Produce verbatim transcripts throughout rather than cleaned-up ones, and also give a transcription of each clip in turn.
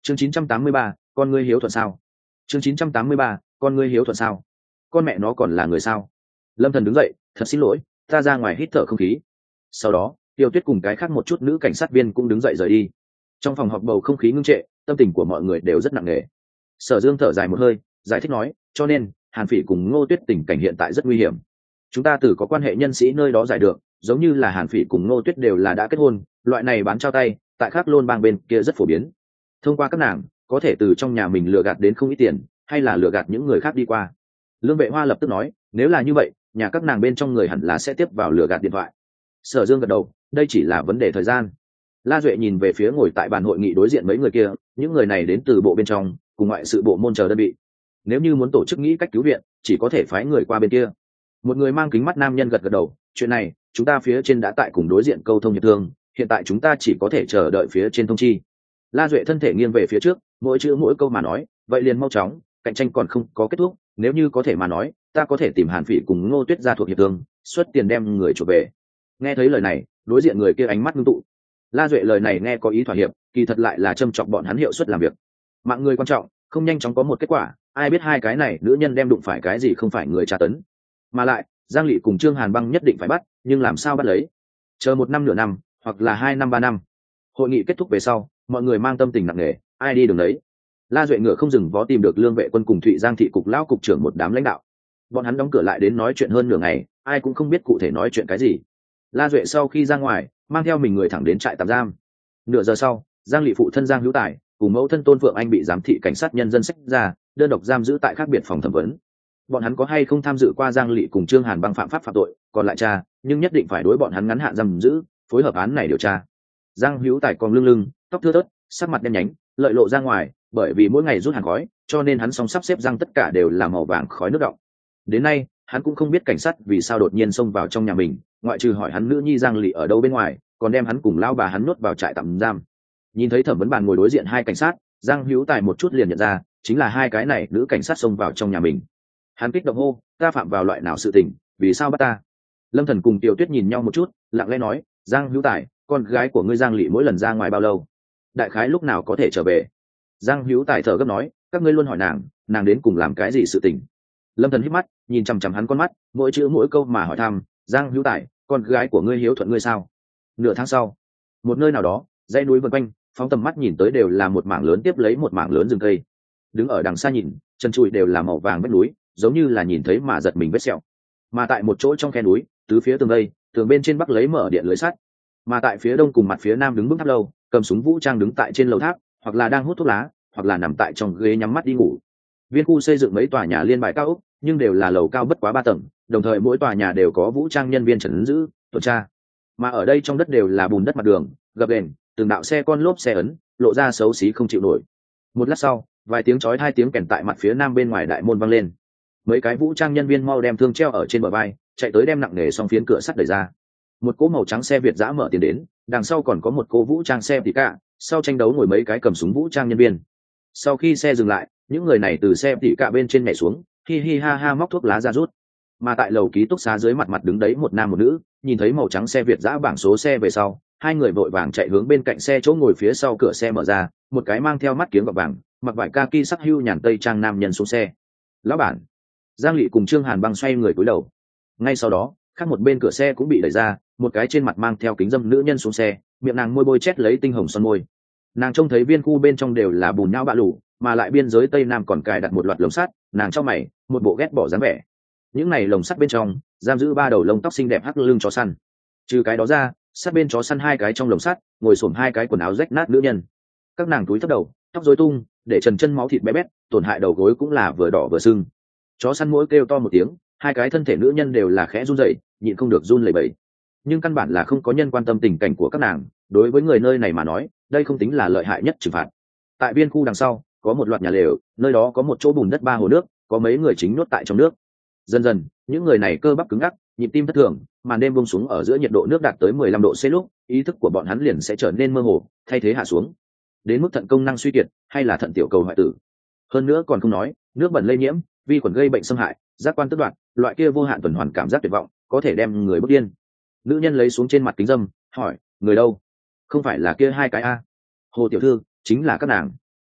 chương chín trăm tám mươi ba, con ngươi hiếu thuận sao? chương chín trăm tám mươi ba, con ngươi hiếu thuận sao? Con mẹ nó còn là người sao? Lâm Thần đứng dậy, thật xin lỗi, ta ra ngoài hít thở không khí. Sau đó, Tiêu Tuyết cùng cái khác một chút nữ cảnh sát viên cũng đứng dậy rời đi. Trong phòng họp bầu không khí ngưng trệ, tâm tình của mọi người đều rất nặng nề. Sở Dương thở dài một hơi, giải thích nói, cho nên Hàn Phỉ cùng Ngô Tuyết tình cảnh hiện tại rất nguy hiểm. Chúng ta từ có quan hệ nhân sĩ nơi đó giải được, giống như là Hàn Phỉ cùng Ngô Tuyết đều là đã kết hôn, loại này bán trao tay, tại khác lôn bang bên kia rất phổ biến. Thông qua các nàng, có thể từ trong nhà mình lừa gạt đến không ít tiền, hay là lừa gạt những người khác đi qua. Lương Vệ Hoa lập tức nói, nếu là như vậy, nhà các nàng bên trong người hẳn là sẽ tiếp vào lừa gạt điện thoại. Sở Dương gật đầu, đây chỉ là vấn đề thời gian. La Duệ nhìn về phía ngồi tại bàn hội nghị đối diện mấy người kia, những người này đến từ bộ bên trong, cùng ngoại sự bộ môn chờ đơn vị. Nếu như muốn tổ chức nghĩ cách cứu viện, chỉ có thể phái người qua bên kia. Một người mang kính mắt nam nhân gật gật đầu, chuyện này, chúng ta phía trên đã tại cùng đối diện câu thông hiệp thương, hiện tại chúng ta chỉ có thể chờ đợi phía trên thông chi. La Duệ thân thể nghiêng về phía trước, mỗi chữ mỗi câu mà nói, vậy liền mau chóng, cạnh tranh còn không có kết thúc, nếu như có thể mà nói, ta có thể tìm Hàn Phỉ cùng Ngô Tuyết ra thuộc hiệp thương, xuất tiền đem người chuộc về. Nghe thấy lời này, đối diện người kia ánh mắt ngưng tụ. La Duệ lời này nghe có ý thỏa hiệp, kỳ thật lại là châm chọc bọn hắn hiệu suất làm việc. Mạng người quan trọng, không nhanh chóng có một kết quả, ai biết hai cái này nữ nhân đem đụng phải cái gì không phải người tra tấn. Mà lại, Giang Lệ cùng Trương Hàn Băng nhất định phải bắt, nhưng làm sao bắt lấy? Chờ một năm nửa năm, hoặc là hai năm ba năm. Hội nghị kết thúc về sau, mọi người mang tâm tình nặng nề, ai đi đường đấy. La Duệ ngựa không dừng vó tìm được Lương Vệ Quân cùng Thụy Giang thị cục lão cục trưởng một đám lãnh đạo. Bọn hắn đóng cửa lại đến nói chuyện hơn nửa ngày, ai cũng không biết cụ thể nói chuyện cái gì. La Duệ sau khi ra ngoài, mang theo mình người thẳng đến trại tạm giam. Nửa giờ sau, Giang Lệ phụ thân Giang Hữu Tài cùng mẫu thân Tôn Phượng Anh bị giám thị cảnh sát nhân dân xách ra, đơn độc giam giữ tại khác biệt phòng thẩm vấn. Bọn hắn có hay không tham dự qua Giang Lệ cùng Trương Hàn Băng phạm pháp phạm tội, còn lại cha, nhưng nhất định phải đối bọn hắn ngắn hạn giam giữ, phối hợp án này điều tra. Giang Hữu Tài còn lưng lưng, tóc thưa thớt, sắc mặt đen nhánh, lợi lộ ra ngoài, bởi vì mỗi ngày rút hàn khói, cho nên hắn song sắp xếp răng tất cả đều là màu vàng khói nước đọng. Đến nay, hắn cũng không biết cảnh sát vì sao đột nhiên xông vào trong nhà mình, ngoại trừ hỏi hắn nữ nhi Giang Lệ ở đâu bên ngoài, còn đem hắn cùng lao bà hắn nuốt vào trại tạm giam. Nhìn thấy thẩm vấn bàn ngồi đối diện hai cảnh sát, Giang Hữu Tài một chút liền nhận ra, chính là hai cái này nữ cảnh sát xông vào trong nhà mình. Hắn kích động hô, ta phạm vào loại nào sự tình, vì sao bắt ta? Lâm Thần cùng Tiểu Tuyết nhìn nhau một chút, lặng lẽ nói, Giang Hữu Tài, con gái của ngươi Giang Lệ mỗi lần ra ngoài bao lâu? Đại khái lúc nào có thể trở về? Giang Hữu Tài thở gấp nói, các ngươi luôn hỏi nàng, nàng đến cùng làm cái gì sự tình? Lâm Thần hít mắt, nhìn chằm chằm hắn con mắt, mỗi chữ mỗi câu mà hỏi thăm, Giang Hữu Tài, con gái của ngươi hiếu thuận ngươi sao? Nửa tháng sau, một nơi nào đó, dãy núi vần quanh, phóng tầm mắt nhìn tới đều là một mảng lớn tiếp lấy một mảng lớn rừng cây. Đứng ở đằng xa nhìn, chân trụi đều là màu vàng vách núi, giống như là nhìn thấy mà giật mình vết sẹo. Mà tại một chỗ trong khe núi, tứ phía tường vây, tường bên trên bắc lấy mở điện lưới sắt. Mà tại phía đông cùng mặt phía nam đứng bức tháp lâu, cầm súng vũ trang đứng tại trên lầu tháp, hoặc là đang hút thuốc lá, hoặc là nằm tại trong ghế nhắm mắt đi ngủ. Viên khu xây dựng mấy tòa nhà liên bài cao ốc, nhưng đều là lầu cao bất quá ba tầng, đồng thời mỗi tòa nhà đều có vũ trang nhân viên trấn giữ, tuần tra. Mà ở đây trong đất đều là bùn đất mặt đường, gập ghềnh, từng đạo xe con lốp xe ấn, lộ ra xấu xí không chịu nổi. Một lát sau, vài tiếng chói hai tiếng kèn tại mặt phía nam bên ngoài đại môn vang lên. Mấy cái vũ trang nhân viên mau đem thương treo ở trên bờ vai, chạy tới đem nặng nề xong phiến cửa sắt đẩy ra. Một cỗ màu trắng xe Việt dã mở tiền đến, đằng sau còn có một cô vũ trang xe tỉ cả, sau tranh đấu ngồi mấy cái cầm súng vũ trang nhân viên. Sau khi xe dừng lại, những người này từ xe tỉ cả bên trên nhảy xuống, hi hi ha ha móc thuốc lá ra rút. Mà tại lầu ký túc xá dưới mặt mặt đứng đấy một nam một nữ, nhìn thấy màu trắng xe Việt dã bảng số xe về sau, hai người vội vàng chạy hướng bên cạnh xe chỗ ngồi phía sau cửa xe mở ra, một cái mang theo mắt kiếng gọng vàng, mặc vải kaki sắc hưu nhàn tây trang nam nhân xuống xe. Lão bản. Giang Lệ cùng Trương Hàn Băng xoay người cúi đầu. Ngay sau đó, khác một bên cửa xe cũng bị đẩy ra, một cái trên mặt mang theo kính dâm nữ nhân xuống xe, miệng nàng môi bôi chét lấy tinh hồng son môi. Nàng trông thấy viên khu bên trong đều là bùn nhão bạ lũ, mà lại biên giới tây nam còn cài đặt một loạt lồng sắt, nàng trong mày, một bộ ghét bỏ dáng vẻ. Những này lồng sắt bên trong, giam giữ ba đầu lông tóc xinh đẹp hắc lưng chó săn. Trừ cái đó ra, sát bên chó săn hai cái trong lồng sắt, ngồi xổm hai cái quần áo rách nát nữ nhân. Các nàng túi thấp đầu, tóc rối tung, để trần chân máu thịt bé bét, tổn hại đầu gối cũng là vừa đỏ vừa sưng. Chó săn mỗi kêu to một tiếng, hai cái thân thể nữ nhân đều là khẽ run rẩy, nhịn không được run lẩy bẩy. Nhưng căn bản là không có nhân quan tâm tình cảnh của các nàng, đối với người nơi này mà nói, đây không tính là lợi hại nhất trừng phạt. Tại viên khu đằng sau, có một loạt nhà lều, nơi đó có một chỗ bùn đất ba hồ nước, có mấy người chính nuốt tại trong nước. Dần dần, những người này cơ bắp cứng ngắc, nhịp tim thất thường, màn đêm buông xuống ở giữa nhiệt độ nước đạt tới mười lăm độ C lúc, ý thức của bọn hắn liền sẽ trở nên mơ hồ, thay thế hạ xuống. Đến mức thận công năng suy kiệt, hay là thận tiểu cầu hoại tử. Hơn nữa còn không nói, nước bẩn lây nhiễm, vi khuẩn gây bệnh xâm hại, giác quan tức đoạt, loại kia vô hạn tuần hoàn cảm giác tuyệt vọng, có thể đem người bức điên. Nữ nhân lấy xuống trên mặt kính dâm, hỏi, người đâu? Không phải là kia hai cái a? Hồ tiểu thư, chính là các nàng.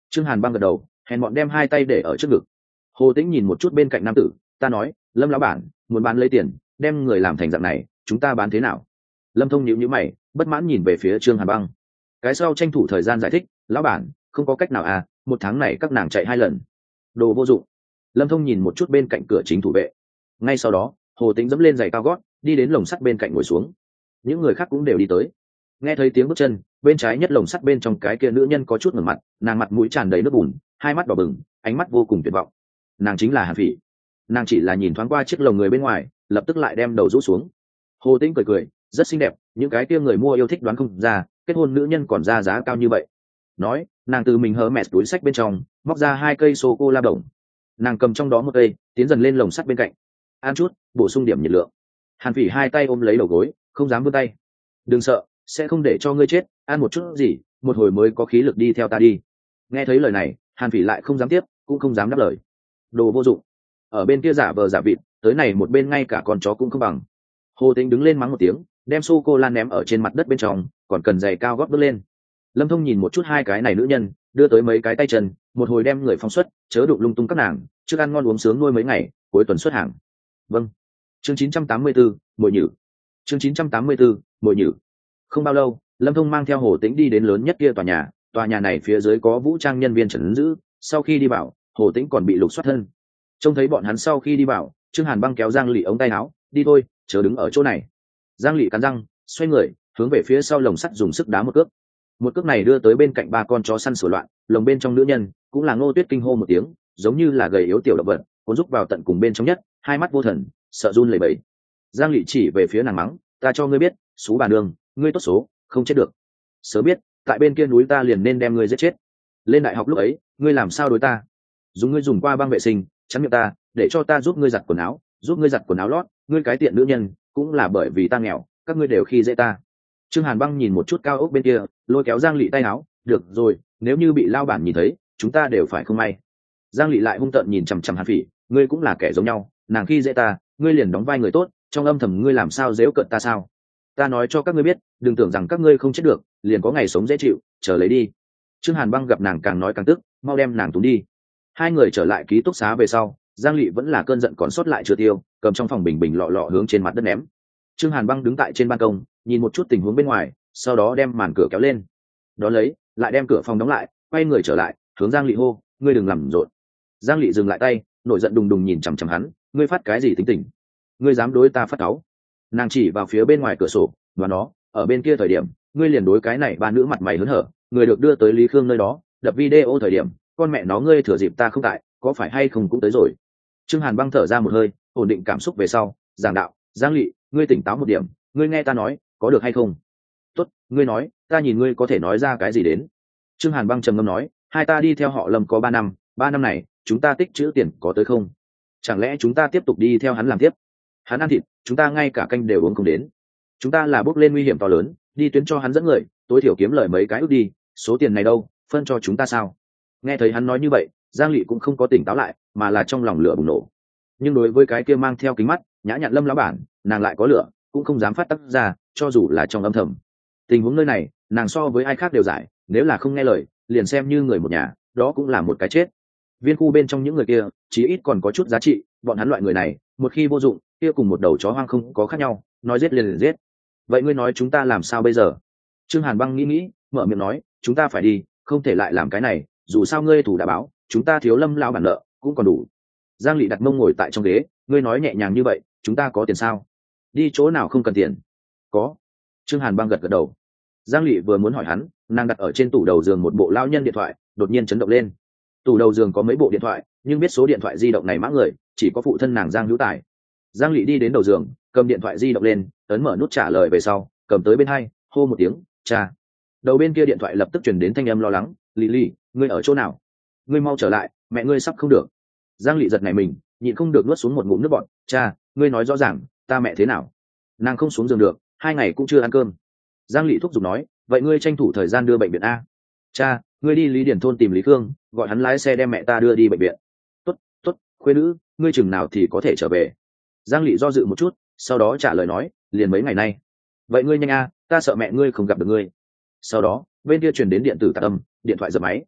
Trương Hàn băng gật đầu, hèn bọn đem hai tay để ở trước ngực. Hồ Tĩnh nhìn một chút bên cạnh nam tử, ta nói, Lâm lão bản muốn bán lấy tiền, đem người làm thành dạng này, chúng ta bán thế nào? Lâm Thông nhíu nhíu mày, bất mãn nhìn về phía Trương Hàn băng. Cái sau tranh thủ thời gian giải thích, lão bản không có cách nào à, một tháng này các nàng chạy hai lần. Đồ vô dụng. Lâm Thông nhìn một chút bên cạnh cửa chính thủ vệ. Ngay sau đó, Hồ Tĩnh dẫm lên giày cao gót, đi đến lồng sắt bên cạnh ngồi xuống. Những người khác cũng đều đi tới. Nghe thấy tiếng bước chân, bên trái nhất lồng sắt bên trong cái kia nữ nhân có chút ngẩng mặt, nàng mặt mũi tràn đầy nước bùn, hai mắt đỏ bừng, ánh mắt vô cùng tuyệt vọng. Nàng chính là Hàn Phỉ. Nàng chỉ là nhìn thoáng qua chiếc lồng người bên ngoài, lập tức lại đem đầu rũ xuống. Hồ Tĩnh cười cười, rất xinh đẹp, những cái kia người mua yêu thích đoán không ra, kết hôn nữ nhân còn ra giá cao như vậy. Nói, nàng từ mình hớ mẹ túi sách bên trong, móc ra hai cây sô cô la đồng. Nàng cầm trong đó một cây, tiến dần lên lồng sắt bên cạnh. Ăn chút, bổ sung điểm nhiệt lượng. Hàn Phỉ hai tay ôm lấy đầu gối, không dám vươn tay. Đừng sợ, sẽ không để cho ngươi chết, ăn một chút gì, một hồi mới có khí lực đi theo ta đi. Nghe thấy lời này, Hàn Phỉ lại không dám tiếp, cũng không dám đáp lời. Đồ vô dụng. Ở bên kia giả vờ giả vịt, tới này một bên ngay cả con chó cũng không bằng. Hồ Tĩnh đứng lên mắng một tiếng, đem sô cô la ném ở trên mặt đất bên trong, còn cần giày cao gót bước lên. Lâm Thông nhìn một chút hai cái này nữ nhân, đưa tới mấy cái tay chân, một hồi đem người phóng xuất, chớ đụng lung tung các nàng, trước ăn ngon uống sướng nuôi mấy ngày, cuối tuần xuất hàng. Vâng. Chương chín trăm tám mươi tư, Mồi Nhử. Chương chín trăm tám mươi tư, Mồi Nhử. Không bao lâu, Lâm Thông mang theo Hồ Tĩnh đi đến lớn nhất kia tòa nhà, tòa nhà này phía dưới có vũ trang nhân viên trấn giữ, sau khi đi vào, Hồ Tĩnh còn bị lục soát thân. Trông thấy bọn hắn sau khi đi vào, Trương Hàn băng kéo Giang Lệ ống tay áo, đi thôi, chớ đứng ở chỗ này. Giang Lệ cắn răng, xoay người, hướng về phía sau lồng sắt dùng sức đá một cước. Một cước này đưa tới bên cạnh ba con chó săn sủa loạn, lồng bên trong nữ nhân cũng là Ngô Tuyết kinh hô một tiếng, giống như là gầy yếu tiểu động vật, cuốn rúc vào tận cùng bên trong nhất, hai mắt vô thần, sợ run lẩy bẩy. Giang Lệ chỉ về phía nàng mắng, ta cho ngươi biết, xú bà nương, ngươi tốt số, không chết được. Sớm biết, tại bên kia núi ta liền nên đem ngươi giết chết. Lên đại học lúc ấy, ngươi làm sao đối ta? Dùng ngươi dùng qua băng vệ sinh, chắn miệng ta, để cho ta giúp ngươi giặt quần áo, giúp ngươi giặt quần áo lót, ngươi cái tiện nữ nhân, cũng là bởi vì ta nghèo, các ngươi đều khi dễ ta. Trương Hàn băng nhìn một chút cao ốc bên kia, lôi kéo Giang Lệ tay áo, được rồi, nếu như bị lao bản nhìn thấy, chúng ta đều phải không may. Giang Lệ lại hung tợn nhìn chằm chằm Hàn Phỉ, ngươi cũng là kẻ giống nhau, nàng khi dễ ta, ngươi liền đóng vai người tốt, trong âm thầm ngươi làm sao giễu cợt ta sao? Ta nói cho các ngươi biết, đừng tưởng rằng các ngươi không chết được, liền có ngày sống dễ chịu, chờ lấy đi. Trương Hàn băng gặp nàng càng nói càng tức, mau đem nàng túm đi. Hai người trở lại ký túc xá về sau, Giang Lệ vẫn là cơn giận còn sót lại chưa tiêu, cầm trong phòng bình bình lọ lọ hướng trên mặt đất ném. Trương Hàn băng đứng tại trên ban công, nhìn một chút tình huống bên ngoài, sau đó đem màn cửa kéo lên. Đó lấy, lại đem cửa phòng đóng lại, quay người trở lại, hướng Giang Lệ hô, ngươi đừng làm rộn. Giang Lệ dừng lại tay, nổi giận đùng đùng nhìn chằm chằm hắn, ngươi phát cái gì tính tình? Ngươi dám đối ta phát cáu? Nàng chỉ vào phía bên ngoài cửa sổ, và nó, ở bên kia thời điểm, ngươi liền đối cái này ba nữ mặt mày hớn hở, người được đưa tới Lý Khương nơi đó, đập video thời điểm, con mẹ nó ngươi thừa dịp ta không tại, có phải hay không cũng tới rồi. Trương Hàn băng thở ra một hơi, ổn định cảm xúc về sau, giảng đạo, Giang Lệ, ngươi tỉnh táo một điểm, ngươi nghe ta nói, có được hay không? Tốt, ngươi nói, ta nhìn ngươi có thể nói ra cái gì đến. Trương Hàn băng trầm ngâm nói, hai ta đi theo họ Lâm có ba năm, ba năm này, chúng ta tích trữ tiền có tới không? Chẳng lẽ chúng ta tiếp tục đi theo hắn làm tiếp? Hắn ăn thịt, chúng ta ngay cả canh đều uống không đến. Chúng ta là bước lên nguy hiểm to lớn, đi tuyến cho hắn dẫn người, tối thiểu kiếm lời mấy cái ước đi, số tiền này đâu, phân cho chúng ta sao? Nghe thấy hắn nói như vậy, Giang Lệ cũng không có tỉnh táo lại, mà là trong lòng lửa bùng nổ. Nhưng đối với cái kia mang theo kính mắt, nhã nhặn Lâm lão bản, nàng lại có lửa, cũng không dám phát tác ra, cho dù là trong âm thầm. Tình huống nơi này, nàng so với ai khác đều giải, nếu là không nghe lời, liền xem như người một nhà, đó cũng là một cái chết. Viên khu bên trong những người kia, chí ít còn có chút giá trị, bọn hắn loại người này, một khi vô dụng, kia cùng một đầu chó hoang không có khác nhau, nói giết liền liền giết. Vậy ngươi nói chúng ta làm sao bây giờ? Trương Hàn băng nghĩ nghĩ, mở miệng nói, chúng ta phải đi, không thể lại làm cái này, dù sao ngươi thủ đã báo, chúng ta thiếu Lâm lão bản nợ, cũng còn đủ. Giang Lệ đặt mông ngồi tại trong ghế, ngươi nói nhẹ nhàng như vậy, chúng ta có tiền sao? Đi chỗ nào không cần tiền? Có. Trương Hàn băng gật gật đầu. Giang Lệ vừa muốn hỏi hắn, nàng đặt ở trên tủ đầu giường một bộ lão nhân điện thoại, đột nhiên chấn động lên. Tủ đầu giường có mấy bộ điện thoại, nhưng biết số điện thoại di động này mã người, chỉ có phụ thân nàng Giang Hữu Tài. Giang Lệ đi đến đầu giường, cầm điện thoại di động lên, ấn mở nút trả lời về sau, cầm tới bên hai, hô một tiếng, cha. Đầu bên kia điện thoại lập tức truyền đến thanh âm lo lắng, Lệ Lệ, ngươi ở chỗ nào? Ngươi mau trở lại, mẹ ngươi sắp không được. Giang Lệ giật nảy mình, nhịn không được nuốt xuống một ngụm nước bọt, cha, ngươi nói rõ ràng, ta mẹ thế nào? Nàng không xuống giường được, hai ngày cũng chưa ăn cơm. Giang Lệ thúc giục nói, vậy ngươi tranh thủ thời gian đưa bệnh viện a. Cha, ngươi đi Lý Điển thôn tìm Lý Khương, gọi hắn lái xe đem mẹ ta đưa đi bệnh viện. Tốt, tốt, khuê nữ, ngươi chừng nào thì có thể trở về? Giang Lệ do dự một chút, sau đó trả lời nói, liền mấy ngày nay. Vậy ngươi nhanh a, ta sợ mẹ ngươi không gặp được ngươi. Sau đó, bên kia truyền đến điện tử tạc âm, điện thoại giật máy.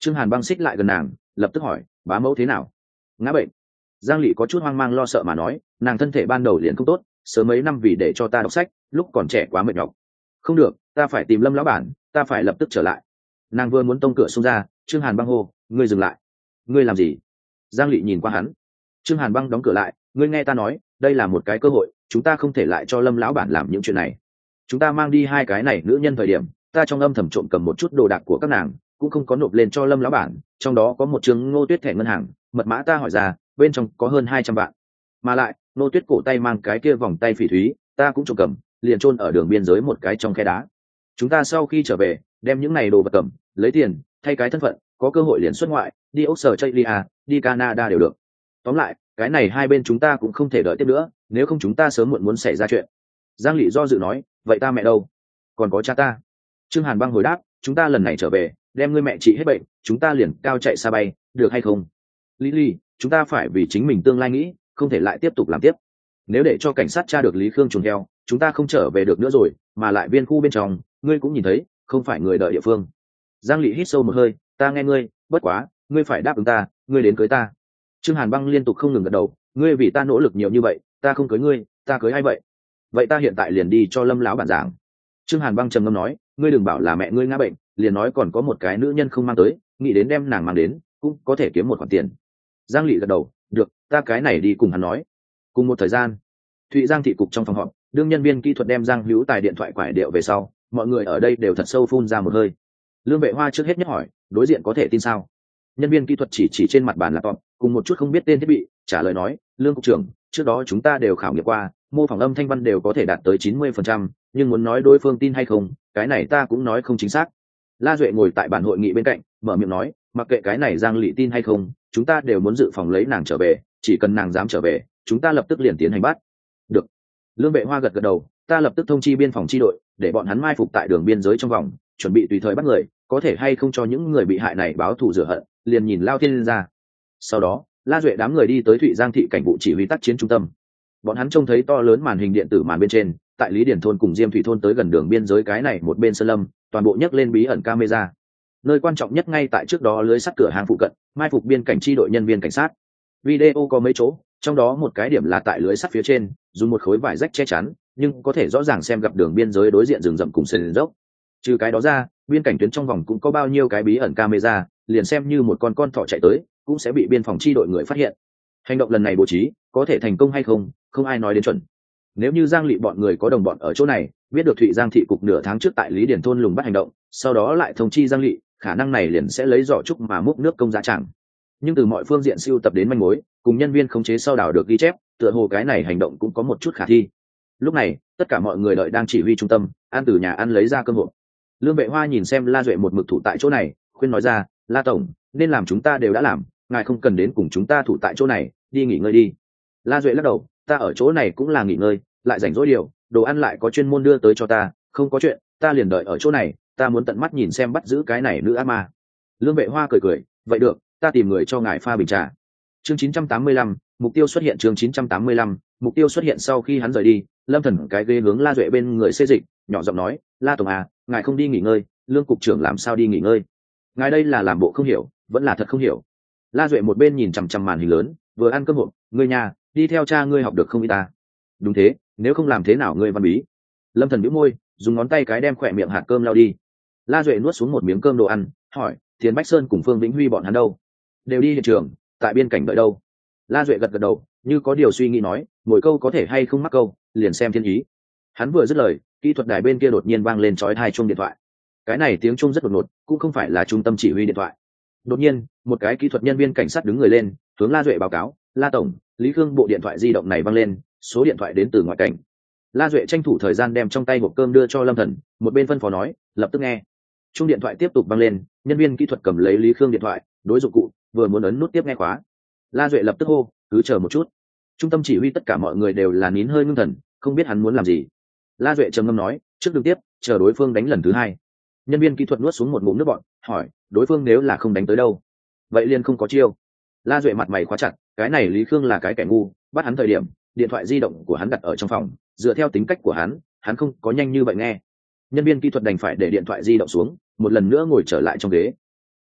Trương Hàn băng xích lại gần nàng, lập tức hỏi, bá mẫu thế nào? Ngã bệnh. Giang Lệ có chút hoang mang lo sợ mà nói, nàng thân thể ban đầu liền không tốt, sớm mấy năm vì để cho ta đọc sách, lúc còn trẻ quá mệt nhọc. Không được, ta phải tìm Lâm lão bản, ta phải lập tức trở lại. Nàng vừa muốn tông cửa xông ra, Trương Hàn băng hô, ngươi dừng lại. Ngươi làm gì? Giang Lệ nhìn qua hắn. Trương Hàn băng đóng cửa lại, ngươi nghe ta nói, đây là một cái cơ hội, chúng ta không thể lại cho Lâm lão bản làm những chuyện này. Chúng ta mang đi hai cái này nữ nhân thời điểm, ta trong âm thầm trộm cầm một chút đồ đạc của các nàng, cũng không có nộp lên cho Lâm lão bản, trong đó có một trường Ngô Tuyết thẻ ngân hàng, mật mã ta hỏi ra, bên trong có hơn hai trăm vạn. Mà lại, Ngô Tuyết cổ tay mang cái kia vòng tay phỉ thúy, ta cũng trộm cầm, liền chôn ở đường biên giới một cái trong khe đá. Chúng ta sau khi trở về, đem những này đồ vật cầm, lấy tiền, thay cái thân phận, có cơ hội liền xuất ngoại, đi Úc Sở Chaylia, đi Canada đều được. Tóm lại, cái này hai bên chúng ta cũng không thể đợi tiếp nữa, nếu không chúng ta sớm muộn muốn xảy ra chuyện. Giang Lệ do dự nói, vậy ta mẹ đâu? Còn có cha ta. Trương Hàn băng hồi đáp, chúng ta lần này trở về, đem ngươi mẹ trị hết bệnh, chúng ta liền cao chạy xa bay, được hay không? Lý Ly, chúng ta phải vì chính mình tương lai nghĩ, không thể lại tiếp tục làm tiếp. Nếu để cho cảnh sát tra được Lý Khương chuồn heo, chúng ta không trở về được nữa rồi, mà lại viên khu bên trong, ngươi cũng nhìn thấy, không phải người đợi địa phương. Giang Lệ hít sâu một hơi, ta nghe ngươi, bất quá, ngươi phải đáp ứng ta, ngươi đến cưới ta. Trương Hàn băng liên tục không ngừng gật đầu, ngươi vì ta nỗ lực nhiều như vậy, ta không cưới ngươi, ta cưới ai vậy? Vậy ta hiện tại liền đi cho Lâm lão bản giảng. Trương Hàn băng trầm ngâm nói, ngươi đừng bảo là mẹ ngươi ngã bệnh, liền nói còn có một cái nữ nhân không mang tới, nghĩ đến đem nàng mang đến, cũng có thể kiếm một khoản tiền. Giang Lệ gật đầu, được, ta cái này đi cùng hắn nói. Cùng một thời gian, Thụy Giang thị cục trong phòng họp, đương nhân viên kỹ thuật đem Giang Hữu Tài điện thoại quải điệu về sau, mọi người ở đây đều thật sâu phun ra một hơi. Lương Vệ Hoa trước hết nhất hỏi, đối diện có thể tin sao? Nhân viên kỹ thuật chỉ chỉ trên mặt bàn laptop, cùng một chút không biết tên thiết bị, trả lời nói, Lương cục trưởng, trước đó chúng ta đều khảo nghiệm qua, mô phỏng âm thanh văn đều có thể đạt tới chín mươi phần trăm, nhưng muốn nói đối phương tin hay không, cái này ta cũng nói không chính xác. La Duệ ngồi tại bàn hội nghị bên cạnh, mở miệng nói, mặc kệ cái này Giang Lệ tin hay không, chúng ta đều muốn dự phòng lấy nàng trở về, chỉ cần nàng dám trở về, chúng ta lập tức liền tiến hành bắt. Được. Lương Vệ Hoa gật gật đầu, ta lập tức thông chi biên phòng chi đội, để bọn hắn mai phục tại đường biên giới trong vòng, chuẩn bị tùy thời bắt người, có thể hay không cho những người bị hại này báo thù rửa hận, liền nhìn Lao Thiên ra. Sau đó, La Duệ đám người đi tới Thụy Giang thị cảnh vụ chỉ huy tác chiến trung tâm. Bọn hắn trông thấy to lớn màn hình điện tử màn bên trên, tại Lý Điển thôn cùng Diêm Thủy thôn tới gần đường biên giới cái này một bên sơn lâm, toàn bộ nhấc lên bí ẩn camera. Nơi quan trọng nhất ngay tại trước đó lưới sắt cửa hàng phụ cận, mai phục biên cảnh chi đội nhân viên cảnh sát. Video có mấy chỗ, trong đó một cái điểm là tại lưới sắt phía trên, dùng một khối vải rách che chắn, nhưng có thể rõ ràng xem gặp đường biên giới đối diện rừng rậm cùng sườn dốc. Trừ cái đó ra, biên cảnh tuyến trong vòng cũng có bao nhiêu cái bí ẩn camera, liền xem như một con con thỏ chạy tới, cũng sẽ bị biên phòng chi đội người phát hiện. Hành động lần này bố trí, có thể thành công hay không, không ai nói đến chuẩn. Nếu như Giang Lệ bọn người có đồng bọn ở chỗ này, biết được Thụy Giang thị cục nửa tháng trước tại Lý Điển thôn lùng bắt hành động, sau đó lại thông chi Giang Lệ, khả năng này liền sẽ lấy giỏ trúc mà múc nước công giá chẳng. Nhưng từ mọi phương diện siêu tập đến manh mối, cùng nhân viên khống chế sau đảo được ghi chép, tựa hồ cái này hành động cũng có một chút khả thi. Lúc này, tất cả mọi người đợi đang chỉ huy trung tâm, ăn từ nhà ăn lấy ra cơm hộp. Lương Vệ Hoa nhìn xem La Duệ một mực thủ tại chỗ này, khuyên nói ra, La tổng, nên làm chúng ta đều đã làm, ngài không cần đến cùng chúng ta thủ tại chỗ này, đi nghỉ ngơi đi. La Duệ lắc đầu, ta ở chỗ này cũng là nghỉ ngơi, lại rảnh rỗi điều, đồ ăn lại có chuyên môn đưa tới cho ta, không có chuyện, ta liền đợi ở chỗ này, ta muốn tận mắt nhìn xem bắt giữ cái này nữ ác ma. Lương Vệ Hoa cười cười, vậy được, ta tìm người cho ngài pha bình trà. Chương chín trăm tám mươi lăm, mục tiêu xuất hiện. Chương chín trăm tám mươi lăm, mục tiêu xuất hiện. Sau khi hắn rời đi, Lâm Thần cái ghế hướng La Duệ bên người xê dịch, nhỏ giọng nói, La tổng à, ngài không đi nghỉ ngơi, Lương cục trưởng làm sao đi nghỉ ngơi? Ngài đây là làm bộ không hiểu, vẫn là thật không hiểu. La Duệ một bên nhìn chằm chằm màn hình lớn, vừa ăn cơm hộp, ngươi nhà, đi theo cha ngươi học được không y ta? Đúng thế, nếu không làm thế nào ngươi văn bí? Lâm Thần bĩu môi, dùng ngón tay cái đem khỏe miệng hạt cơm lao đi. La Duệ nuốt xuống một miếng cơm đồ ăn, hỏi, Thiền Bách Sơn cùng Phương Vĩnh Huy bọn hắn đâu? Đều đi hiện trường, tại biên cảnh đợi đâu? La Duệ gật gật đầu, như có điều suy nghĩ nói, mỗi câu có thể hay không mắc câu, liền xem thiên ý. Hắn vừa dứt lời, kỹ thuật đài bên kia đột nhiên vang lên chói tai chuông điện thoại. Cái này tiếng chuông rất đột ngột, cũng không phải là trung tâm chỉ huy điện thoại. Đột nhiên, một cái kỹ thuật nhân viên cảnh sát đứng người lên, hướng La Duệ báo cáo, La tổng, Lý Khương bộ điện thoại di động này vang lên, số điện thoại đến từ ngoại cảnh. La Duệ tranh thủ thời gian đem trong tay hộp cơm đưa cho Lâm Thần, một bên phân phó nói, lập tức nghe. Chuông điện thoại tiếp tục vang lên, nhân viên kỹ thuật cầm lấy Lý Khương điện thoại, đối dụng cụ, vừa muốn ấn nút tiếp nghe khóa. La Duệ lập tức hô, cứ chờ một chút. Trung tâm chỉ huy tất cả mọi người đều là nín hơi ngưng thần, không biết hắn muốn làm gì. La Duệ trầm ngâm nói, trước đường tiếp, chờ đối phương đánh lần thứ hai. Nhân viên kỹ thuật nuốt xuống một ngụm nước bọt, hỏi, đối phương nếu là không đánh tới đâu? Vậy liền không có chiêu. La Duệ mặt mày khóa chặt, cái này Lý Khương là cái kẻ ngu, bắt hắn thời điểm, điện thoại di động của hắn đặt ở trong phòng, dựa theo tính cách của hắn, hắn không có nhanh như vậy nghe. Nhân viên kỹ thuật đành phải để điện thoại di động xuống, một lần nữa ngồi trở lại trong ghế.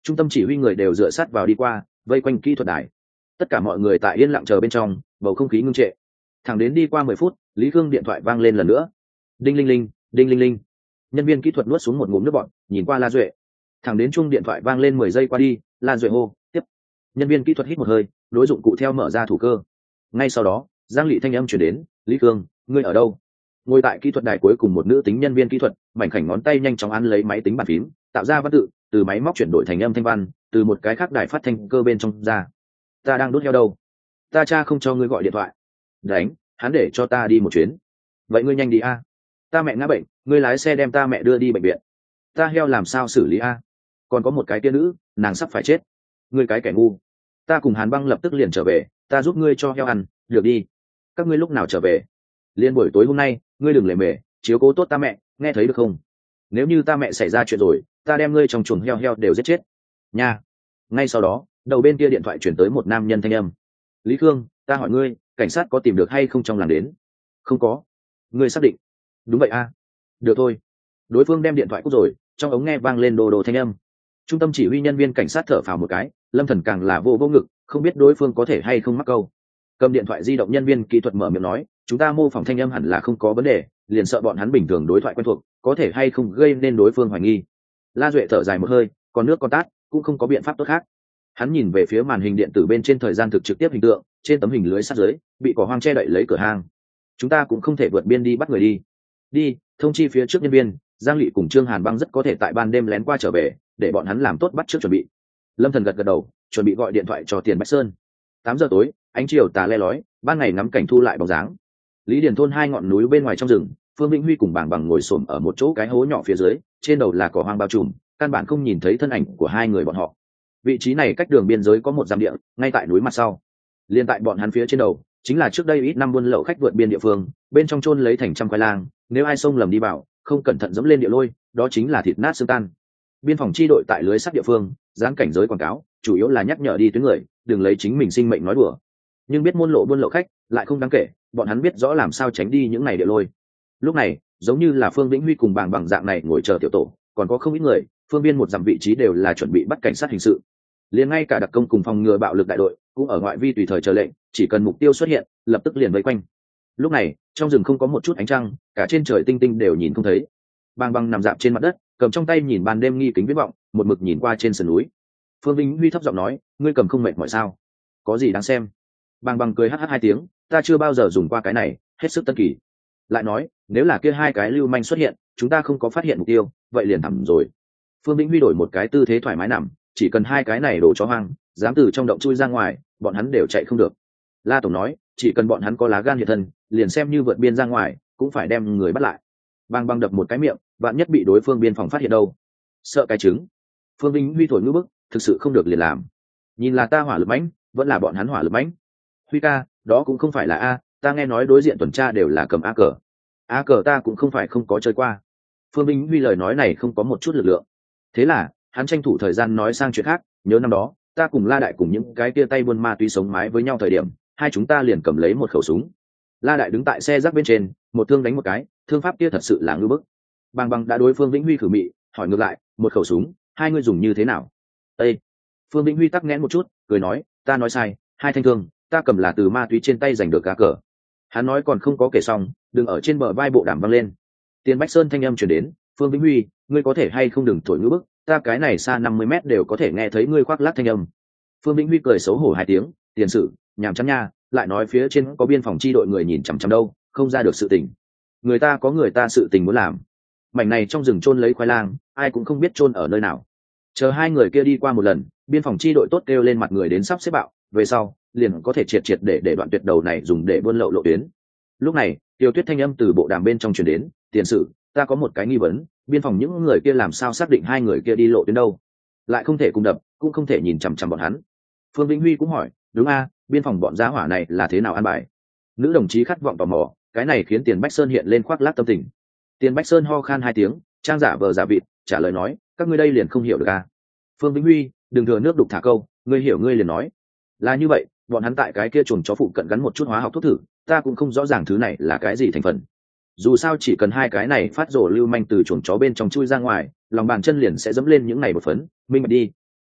Trung tâm chỉ huy người đều dựa sát vào đi qua, vây quanh kỹ thuật đài. Tất cả mọi người tại yên lặng chờ bên trong, bầu không khí ngưng trệ. Thẳng đến đi qua mười phút, Lý Khương điện thoại vang lên lần nữa. Đinh linh linh, đinh linh linh. Nhân viên kỹ thuật nuốt xuống một ngụm nước bọt, nhìn qua La Duệ. Thẳng đến chuông điện thoại vang lên mười giây qua đi, La Duệ hô, tiếp. Nhân viên kỹ thuật hít một hơi, đối dụng cụ theo mở ra thủ cơ. Ngay sau đó, Giang Lệ thanh âm truyền đến, Lý Khương, ngươi ở đâu? Ngồi tại kỹ thuật đài cuối cùng một nữ tính nhân viên kỹ thuật, mảnh khảnh ngón tay nhanh chóng án lấy máy tính bàn phím, tạo ra văn tự, từ máy móc chuyển đổi thành âm thanh văn, từ một cái khác đài phát thanh cơ bên trong ra. Ta đang đốt heo đâu? Ta cha không cho ngươi gọi điện thoại. Đánh, hắn để cho ta đi một chuyến. Vậy ngươi nhanh đi a. Ta mẹ ngã bệnh, ngươi lái xe đem ta mẹ đưa đi bệnh viện. Ta heo làm sao xử lý a? Còn có một cái tiên nữ, nàng sắp phải chết. Ngươi cái kẻ ngu. Ta cùng Hàn Băng lập tức liền trở về, ta giúp ngươi cho heo ăn, được đi. Các ngươi lúc nào trở về? Liên buổi tối hôm nay, ngươi đừng lề mề, chiếu cố tốt ta mẹ, nghe thấy được không? Nếu như ta mẹ xảy ra chuyện rồi, ta đem ngươi trong chuồng heo heo đều giết chết. Nha. Ngay sau đó, đầu bên kia điện thoại chuyển tới một nam nhân thanh âm. Lý Khương, ta hỏi ngươi, cảnh sát có tìm được hay không trong làng đến? Không có. Ngươi xác định? Đúng vậy a. Được thôi. Đối phương đem điện thoại cúp rồi, trong ống nghe vang lên đồ đồ thanh âm. Trung tâm chỉ huy nhân viên cảnh sát thở phào một cái, Lâm Thần càng là vô vô ngực, không biết đối phương có thể hay không mắc câu. Cầm điện thoại di động nhân viên kỹ thuật mở miệng nói, chúng ta mô phỏng thanh âm hẳn là không có vấn đề, liền sợ bọn hắn bình thường đối thoại quen thuộc, có thể hay không gây nên đối phương hoài nghi. La Duệ thở dài một hơi, còn nước con tát, cũng không có biện pháp tốt khác. Hắn nhìn về phía màn hình điện tử bên trên thời gian thực trực tiếp hình tượng, trên tấm hình lưới sắt dưới, bị cỏ hoang che đậy lấy cửa hang. Chúng ta cũng không thể vượt biên đi bắt người đi. Đi, thông chi phía trước nhân viên, Giang Lệ cùng Trương Hàn Băng rất có thể tại ban đêm lén qua trở về, để bọn hắn làm tốt bắt trước chuẩn bị. Lâm Thần gật gật đầu, chuẩn bị gọi điện thoại cho Tiền Bách Sơn. Tám giờ tối, ánh chiều tà le lói, ban ngày ngắm cảnh thu lại bóng dáng. Lý Điền thôn hai ngọn núi bên ngoài trong rừng, Phương Vĩnh Huy cùng Bàng Bằng ngồi xổm ở một chỗ cái hố nhỏ phía dưới, trên đầu là cỏ hoang bao trùm, căn bản không nhìn thấy thân ảnh của hai người bọn họ. Vị trí này cách đường biên giới có một dặm địa, ngay tại núi mặt sau. Liên tại bọn hắn phía trên đầu, chính là trước đây ít năm buôn lậu khách vượt biên địa phương, bên trong chôn lấy thành trăm khoai lang, nếu ai xông lầm đi vào, không cẩn thận dẫm lên địa lôi, đó chính là thịt nát xương tan. Biên phòng chi đội tại lưới sắt địa phương, dán cảnh giới quảng cáo, chủ yếu là nhắc nhở đi tuyến người, đừng lấy chính mình sinh mệnh nói đùa. Nhưng biết môn lộ buôn lậu khách, lại không đáng kể, bọn hắn biết rõ làm sao tránh đi những này địa lôi. Lúc này, giống như là Phương Vĩnh Huy cùng Bàng Bằng dạng này ngồi chờ tiểu tổ, còn có không ít người, phương biên một dặm vị trí đều là chuẩn bị bắt cảnh sát hình sự. Liền ngay cả đặc công cùng phòng ngừa bạo lực đại đội cũng ở ngoại vi tùy thời chờ lệnh, chỉ cần mục tiêu xuất hiện, lập tức liền vây quanh. Lúc này, trong rừng không có một chút ánh trăng, cả trên trời tinh tinh đều nhìn không thấy. Bàng Bằng nằm dạp trên mặt đất, cầm trong tay nhìn ban đêm nghi kính viễn vọng, một mực nhìn qua trên sườn núi. Phương Vĩnh Huy thấp giọng nói, ngươi cầm không mệt mỏi sao? Có gì đáng xem? Bàng Bằng cười hắt hắt hai tiếng, ta chưa bao giờ dùng qua cái này, hết sức tân kỳ. Lại nói, nếu là kia hai cái lưu manh xuất hiện, chúng ta không có phát hiện mục tiêu, vậy liền thẳm rồi. Phương Vĩnh Huy đổi một cái tư thế thoải mái nằm, chỉ cần hai cái này đổ chó hoang, dám từ trong động chui ra ngoài, bọn hắn đều chạy không được. La Tổng nói, chỉ cần bọn hắn có lá gan hiện thân, liền xem như vượt biên ra ngoài, cũng phải đem người bắt lại. Bang bang đập một cái miệng, bạn nhất bị đối phương biên phòng phát hiện đâu. Sợ cái trứng. Phương Vĩnh Huy thổi ngữ bức, thực sự không được liền làm. Nhìn là ta hỏa lực mãnh, vẫn là bọn hắn hỏa lực mãnh. Huy ca, đó cũng không phải là a, ta nghe nói đối diện tuần tra đều là cầm a cờ. A cờ ta cũng không phải không có chơi qua. Phương Vĩnh Huy lời nói này không có một chút lực lượng. Thế là, hắn tranh thủ thời gian nói sang chuyện khác, nhớ năm đó, ta cùng La Đại cùng những cái kia tay buôn ma túy sống mái với nhau thời điểm, hai chúng ta liền cầm lấy một khẩu súng. La Đại đứng tại xe rác bên trên, một thương đánh một cái, thương pháp kia thật sự là ngư bức. Bàng Bàng đã đối Phương Vĩnh Huy khử mị, hỏi ngược lại, một khẩu súng, hai người dùng như thế nào? Ê! Phương Vĩnh Huy tắc nghẽn một chút, cười nói, ta nói sai, hai thanh thương, ta cầm là từ ma túy trên tay giành được cá cờ. Hắn nói còn không có kể xong, đừng ở trên bờ vai bộ đàm văng lên. Tiền Bách Sơn thanh âm truyền đến, Phương Vĩnh Huy, ngươi có thể hay không đừng thổi ngữ bức, ta cái này xa năm mươi mét đều có thể nghe thấy ngươi khoác lác thanh âm. Phương Vĩnh Huy cười xấu hổ hai tiếng, tiền sự, nhàm chán nha, lại nói phía trên có biên phòng chi đội người nhìn chằm chằm đâu, không ra được sự tình. Người ta có người ta sự tình muốn làm. Mảnh này trong rừng chôn lấy khoai lang, ai cũng không biết chôn ở nơi nào. Chờ hai người kia đi qua một lần, biên phòng chi đội tốt kêu lên mặt người đến sắp xếp bạo, về sau, liền có thể triệt triệt để để đoạn tuyệt đầu này dùng để buôn lậu lộ tuyến. Lúc này, Tiêu Tuyết thanh âm từ bộ đàm bên trong truyền đến, tiền sự, ta có một cái nghi vấn, biên phòng những người kia làm sao xác định hai người kia đi lộ tuyến đâu? Lại không thể cùng đập, cũng không thể nhìn chằm chằm bọn hắn. Phương Vĩnh Huy cũng hỏi, đúng a, biên phòng bọn giá hỏa này là thế nào an bài? Nữ đồng chí khát vọng tò mò, cái này khiến Tiền Bách Sơn hiện lên khoác lác tâm tình. Tiền Bách Sơn ho khan hai tiếng, trang giả vờ giả vịt, trả lời nói, các ngươi đây liền không hiểu được a. Phương Vĩnh Huy, đừng thừa nước đục thả câu, ngươi hiểu ngươi liền nói. Là như vậy, bọn hắn tại cái kia chuồng chó phụ cận gắn một chút hóa học thuốc thử, ta cũng không rõ ràng thứ này là cái gì thành phần. Dù sao chỉ cần hai cái này phát rồ lưu manh từ chuồng chó bên trong chui ra ngoài, lòng bàn chân liền sẽ dẫm lên những này một phấn, minh bạch đi.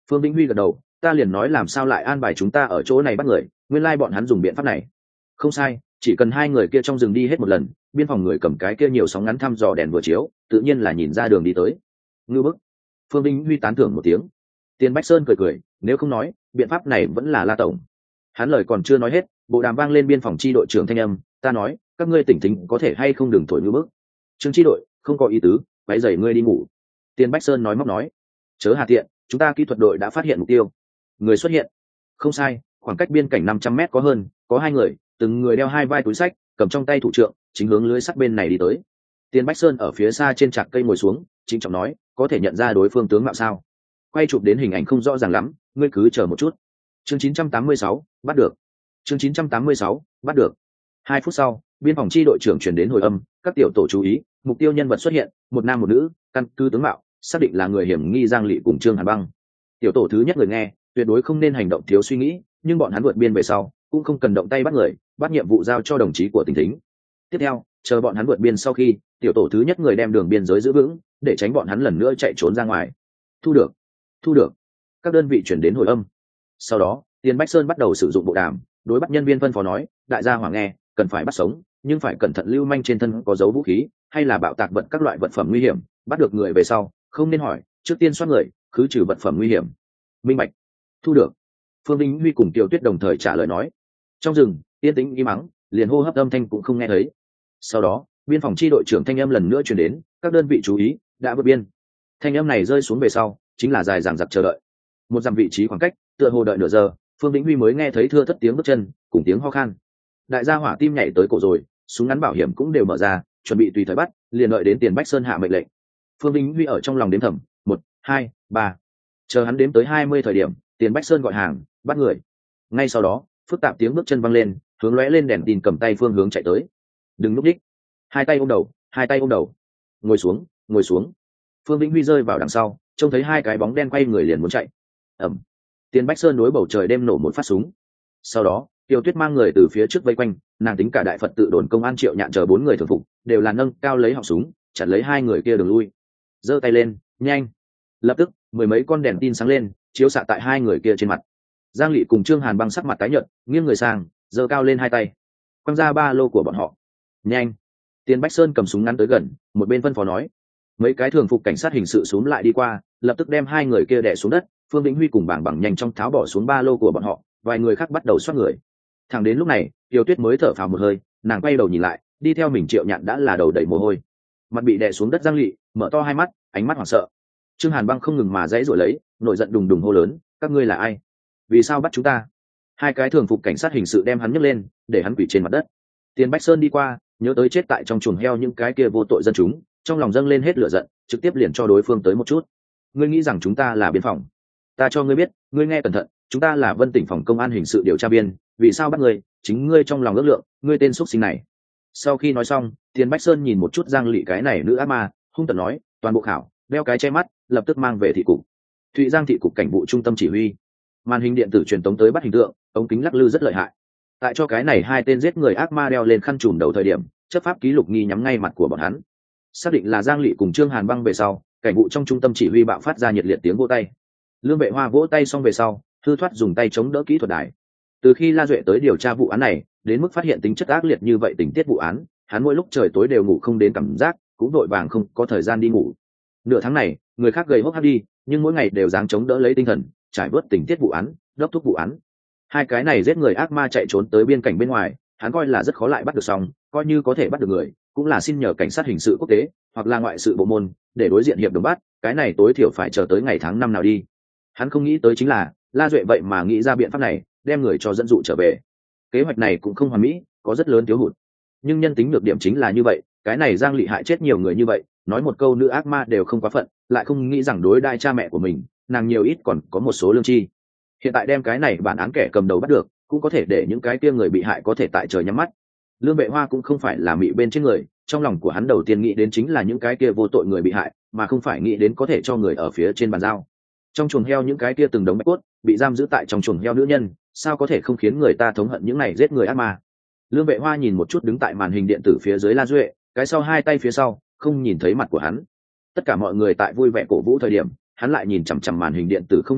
Phương Vĩnh Huy gật đầu, ta liền nói làm sao lại an bài chúng ta ở chỗ này bắt người, nguyên lai bọn hắn dùng biện pháp này. Không sai, chỉ cần hai người kia trong rừng đi hết một lần, biên phòng người cầm cái kia nhiều sóng ngắn thăm dò đèn vừa chiếu, tự nhiên là nhìn ra đường đi tới. Ngưu bức. Phương Vĩnh Huy tán thưởng một tiếng. Tiền Bách Sơn cười cười, nếu không nói, biện pháp này vẫn là La tổng. Hắn lời còn chưa nói hết, bộ đàm vang lên biên phòng chi đội trưởng thanh âm, ta nói, các ngươi tỉnh thính có thể hay không đừng thổi ngưu bức. Trương chi đội, không có ý tứ, váy giày ngươi đi ngủ. Tiền Bách Sơn nói móc nói, chớ hà tiện, chúng ta kỹ thuật đội đã phát hiện mục tiêu. Người xuất hiện. Không sai, khoảng cách biên cảnh năm trăm mét có hơn, có hai người, từng người đeo hai vai túi sách, cầm trong tay thủ trượng, chính hướng lưới sắt bên này đi tới. Tiền Bách Sơn ở phía xa trên trạc cây ngồi xuống, chính trọng nói, có thể nhận ra đối phương tướng mạo sao? Quay chụp đến hình ảnh không rõ ràng lắm, ngươi cứ chờ một chút. Chương chín trăm tám mươi sáu, bắt được. Chương chín trăm tám mươi sáu, bắt được. Hai phút sau, biên phòng chi đội trưởng truyền đến hồi âm, các tiểu tổ chú ý, mục tiêu nhân vật xuất hiện, một nam một nữ, căn cứ tướng mạo, xác định là người hiểm nghi Giang Lệ cùng Trương Hàn Băng. Tiểu tổ thứ nhất người nghe, tuyệt đối không nên hành động thiếu suy nghĩ, nhưng bọn hắn vượt biên về sau, cũng không cần động tay bắt người, bắt nhiệm vụ giao cho đồng chí của tỉnh thính. Tiếp theo, chờ bọn hắn vượt biên sau khi, tiểu tổ thứ nhất người đem đường biên giới giữ vững, để tránh bọn hắn lần nữa chạy trốn ra ngoài. Thu được, thu được. Các đơn vị chuyển đến hồi âm. Sau đó, Tiền Bách Sơn bắt đầu sử dụng bộ đàm, đối bắt nhân viên phân phó nói, đại gia hỏa nghe, cần phải bắt sống, nhưng phải cẩn thận lưu manh trên thân có dấu vũ khí, hay là bạo tạc vật các loại vật phẩm nguy hiểm, bắt được người về sau, không nên hỏi, trước tiên soát người, khứ trừ vật phẩm nguy hiểm. Minh bạch. Thu được. Phương Vĩnh Huy cùng Tiêu Tuyết đồng thời trả lời nói. Trong rừng, yên tĩnh im mắng, liền hô hấp âm thanh cũng không nghe thấy. Sau đó, biên phòng chi đội trưởng thanh âm lần nữa truyền đến, các đơn vị chú ý, đã vượt biên. Thanh âm này rơi xuống về sau, chính là dài dằng dặc chờ đợi. Một dặm vị trí khoảng cách, tựa hồ đợi nửa giờ, Phương Vĩnh Huy mới nghe thấy thưa thất tiếng bước chân, cùng tiếng ho khan. Đại gia hỏa tim nhảy tới cổ rồi, súng ngắn bảo hiểm cũng đều mở ra, chuẩn bị tùy thời bắt, liền đợi đến Tiền Bách Sơn hạ mệnh lệnh. Phương Vĩnh Huy ở trong lòng đếm thầm, một, hai, ba. Chờ hắn đếm tới hai mươi thời điểm, Tiền Bách Sơn gọi hàng, bắt người. Ngay sau đó, phức tạp tiếng bước chân văng lên, hướng lóe lên đèn tin cầm tay phương hướng chạy tới. Đừng núp đích. Hai tay ôm đầu, hai tay ôm đầu. Ngồi xuống, ngồi xuống. Phương Vĩnh Huy rơi vào đằng sau, trông thấy hai cái bóng đen quay người liền muốn chạy. Ầm. Tiền Bách Sơn đối bầu trời đêm nổ một phát súng. Sau đó, Tiêu Tuyết mang người từ phía trước vây quanh, nàng tính cả đại Phật tự đồn công an Triệu Nhạn chờ bốn người thường phục, đều là nâng cao lấy họng súng, chặn lấy hai người kia đường lui. Giơ tay lên, nhanh. Lập tức, mười mấy con đèn tin sáng lên, chiếu xạ tại hai người kia trên mặt. Giang Lệ cùng Trương Hàn Băng sắc mặt tái nhợt, nghiêng người sang, giơ cao lên hai tay, quăng ra ba lô của bọn họ. Nhanh. Tiền Bách Sơn cầm súng ngắn tới gần, một bên phân phó nói. Mấy cái thường phục cảnh sát hình sự xúm lại đi qua, lập tức đem hai người kia đè xuống đất. Phương Vĩnh Huy cùng Bảng Bằng nhanh trong tháo bỏ xuống ba lô của bọn họ, vài người khác bắt đầu xoát người. Thẳng đến lúc này, Tiêu Tuyết mới thở phào một hơi, nàng quay đầu nhìn lại, đi theo mình Triệu Nhạn đã là đầu đầy mồ hôi, mặt bị đè xuống đất. Giang Lệ mở to hai mắt, ánh mắt hoảng sợ. Trương Hàn Băng không ngừng mà dãy rồi lấy, nổi giận đùng đùng hô lớn, các ngươi là ai? Vì sao bắt chúng ta? Hai cái thường phục cảnh sát hình sự đem hắn nhấc lên, để hắn quỳ trên mặt đất. Tiền Bách Sơn đi qua, nhớ tới chết tại trong chuồng heo những cái kia vô tội dân chúng, trong lòng dâng lên hết lửa giận, trực tiếp liền cho đối phương tới một chút. Ngươi nghĩ rằng chúng ta là biên phòng? Ta cho ngươi biết, ngươi nghe cẩn thận, chúng ta là Vân tỉnh phòng công an hình sự điều tra biên, vì sao bắt ngươi? Chính ngươi trong lòng ước lượng, ngươi tên xuất sinh này. Sau khi nói xong, Tiền Bách Sơn nhìn một chút Giang Lệ cái này nữ ác ma, hung tợn nói, toàn bộ khảo, đeo cái che mắt, lập tức mang về thị cục. Thụy Giang thị cục cảnh vụ trung tâm chỉ huy. Màn hình điện tử truyền tống tới bắt hình tượng, ống kính lắc lư rất lợi hại. Tại cho cái này hai tên giết người ác ma đeo lên khăn trùm đầu thời điểm, chấp pháp ký lục nghi nhắm ngay mặt của bọn hắn. Xác định là Giang Lệ cùng Trương Hàn Băng về sau, cảnh vụ trong trung tâm chỉ huy bạo phát ra nhiệt liệt tiếng vỗ tay. Lương Vệ Hoa vỗ tay xong về sau, thư thoát dùng tay chống đỡ kỹ thuật đài. Từ khi La Duệ tới điều tra vụ án này, đến mức phát hiện tính chất ác liệt như vậy tình tiết vụ án, hắn mỗi lúc trời tối đều ngủ không đến cảm giác, cũng vội vàng không có thời gian đi ngủ. Nửa tháng này, người khác gầy hốc hác đi, nhưng mỗi ngày đều dáng chống đỡ lấy tinh thần, trải vớt tình tiết vụ án, đốc thúc vụ án. Hai cái này giết người ác ma chạy trốn tới biên cảnh bên ngoài, hắn coi là rất khó lại bắt được, xong coi như có thể bắt được người, cũng là xin nhờ cảnh sát hình sự quốc tế hoặc là ngoại sự bộ môn để đối diện hiệp đồng bắt, cái này tối thiểu phải chờ tới ngày tháng năm nào đi. Hắn không nghĩ tới chính là La Duệ vậy mà nghĩ ra biện pháp này, đem người cho dẫn dụ trở về. Kế hoạch này cũng không hoàn mỹ, có rất lớn thiếu hụt, nhưng nhân tính được điểm chính là như vậy. Cái này Giang Lệ hại chết nhiều người như vậy, nói một câu nữ ác ma đều không quá phận, lại không nghĩ rằng đối đai cha mẹ của mình, nàng nhiều ít còn có một số lương tri. Hiện tại đem cái này bản án kẻ cầm đầu bắt được, cũng có thể để những cái kia người bị hại có thể tại trời nhắm mắt. Lương Vệ Hoa cũng không phải là mị bên trên người, trong lòng của hắn đầu tiên nghĩ đến chính là những cái kia vô tội người bị hại, mà không phải nghĩ đến có thể cho người ở phía trên bàn giao. Trong chuồng heo những cái kia từng đống bạch cốt bị giam giữ tại trong chuồng heo nữ nhân, sao có thể không khiến người ta thống hận những này giết người ác ma. Lương Vệ Hoa nhìn một chút đứng tại màn hình điện tử phía dưới La Duệ, cái sau hai tay phía sau, không nhìn thấy mặt của hắn. Tất cả mọi người tại vui vẻ cổ vũ thời điểm, hắn lại nhìn chằm chằm màn hình điện tử không nhúc đích,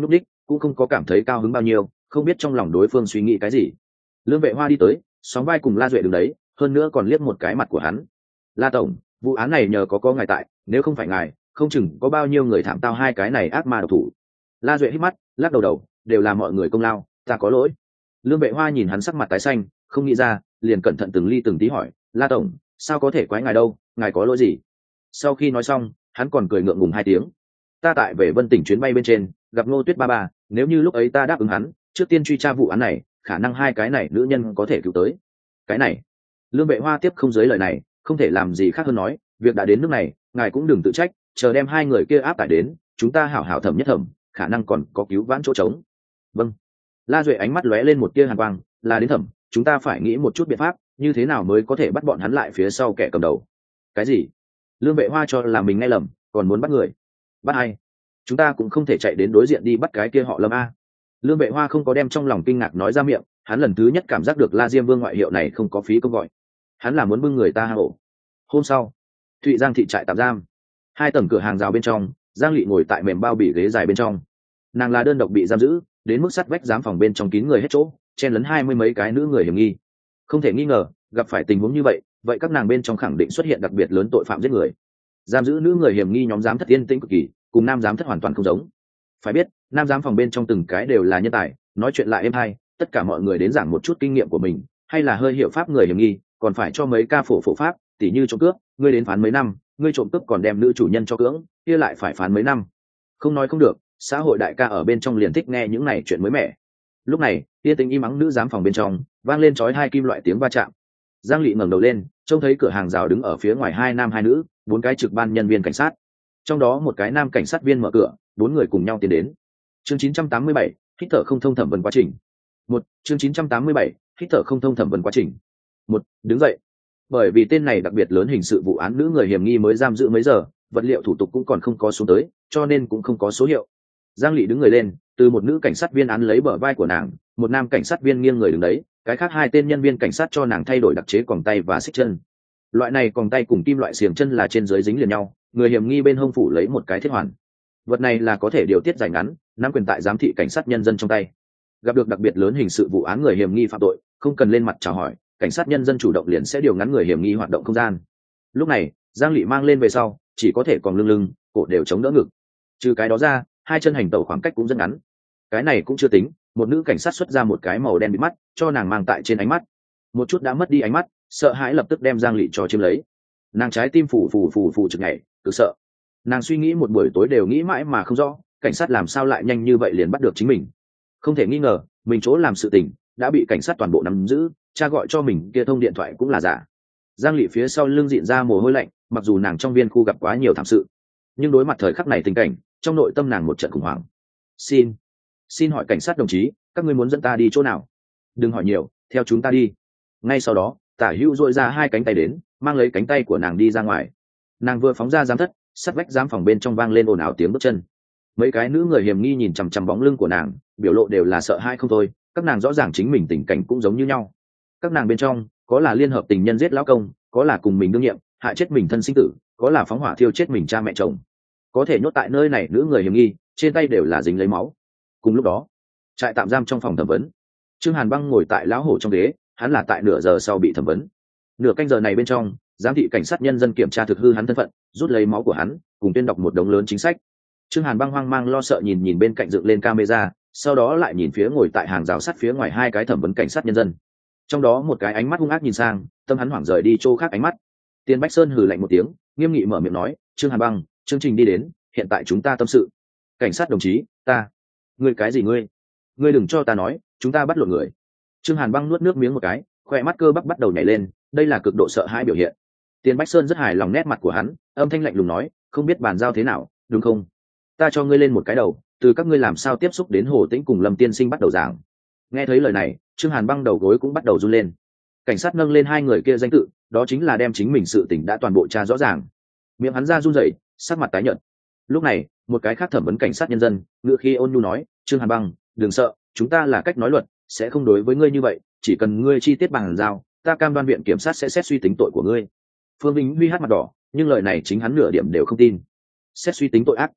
cũng không có cảm thấy cao hứng bao nhiêu, không biết trong lòng đối phương suy nghĩ cái gì. Lương Vệ Hoa đi tới, sóng vai cùng La Duệ đứng đấy, hơn nữa còn liếc một cái mặt của hắn. La tổng, vụ án này nhờ có có ngài tại, nếu không phải ngài, không chừng có bao nhiêu người thảm tao hai cái này ác ma độc thủ. La Duệ hít mắt, lắc đầu đầu, đều là mọi người công lao, ta có lỗi. Lương Vệ Hoa nhìn hắn sắc mặt tái xanh, không nghĩ ra, liền cẩn thận từng ly từng tí hỏi, La tổng, sao có thể quái ngài đâu, ngài có lỗi gì? Sau khi nói xong, hắn còn cười ngượng ngùng hai tiếng. Ta tại về Vân tỉnh chuyến bay bên trên, gặp Ngô Tuyết ba ba, nếu như lúc ấy ta đáp ứng hắn, trước tiên truy tra vụ án này, khả năng hai cái này nữ nhân có thể cứu tới. Cái này, Lương Vệ Hoa tiếp không dưới lời này, không thể làm gì khác hơn nói, việc đã đến nước này, ngài cũng đừng tự trách, chờ đem hai người kia áp tải đến, chúng ta hảo hảo thẩm nhất thẩm, khả năng còn có cứu vãn chỗ trống. Vâng. La Duệ ánh mắt lóe lên một tia hàn quang, là đến thẩm, chúng ta phải nghĩ một chút biện pháp, như thế nào mới có thể bắt bọn hắn lại phía sau kẻ cầm đầu. Cái gì? Lương Vệ Hoa cho là mình nghe lầm, còn muốn bắt người. Bắt ai? Chúng ta cũng không thể chạy đến đối diện đi bắt cái kia họ Lâm a. Lương Vệ Hoa không có đem trong lòng kinh ngạc nói ra miệng, hắn lần thứ nhất cảm giác được La Diêm Vương ngoại hiệu này không có phí công gọi. Hắn là muốn bưng người ta hang ổ. Hôm sau, Thụy Giang thị trại tạm giam, hai tầng cửa hàng rào bên trong, Giang Lệ ngồi tại mềm bao bỉ ghế dài bên trong. Nàng là đơn độc bị giam giữ, đến mức sắt vách giám phòng bên trong kín người hết chỗ, chen lấn hai mươi mấy cái nữ người hiểm nghi. Không thể nghi ngờ, gặp phải tình huống như vậy, vậy các nàng bên trong khẳng định xuất hiện đặc biệt lớn tội phạm giết người. Giam giữ nữ người hiểm nghi nhóm giám thất yên tĩnh cực kỳ, cùng nam giám thất hoàn toàn không giống. Phải biết, nam giám phòng bên trong từng cái đều là nhân tài, nói chuyện lại êm hay, tất cả mọi người đến giảng một chút kinh nghiệm của mình, hay là hơi hiểu pháp người hiểm nghi, còn phải cho mấy ca phổ phổ pháp, tỉ như trộm cướp, ngươi đến phán mấy năm, ngươi trộm cướp còn đem nữ chủ nhân cho cưỡng, kia lại phải phán mấy năm. Không nói không được, xã hội đại ca ở bên trong liền thích nghe những này chuyện mới mẻ. Lúc này, yên tĩnh im mắng nữ giám phòng bên trong, vang lên chói hai kim loại tiếng va chạm. Giang Lệ ngẩng đầu lên, trông thấy cửa hàng rào đứng ở phía ngoài hai nam hai nữ, bốn cái trực ban nhân viên cảnh sát. Trong đó một cái nam cảnh sát viên mở cửa, bốn người cùng nhau tiến đến. Chương chín trăm tám mươi bảy, hít thở không thông thẩm vấn quá trình. Một, chương chín trăm tám mươi bảy, hít thở không thông thẩm vấn quá trình. Một, đứng dậy. Bởi vì tên này đặc biệt lớn hình sự vụ án nữ người hiểm nghi mới giam giữ mấy giờ, vật liệu thủ tục cũng còn không có xuống tới, cho nên cũng không có số hiệu. Giang Lệ đứng người lên, từ một nữ cảnh sát viên án lấy bờ vai của nàng, một nam cảnh sát viên nghiêng người đứng đấy, cái khác hai tên nhân viên cảnh sát cho nàng thay đổi đặc chế còng tay và xích chân. Loại này còng tay cùng kim loại xiềng chân là trên dưới dính liền nhau, người hiểm nghi bên hông phủ lấy một cái thiết hoàn. Vật này là có thể điều tiết dài ngắn, nắm quyền tại giám thị cảnh sát nhân dân trong tay. Gặp được đặc biệt lớn hình sự vụ án người hiểm nghi phạm tội, không cần lên mặt chào hỏi, cảnh sát nhân dân chủ động liền sẽ điều ngắn người hiểm nghi hoạt động không gian. Lúc này, Giang Lệ mang lên về sau, chỉ có thể còn lưng lưng, cổ đều chống đỡ ngực. Trừ cái đó ra, hai chân hành tẩu khoảng cách cũng rất ngắn. Cái này cũng chưa tính, một nữ cảnh sát xuất ra một cái màu đen bịt mắt, cho nàng mang tại trên ánh mắt. Một chút đã mất đi ánh mắt, sợ hãi lập tức đem Giang Lệ cho chiếm lấy. Nàng trái tim phủ phủ phủ phủ trực nhảy, cực sợ. Nàng suy nghĩ một buổi tối đều nghĩ mãi mà không rõ, cảnh sát làm sao lại nhanh như vậy liền bắt được chính mình. Không thể nghi ngờ, mình chỗ làm sự tình đã bị cảnh sát toàn bộ nắm giữ, cha gọi cho mình kia thông điện thoại cũng là giả. Giang Lệ phía sau lưng dịn ra mồ hôi lạnh, mặc dù nàng trong viên khu gặp quá nhiều thảm sự, nhưng đối mặt thời khắc này tình cảnh, trong nội tâm nàng một trận khủng hoảng. Xin, xin hỏi cảnh sát đồng chí, các ngươi muốn dẫn ta đi chỗ nào? Đừng hỏi nhiều, theo chúng ta đi. Ngay sau đó, Tả Hữu duỗi ra hai cánh tay đến, mang lấy cánh tay của nàng đi ra ngoài. Nàng vừa phóng ra giám thất, sắt vách giám phòng bên trong vang lên ồn ào tiếng bước chân. Mấy cái nữ người hiểm nghi nhìn chằm chằm bóng lưng của nàng, biểu lộ đều là sợ hãi không thôi. Các nàng rõ ràng chính mình tình cảnh cũng giống như nhau. Các nàng bên trong, có là liên hợp tình nhân giết lão công, có là cùng mình đương nhiệm hại chết mình thân sinh tử, có là phóng hỏa thiêu chết mình cha mẹ chồng. Có thể nhốt tại nơi này nữ người hiểm nghi, trên tay đều là dính lấy máu. Cùng lúc đó, trại tạm giam trong phòng thẩm vấn, Trương Hàn Băng ngồi tại lão hổ trong ghế, hắn là tại nửa giờ sau bị thẩm vấn. Nửa canh giờ này bên trong, giám thị cảnh sát nhân dân kiểm tra thực hư hắn thân phận, rút lấy máu của hắn, cùng tuyên đọc một đống lớn chính sách. Trương Hàn Băng hoang mang lo sợ nhìn nhìn bên cạnh dựng lên camera, sau đó lại nhìn phía ngồi tại hàng rào sắt phía ngoài hai cái thẩm vấn cảnh sát nhân dân. Trong đó một cái ánh mắt hung ác nhìn sang, tâm hắn hoảng rời đi chỗ khác ánh mắt. Tiên Bách Sơn hừ lạnh một tiếng, nghiêm nghị mở miệng nói, Trương Hàn Băng, chương trình đi đến, hiện tại chúng ta tâm sự. Cảnh sát đồng chí, ta, ngươi cái gì ngươi? Ngươi đừng cho ta nói, chúng ta bắt lộn người. Trương Hàn Băng nuốt nước miếng một cái, khoe mắt cơ bắp bắt đầu nhảy lên, đây là cực độ sợ hãi biểu hiện. Tiên Bách Sơn rất hài lòng nét mặt của hắn, âm thanh lạnh lùng nói, không biết bàn giao thế nào, đúng không? Ta cho ngươi lên một cái đầu, từ các ngươi làm sao tiếp xúc đến Hồ Tĩnh cùng Lâm Tiên Sinh bắt đầu giảng. Nghe thấy lời này, Trương Hàn Băng đầu gối cũng bắt đầu run lên. Cảnh sát nâng lên hai người kia danh tự, đó chính là đem chính mình sự tình đã toàn bộ tra rõ ràng. Miệng hắn ra run rẩy, sắc mặt tái nhợt. Lúc này, một cái khác thẩm vấn cảnh sát nhân dân, ngựa khi ôn nhu nói, Trương Hàn Băng, đừng sợ, chúng ta là cách nói luật, sẽ không đối với ngươi như vậy, chỉ cần ngươi chi tiết bằng giao, ta cam đoan viện kiểm sát sẽ xét suy tính tội của ngươi. Phương Vĩnh Huy hát mặt đỏ, nhưng lời này chính hắn nửa điểm đều không tin. Xét suy tính tội ác.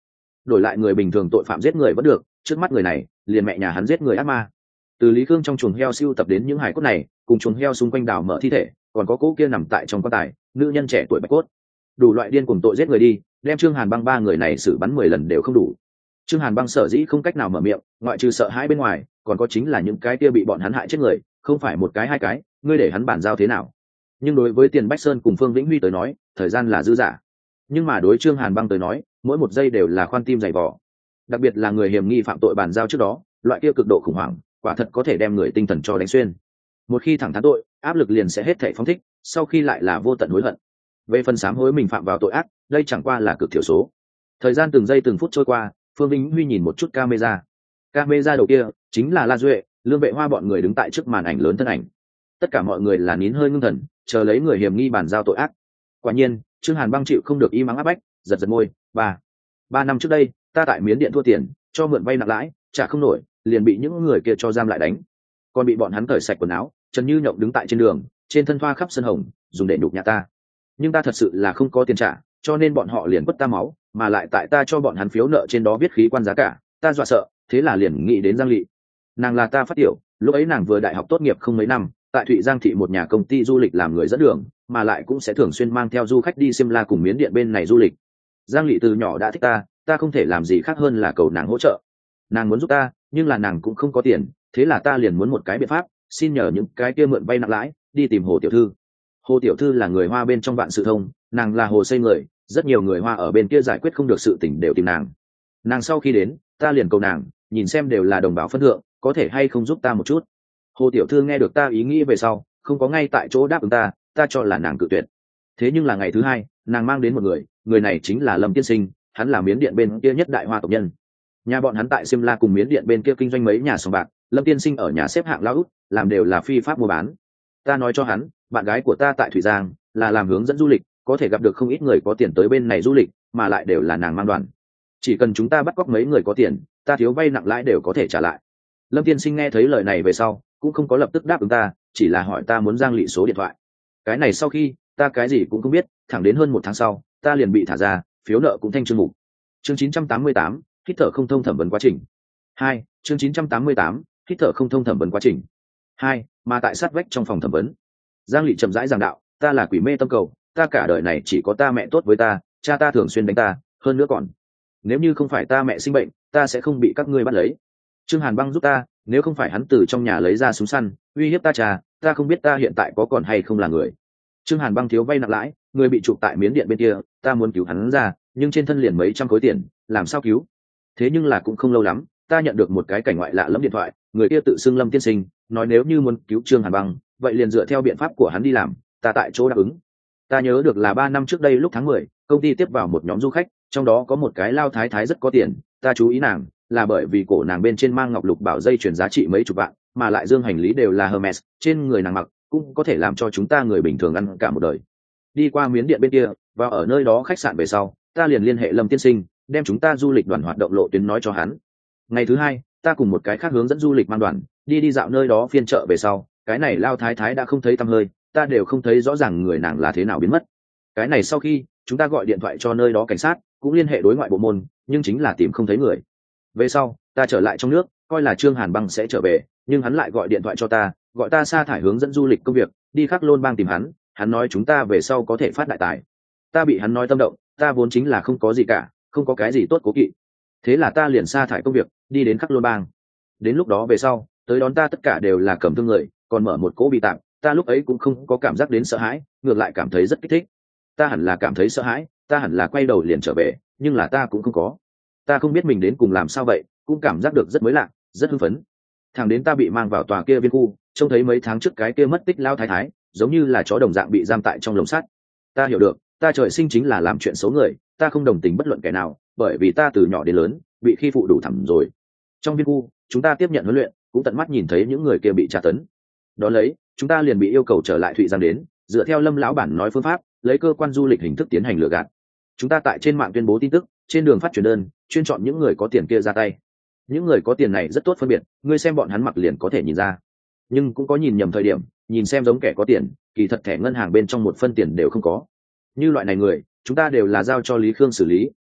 đổi lại người bình thường tội phạm giết người vẫn được, trước mắt người này liền mẹ nhà hắn giết người ác ma. Từ Lý Khương trong chuồng heo siêu tập đến những hài cốt này, cùng chuồng heo xung quanh đào mở thi thể, còn có cỗ kia nằm tại trong quan tài nữ nhân trẻ tuổi bạch cốt, đủ loại điên cuồng tội giết người đi, đem Trương Hàn Băng ba người này xử bắn mười lần đều không đủ. Trương Hàn Băng sở dĩ không cách nào mở miệng, ngoại trừ sợ hãi bên ngoài, còn có chính là những cái kia bị bọn hắn hại chết người, không phải một cái hai cái, ngươi để hắn bản giao thế nào? Nhưng đối với Tiền Bách Sơn cùng Phương Vĩnh Huy tới nói, thời gian là dư dả. Nhưng mà đối Trương Hàn Băng tới nói, mỗi một giây đều là khoan tim dày vò. Đặc biệt là người hiểm nghi phạm tội bàn giao trước đó, loại kia cực độ khủng hoảng, quả thật có thể đem người tinh thần cho đánh xuyên. Một khi thẳng thắn tội, áp lực liền sẽ hết thảy phóng thích, sau khi lại là vô tận hối hận. Về phần sám hối mình phạm vào tội ác, đây chẳng qua là cực thiểu số. Thời gian từng giây từng phút trôi qua, Phương Vĩnh Huy nhìn một chút camera. Camera đầu kia chính là La Duệ, Lương Vệ Hoa bọn người đứng tại trước màn ảnh lớn thân ảnh. Tất cả mọi người là nín hơi ngưng thần, chờ lấy người hiểm nghi bàn giao tội ác. Quả nhiên, Trương Hàn Băng chịu không được im ắng áp bách, giật giật môi, ba ba năm trước đây, ta tại Miến Điện thua tiền, cho mượn vay nặng lãi, trả không nổi, liền bị những người kia cho giam lại đánh. Còn bị bọn hắn cởi sạch quần áo, Trần Như Nhộng đứng tại trên đường, trên thân thoa khắp sân hồng, dùng để nhục nhã ta. Nhưng ta thật sự là không có tiền trả, cho nên bọn họ liền quất ta máu, mà lại tại ta cho bọn hắn phiếu nợ trên đó viết khí quan giá cả, ta dọa sợ, thế là liền nghĩ đến Giang Lệ. Nàng là ta phát tiểu, lúc ấy nàng vừa đại học tốt nghiệp không mấy năm, tại Thụy Giang thị một nhà công ty du lịch làm người dẫn đường, mà lại cũng sẽ thường xuyên mang theo du khách đi Simla cùng Miến Điện bên này du lịch. Giang Lệ từ nhỏ đã thích ta, ta không thể làm gì khác hơn là cầu nàng hỗ trợ. Nàng muốn giúp ta, nhưng là nàng cũng không có tiền, thế là ta liền muốn một cái biện pháp, xin nhờ những cái kia mượn vay nặng lãi, đi tìm Hồ tiểu thư. Hồ tiểu thư là người Hoa bên trong vạn sự thông, nàng là hồ xây người, rất nhiều người Hoa ở bên kia giải quyết không được sự tình đều tìm nàng. Nàng sau khi đến, ta liền cầu nàng, nhìn xem đều là đồng bào phân thượng, có thể hay không giúp ta một chút. Hồ tiểu thư nghe được ta ý nghĩ về sau, không có ngay tại chỗ đáp ứng ta, ta cho là nàng cự tuyệt. Thế nhưng là ngày thứ hai, nàng mang đến một người, người này chính là Lâm Tiên Sinh, hắn là Miến Điện bên kia nhất đại Hoa tộc nhân. Nhà bọn hắn tại Simla cùng Miến Điện bên kia kinh doanh mấy nhà sòng bạc, Lâm Tiên Sinh ở nhà xếp hạng lão út, làm đều là phi pháp mua bán. Ta nói cho hắn, bạn gái của ta tại Thủy Giang là làm hướng dẫn du lịch, có thể gặp được không ít người có tiền tới bên này du lịch, mà lại đều là nàng mang đoàn. Chỉ cần chúng ta bắt cóc mấy người có tiền, ta thiếu vay nặng lãi đều có thể trả lại. Lâm Tiên Sinh nghe thấy lời này về sau, cũng không có lập tức đáp ứng ta, chỉ là hỏi ta muốn Giang Lệ số điện thoại. Cái này sau khi, ta cái gì cũng không biết, thẳng đến hơn một tháng sau, ta liền bị thả ra, phiếu nợ cũng thanh trương mục. Chương chín trăm tám mươi tám, hít thở không thông thẩm vấn quá trình. Hai, chương chín trăm tám mươi tám, hít thở không thông thẩm vấn quá trình. Hai, mà tại sát vách trong phòng thẩm vấn, Giang Lệ chậm rãi giảng đạo, ta là quỷ mê tâm cầu, ta cả đời này chỉ có ta mẹ tốt với ta, cha ta thường xuyên đánh ta, hơn nữa còn, nếu như không phải ta mẹ sinh bệnh, ta sẽ không bị các ngươi bắt lấy. Trương Hàn Băng giúp ta, nếu không phải hắn từ trong nhà lấy ra súng săn, uy hiếp ta cha, ta không biết ta hiện tại có còn hay không là người. Trương Hàn Băng thiếu vay nặng lãi, người bị chụp tại Miến Điện bên kia, ta muốn cứu hắn ra, nhưng trên thân liền mấy trăm khối tiền, làm sao cứu? Thế nhưng là cũng không lâu lắm, ta nhận được một cái cảnh ngoại lạ lẫm điện thoại, người kia tự xưng Lâm Tiên Sinh, nói nếu như muốn cứu Trương Hàn Băng, vậy liền dựa theo biện pháp của hắn đi làm, ta tại chỗ đáp ứng. Ta nhớ được là ba năm trước đây lúc tháng mười, công ty tiếp vào một nhóm du khách, trong đó có một cái lao thái thái rất có tiền, ta chú ý nàng, là bởi vì cổ nàng bên trên mang ngọc lục bảo dây chuyền giá trị mấy chục vạn, mà lại dương hành lý đều là Hermes, trên người nàng mặc cũng có thể làm cho chúng ta người bình thường ăn cả một đời. Đi qua Miến Điện bên kia, và ở nơi đó khách sạn về sau, ta liền liên hệ Lâm Tiên Sinh, đem chúng ta du lịch đoàn hoạt động lộ tuyến nói cho hắn. Ngày thứ hai, ta cùng một cái khác hướng dẫn du lịch mang đoàn, đi đi dạo nơi đó phiên chợ về sau, cái này lao thái thái đã không thấy tăm hơi, ta đều không thấy rõ ràng người nàng là thế nào biến mất. Cái này sau khi, chúng ta gọi điện thoại cho nơi đó cảnh sát, cũng liên hệ đối ngoại bộ môn, nhưng chính là tìm không thấy người. Về sau, ta trở lại trong nước, coi là Trương Hàn Băng sẽ trở về, nhưng hắn lại gọi điện thoại cho ta, gọi ta sa thải hướng dẫn du lịch công việc, đi khắc Lôn Bang tìm hắn, hắn nói chúng ta về sau có thể phát đại tài. Ta bị hắn nói tâm động, ta vốn chính là không có gì cả, không có cái gì tốt cố kỵ. Thế là ta liền sa thải công việc, đi đến khắc Lôn Bang. Đến lúc đó về sau, tới đón ta tất cả đều là cầm thương người, còn mở một cỗ bị tạm, ta lúc ấy cũng không có cảm giác đến sợ hãi, ngược lại cảm thấy rất kích thích. Ta hẳn là cảm thấy sợ hãi, ta hẳn là quay đầu liền trở về, nhưng là ta cũng không có. Ta không biết mình đến cùng làm sao vậy, cũng cảm giác được rất mới lạ, rất hưng phấn. Thằng đến ta bị mang vào tòa kia viên khu, trông thấy mấy tháng trước cái kia mất tích lao thái thái, giống như là chó đồng dạng bị giam tại trong lồng sắt. Ta hiểu được, ta trời sinh chính là làm chuyện xấu người, ta không đồng tình bất luận kẻ nào, bởi vì ta từ nhỏ đến lớn bị khi phụ đủ thẳm rồi. Trong viên khu, chúng ta tiếp nhận huấn luyện, cũng tận mắt nhìn thấy những người kia bị tra tấn. Đó lấy, chúng ta liền bị yêu cầu trở lại Thụy Giang đến, dựa theo Lâm lão bản nói phương pháp, lấy cơ quan du lịch hình thức tiến hành lừa gạt. Chúng ta tại trên mạng tuyên bố tin tức, trên đường phát truyền đơn, chuyên chọn những người có tiền kia ra tay. Những người có tiền này rất tốt phân biệt, ngươi xem bọn hắn mặc liền có thể nhìn ra. Nhưng cũng có nhìn nhầm thời điểm, nhìn xem giống kẻ có tiền, kỳ thật thẻ ngân hàng bên trong một phân tiền đều không có. Như loại này người, chúng ta đều là giao cho Lý Khương xử lý,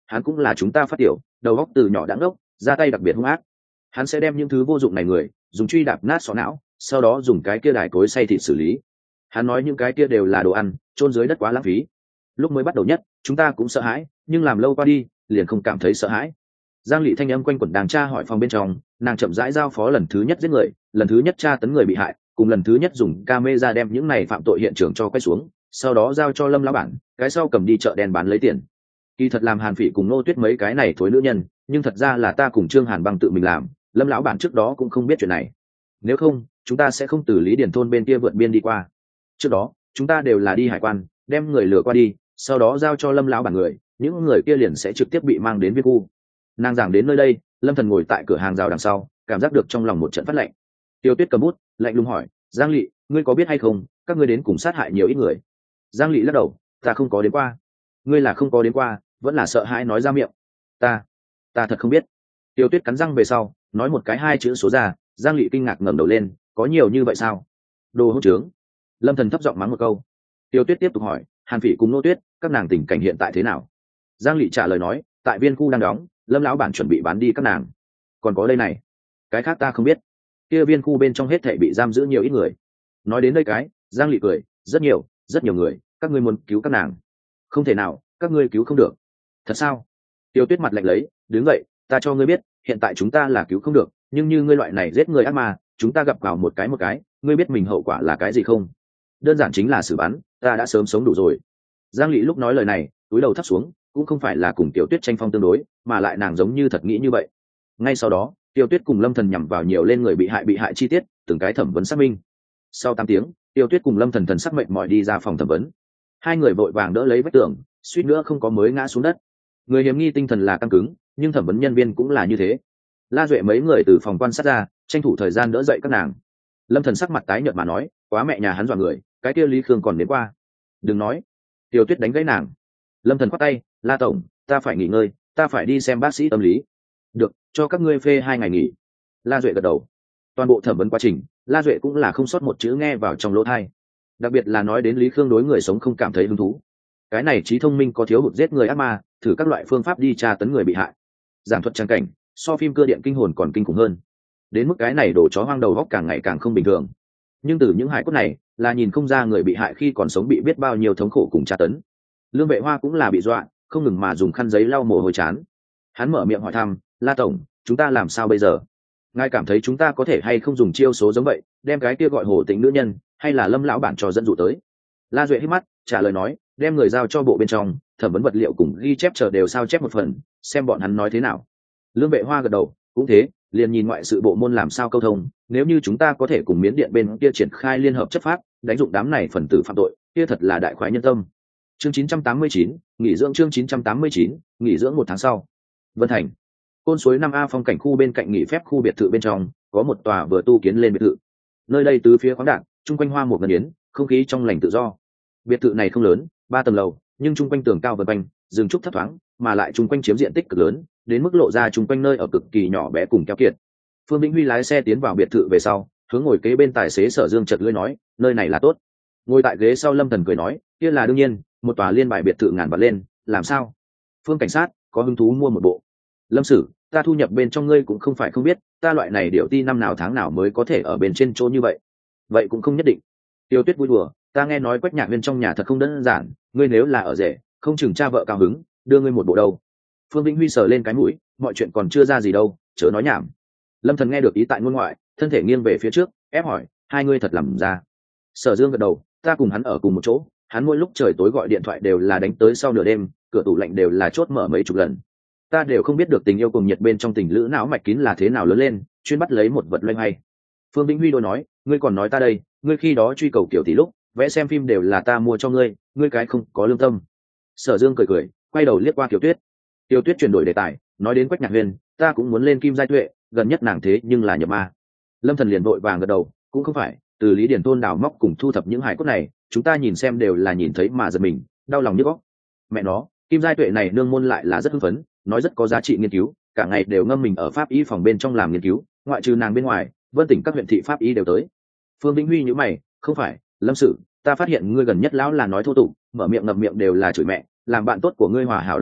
hắn cũng là chúng ta phát tiểu, đầu óc từ nhỏ đã ngốc, ra tay đặc biệt hung ác. Hắn sẽ đem những thứ vô dụng này người dùng truy đạp nát sọ não, sau đó dùng cái kia đài cối xay thịt xử lý. Hắn nói những cái kia đều là đồ ăn chôn dưới đất quá lãng phí. Lúc mới bắt đầu nhất chúng ta cũng sợ hãi, nhưng làm lâu qua đi liền không cảm thấy sợ hãi. Giang Lệ thanh âm quanh quẩn đàng tra hỏi phòng bên trong, nàng chậm rãi giao phó lần thứ nhất giết người, lần thứ nhất tra tấn người bị hại, cùng lần thứ nhất dùng camera đem những này phạm tội hiện trường cho quay xuống, sau đó giao cho Lâm lão bản, cái sau cầm đi chợ đen bán lấy tiền. Kỳ thật làm Hàn Phỉ cùng Nô Tuyết mấy cái này thối nữ nhân, nhưng thật ra là ta cùng Trương Hàn Băng tự mình làm, Lâm lão bản trước đó cũng không biết chuyện này. Nếu không, chúng ta sẽ không từ Lý Điền thôn bên kia vượt biên đi qua. Trước đó, chúng ta đều là đi hải quan, đem người lừa qua đi, sau đó giao cho Lâm lão bản người, những người kia liền sẽ trực tiếp bị mang đến Viên khu. Nàng giảng đến nơi đây, Lâm Thần ngồi tại cửa hàng rào đằng sau, cảm giác được trong lòng một trận phát lạnh. Tiêu Tuyết cầm bút, lạnh lùng hỏi, Giang Lệ, ngươi có biết hay không, các ngươi đến cùng sát hại nhiều ít người? Giang Lệ lắc đầu, ta không có đến qua. Ngươi là không có đến qua, vẫn là sợ hãi nói ra miệng. Ta, ta thật không biết. Tiêu Tuyết cắn răng về sau, nói một cái hai chữ số ra. Giang Lệ kinh ngạc ngẩng đầu lên, có nhiều như vậy sao? Đồ hỗn trướng. Lâm Thần thấp giọng mắng một câu. Tiêu Tuyết tiếp tục hỏi, Hàn Phỉ cùng Nô Tuyết, các nàng tình cảnh hiện tại thế nào? Giang Lệ trả lời nói, tại Viên khu đang đóng, Lâm lão bản chuẩn bị bán đi các nàng. Còn có đây này, cái khác ta không biết. Kia Viên khu bên trong hết thảy bị giam giữ nhiều ít người. Nói đến đây cái, Giang Lệ cười, rất nhiều, rất nhiều người, các ngươi muốn cứu các nàng. Không thể nào, các ngươi cứu không được. Thật sao? Tiêu Tuyết mặt lạnh lấy, đứng dậy, ta cho ngươi biết, hiện tại chúng ta là cứu không được, nhưng như ngươi loại này giết người ác ma, chúng ta gặp vào một cái một cái, ngươi biết mình hậu quả là cái gì không? Đơn giản chính là xử bắn, ta đã sớm sống đủ rồi. Giang Lệ lúc nói lời này, túi đầu thấp xuống, cũng không phải là cùng Tiểu Tuyết tranh phong tương đối, mà lại nàng giống như thật nghĩ như vậy. Ngay sau đó, Tiêu Tuyết cùng Lâm Thần nhằm vào nhiều lên người bị hại bị hại chi tiết, từng cái thẩm vấn xác minh. Sau tám tiếng, Tiêu Tuyết cùng Lâm Thần thần sắc mệnh mỏi đi ra phòng thẩm vấn. Hai người vội vàng đỡ lấy vách tường, suýt nữa không có mới ngã xuống đất. Người hiểm nghi tinh thần là căng cứng, nhưng thẩm vấn nhân viên cũng là như thế. La Duệ mấy người từ phòng quan sát ra, tranh thủ thời gian đỡ dậy các nàng. Lâm Thần sắc mặt tái nhợt mà nói, quá mẹ nhà hắn dọa người, cái kia Lý Khương còn đến qua. Đừng nói. Tiêu Tuyết đánh gãy nàng. Lâm Thần quát tay, La tổng, ta phải nghỉ ngơi, ta phải đi xem bác sĩ tâm lý. Được, cho các ngươi phê hai ngày nghỉ. La Duệ gật đầu. Toàn bộ thẩm vấn quá trình, La Duệ cũng là không sót một chữ nghe vào trong lỗ tai. Đặc biệt là nói đến Lý Khương đối người sống không cảm thấy hứng thú. Cái này trí thông minh có thiếu hụt giết người ác ma, thử các loại phương pháp đi tra tấn người bị hại. Giảng thuật trang cảnh, so phim Cơ điện kinh hồn còn kinh khủng hơn. Đến mức cái này đổ chó hoang đầu góc càng ngày càng không bình thường. Nhưng từ những hài cốt này, là nhìn không ra người bị hại khi còn sống bị biết bao nhiêu thống khổ cùng tra tấn. Lương Vệ Hoa cũng là bị dọa, không ngừng mà dùng khăn giấy lau mồ hôi chán. Hắn mở miệng hỏi thăm, La tổng, chúng ta làm sao bây giờ? Ngài cảm thấy chúng ta có thể hay không dùng chiêu số giống vậy, đem cái kia gọi Hồ Tĩnh nữ nhân, hay là Lâm lão bản cho dẫn dụ tới? La Duệ hít mắt, trả lời nói, đem người giao cho bộ bên trong, thẩm vấn vật liệu cùng ghi chép chờ đều sao chép một phần, xem bọn hắn nói thế nào. Lương Vệ Hoa gật đầu, cũng thế, liền nhìn ngoại sự bộ môn làm sao câu thông, nếu như chúng ta có thể cùng Miến Điện bên kia triển khai liên hợp chấp pháp, đánh dụng đám này phần tử phạm tội, kia thật là đại khoái nhân tâm. Chương chín trăm tám mươi chín, nghỉ dưỡng chương chín trăm tám mươi chín, nghỉ dưỡng một tháng sau. Vân Thành. Côn Suối năm A phong cảnh khu bên cạnh nghỉ phép khu biệt thự bên trong, có một tòa vừa tu kiến lên biệt thự. Nơi đây tứ phía khoáng đạn, chung quanh hoa một ngân yến, không khí trong lành tự do. Biệt thự này không lớn, ba tầng lầu, nhưng chung quanh tường cao vần quanh, rừng trúc thấp thoáng, mà lại chung quanh chiếm diện tích cực lớn, đến mức lộ ra chung quanh nơi ở cực kỳ nhỏ bé cùng keo kiệt. Phương Vĩnh Huy lái xe tiến vào biệt thự về sau, hướng ngồi kế bên tài xế Sở Dương chợt lưỡi nói, nơi này là tốt. Ngồi tại ghế sau Lâm Thần cười nói, kia là đương nhiên, một tòa liên bài biệt thự ngàn vạn lên, làm sao? Phương cảnh sát có hứng thú mua một bộ. Lâm Sử, ta thu nhập bên trong ngươi cũng không phải không biết, ta loại này điệu ti năm nào tháng nào mới có thể ở bên trên chỗ như vậy. Vậy cũng không nhất định. Tiêu Tuyết vui đùa, ta nghe nói Quách Nhạc Viên trong nhà thật không đơn giản, ngươi nếu là ở rể, không chừng cha vợ cao hứng, đưa ngươi một bộ đâu. Phương Vĩnh Huy sờ lên cái mũi, mọi chuyện còn chưa ra gì đâu, chớ nói nhảm. Lâm Thần nghe được ý tại ngôn ngoại, thân thể nghiêng về phía trước, ép hỏi, hai ngươi thật làm ra? Sở Dương gật đầu, ta cùng hắn ở cùng một chỗ, hắn mỗi lúc trời tối gọi điện thoại đều là đánh tới sau nửa đêm, cửa tủ lạnh đều là chốt mở mấy chục lần. Ta đều không biết được tình yêu cùng nhiệt bên trong tình lữ não mạch kín là thế nào lớn lên, chuyên bắt lấy một vật loanh hay. Phương Vĩnh Huy đôi nói, ngươi còn nói ta đây, ngươi khi đó truy cầu kiểu tỷ lúc, vẽ xem phim đều là ta mua cho ngươi, ngươi cái không có lương tâm. Sở Dương cười cười, quay đầu liếc qua Kiều Tuyết. Kiều Tuyết chuyển đổi đề tài, nói đến Quách Nhạc Huyền, ta cũng muốn lên Kim Giai Tuệ, gần nhất nàng thế nhưng là nhập ma. Lâm Thần liền vội vàng gật đầu, cũng không phải, từ Lý Điển Thôn đào móc cùng thu thập những hài cốt này, chúng ta nhìn xem đều là nhìn thấy mà giật mình, đau lòng nhức óc. Mẹ nó, Kim Giai Tuệ này nương môn lại là rất hưng phấn, nói rất có giá trị nghiên cứu, cả ngày đều ngâm mình ở pháp y phòng bên trong làm nghiên cứu, ngoại trừ nàng bên ngoài, Vân tỉnh các huyện thị pháp y đều tới. Phương Vĩnh Huy nhíu mày, không phải, Lâm Sự, ta phát hiện ngươi gần nhất lão là nói thô tục, mở miệng ngậm miệng đều là chửi mẹ, làm bạn tốt của ngươi hòa hảo đồng sự,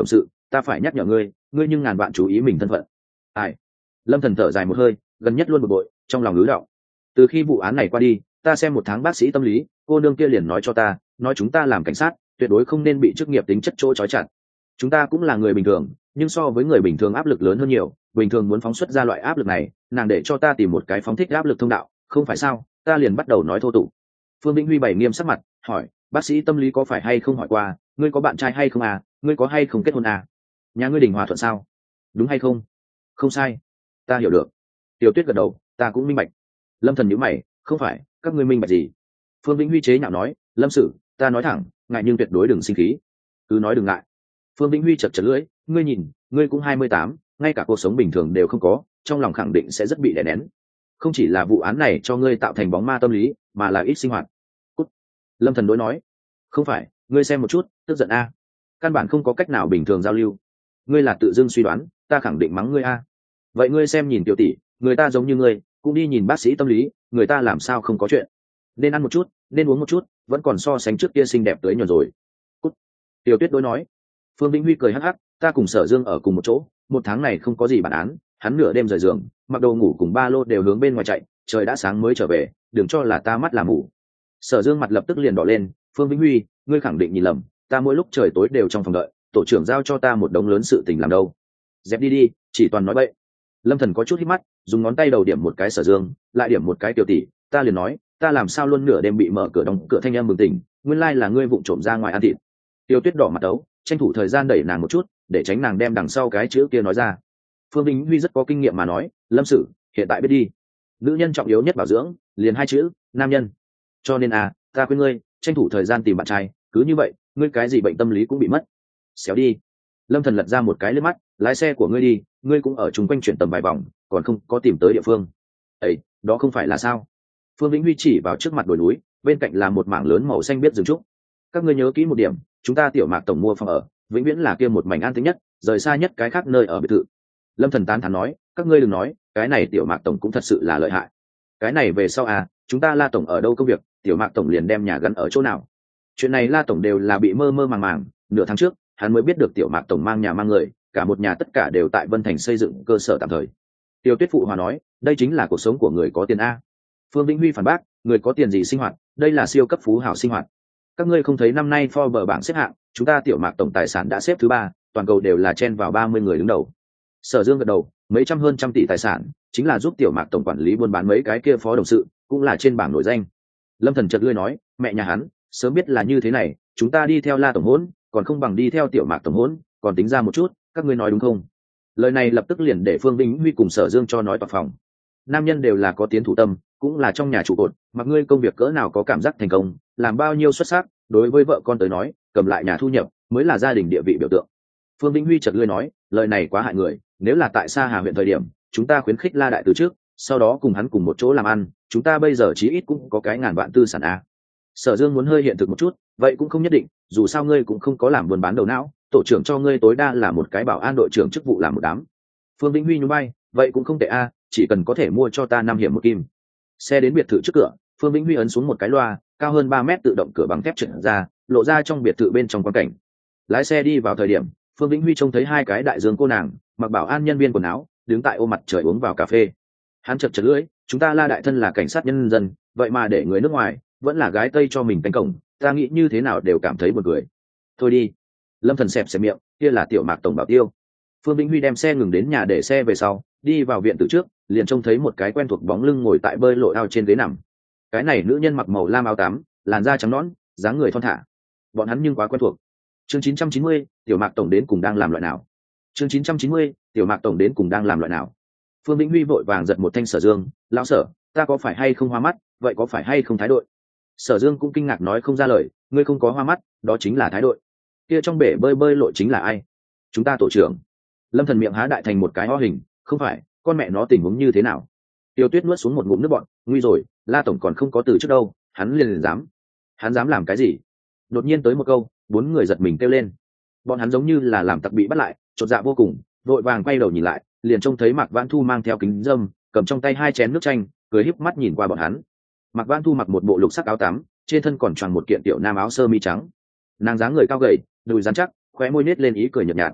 ta phải nhắc nhở ngươi ngươi nhưng ngàn vạn chú ý mình thân phận. Ai? Lâm Thần thở dài một hơi, gần nhất luôn bực bội, trong lòng ngứa đọng. Từ khi vụ án này qua đi, ta xem một tháng bác sĩ tâm lý, cô nương kia liền nói cho ta, nói chúng ta làm cảnh sát tuyệt đối không nên bị chức nghiệp tính chất chỗ trói chặt. Chúng ta cũng là người bình thường, nhưng so với người bình thường áp lực lớn hơn nhiều, bình thường muốn phóng xuất ra loại áp lực này, nàng để cho ta tìm một cái phóng thích áp lực thông đạo, không phải sao? Ta liền bắt đầu nói thô tục. Phương Vĩnh Huy bày nghiêm sắc mặt, hỏi, bác sĩ tâm lý có phải hay không hỏi qua, ngươi có bạn trai hay không à, ngươi có hay không kết hôn à? Nhà ngươi Đình Hòa Thuận sao? Đúng hay không? Không sai, ta hiểu được. Tiểu Tuyết gật đầu, ta cũng minh bạch. Lâm Thần nhíu mày, không phải, các ngươi minh bạch gì? Phương Vĩnh Huy chế nhạo nói, Lâm Sử, ta nói thẳng, ngại nhưng tuyệt đối đừng sinh khí, cứ nói đừng ngại. Phương Vĩnh Huy chật chật lưỡi, ngươi nhìn, ngươi cũng hai mươi tám, ngay cả cuộc sống bình thường đều không có, trong lòng khẳng định sẽ rất bị đè nén. Không chỉ là vụ án này cho ngươi tạo thành bóng ma tâm lý, mà là ít sinh hoạt. Cút. Lâm Thần đối nói, không phải, ngươi xem một chút, tức giận a, căn bản không có cách nào bình thường giao lưu. Ngươi là tự dưng suy đoán, ta khẳng định mắng ngươi a. Vậy ngươi xem nhìn tiểu tỷ, người ta giống như ngươi, cũng đi nhìn bác sĩ tâm lý, người ta làm sao không có chuyện? Nên ăn một chút, nên uống một chút, vẫn còn so sánh trước kia xinh đẹp tới nhuần rồi. Cút. Tiểu Tuyết đối nói. Phương Vĩnh Huy cười hắc hắc, ta cùng Sở Dương ở cùng một chỗ, một tháng này không có gì bản án, hắn nửa đêm rời giường, mặc đồ ngủ cùng ba lô đều hướng bên ngoài chạy, trời đã sáng mới trở về, đừng cho là ta mắt là mù. Sở Dương mặt lập tức liền đỏ lên, Phương Vĩnh Huy, ngươi khẳng định nhìn lầm, ta mỗi lúc trời tối đều trong phòng đợi, tổ trưởng giao cho ta một đống lớn sự tình làm đâu. Dẹp đi đi, chỉ toàn nói bậy. Lâm Thần có chút hít mắt, dùng ngón tay đầu điểm một cái Sở Dương, lại điểm một cái Tiểu tỷ, ta liền nói, ta làm sao luôn nửa đêm bị mở cửa đóng cửa thanh em bừng tỉnh, nguyên lai là ngươi vụng trộm ra ngoài ăn thịt. Tiêu Tuyết đỏ mặt đấu, tranh thủ thời gian đẩy nàng một chút, để tránh nàng đem đằng sau cái chữ kia nói ra. Phương Vĩnh Huy rất có kinh nghiệm mà nói, Lâm Sử, hiện tại biết đi, nữ nhân trọng yếu nhất bảo dưỡng, liền hai chữ, nam nhân. Cho nên à, ta khuyên ngươi, tranh thủ thời gian tìm bạn trai, cứ như vậy, ngươi cái gì bệnh tâm lý cũng bị mất. Xéo đi. Lâm Thần lật ra một cái liếc mắt, lái xe của ngươi đi, ngươi cũng ở chung quanh chuyển tầm vài vòng, còn không có tìm tới địa phương. Ấy, đó không phải là sao? Phương Vĩnh Huy chỉ vào trước mặt đồi núi, bên cạnh là một mảng lớn màu xanh biết rừng trúc. Các ngươi nhớ kỹ một điểm, chúng ta Tiểu Mạc tổng mua phòng ở, vĩnh viễn là kia một mảnh an tĩnh nhất, rời xa nhất cái khác nơi ở biệt thự. Lâm Thần tán thán nói, các ngươi đừng nói, cái này Tiểu Mạc tổng cũng thật sự là lợi hại. Cái này về sau à, chúng ta La tổng ở đâu công việc, Tiểu Mạc tổng liền đem nhà gắn ở chỗ nào. Chuyện này La tổng đều là bị mơ mơ màng màng, nửa tháng trước, hắn mới biết được Tiểu Mạc tổng mang nhà mang người, cả một nhà tất cả đều tại Vân Thành xây dựng cơ sở tạm thời. Tiêu Tuyết phụ hòa nói, đây chính là cuộc sống của người có tiền a. Phương Vĩnh Huy phản bác, người có tiền gì sinh hoạt, đây là siêu cấp phú hào sinh hoạt. Các ngươi không thấy năm nay Forbes bảng xếp hạng, chúng ta Tiểu Mạc tổng tài sản đã xếp thứ ba, toàn cầu đều là chen vào ba mươi người đứng đầu. Sở Dương gật đầu, mấy trăm hơn trăm tỷ tài sản, chính là giúp Tiểu Mạc tổng quản lý buôn bán mấy cái kia phó đồng sự, cũng là trên bảng nổi danh. Lâm Thần chợt lưỡi nói, mẹ nhà hắn, sớm biết là như thế này, chúng ta đi theo La tổng hỗn, còn không bằng đi theo Tiểu Mạc tổng hỗn, còn tính ra một chút, các ngươi nói đúng không? Lời này lập tức liền để Phương Vĩnh Huy cùng Sở Dương cho nói toạc phòng. Nam nhân đều là có tiến thủ tâm, cũng là trong nhà trụ cột, mặc ngươi công việc cỡ nào có cảm giác thành công, làm bao nhiêu xuất sắc, đối với vợ con tới nói, cầm lại nhà thu nhập mới là gia đình địa vị biểu tượng. Phương Vĩnh Huy chợt lưỡi nói, lời này quá hại người, nếu là tại Sa Hà huyện thời điểm, chúng ta khuyến khích La đại từ trước, sau đó cùng hắn cùng một chỗ làm ăn, chúng ta bây giờ chí ít cũng có cái ngàn vạn tư sản a. Sở Dương muốn hơi hiện thực một chút, vậy cũng không nhất định, dù sao ngươi cũng không có làm buôn bán đầu não, tổ trưởng cho ngươi tối đa là một cái bảo an đội trưởng chức vụ làm một đám. Phương Vĩnh Huy nhún vai, vậy cũng không tệ a, chỉ cần có thể mua cho ta năm hiểm một kim. Xe đến biệt thự trước cửa, Phương Vĩnh Huy ấn xuống một cái loa, cao hơn ba mét tự động cửa bằng thép trượt ra, lộ ra trong biệt thự bên trong quan cảnh. Lái xe đi vào thời điểm, Phương Vĩnh Huy trông thấy hai cái đại dương cô nàng, mặc bảo an nhân viên quần áo, đứng tại ô mặt trời uống vào cà phê. Hắn chật chật lưỡi, chúng ta La đại thân là cảnh sát nhân dân, vậy mà để người nước ngoài vẫn là gái tây cho mình cánh cổng, ta nghĩ như thế nào đều cảm thấy buồn cười. Thôi đi. Lâm Thần xẹp xẹp miệng, kia là Tiểu Mạc tổng bảo tiêu. Phương Vĩnh Huy đem xe ngừng đến nhà để xe về sau, đi vào viện từ trước, liền trông thấy một cái quen thuộc bóng lưng ngồi tại bơi lội ao trên ghế nằm. Cái này nữ nhân mặc màu lam áo tắm, làn da trắng nõn, dáng người thon thả. Bọn hắn nhưng quá quen thuộc. Chương chín trăm chín mươi, Tiểu Mạc tổng đến cùng đang làm loại nào? Chương chín trăm chín mươi, Tiểu Mạc tổng đến cùng đang làm loại nào? Phương Vĩnh Huy vội vàng giật một thanh Sở Dương, lão Sở, ta có phải hay không hoa mắt, vậy có phải hay không thái đội? Sở Dương cũng kinh ngạc nói không ra lời, ngươi không có hoa mắt, đó chính là thái đội. Kia trong bể bơi bơi lội chính là ai? Chúng ta tổ trưởng. Lâm Thần miệng há đại thành một cái ho hình, không phải, con mẹ nó tình huống như thế nào? Tiêu Tuyết nuốt xuống một ngụm nước bọt, nguy rồi, La tổng còn không có từ trước đâu, hắn liền liền dám. Hắn dám làm cái gì? Đột nhiên tới một câu, bốn người giật mình kêu lên. Bọn hắn giống như là làm tặc bị bắt lại, chột dạ vô cùng, vội vàng quay đầu nhìn lại, liền trông thấy Mạc Vãn Thu mang theo kính dâm, cầm trong tay hai chén nước chanh, cười híp mắt nhìn qua bọn hắn. Mạc Vãn Thu mặc một bộ lục sắc áo tắm, trên thân còn choàng một kiện tiểu nam áo sơ mi trắng. Nàng dáng người cao gầy, đùi rắn chắc, khóe môi nết lên ý cười nhợt nhạt.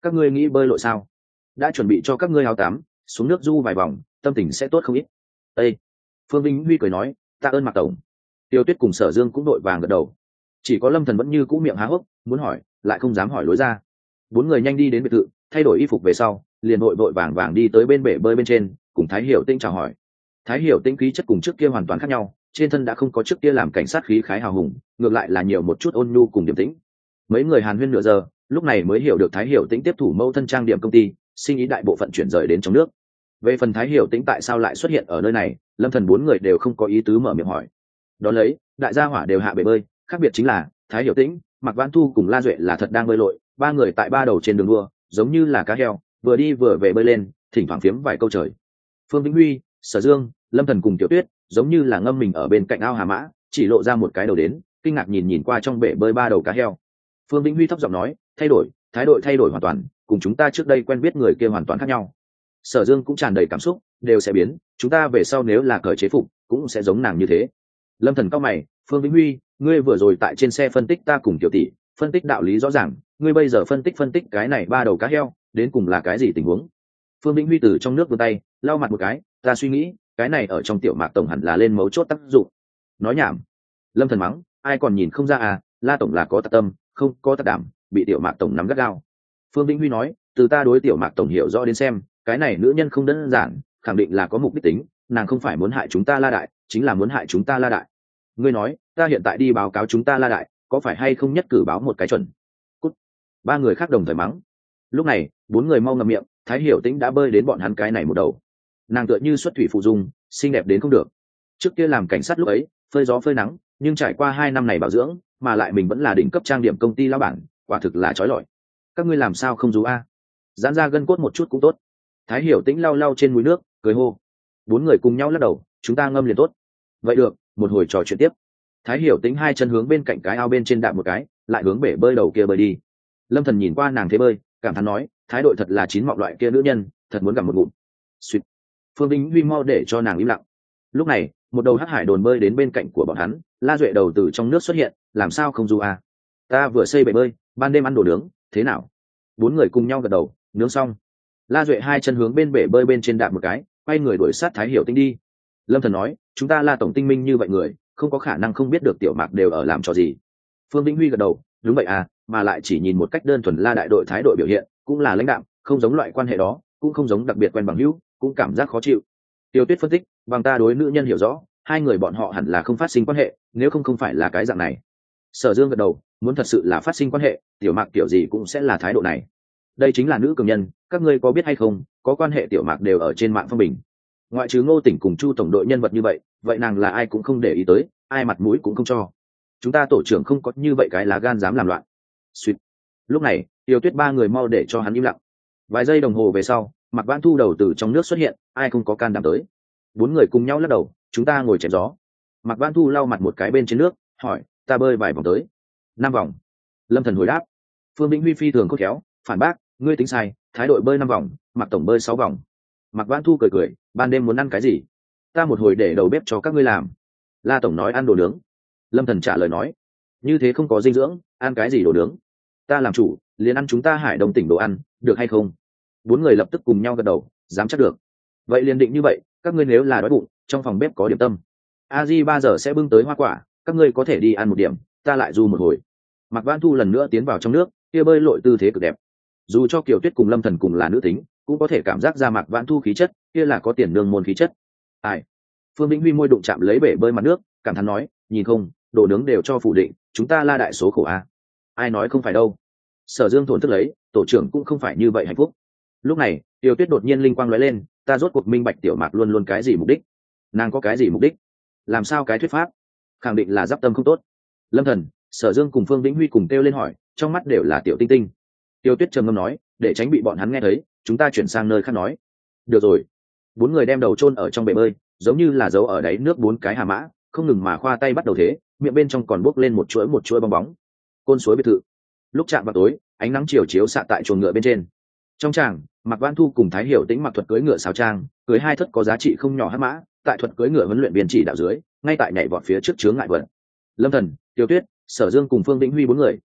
các ngươi nghĩ bơi lội sao? Đã chuẩn bị cho các ngươi áo tắm, xuống nước du vài vòng, tâm tình sẽ tốt không ít. Ê! Phương Vĩnh Huy cười nói, tạ ơn Mạc tổng. Tiêu Tuyết cùng Sở Dương cũng đội vàng gật đầu. Chỉ có Lâm Thần vẫn như cũ miệng há hốc, muốn hỏi, lại không dám hỏi lối ra. Bốn người nhanh đi đến biệt thự, thay đổi y phục về sau, liền vội vội vàng vàng đi tới bên bể bơi bên trên, cùng Thái Hiểu Tĩnh chào hỏi. Thái Hiểu Tĩnh khí chất cùng trước kia hoàn toàn khác nhau, trên thân đã không có trước kia làm cảnh sát khí khái hào hùng, ngược lại là nhiều một chút ôn nhu cùng điềm tĩnh. Mấy người hàn huyên nửa giờ, lúc này mới hiểu được Thái Hiểu Tĩnh tiếp thủ mẫu thân trang điểm công ty, sinh ý đại bộ phận chuyển rời đến trong nước. Về phần Thái Hiểu Tĩnh tại sao lại xuất hiện ở nơi này, Lâm Thần bốn người đều không có ý tứ mở miệng hỏi. Đó lấy, đại gia hỏa đều hạ bể bơi, khác biệt chính là Thái Hiểu Tĩnh, Mạc Vãn Thu cùng La Duệ là thật đang bơi lội, ba người tại ba đầu trên đường đua, giống như là cá heo, vừa đi vừa về bơi lên, thỉnh thoảng phiếm vài câu trời. Phương Vĩnh Huy, Sở Dương, Lâm Thần cùng Tiểu Tuyết, giống như là ngâm mình ở bên cạnh ao hà mã, chỉ lộ ra một cái đầu đến, kinh ngạc nhìn nhìn qua trong bể bơi ba đầu cá heo. Phương Vĩnh Huy thấp giọng nói, thay đổi, thái độ thay đổi hoàn toàn, cùng chúng ta trước đây quen biết người kia hoàn toàn khác nhau. Sở Dương cũng tràn đầy cảm xúc, đều sẽ biến, chúng ta về sau nếu là cởi chế phục, cũng sẽ giống nàng như thế. Lâm Thần cao mày, Phương Vĩnh Huy, ngươi vừa rồi tại trên xe phân tích ta cùng Tiểu tỷ, phân tích đạo lý rõ ràng, ngươi bây giờ phân tích phân tích cái này ba đầu cá heo, đến cùng là cái gì tình huống? Phương Vĩnh Huy từ trong nước vươn tay, lau mặt một cái, ta suy nghĩ, cái này ở trong Tiểu Mạc tổng hẳn là lên mấu chốt tác dụng. Nói nhảm. Lâm Thần mắng, ai còn nhìn không ra à, La tổng là có tạc tâm, không có tạc đảm, bị Tiểu Mạc tổng nắm gắt gao. Phương Vĩnh Huy nói, từ ta đối Tiểu Mạc tổng hiểu rõ đến xem, cái này nữ nhân không đơn giản, khẳng định là có mục đích tính, nàng không phải muốn hại chúng ta La đại, chính là muốn hại chúng ta La đại. Ngươi nói, ta hiện tại đi báo cáo chúng ta La đại, có phải hay không nhất cử báo một cái chuẩn? Cút. Ba người khác đồng thời mắng. Lúc này, bốn người mau ngậm miệng, Thái Hiểu Tĩnh đã bơi đến bọn hắn cái này một đầu. Nàng tựa như xuất thủy phụ dung, xinh đẹp đến không được. Trước kia làm cảnh sát lúc ấy, phơi gió phơi nắng, nhưng trải qua hai năm này bảo dưỡng, mà lại mình vẫn là đỉnh cấp trang điểm công ty lão bản, quả thực là chói lọi. Các ngươi làm sao không rú a? Giãn ra gân cốt một chút cũng tốt. Thái Hiểu Tĩnh lau lau trên mũi nước, cười hô. Bốn người cùng nhau lắc đầu, chúng ta ngâm liền tốt. Vậy được, một hồi trò chuyện tiếp. Thái Hiểu Tĩnh hai chân hướng bên cạnh cái ao bên trên đạp một cái, lại hướng bể bơi đầu kia bơi đi. Lâm Thần nhìn qua nàng thế bơi, cảm thán nói, thái độ thật là chín mọng loại kia nữ nhân, thật muốn gặp một ngụm. Suýt. Phương Vĩnh Huy mau để cho nàng im lặng. Lúc này, một đầu hắc hải đồn bơi đến bên cạnh của bọn hắn, La Duệ đầu từ trong nước xuất hiện, làm sao không du à? Ta vừa xây bể bơi, ban đêm ăn đồ nướng, thế nào? Bốn người cùng nhau gật đầu, nướng xong. La Duệ hai chân hướng bên bể bơi bên trên đạp một cái, quay người đuổi sát Thái Hiểu Tĩnh đi. Lâm Thần nói, chúng ta La tổng tinh minh như vậy người, không có khả năng không biết được Tiểu Mạc đều ở làm trò gì. Phương Vĩnh Huy gật đầu, đúng vậy à, mà lại chỉ nhìn một cách đơn thuần La đại đội thái độ biểu hiện, cũng là lãnh đạm, không giống loại quan hệ đó, cũng không giống đặc biệt quen bằng hữu, cũng cảm giác khó chịu. Tiêu Tuyết phân tích, bằng ta đối nữ nhân hiểu rõ, hai người bọn họ hẳn là không phát sinh quan hệ, nếu không không phải là cái dạng này. Sở Dương gật đầu, muốn thật sự là phát sinh quan hệ, Tiểu Mạc kiểu gì cũng sẽ là thái độ này. Đây chính là nữ cường nhân, các ngươi có biết hay không, có quan hệ Tiểu Mạc đều ở trên mạng phong bình. Ngoại trừ Ngô Tỉnh cùng Chu tổng đội nhân vật như vậy, vậy nàng là ai cũng không để ý tới, ai mặt mũi cũng không cho. Chúng ta tổ trưởng không có như vậy cái lá gan dám làm loạn. Suýt. Lúc này, Tiêu Tuyết ba người mau để cho hắn im lặng. Vài giây đồng hồ về sau, Mạc Vãn Thu đầu từ trong nước xuất hiện, ai không có can đảm tới. Bốn người cùng nhau lắc đầu, chúng ta ngồi chém gió. Mạc Vãn Thu lau mặt một cái bên trên nước, hỏi, ta bơi vài vòng tới. Năm vòng. Lâm Thần hồi đáp. Phương Vĩnh Huy phi thường khôn khéo, phản bác, ngươi tính sai, thái đội bơi năm vòng, Mạc tổng bơi sáu vòng. Mạc Vãn Thu cười cười, ban đêm muốn ăn cái gì? Ta một hồi để đầu bếp cho các ngươi làm. La tổng nói ăn đồ nướng. Lâm Thần trả lời nói, như thế không có dinh dưỡng, ăn cái gì đồ nướng? Ta làm chủ, liền ăn chúng ta Hải Đông tỉnh đồ ăn, được hay không? Bốn người lập tức cùng nhau gật đầu, dám chắc được. Vậy liền định như vậy, các ngươi nếu là đói bụng, trong phòng bếp có điểm tâm. A Di ba giờ sẽ bưng tới hoa quả, các ngươi có thể đi ăn một điểm, ta lại du một hồi. Mạc Vãn Thu lần nữa tiến vào trong nước, kia bơi lội tư thế cực đẹp. Dù cho Kiều Tuyết cùng Lâm Thần cùng là nữ tính, cũng có thể cảm giác ra Mạc Vãn Thu khí chất, kia là có tiền nương môn khí chất. Ai? Phương Vĩnh Huy môi đụng chạm lấy bể bơi mặt nước, cảm thán nói, nhìn không, đồ nướng đều cho phủ định, chúng ta La đại số khổ a. Ai nói không phải đâu. Sở Dương thổn thức lấy, tổ trưởng cũng không phải như vậy hạnh phúc. Lúc này, Tiêu Tuyết đột nhiên linh quang lóe lên, ta rốt cuộc minh bạch Tiểu Mạc luôn luôn cái gì mục đích. Nàng có cái gì mục đích? Làm sao cái thuyết pháp? Khẳng định là giáp tâm không tốt. Lâm Thần, Sở Dương cùng Phương Vĩnh Huy cùng kêu lên hỏi, trong mắt đều là tiểu tinh tinh. Tiêu Tuyết trầm ngâm nói, để tránh bị bọn hắn nghe thấy, chúng ta chuyển sang nơi khác nói. Được rồi. Bốn người đem đầu chôn ở trong bể bơi, giống như là giấu ở đáy nước bốn cái hà mã, không ngừng mà khoa tay bắt đầu thế, miệng bên trong còn bốc lên một chuỗi một chuỗi bong bóng. Côn suối biệt thự. Lúc chạm vào tối, ánh nắng chiều chiếu xạ tại chuồng ngựa bên trên. Trong tràng, Mạc Vãn Thu cùng Thái Hiểu Tĩnh mặc thuật cưỡi ngựa sáo trang, cưỡi hai thất có giá trị không nhỏ hắc mã, tại thuật cưỡi ngựa huấn luyện viên chỉ đạo dưới, ngay tại nhảy vọt phía trước chướng ngại vật. Lâm Thần, Tiêu Tuyết, Sở Dương cùng Phương Vĩnh Huy bốn người,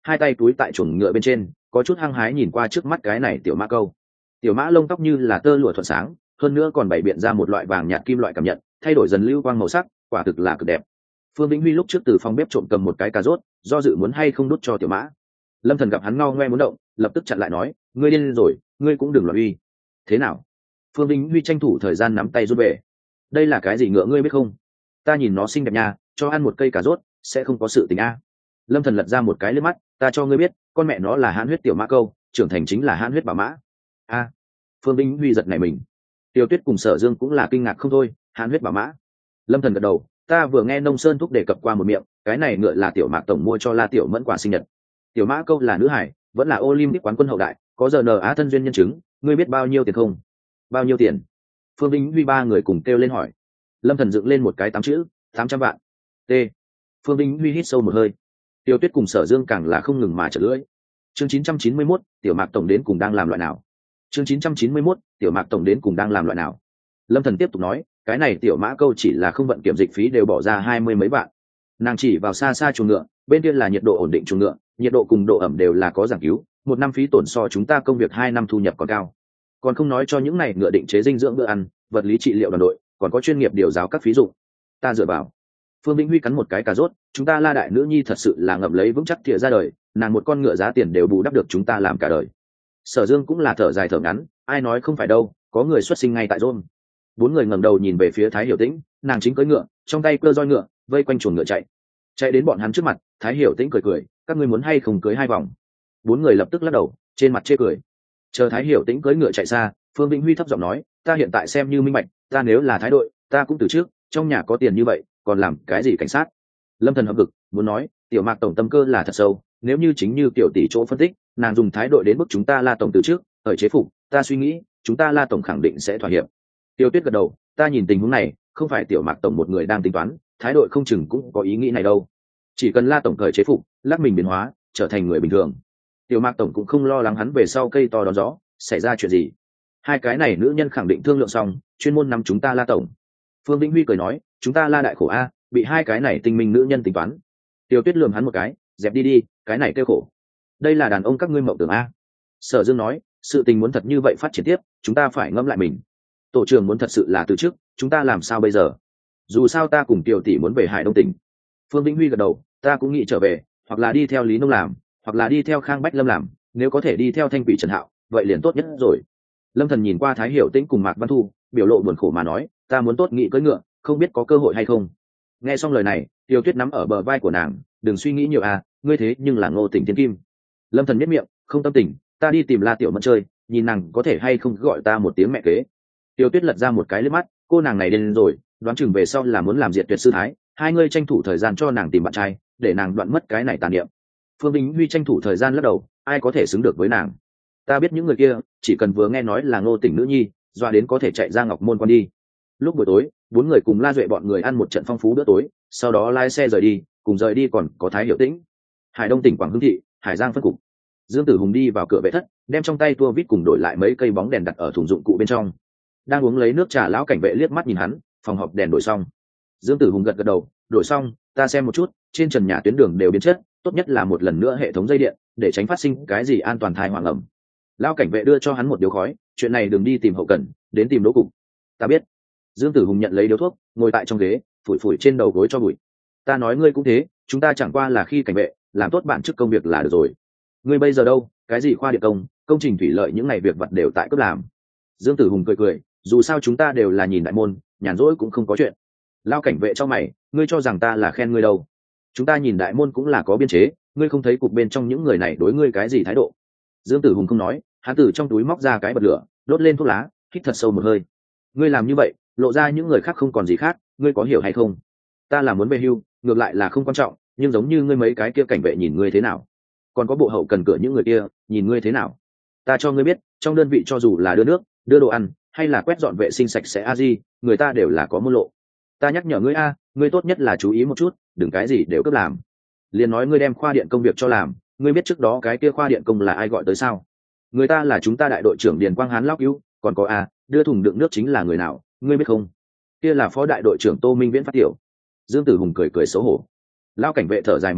hai tay túi tại chuồng ngựa bên trên, có chút hăng hái nhìn qua trước mắt cái này tiểu mã câu. Tiểu mã lông tóc như là tơ lụa thuận sáng, hơn nữa còn bày biện ra một loại vàng nhạt kim loại cảm nhận, thay đổi dần lưu quang màu sắc, quả thực là cực đẹp. Phương Vĩnh Huy lúc trước từ phòng bếp trộm cầm một cái cà rốt, do dự muốn hay không đút cho tiểu mã. Lâm Thần gặp hắn ngao ngoe muốn động, lập tức chặn lại nói, ngươi điên rồi, ngươi cũng đừng loạn uy. Thế nào? Phương Vĩnh Huy tranh thủ thời gian nắm tay rút về. Đây là cái gì ngựa ngươi biết không? Ta nhìn nó xinh đẹp nha, cho ăn một cây cà rốt sẽ không có sự tình a. Lâm Thần lật ra một cái liếc mắt, ta cho ngươi biết, con mẹ nó là hãn huyết tiểu mã câu, trưởng thành chính là hãn huyết bảo mã. A. Phương Vĩnh Huy giật nảy mình. Tiêu Tuyết cùng Sở Dương cũng là kinh ngạc không thôi, hãn huyết bảo mã. Lâm Thần gật đầu, ta vừa nghe Nông Sơn thúc đề cập qua một miệng, cái này ngựa là tiểu mạc tổng mua cho La Tiểu Mẫn quà sinh nhật. Tiểu mã câu là nữ hải, vẫn là Olympic quán quân hậu đại, có giờ n á thân duyên nhân chứng, ngươi biết bao nhiêu tiền không? Bao nhiêu tiền? Phương Vĩnh Huy ba người cùng kêu lên hỏi. Lâm Thần dựng lên một cái tám chữ, tám trăm vạn. T. Phương Vĩnh Huy hít sâu một hơi. Tiêu Tuyết cùng Sở Dương càng là không ngừng mà chợt lưỡi. Chương chín trăm chín mươi mốt, tiểu mạc tổng đến cùng đang làm loại nào? Chương chín trăm chín mươi mốt, tiểu mạc tổng đến cùng đang làm loại nào? Lâm Thần tiếp tục nói, cái này tiểu mã câu chỉ là không vận kiểm dịch phí đều bỏ ra hai mươi mấy vạn. Nàng chỉ vào xa xa chuồng ngựa, bên kia là nhiệt độ ổn định chuồng ngựa, nhiệt độ cùng độ ẩm đều là có giảng cứu, một năm phí tổn so chúng ta công việc hai năm thu nhập còn cao. Còn không nói cho những này ngựa định chế dinh dưỡng bữa ăn, vật lý trị liệu đoàn đội, còn có chuyên nghiệp điều giáo các phí dụng. Ta dựa vào. Phương Vĩnh Huy cắn một cái cà rốt, chúng ta La đại nữ nhi thật sự là ngậm lấy vững chắc thìa ra đời, nàng một con ngựa giá tiền đều bù đắp được chúng ta làm cả đời. Sở Dương cũng là thở dài thở ngắn, ai nói không phải đâu, có người xuất sinh ngay tại rôn. Bốn người ngẩng đầu nhìn về phía Thái Hiểu Tĩnh, nàng chính cưỡi ngựa, trong tay cơ roi ngựa, vây quanh chuồng ngựa chạy. Chạy đến bọn hắn trước mặt, Thái Hiểu Tĩnh cười cười, các ngươi muốn hay không cưới hai vòng? Bốn người lập tức lắc đầu, trên mặt chê cười. Chờ Thái Hiểu Tĩnh cưỡi ngựa chạy xa, Phương Vĩnh Huy thấp giọng nói, ta hiện tại xem như minh bạch, ta nếu là thái đội, ta cũng từ trước, trong nhà có tiền như vậy, còn làm cái gì cảnh sát? Lâm Thần hợp vực, muốn nói, tiểu mạc tổng tâm cơ là thật sâu, nếu như chính như tiểu tỷ chỗ phân tích, nàng dùng thái đội đến bức chúng ta La tổng từ trước, ở chế phục, ta suy nghĩ, chúng ta La tổng khẳng định sẽ thỏa hiệp. Tiêu Tuyết gật đầu, ta nhìn tình huống này, không phải tiểu mạc tổng một người đang tính toán, thái đội không chừng cũng có ý nghĩ này đâu. Chỉ cần La tổng cởi chế phục, lắc mình biến hóa, trở thành người bình thường, tiểu mạc tổng cũng không lo lắng hắn về sau cây to đón gió xảy ra chuyện gì. Hai cái này nữ nhân khẳng định thương lượng xong, chuyên môn nắm chúng ta La tổng. Phương Vĩnh Huy cười nói, chúng ta La đại khổ a, bị hai cái này tinh minh nữ nhân tính toán. Tiêu Tuyết lườm hắn một cái, dẹp đi đi, cái này kêu khổ. Đây là đàn ông các ngươi mộng tưởng a. Sở Dương nói, sự tình muốn thật như vậy phát triển tiếp, chúng ta phải ngẫm lại mình. Tổ trưởng muốn thật sự là từ trước, chúng ta làm sao bây giờ? Dù sao ta cùng Tiểu tỷ muốn về Hải Đông tỉnh. Phương Vĩnh Huy gật đầu, ta cũng nghĩ trở về, hoặc là đi theo Lý Nông làm, hoặc là đi theo Khang Bách Lâm làm, nếu có thể đi theo Thanh Quỷ Trần Hạo, vậy liền tốt nhất rồi. Lâm Thần nhìn qua Thái Hiểu Tĩnh cùng Mạc Văn Thu, biểu lộ buồn khổ mà nói, ta muốn tốt nghị cưỡi ngựa, không biết có cơ hội hay không. Nghe xong lời này, Tiêu Tuyết nắm ở bờ vai của nàng, đừng suy nghĩ nhiều à, ngươi thế nhưng là Ngô Tỉnh Thiên Kim. Lâm Thần nhếch miệng, không tâm tình, ta đi tìm La Tiểu Mẫn chơi, nhìn nàng có thể hay không gọi ta một tiếng mẹ kế. Tiêu Tuyết lật ra một cái liếc mắt, cô nàng này điên rồi, đoán chừng về sau là muốn làm diệt tuyệt sư thái, hai ngươi tranh thủ thời gian cho nàng tìm bạn trai, để nàng đoạn mất cái này tàn niệm. Phương Vĩnh Huy tranh thủ thời gian lắc đầu, ai có thể xứng được với nàng? Ta biết những người kia, chỉ cần vừa nghe nói là Ngô Tỉnh nữ nhi, doa đến có thể chạy ra Ngọc Môn quan đi. Lúc buổi tối, bốn người cùng La Duệ bọn người ăn một trận phong phú bữa tối, sau đó lái xe rời đi, cùng rời đi còn có Thái Hiểu Tĩnh. Hải Đông tỉnh Quảng Hưng thị, Hải Giang phân cục. Dương Tử Hùng đi vào cửa vệ thất, đem trong tay tua vít cùng đổi lại mấy cây bóng đèn đặt ở thùng dụng cụ bên trong. Đang uống lấy nước trà, lão cảnh vệ liếc mắt nhìn hắn, phòng họp đèn đổi xong. Dương Tử Hùng gật gật đầu, đổi xong, ta xem một chút, trên trần nhà tuyến đường đều biến chất, tốt nhất là một lần nữa hệ thống dây điện, để tránh phát sinh cái gì an toàn thai hoàng ẩm. Lão cảnh vệ đưa cho hắn một điếu khói, chuyện này đừng đi tìm hậu cần, đến tìm đỗ cục. Ta biết. Dương Tử Hùng nhận lấy điếu thuốc, ngồi tại trong ghế, phủi phủi trên đầu gối cho bụi. Ta nói ngươi cũng thế, chúng ta chẳng qua là khi cảnh vệ, làm tốt bản chức công việc là được rồi. Ngươi bây giờ đâu, cái gì khoa điện công, công trình thủy lợi những ngày việc vật đều tại cấp làm. Dương Tử Hùng cười cười, dù sao chúng ta đều là nhìn đại môn, nhàn rỗi cũng không có chuyện. Lão cảnh vệ cho mày, ngươi cho rằng ta là khen ngươi đâu? Chúng ta nhìn đại môn cũng là có biên chế, ngươi không thấy cục bên trong những người này đối ngươi cái gì thái độ? Dương Tử Hùng không nói, hắn từ trong túi móc ra cái bật lửa, đốt lên thuốc lá, hít thật sâu một hơi. Ngươi làm như vậy, lộ ra những người khác không còn gì khác, ngươi có hiểu hay không? Ta là muốn về hưu, ngược lại là không quan trọng, nhưng giống như ngươi mấy cái kia cảnh vệ nhìn ngươi thế nào? Còn có bộ hậu cần cửa những người kia, nhìn ngươi thế nào? Ta cho ngươi biết, trong đơn vị cho dù là đưa nước, đưa đồ ăn, hay là quét dọn vệ sinh sạch sẽ a di, người ta đều là có môn lộ. Ta nhắc nhở ngươi a, ngươi tốt nhất là chú ý một chút, đừng cái gì đều cấp làm. Liền nói ngươi đem khoa điện công việc cho làm, ngươi biết trước đó cái kia khoa điện công là ai gọi tới sao? Người ta là chúng ta đại đội trưởng Điền Quang Hán Lóc Cứu, còn có a, đưa thùng đựng nước chính là người nào, ngươi biết không? Kia là phó đại đội trưởng Tô Minh Viễn phát tiểu. Dương Tử Hùng cười cười xấu hổ. Lão cảnh vệ thở dài một hơi,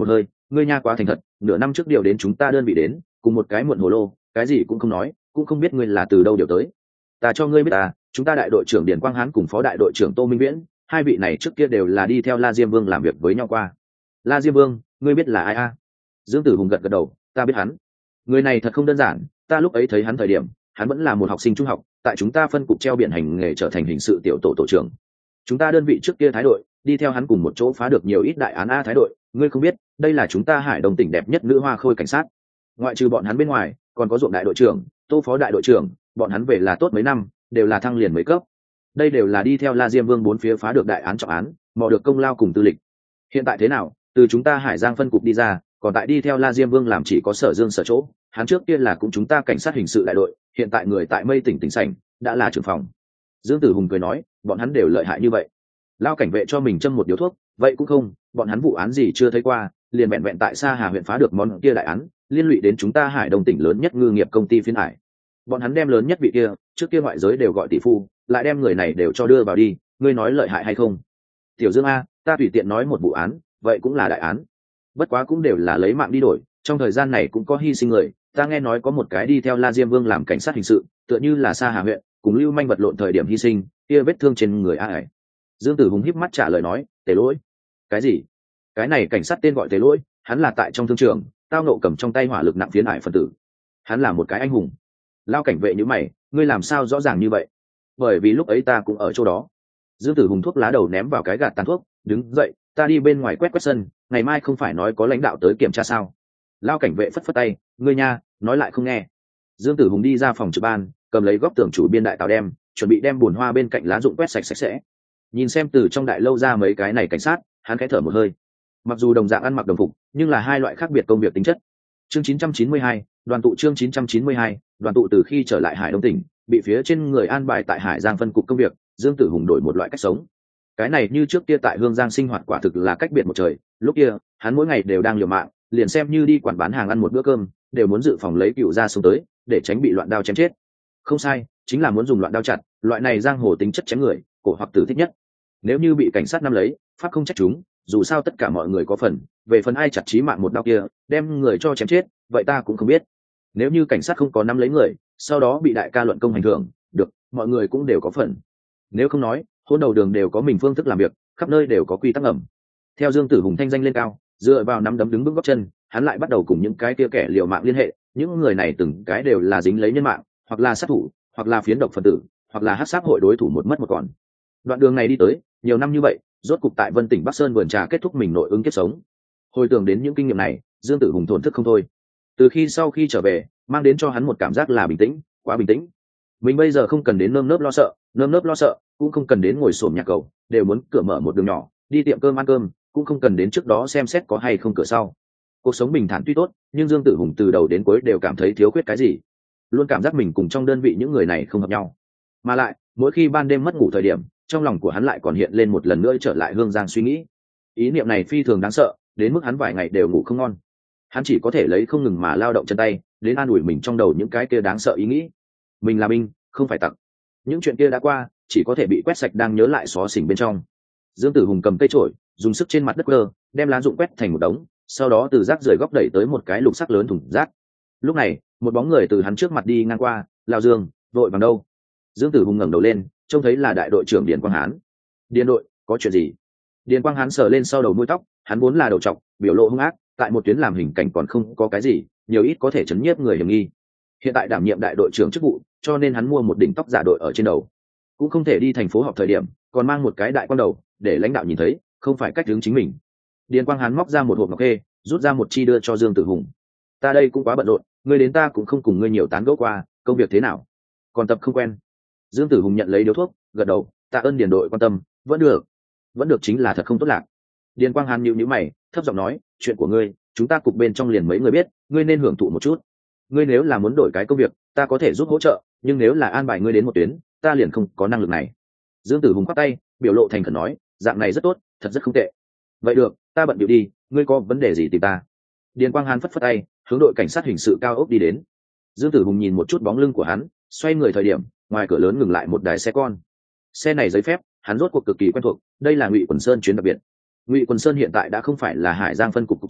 ngươi nha quá thành thật, nửa năm trước điều đến chúng ta đơn vị đến, cùng một cái muộn hồ lô, cái gì cũng không nói, cũng không biết ngươi là từ đâu điều tới. Ta cho ngươi biết à, chúng ta đại đội trưởng Điền Quang Hán cùng phó đại đội trưởng Tô Minh Viễn, hai vị này trước kia đều là đi theo La Diêm Vương làm việc với nhau qua. La Diêm Vương, ngươi biết là ai a? À? Dương Tử Hùng gật gật đầu, ta biết hắn. Người này thật không đơn giản, ta lúc ấy thấy hắn thời điểm, hắn vẫn là một học sinh trung học, tại chúng ta phân cục treo biển hành nghề trở thành hình sự tiểu tổ tổ trưởng. Chúng ta đơn vị trước kia thái đội, đi theo hắn cùng một chỗ phá được nhiều ít đại án a thái đội, ngươi không biết, đây là chúng ta Hải Đông tỉnh đẹp nhất nữ hoa khôi cảnh sát. Ngoại trừ bọn hắn bên ngoài, còn có ruộng đại đội trưởng, Tô phó đại đội trưởng, bọn hắn về là tốt mấy năm, đều là thăng liền mấy cấp. Đây đều là đi theo La Diêm Vương bốn phía phá được đại án trọng án, mò được công lao cùng tư lịch. Hiện tại thế nào, từ chúng ta Hải Giang phân cục đi ra, còn tại đi theo La Diêm Vương làm chỉ có Sở Dương sở chỗ, hắn trước kia là cũng chúng ta cảnh sát hình sự đại đội, hiện tại người tại Mây tỉnh tỉnh sảnh, đã là trưởng phòng. Dương Tử Hùng cười nói, bọn hắn đều lợi hại như vậy. Lao cảnh vệ cho mình châm một điếu thuốc, vậy cũng không, bọn hắn vụ án gì chưa thấy qua, liền vẹn vẹn tại Sa Hà huyện phá được món kia đại án, liên lụy đến chúng ta Hải Đông tỉnh lớn nhất ngư nghiệp công ty Phiên Hải. Bọn hắn đem lớn nhất vị kia, trước kia ngoại giới đều gọi tỷ phu, lại đem người này đều cho đưa vào đi, ngươi nói lợi hại hay không? Tiểu Dương a, ta tùy tiện nói một vụ án, vậy cũng là đại án. Bất quá cũng đều là lấy mạng đi đổi, trong thời gian này cũng có hy sinh người, ta nghe nói có một cái đi theo La Diêm Vương làm cảnh sát hình sự, tựa như là Sa Hà huyện, cùng Lưu Manh vật lộn thời điểm hy sinh, kia vết thương trên người a ải. Dương Tử Hùng híp mắt trả lời nói, Tề Lỗi. Cái gì? Cái này cảnh sát tên gọi Tề Lỗi, hắn là tại trong thương trường, tao nộ cầm trong tay hỏa lực nặng phiến ải phân tử. Hắn là một cái anh hùng. Lao cảnh vệ như mày, ngươi làm sao rõ ràng như vậy? Bởi vì lúc ấy ta cũng ở chỗ đó. Dương Tử Hùng thuốc lá đầu ném vào cái gạt tàn thuốc, đứng dậy, ta đi bên ngoài quét quét sân, ngày mai không phải nói có lãnh đạo tới kiểm tra sao? Lao cảnh vệ phất phất tay, ngươi nha, nói lại không nghe. Dương Tử Hùng đi ra phòng trực ban, cầm lấy góc tường chủ biên đại tàu đem, chuẩn bị đem bùn hoa bên cạnh lá rụng quét sạch sạch sẽ. Nhìn xem từ trong đại lâu ra mấy cái này cảnh sát, hắn khẽ thở một hơi. Mặc dù đồng dạng ăn mặc đồng phục, nhưng là hai loại khác biệt công việc tính chất. Chương chín trăm chín mươi hai, đoàn tụ chương chín trăm chín mươi hai, đoàn tụ từ khi trở lại Hải Đông tỉnh, bị phía trên người an bài tại Hải Giang phân cục công việc, Dương Tử Hùng đổi một loại cách sống. Cái này như trước kia tại Hương Giang sinh hoạt quả thực là cách biệt một trời, lúc kia, hắn mỗi ngày đều đang liều mạng, liền xem như đi quản bán hàng ăn một bữa cơm, đều muốn dự phòng lấy cựu ra xuống tới, để tránh bị loạn đao chém chết. Không sai, chính là muốn dùng loạn đao chặt, loại này giang hồ tính chất chém người, cổ hoặc tử thích nhất. Nếu như bị cảnh sát nắm lấy, pháp không trách chúng, dù sao tất cả mọi người có phần, về phần ai chặt chí mạng một đao kia, đem người cho chém chết, vậy ta cũng không biết. Nếu như cảnh sát không có nắm lấy người, sau đó bị đại ca luận công hành thưởng, được, mọi người cũng đều có phần. Nếu không nói, hôn đầu đường đều có mình phương thức làm việc, khắp nơi đều có quy tắc ẩm. Theo Dương Tử Hùng thanh danh lên cao, dựa vào nắm đấm đứng bước góc chân, hắn lại bắt đầu cùng những cái kia kẻ liều mạng liên hệ, những người này từng cái đều là dính lấy nhân mạng, hoặc là sát thủ, hoặc là phiến độc phần tử, hoặc là hắc sát hội đối thủ một mất một còn. Đoạn đường này đi tới, nhiều năm như vậy, rốt cục tại Vân tỉnh Bắc Sơn vườn trà kết thúc mình nội ứng kiếp sống. Hồi tưởng đến những kinh nghiệm này, Dương Tử Hùng thổn thức không thôi. Từ khi sau khi trở về, mang đến cho hắn một cảm giác là bình tĩnh, quá bình tĩnh. Mình bây giờ không cần đến nơm nớp lo sợ, nơm nớp lo sợ, cũng không cần đến ngồi xổm nhà cầu, đều muốn cửa mở một đường nhỏ, đi tiệm cơm ăn cơm, cũng không cần đến trước đó xem xét có hay không cửa sau. Cuộc sống bình thản tuy tốt, nhưng Dương Tử Hùng từ đầu đến cuối đều cảm thấy thiếu khuyết cái gì, luôn cảm giác mình cùng trong đơn vị những người này không hợp nhau. Mà lại, mỗi khi ban đêm mất ngủ thời điểm, trong lòng của hắn lại còn hiện lên một lần nữa trở lại Hương Giang suy nghĩ. Ý niệm này phi thường đáng sợ, đến mức hắn vài ngày đều ngủ không ngon. Hắn chỉ có thể lấy không ngừng mà lao động chân tay, đến an ủi mình trong đầu những cái kia đáng sợ ý nghĩ. Mình là binh, không phải tặc. Những chuyện kia đã qua, chỉ có thể bị quét sạch đang nhớ lại xó xỉnh bên trong. Dương Tử Hùng cầm cây chổi, dùng sức trên mặt đất cơ, đem lá rụng quét thành một đống, sau đó từ rác rưởi góc đẩy tới một cái lục sắc lớn thùng rác. Lúc này, một bóng người từ hắn trước mặt đi ngang qua, lao Dương, vội bằng đâu? Dương Tử Hùng ngẩng đầu lên, trông thấy là đại đội trưởng Điền Quang Hán. Điền đội, có chuyện gì? Điền Quang Hán sờ lên sau đầu mũi tóc, hắn vốn là đầu trọc, biểu lộ hung ác, tại một tuyến làm hình cảnh còn không có cái gì, nhiều ít có thể chấn nhiếp người hiểm nghi. Hiện tại đảm nhiệm đại đội trưởng chức vụ, cho nên hắn mua một đỉnh tóc giả đội ở trên đầu, cũng không thể đi thành phố họp thời điểm, còn mang một cái đại quan đầu, để lãnh đạo nhìn thấy, không phải cách hướng chính mình. Điền Quang Hán móc ra một hộp ngọc khê, rút ra một chi đưa cho Dương Tử Hùng. Ta đây cũng quá bận rộn, ngươi đến ta cũng không cùng ngươi nhiều tán gẫu qua, công việc thế nào? Còn tập không quen. Dương Tử Hùng nhận lấy điếu thuốc, gật đầu, tạ ơn Điền đội quan tâm, vẫn được, vẫn được chính là thật không tốt lạc. Điền Quang Hán nhíu nhíu mày, thấp giọng nói, chuyện của ngươi, chúng ta cục bên trong liền mấy người biết, ngươi nên hưởng thụ một chút. Ngươi nếu là muốn đổi cái công việc, ta có thể giúp hỗ trợ, nhưng nếu là an bài ngươi đến một tuyến, ta liền không có năng lực này. Dương Tử Hùng khoát tay, biểu lộ thành khẩn nói, dạng này rất tốt, thật rất không tệ. Vậy được, ta bận điệu đi, ngươi có vấn đề gì tìm ta? Điền Quang Hán phất phất tay, hướng đội cảnh sát hình sự cao ốc đi đến. Dương Tử Hùng nhìn một chút bóng lưng của hắn, xoay người thời điểm, ngoài cửa lớn ngừng lại một đài xe con. Xe này giấy phép, hắn rốt cuộc cực kỳ quen thuộc, đây là Ngụy Quần Sơn chuyến đặc biệt. Ngụy Quần Sơn hiện tại đã không phải là Hải Giang phân cục cục trưởng,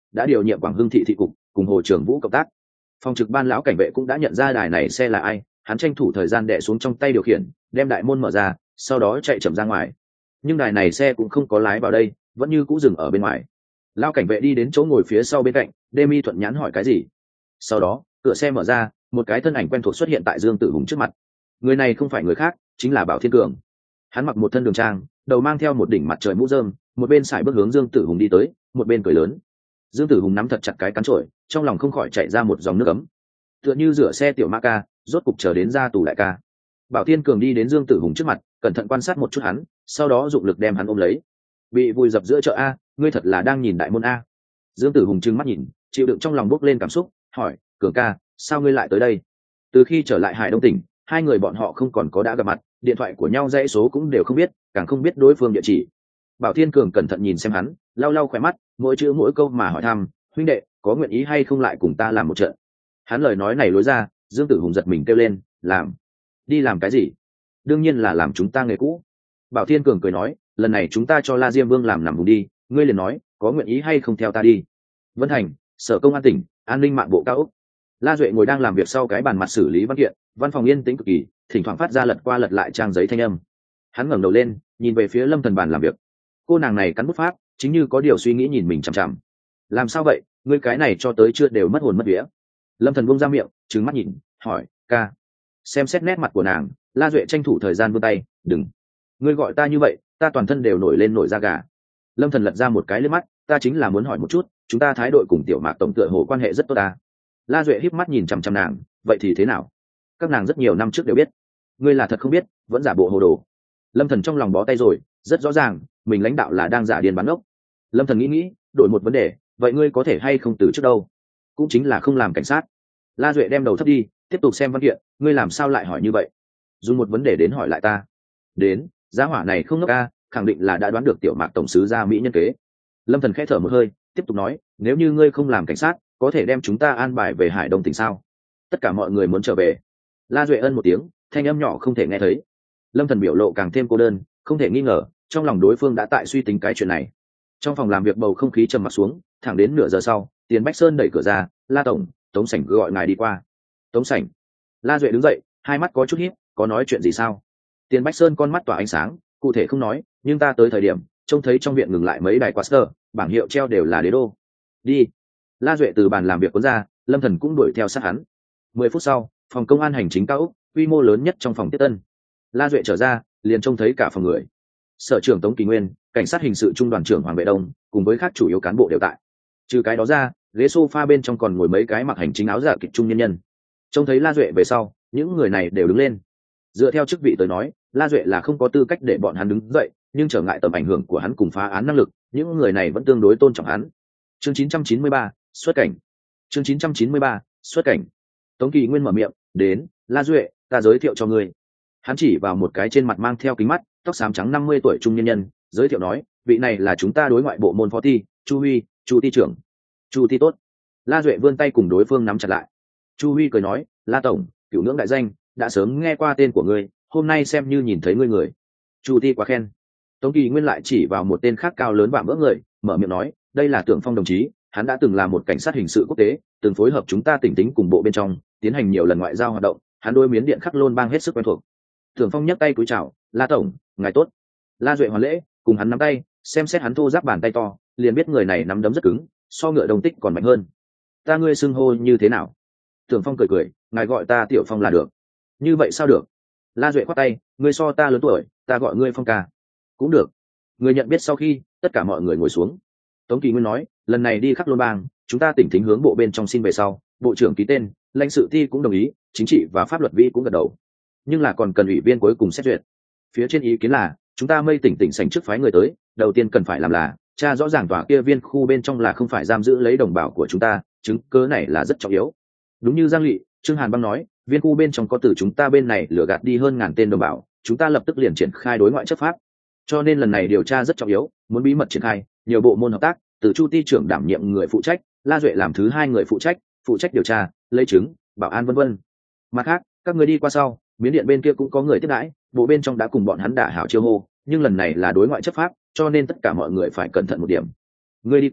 đã điều nhiệm Quảng Hưng thị thị cục cùng Hồ Trường Vũ cộng tác. Phòng trực ban lão cảnh vệ cũng đã nhận ra đài này xe là ai, hắn tranh thủ thời gian đè xuống trong tay điều khiển, đem đại môn mở ra, sau đó chạy chậm ra ngoài. Nhưng đài này xe cũng không có lái vào đây, vẫn như cũ dừng ở bên ngoài. Lão cảnh vệ đi đến chỗ ngồi phía sau bên cạnh, Demi thuận nhãn hỏi cái gì. Sau đó, cửa xe mở ra, một cái thân ảnh quen thuộc xuất hiện tại Dương Tử Hùng trước mặt. Người này không phải người khác, chính là Bảo Thiên Cường. Hắn mặc một thân đường trang, đầu mang theo một đỉnh mặt trời mũ rơm, một bên sải bước hướng Dương Tử Hùng đi tới, một bên cười lớn. Dương Tử Hùng nắm thật chặt cái cán trổi, trong lòng không khỏi chạy ra một dòng nước ấm. Tựa như rửa xe tiểu ma ca, rốt cục chờ đến ra tù đại ca. Bảo Thiên Cường đi đến Dương Tử Hùng trước mặt, cẩn thận quan sát một chút hắn, sau đó dụng lực đem hắn ôm lấy. Bị vùi dập giữa chợ a, ngươi thật là đang nhìn đại môn a. Dương Tử Hùng trừng mắt nhìn, chịu đựng trong lòng bốc lên cảm xúc, hỏi, Cường ca, sao ngươi lại tới đây? Từ khi trở lại Hải Đông tỉnh, hai người bọn họ không còn có đã gặp mặt, điện thoại của nhau dãy số cũng đều không biết, càng không biết đối phương địa chỉ. Bảo Thiên Cường cẩn thận nhìn xem hắn, lau lau khỏe mắt, mỗi chữ mỗi câu mà hỏi thăm, huynh đệ, có nguyện ý hay không lại cùng ta làm một trận? Hắn lời nói này lối ra, Dương Tử Hùng giật mình kêu lên, làm? Đi làm cái gì? Đương nhiên là làm chúng ta nghề cũ. Bảo Thiên Cường cười nói, lần này chúng ta cho La Diêm Vương làm nằm vùng đi, ngươi liền nói, có nguyện ý hay không theo ta đi? Vân Thành, Sở Công an tỉnh, An ninh mạng bộ cao ốc. La Duệ ngồi đang làm việc sau cái bàn mặt xử lý văn kiện, văn phòng yên tĩnh cực kỳ, thỉnh thoảng phát ra lật qua lật lại trang giấy thanh âm. Hắn ngẩng đầu lên, nhìn về phía Lâm Thần bàn làm việc. Cô nàng này cắn bút pháp, chính như có điều suy nghĩ nhìn mình chằm chằm. Làm sao vậy, ngươi cái này cho tới chưa đều mất hồn mất vía. Lâm Thần buông ra miệng, trừng mắt nhìn, hỏi, ca. Xem xét nét mặt của nàng, La Duệ tranh thủ thời gian vươn tay, đừng. Ngươi gọi ta như vậy, ta toàn thân đều nổi lên nổi da gà. Lâm Thần lật ra một cái liếc mắt, ta chính là muốn hỏi một chút, chúng ta thái đội cùng Tiểu Mạc tổng tựa hồ quan hệ rất tốt ta. La Duệ híp mắt nhìn chằm chằm nàng, vậy thì thế nào? Các nàng rất nhiều năm trước đều biết. Ngươi là thật không biết, vẫn giả bộ hồ đồ. Lâm Thần trong lòng bó tay rồi, rất rõ ràng, mình lãnh đạo là đang giả điên bán ốc. Lâm Thần nghĩ nghĩ, đổi một vấn đề, vậy ngươi có thể hay không từ trước đâu? Cũng chính là không làm cảnh sát. La Duệ đem đầu thấp đi, tiếp tục xem văn kiện, ngươi làm sao lại hỏi như vậy? Dùng một vấn đề đến hỏi lại ta. Đến, giá hỏa này không ngốc a, khẳng định là đã đoán được Tiểu Mạc tổng sứ gia mỹ nhân kế. Lâm Thần khẽ thở một hơi, tiếp tục nói, nếu như ngươi không làm cảnh sát, có thể đem chúng ta an bài về Hải Đông tỉnh sao? Tất cả mọi người muốn trở về. La Duệ ân một tiếng, thanh âm nhỏ không thể nghe thấy. Lâm Thần biểu lộ càng thêm cô đơn, không thể nghi ngờ, trong lòng đối phương đã tại suy tính cái chuyện này. Trong phòng làm việc bầu không khí trầm mặc xuống, thẳng đến nửa giờ sau, Tiền Bách Sơn đẩy cửa ra, La tổng, Tống Sảnh gọi ngài đi qua. Tống Sảnh. La Duệ đứng dậy, hai mắt có chút híp, có nói chuyện gì sao? Tiền Bách Sơn con mắt tỏa ánh sáng, cụ thể không nói, nhưng ta tới thời điểm, trông thấy trong viện ngừng lại mấy đài Quaster, bảng hiệu treo đều là đế đô. Đi. La Duệ từ bàn làm việc cuốn ra, Lâm Thần cũng đuổi theo sát hắn. Mười phút sau, phòng công an hành chính cao ốc, quy mô lớn nhất trong phòng tiếp tân. La Duệ trở ra, liền trông thấy cả phòng người. Sở trưởng Tống Kỳ Nguyên, cảnh sát hình sự trung đoàn trưởng Hoàng Vệ Đông, cùng với các chủ yếu cán bộ đều tại. Trừ cái đó ra, ghế sofa bên trong còn ngồi mấy cái mặc hành chính áo giả kịch trung nhân nhân. Trông thấy La Duệ về sau, những người này đều đứng lên. Dựa theo chức vị tới nói, La Duệ là không có tư cách để bọn hắn đứng dậy, nhưng trở ngại tầm ảnh hưởng của hắn cùng phá án năng lực, những người này vẫn tương đối tôn trọng hắn. Chương chín trăm chín mươi ba, xuất cảnh. Chương chín trăm chín mươi ba, xuất cảnh. Tống Kỳ Nguyên mở miệng, đến, La Duệ, ta giới thiệu cho ngươi. Hắn chỉ vào một cái trên mặt mang theo kính mắt, tóc xám trắng năm mươi tuổi trung nhân nhân, giới thiệu nói, vị này là chúng ta đối ngoại bộ môn phó ty, Chu Huy, Chu ty trưởng. Chu ty tốt. La Duệ vươn tay cùng đối phương nắm chặt lại. Chu Huy cười nói, La tổng, cửu ngưỡng đại danh, đã sớm nghe qua tên của ngươi, hôm nay xem như nhìn thấy ngươi người. Chu ty quá khen. Tống Kỳ Nguyên lại chỉ vào một tên khác cao lớn vạm vỡ người, mở miệng nói, đây là Tưởng Phong đồng chí, hắn đã từng là một cảnh sát hình sự quốc tế, từng phối hợp chúng ta tỉnh tính cùng bộ bên trong, tiến hành nhiều lần ngoại giao hoạt động, hắn đối miến điện khắc lôn bang hết sức quen thuộc. Tưởng Phong nhấc tay cúi chào, La tổng, ngài tốt. La Duệ hoàn lễ, cùng hắn nắm tay, xem xét hắn thô ráp bàn tay to, liền biết người này nắm đấm rất cứng, so ngựa đồng tích còn mạnh hơn. Ta ngươi xưng hô như thế nào? Tưởng Phong cười cười, ngài gọi ta Tiểu Phong là được. Như vậy sao được? La Duệ khoát tay, ngươi so ta lớn tuổi, ta gọi ngươi Phong ca. Cũng được. Người nhận biết sau khi, tất cả mọi người ngồi xuống. Tống Kỳ Nguyên nói, lần này đi khắc lôn bang, chúng ta tỉnh thính hướng bộ bên trong xin về sau, bộ trưởng ký tên, lãnh sự ti cũng đồng ý, chính trị và pháp luật vi cũng gật đầu. Nhưng là còn cần ủy viên cuối cùng xét duyệt. Phía trên ý kiến là, chúng ta mây tỉnh tỉnh sành trước phái người tới, đầu tiên cần phải làm là tra rõ ràng tòa kia viên khu bên trong là không phải giam giữ lấy đồng bào của chúng ta, chứng cứ này là rất trọng yếu. Đúng như Giang Lị, Trương Hàn Băng nói, viên khu bên trong có từ chúng ta bên này lừa gạt đi hơn ngàn tên đồng bào, chúng ta lập tức liền triển khai đối ngoại chấp pháp. Cho nên lần này điều tra rất trọng yếu, muốn bí mật triển khai, nhiều bộ môn hợp tác, từ Chu ty trưởng đảm nhiệm người phụ trách, La Duệ làm thứ hai người phụ trách, phụ trách điều tra, lấy chứng, bảo an vân vân. Mặt khác, các người đi qua sau, miến điện bên kia cũng có người tiếp đãi, bộ bên trong đã cùng bọn hắn đả hảo chiêu hô, nhưng lần này là đối ngoại chấp pháp, cho nên tất cả mọi người phải cẩn thận một điểm. Người đi qua,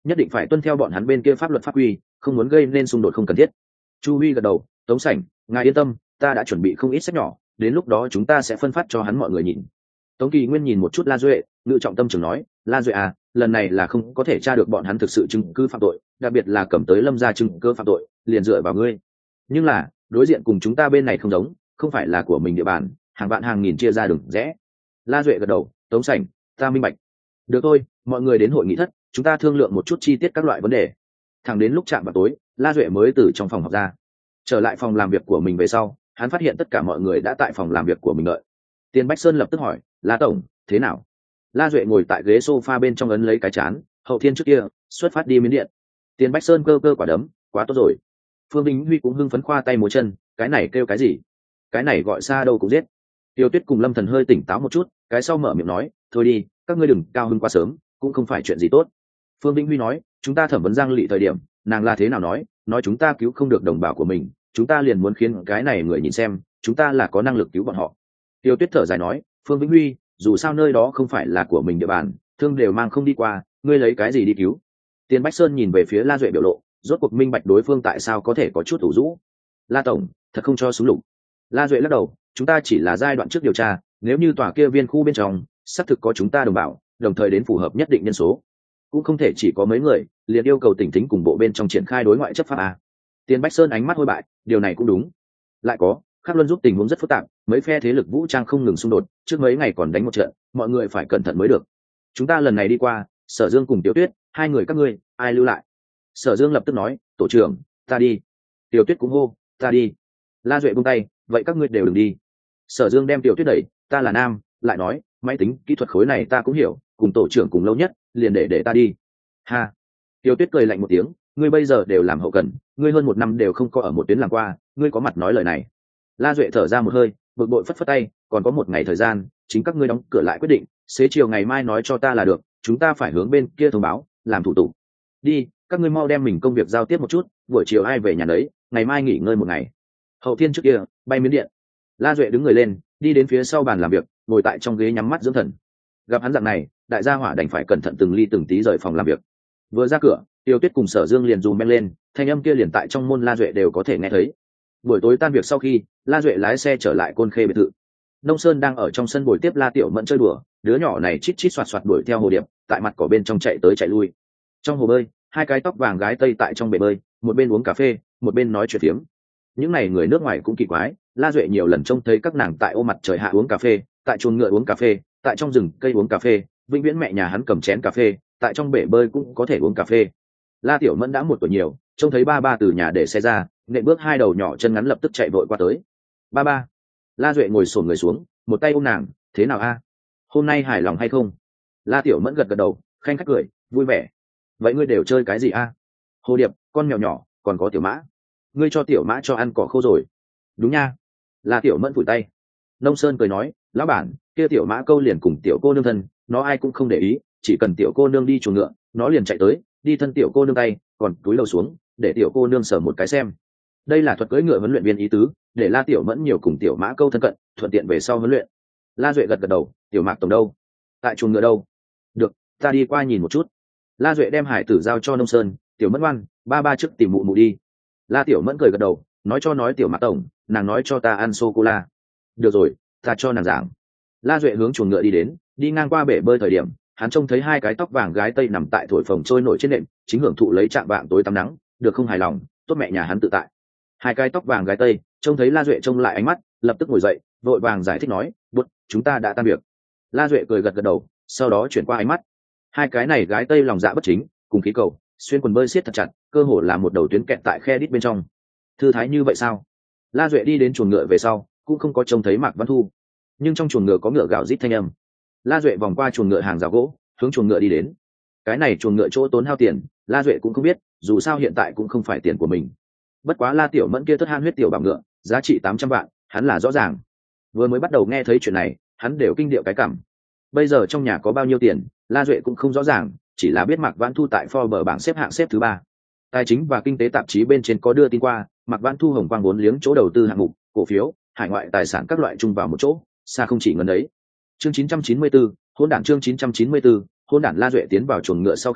nhất định phải tuân theo bọn hắn bên kia pháp luật pháp quy, không muốn gây nên xung đột không cần thiết. Chu Huy gật đầu, Tống Sảnh, ngài yên tâm, ta đã chuẩn bị không ít sách nhỏ, đến lúc đó chúng ta sẽ phân phát cho hắn mọi người nhìn. Tống Kỳ Nguyên nhìn một chút La Duệ, ngự trọng tâm trường nói, La Duệ à, lần này là không có thể tra được bọn hắn thực sự chứng cứ phạm tội, đặc biệt là cầm tới Lâm gia chứng cứ phạm tội, liền dựa vào ngươi. Nhưng là, đối diện cùng chúng ta bên này không giống, không phải là của mình địa bàn, hàng vạn hàng nghìn chia ra đường rẽ. La Duệ gật đầu, Tống Sảnh, ta minh bạch. Được thôi, mọi người đến hội nghị thất, chúng ta thương lượng một chút chi tiết các loại vấn đề. Thẳng đến lúc chạm vào tối, La Duệ mới từ trong phòng họp ra. Trở lại phòng làm việc của mình về sau, hắn phát hiện tất cả mọi người đã tại phòng làm việc của mình đợi. Tiền Bách Sơn lập tức hỏi, La tổng, thế nào? La Duệ ngồi tại ghế sofa bên trong ấn lấy cái chán, hậu thiên trước kia, xuất phát đi Miến Điện. Tiền Bách Sơn cơ cơ quả đấm, quá tốt rồi. Phương Vĩnh Huy cũng hưng phấn khoa tay múa chân, cái này kêu cái gì? Cái này gọi xa đâu cũng giết. Tiêu Tuyết cùng Lâm Thần hơi tỉnh táo một chút, cái sau mở miệng nói, thôi đi, các ngươi đừng cao hứng quá sớm, cũng không phải chuyện gì tốt. Phương Vĩnh Huy nói, chúng ta thẩm vấn Giang Lệ thời điểm, nàng là thế nào nói, nói chúng ta cứu không được đồng bào của mình, chúng ta liền muốn khiến cái này người nhìn xem, chúng ta là có năng lực cứu bọn họ. Tiêu Tuyết thở dài nói, Phương Vĩnh Huy, dù sao nơi đó không phải là của mình địa bàn, thương đều mang không đi qua, ngươi lấy cái gì đi cứu? Tiền Bách Sơn nhìn về phía La Duệ biểu lộ, rốt cuộc minh bạch đối phương tại sao có thể có chút ủ rũ. La tổng, thật không cho súng lục. La Duệ lắc đầu, chúng ta chỉ là giai đoạn trước điều tra, nếu như tòa kia viên khu bên trong xác thực có chúng ta đồng bào, đồng thời đến phù hợp nhất định nhân số, cũng không thể chỉ có mấy người, liền yêu cầu tỉnh thính cùng bộ bên trong triển khai đối ngoại chấp pháp a. Tiền Bách Sơn ánh mắt hôi bại, điều này cũng đúng. Lại có, Khắc Luân giúp tình huống rất phức tạp, mấy phe thế lực vũ trang không ngừng xung đột, trước mấy ngày còn đánh một trận, mọi người phải cẩn thận mới được. Chúng ta lần này đi qua, Sở Dương cùng Tiểu Tuyết, hai người các ngươi, ai lưu lại? Sở Dương lập tức nói, tổ trưởng, ta đi. Tiểu Tuyết cũng hô, ta đi. La Duệ buông tay, vậy các ngươi đều đừng đi. Sở Dương đem Tiểu Tuyết đẩy, ta là nam, lại nói, máy tính kỹ thuật khối này ta cũng hiểu, cùng tổ trưởng cùng lâu nhất, liền để để ta đi. Ha. Tiểu Tuyết cười lạnh một tiếng, ngươi bây giờ đều làm hậu cần, ngươi hơn một năm đều không có ở một tuyến làm qua, ngươi có mặt nói lời này. La Duệ thở ra một hơi, bực bội phất phất tay, còn có một ngày thời gian, chính các ngươi đóng cửa lại quyết định, xế chiều ngày mai nói cho ta là được, chúng ta phải hướng bên kia thông báo, làm thủ tục. Đi, các ngươi mau đem mình công việc giao tiếp một chút, buổi chiều ai về nhà đấy, ngày mai nghỉ ngơi một ngày. Hậu thiên trước kia, bay Miến Điện. La Duệ đứng người lên, đi đến phía sau bàn làm việc, ngồi tại trong ghế nhắm mắt dưỡng thần. Gặp hắn dạng này, đại gia hỏa đành phải cẩn thận từng ly từng tí rời phòng làm việc. Vừa ra cửa, Tiêu Tuyết cùng Sở Dương liền dùm men lên, thanh âm kia liền tại trong môn La Duệ đều có thể nghe thấy. Buổi tối tan việc sau khi, La Duệ lái xe trở lại Côn Khê biệt thự. Nông Sơn đang ở trong sân bồi tiếp La Tiểu Mẫn chơi đùa, đứa nhỏ này chít chít xoạt xoạt đuổi theo hồ điệp, tại mặt cỏ bên trong chạy tới chạy lui. Trong hồ bơi, hai cái tóc vàng gái tây tại trong bể bơi, một bên uống cà phê, một bên nói chuyện phiếm. Những này người nước ngoài cũng kỳ quái, La Duệ nhiều lần trông thấy các nàng tại ô mặt trời hạ uống cà phê, tại chuồng ngựa uống cà phê, tại trong rừng cây uống cà phê, vĩnh viễn mẹ nhà hắn cầm chén cà phê, tại trong bể bơi cũng có thể uống cà phê. La Tiểu Mẫn đã một tuổi nhiều, trông thấy ba ba từ nhà để xe ra, nện bước hai đầu nhỏ chân ngắn lập tức chạy vội qua tới. Ba ba. La Duệ ngồi xổm người xuống, một tay ôm nàng, thế nào a? Hôm nay hài lòng hay không? La Tiểu Mẫn gật gật đầu, khanh khách cười, vui vẻ. Vậy ngươi đều chơi cái gì a? Hồ điệp, con mèo nhỏ, còn có tiểu mã. Ngươi cho tiểu mã cho ăn cỏ khô rồi. Đúng nha. La Tiểu Mẫn vùi tay. Nông Sơn cười nói, lão bản, kia tiểu mã câu liền cùng tiểu cô nương thân, nó ai cũng không để ý, chỉ cần tiểu cô nương đi chuồng ngựa, nó liền chạy tới, đi thân tiểu cô nương tay, còn túi lầu xuống, để tiểu cô nương sờ một cái xem. Đây là thuật cưỡi ngựa huấn luyện viên ý tứ, để La Tiểu Mẫn nhiều cùng tiểu mã câu thân cận, thuận tiện về sau huấn luyện. La Duệ gật gật đầu, tiểu mạc tổng đâu? Tại chuồng ngựa đâu? Được, ta đi qua nhìn một chút. La Duệ đem hải tử giao cho Nông Sơn, tiểu Mẫn ngoan, ba ba trước tìm mụ mụ đi. La Tiểu Mẫn cười gật đầu, nói cho nói tiểu mạc tổng, nàng nói cho ta ăn sô cô la. Được rồi, ta cho nàng giảng. La Duệ hướng chuồng ngựa đi đến, đi ngang qua bể bơi thời điểm, hắn trông thấy hai cái tóc vàng gái tây nằm tại thổi phồng trôi nổi trên nệm, chính hưởng thụ lấy trạm vạng tối tắm nắng, được không hài lòng, tốt mẹ nhà hắn tự tại. Hai cái tóc vàng gái tây trông thấy La Duệ trông lại ánh mắt, lập tức ngồi dậy, vội vàng giải thích nói, bút, chúng ta đã tan việc. La Duệ cười gật gật đầu, sau đó chuyển qua ánh mắt. Hai cái này gái tây lòng dạ bất chính, cùng khí cầu, xuyên quần bơi siết thật chặt, cơ hồ là một đầu tuyến kẹt tại khe đít bên trong. Thư thái như vậy sao? La Duệ đi đến chuồng ngựa về sau, cũng không có trông thấy Mạc Văn Thu, nhưng trong chuồng ngựa có ngựa gào rít thanh âm. La Duệ vòng qua chuồng ngựa hàng rào gỗ, hướng chuồng ngựa đi đến. Cái này chuồng ngựa chỗ tốn hao tiền, La Duệ cũng không biết, dù sao hiện tại cũng không phải tiền của mình. Bất quá La Tiểu Mẫn kia thất han huyết tiểu bảo ngựa, giá trị tám trăm vạn, hắn là rõ ràng. Vừa mới bắt đầu nghe thấy chuyện này, hắn đều kinh điệu cái cảm. Bây giờ trong nhà có bao nhiêu tiền, La Duệ cũng không rõ ràng, chỉ là biết Mạc Vãn Thu tại Forbes bảng xếp hạng xếp thứ ba. Tài chính và kinh tế tạp chí bên trên có đưa tin qua, Mạc Vãn Thu hồng quang vốn liếng chỗ đầu tư hạng mục, cổ phiếu, hải ngoại tài sản các loại chung vào một chỗ, xa không chỉ ngần đấy. Chương chín trăm chín mươi tư, hỗn đản chương chín trăm chín mươi tư, hỗn đản. La Duệ tiến vào chuồng ngựa sau khi,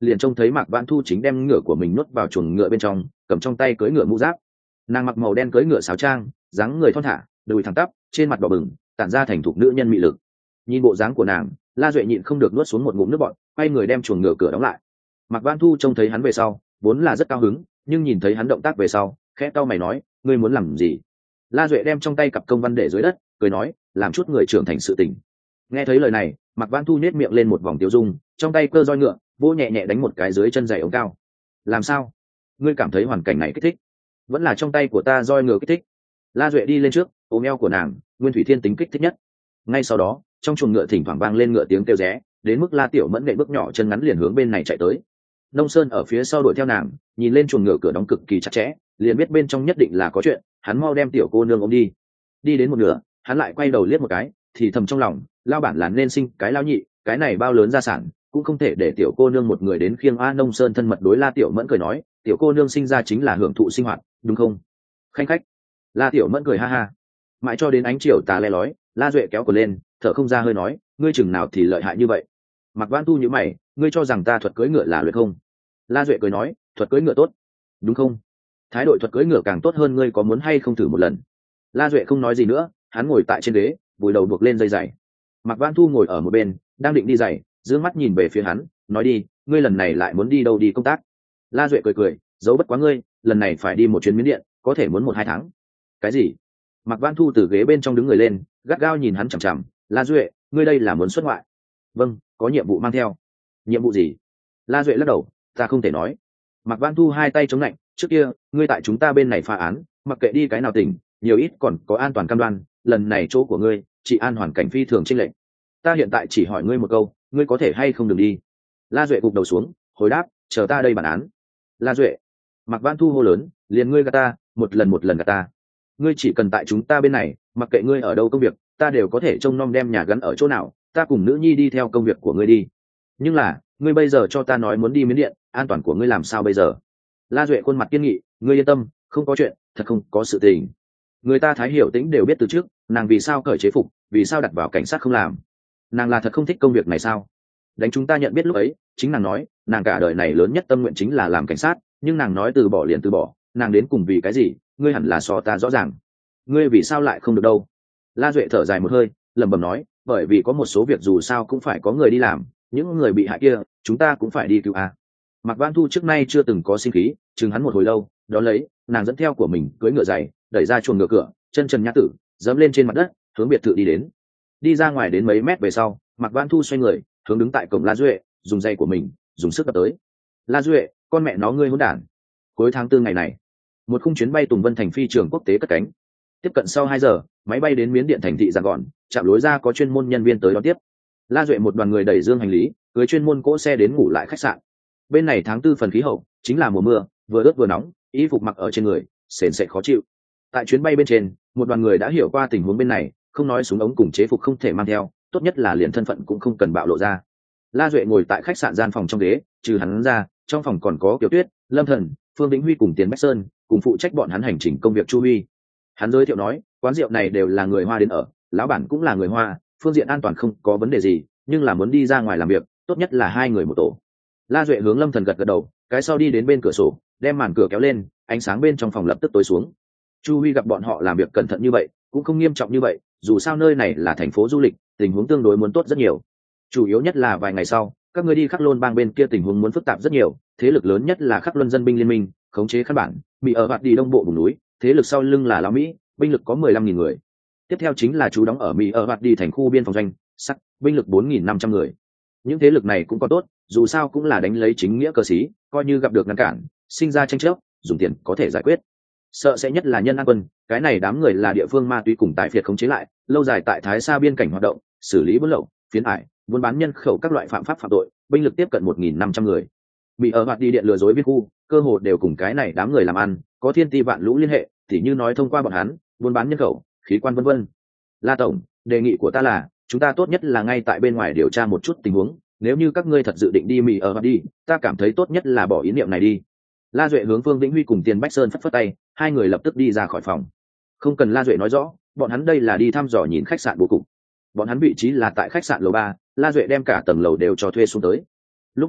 liền trông thấy Mạc Vãn Thu chính đem ngựa của mình nuốt vào chuồng ngựa bên trong, cầm trong tay cưỡi ngựa mũ giáp. Nàng mặc màu đen cưỡi ngựa sáo trang, dáng người thon thả, đùi thẳng tắp, trên mặt đỏ bừng, tản ra thành thục nữ nhân mị lực. Nhìn bộ dáng của nàng, La Duệ nhịn không được nuốt xuống một ngụm nước bọt, quay người đem chuồng ngựa cửa đóng lại. Mạc Vãn Thu trông thấy hắn về sau, vốn là rất cao hứng, nhưng nhìn thấy hắn động tác về sau, khẽ cau mày nói, ngươi muốn làm gì? La Duệ đem trong tay cặp công văn để dưới đất, cười nói, làm chút người trưởng thành sự tình. Nghe thấy lời này, Mạc Vãn Thu nhếch miệng lên một vòng tiêu dung, trong tay cơ roi ngựa, vỗ nhẹ nhẹ đánh một cái dưới chân giày ống cao. Làm sao? Ngươi cảm thấy hoàn cảnh này kích thích? Vẫn là trong tay của ta roi ngựa kích thích. La Duệ đi lên trước, ôm eo của nàng, Nguyên Thủy Thiên tính kích thích nhất. Ngay sau đó, trong chuồng ngựa thỉnh thoảng vang lên ngựa tiếng kêu rẽ, đến mức La Tiểu Mẫn nện bước nhỏ chân ngắn liền hướng bên này chạy tới. Nông Sơn ở phía sau đuổi theo nàng, nhìn lên chuồng ngựa cửa đóng cực kỳ chặt chẽ, liền biết bên trong nhất định là có chuyện, hắn mau đem tiểu cô nương ôm đi. Đi đến một nửa, hắn lại quay đầu liếc một cái, thì thầm trong lòng, lao bản là nên sinh cái lao nhị, cái này bao lớn gia sản, cũng không thể để tiểu cô nương một người đến khiêng. A Nông Sơn thân mật đối La Tiểu Mẫn cười nói, tiểu cô nương sinh ra chính là hưởng thụ sinh hoạt, đúng không? Khanh khách. La Tiểu Mẫn cười ha ha. Mãi cho đến ánh chiều tà le lói, La Duệ kéo cờ lên, thở không ra hơi nói, ngươi chừng nào thì lợi hại như vậy? Mạc Vãn Thu nhíu mày, ngươi cho rằng ta thuật cưỡi ngựa là luyện không? La Duệ cười nói, thuật cưỡi ngựa tốt, đúng không? Thái độ thuật cưỡi ngựa càng tốt hơn, ngươi có muốn hay không thử một lần? La Duệ không nói gì nữa, hắn ngồi tại trên ghế, vùi đầu buộc lên dây giày. Mạc Vãn Thu ngồi ở một bên, đang định đi giày, dương mắt nhìn về phía hắn, nói đi, ngươi lần này lại muốn đi đâu đi công tác? La Duệ cười cười, giấu bất quá ngươi, lần này phải đi một chuyến Miến Điện, có thể muốn một hai tháng. Cái gì? Mạc Vãn Thu từ ghế bên trong đứng người lên, gắt gao nhìn hắn chằm chằm. La Duệ, ngươi đây là muốn xuất ngoại? Vâng, có nhiệm vụ mang theo. Nhiệm vụ gì? La Duệ lắc đầu, ta không thể nói. Mạc Vãn Thu hai tay chống lạnh, trước kia ngươi tại chúng ta bên này phá án, mặc kệ đi cái nào tỉnh, nhiều ít còn có an toàn cam đoan, lần này chỗ của ngươi chị an hoàn cảnh phi thường chênh lệch. Ta hiện tại chỉ hỏi ngươi một câu, ngươi có thể hay không đừng đi? La Duệ gục đầu xuống, hồi đáp, chờ ta đây bản án. La Duệ. Mạc Vãn Thu hô lớn, liền ngươi gạt ta, một lần một lần gạt ta. Ngươi chỉ cần tại chúng ta bên này, mặc kệ ngươi ở đâu công việc, ta đều có thể trông nom đem nhà gắn ở chỗ nào, ta cùng nữ nhi đi theo công việc của ngươi đi. Nhưng là, ngươi bây giờ cho ta nói muốn đi Miến Điện, an toàn của ngươi làm sao bây giờ? La Duệ khuôn mặt kiên nghị, ngươi yên tâm, không có chuyện, thật không có sự tình. Người ta Thái Hiểu Tĩnh đều biết từ trước, nàng vì sao cởi chế phục, vì sao đặt vào cảnh sát không làm. Nàng là thật không thích công việc này sao? Đánh chúng ta nhận biết lúc ấy, chính nàng nói, nàng cả đời này lớn nhất tâm nguyện chính là làm cảnh sát, nhưng nàng nói từ bỏ liền từ bỏ, nàng đến cùng vì cái gì, ngươi hẳn là so ta rõ ràng. Ngươi vì sao lại không được đâu? La Duệ thở dài một hơi, lẩm bẩm nói, bởi vì có một số việc dù sao cũng phải có người đi làm, những người bị hại kia, chúng ta cũng phải đi cứu a. Mạc Vãn Thu trước nay chưa từng có sinh khí, chừng hắn một hồi lâu, đó lấy, nàng dẫn theo của mình, cưỡi ngựa dày, đẩy ra chuồng ngựa cửa, chân trần nhã tử, dẫm lên trên mặt đất, hướng biệt thự đi đến. Đi ra ngoài đến mấy mét về sau, Mạc Vãn Thu xoay người, hướng đứng tại cổng La Duệ, dùng giày của mình, dùng sức đập tới. La Duệ, con mẹ nó ngươi hỗn đản. Cuối tháng tư ngày này, một khung chuyến bay Tùng Vân thành phi trường quốc tế cất cánh. Tiếp cận sau hai giờ, máy bay đến Miến Điện thành thị Giang Gòn, trạm lối ra có chuyên môn nhân viên tới đón tiếp. La Duệ một đoàn người đẩy dương hành lý, cưới chuyên môn cỗ xe đến ngủ lại khách sạn. Bên này tháng tư phần khí hậu chính là mùa mưa, vừa ướt vừa nóng, y phục mặc ở trên người sền sệt khó chịu. Tại chuyến bay bên trên, một đoàn người đã hiểu qua tình huống bên này, không nói súng ống cùng chế phục không thể mang theo, tốt nhất là liền thân phận cũng không cần bạo lộ ra. La Duệ ngồi tại khách sạn gian phòng trong ghế, trừ hắn ra, trong phòng còn có Kiều Tuyết, Lâm Thần, Phương Vĩnh Huy cùng Tiền Bách Sơn, cùng phụ trách bọn hắn hành trình công việc Chu Huy. Hắn giới thiệu nói, quán rượu này đều là người Hoa đến ở, lão bản cũng là người Hoa, phương diện an toàn không có vấn đề gì, nhưng là muốn đi ra ngoài làm việc, tốt nhất là hai người một tổ. La Duệ hướng Lâm Thần gật gật đầu, cái sau đi đến bên cửa sổ, đem màn cửa kéo lên, ánh sáng bên trong phòng lập tức tối xuống. Chu Huy gặp bọn họ làm việc cẩn thận như vậy, cũng không nghiêm trọng như vậy, dù sao nơi này là thành phố du lịch, tình huống tương đối muốn tốt rất nhiều. Chủ yếu nhất là vài ngày sau, các ngươi đi Khắc Lôn bang bên kia tình huống muốn phức tạp rất nhiều, thế lực lớn nhất là Khắc Luân dân binh liên minh, khống chế căn bản, bị ở vạt đi đông bộ vùng núi, thế lực sau lưng là lão Mỹ, binh lực có mười lăm nghìn người. Tiếp theo chính là chú đóng ở Mỹ ở vạt đi thành khu biên phòng doanh, sắc, binh lực bốn nghìn năm trăm người. Những thế lực này cũng có tốt, dù sao cũng là đánh lấy chính nghĩa cơ sĩ, coi như gặp được ngăn cản, sinh ra tranh chấp, dùng tiền có thể giải quyết. Sợ sẽ nhất là Nhân An quân, cái này đám người là địa phương ma túy cùng tại phiệt khống chế lại, lâu dài tại Thái Sa biên cảnh hoạt động, xử lý buôn lậu, phiến ải, buôn bán nhân khẩu các loại phạm pháp phạm tội, binh lực tiếp cận một nghìn năm trăm người. Bị ở hoạt đi điện lừa dối viên khu, cơ hội đều cùng cái này đám người làm ăn, có thiên ti vạn lũ liên hệ, thì như nói thông qua bọn hắn, buôn bán nhân khẩu, khí quan vân vân. La tổng, đề nghị của ta là, chúng ta tốt nhất là ngay tại bên ngoài điều tra một chút tình huống, nếu như các ngươi thật dự định đi Mỹ ở đi, ta cảm thấy tốt nhất là bỏ ý niệm này đi. La Duệ hướng Phương Vĩnh Huy cùng Tiền Bách Sơn phất phất tay, hai người lập tức đi ra khỏi phòng. Không cần La Duệ nói rõ, bọn hắn đây là đi thăm dò nhìn khách sạn bố cục. Bọn hắn vị trí là tại khách sạn lầu ba, La Duệ đem cả tầng lầu đều cho thuê xuống tới. Lúc này,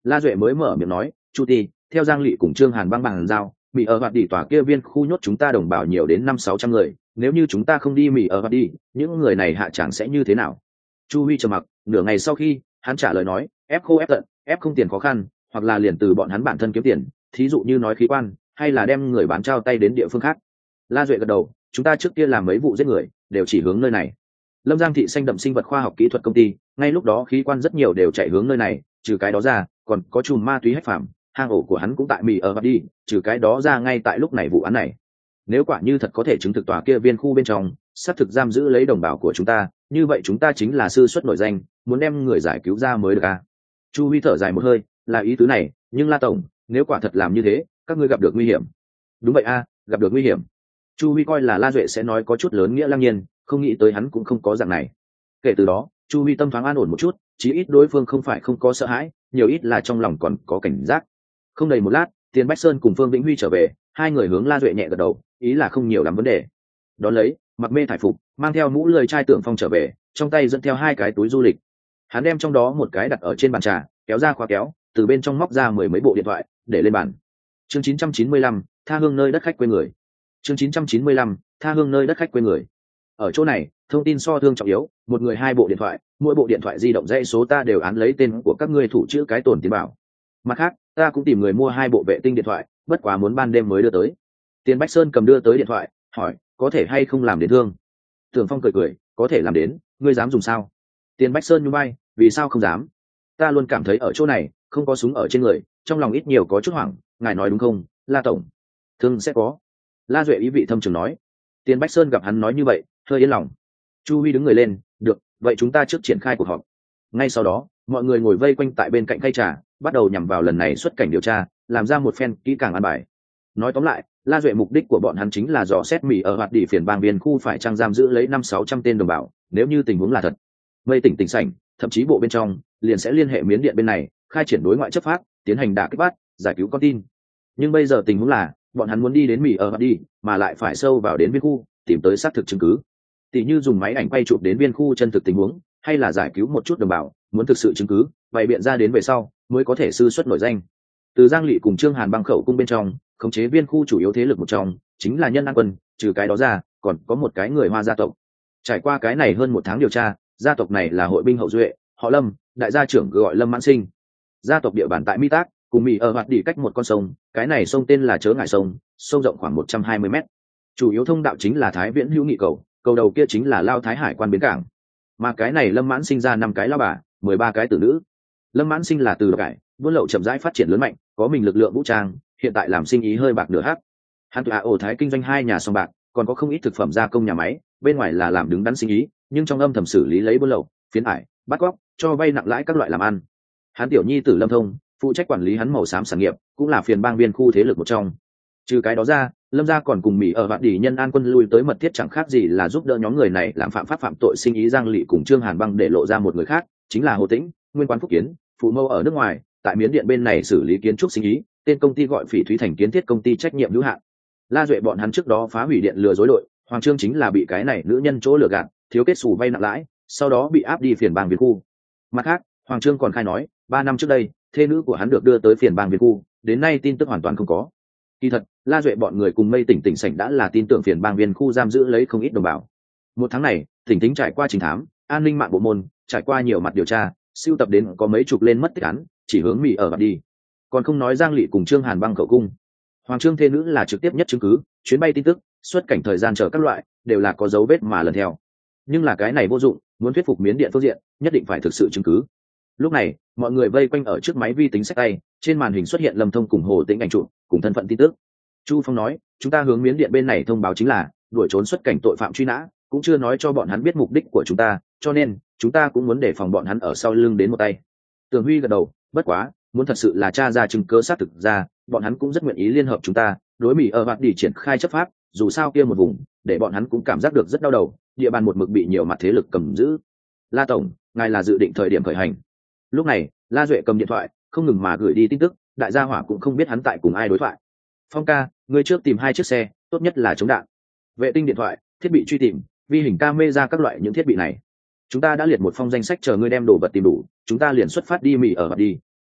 La Duệ mới mở miệng nói, chu ti theo Giang Lị cùng Trương Hàn băng bằng giao bị ở hoạt đi tòa kia viên khu nhốt chúng ta đồng bào nhiều đến năm sáu trăm người, nếu như chúng ta không đi Mỹ ở hoạt đi, những người này hạ chẳng sẽ như thế nào? Chu Huy trầm mặc nửa ngày sau khi hắn trả lời nói, ép khô ép tận, ép không tiền khó khăn, hoặc là liền từ bọn hắn bản thân kiếm tiền, thí dụ như nói khí quan, hay là đem người bán trao tay đến địa phương khác. La Duệ gật đầu, chúng ta trước kia làm mấy vụ giết người đều chỉ hướng nơi này. Lâm Giang thị xanh đậm sinh vật khoa học kỹ thuật công ty, ngay lúc đó khí quan rất nhiều đều chạy hướng nơi này, trừ cái đó ra còn có chùm ma túy hách phạm, hang ổ của hắn cũng tại Mỹ ở hoạt đi, trừ cái đó ra ngay tại lúc này vụ án này, nếu quả như thật có thể chứng thực tòa kia viên khu bên trong xác thực giam giữ lấy đồng bào của chúng ta, như vậy chúng ta chính là sư xuất nổi danh, muốn đem người giải cứu ra mới được à? Chu Huy thở dài một hơi, là ý tứ này, nhưng La tổng, nếu quả thật làm như thế, các ngươi gặp được nguy hiểm. Đúng vậy a, à, gặp được nguy hiểm. Chu Huy coi là La Duệ sẽ nói có chút lớn nghĩa lăng nhiên, không nghĩ tới hắn cũng không có dạng này. Kể từ đó, Chu Huy tâm thoáng an ổn một chút, chí ít đối phương không phải không có sợ hãi, nhiều ít là trong lòng còn có cảnh giác. Không đầy một lát, Tiền Bách Sơn cùng Phương Vĩnh Huy trở về, hai người hướng La Duệ nhẹ gật đầu, ý là không nhiều lắm vấn đề. Đón lấy, mặc mê thải phục, mang theo mũ lười trai Tưởng Phong trở về, trong tay dẫn theo hai cái túi du lịch. Hắn đem trong đó một cái đặt ở trên bàn trà, kéo ra khóa kéo, từ bên trong móc ra mười mấy bộ điện thoại, để lên bàn. Chương chín trăm chín mươi lăm, tha hương nơi đất khách quê người. Chương chín trăm chín mươi lăm, tha hương nơi đất khách quê người. Ở chỗ này, thông tin so thương trọng yếu, một người hai bộ điện thoại, mỗi bộ điện thoại di động dãy số ta đều án lấy tên của các ngươi thủ chữ cái tồn tiền bảo. Mặt khác, ta cũng tìm người mua hai bộ vệ tinh điện thoại, bất quá muốn ban đêm mới đưa tới. Tiền Bách Sơn cầm đưa tới điện thoại, hỏi, có thể hay không làm đến thương? Tưởng Phong cười cười, có thể làm đến, ngươi dám dùng sao? Tiền Bách Sơn nhún vai, vì sao không dám? Ta luôn cảm thấy ở chỗ này không có súng ở trên người, trong lòng ít nhiều có chút hoảng, ngài nói đúng không, La tổng? Thương sẽ có. La Duệ ý vị thâm trường nói. Tiền Bách Sơn gặp hắn nói như vậy, hơi yên lòng. Chu Huy đứng người lên, được, vậy chúng ta trước triển khai cuộc họp. Ngay sau đó, mọi người ngồi vây quanh tại bên cạnh khay trà, bắt đầu nhằm vào lần này xuất cảnh điều tra, làm ra một phen kỹ càng an bài. Nói tóm lại, La Duệ mục đích của bọn hắn chính là dò xét Mỹ ở hoạt đi phiền bang biên khu phải trang giam giữ lấy năm sáu trăm tên đồng bào, nếu như tình huống là thật, mây tỉnh tỉnh sảnh, thậm chí bộ bên trong liền sẽ liên hệ Miến Điện bên này, khai triển đối ngoại chấp pháp, tiến hành đả kích bắt, giải cứu con tin. Nhưng bây giờ tình huống là, bọn hắn muốn đi đến Mỹ ở hoạt đi, mà lại phải sâu vào đến biên khu, tìm tới xác thực chứng cứ. Tỷ như dùng máy ảnh quay chụp đến biên khu chân thực tình huống, hay là giải cứu một chút đồng bào, muốn thực sự chứng cứ, bày biện ra đến về sau, mới có thể sư xuất nổi danh. Từ Giang Lị cùng Trương Hàn băng khẩu cung bên trong, khống chế viên khu chủ yếu thế lực một trong chính là Nhân An Quân, trừ cái đó ra còn có một cái người Hoa gia tộc. Trải qua cái này hơn một tháng điều tra, gia tộc này là hội binh hậu duệ, họ Lâm, đại gia trưởng gọi Lâm Mãn Sinh. Gia tộc địa bàn tại Mi Tác, cùng Mỹ ở hoạt đi cách một con sông, cái này sông tên là Chớ Ngại Sông, sông rộng khoảng một trăm hai mươi mét. Chủ yếu thông đạo chính là Thái Viễn Hữu Nghị cầu, cầu đầu kia chính là Lao Thái Hải quan bến cảng. Mà cái này Lâm Mãn Sinh ra năm cái lao bà, mười ba cái tử nữ. Lâm Mãn Sinh là từ độc cải, buôn lậu chậm rãi phát triển lớn mạnh, có mình lực lượng vũ trang, hiện tại làm sinh ý hơi bạc nửa hắc. Hắn tọa ổ Thái kinh doanh hai nhà sòng bạc, còn có không ít thực phẩm gia công nhà máy, bên ngoài là làm đứng đắn sinh ý, nhưng trong âm thầm xử lý lấy buôn lậu, phiến ải, bắt cóc, cho vay nặng lãi các loại làm ăn. Hắn tiểu nhi tử Lâm Thông, phụ trách quản lý hắn màu xám sản nghiệp, cũng là phiền bang biên khu thế lực một trong. Trừ cái đó ra, Lâm gia còn cùng Mỹ ở hoạt đi Nhân An Quân lui tới mật thiết chẳng khác gì là giúp đỡ nhóm người này làm phạm pháp phạm tội sinh ý. Giang Lị cùng Trương Hàn băng để lộ ra một người khác, chính là Hồ Tĩnh, nguyên quán Phúc Kiến, phụ mâu ở nước ngoài, tại Miến Điện bên này xử lý kiến trúc sinh ý, tên công ty gọi Phỉ Thúy Thành Kiến Thiết công ty trách nhiệm hữu hạn. La Duệ bọn hắn trước đó phá hủy điện lừa dối đội, Hoàng Trương chính là bị cái này nữ nhân chỗ lừa gạt, thiếu kết xù vay nặng lãi, sau đó bị áp đi phiền bang Việt khu. Mặt khác, Hoàng Trương còn khai nói, ba năm trước đây, thê nữ của hắn được đưa tới phiền bang Việt khu, đến nay tin tức hoàn toàn không có. Kỳ thật, La Duệ bọn người cùng Mây Tỉnh Tỉnh sảnh đã là tin tưởng phiền bang Viên khu giam giữ lấy không ít đồng bào. Một tháng này, Tỉnh Tính trải qua trình thám, an ninh mạng bộ môn, trải qua nhiều mặt điều tra, siêu tập đến có mấy chục lên mất tích án, chỉ hướng Mỹ ở hoạt đi. Còn không nói Giang Lị cùng Trương Hàn băng khẩu cung. Hoàng Trương thê nữ là trực tiếp nhất chứng cứ, chuyến bay tin tức, xuất cảnh thời gian chờ các loại, đều là có dấu vết mà lần theo. Nhưng là cái này vô dụng, muốn thuyết phục Miến Điện phương diện, nhất định phải thực sự chứng cứ. Lúc này, mọi người vây quanh ở trước máy vi tính sách tay, trên màn hình xuất hiện Lâm Thông cùng Hồ Tĩnh ảnh chụp, cùng thân phận tin tức. Chu Phong nói, chúng ta hướng Miến Điện bên này thông báo chính là đuổi trốn xuất cảnh tội phạm truy nã, cũng chưa nói cho bọn hắn biết mục đích của chúng ta, cho nên chúng ta cũng muốn đề phòng bọn hắn ở sau lưng đến một tay. Tường Huy gật đầu, bất quá, muốn thật sự là tra ra chứng cứ xác thực ra, bọn hắn cũng rất nguyện ý liên hợp chúng ta, đối Mỹ ở hoạt đi triển khai chấp pháp, dù sao kia một vùng, để bọn hắn cũng cảm giác được rất đau đầu, địa bàn một mực bị nhiều mặt thế lực cầm giữ. La tổng, ngài là dự định thời điểm khởi hành. Lúc này, La Duệ cầm điện thoại, không ngừng mà gửi đi tin tức, đại gia hỏa cũng không biết hắn tại cùng ai đối thoại. Phong ca, ngươi trước tìm hai chiếc xe, tốt nhất là chống đạn, vệ tinh điện thoại, thiết bị truy tìm, vi hình camera các loại những thiết bị này. Chúng ta đã liệt một phong danh sách chờ ngươi đem đồ vật tìm đủ, chúng ta liền xuất phát đi Mỹ ở hoạt đi.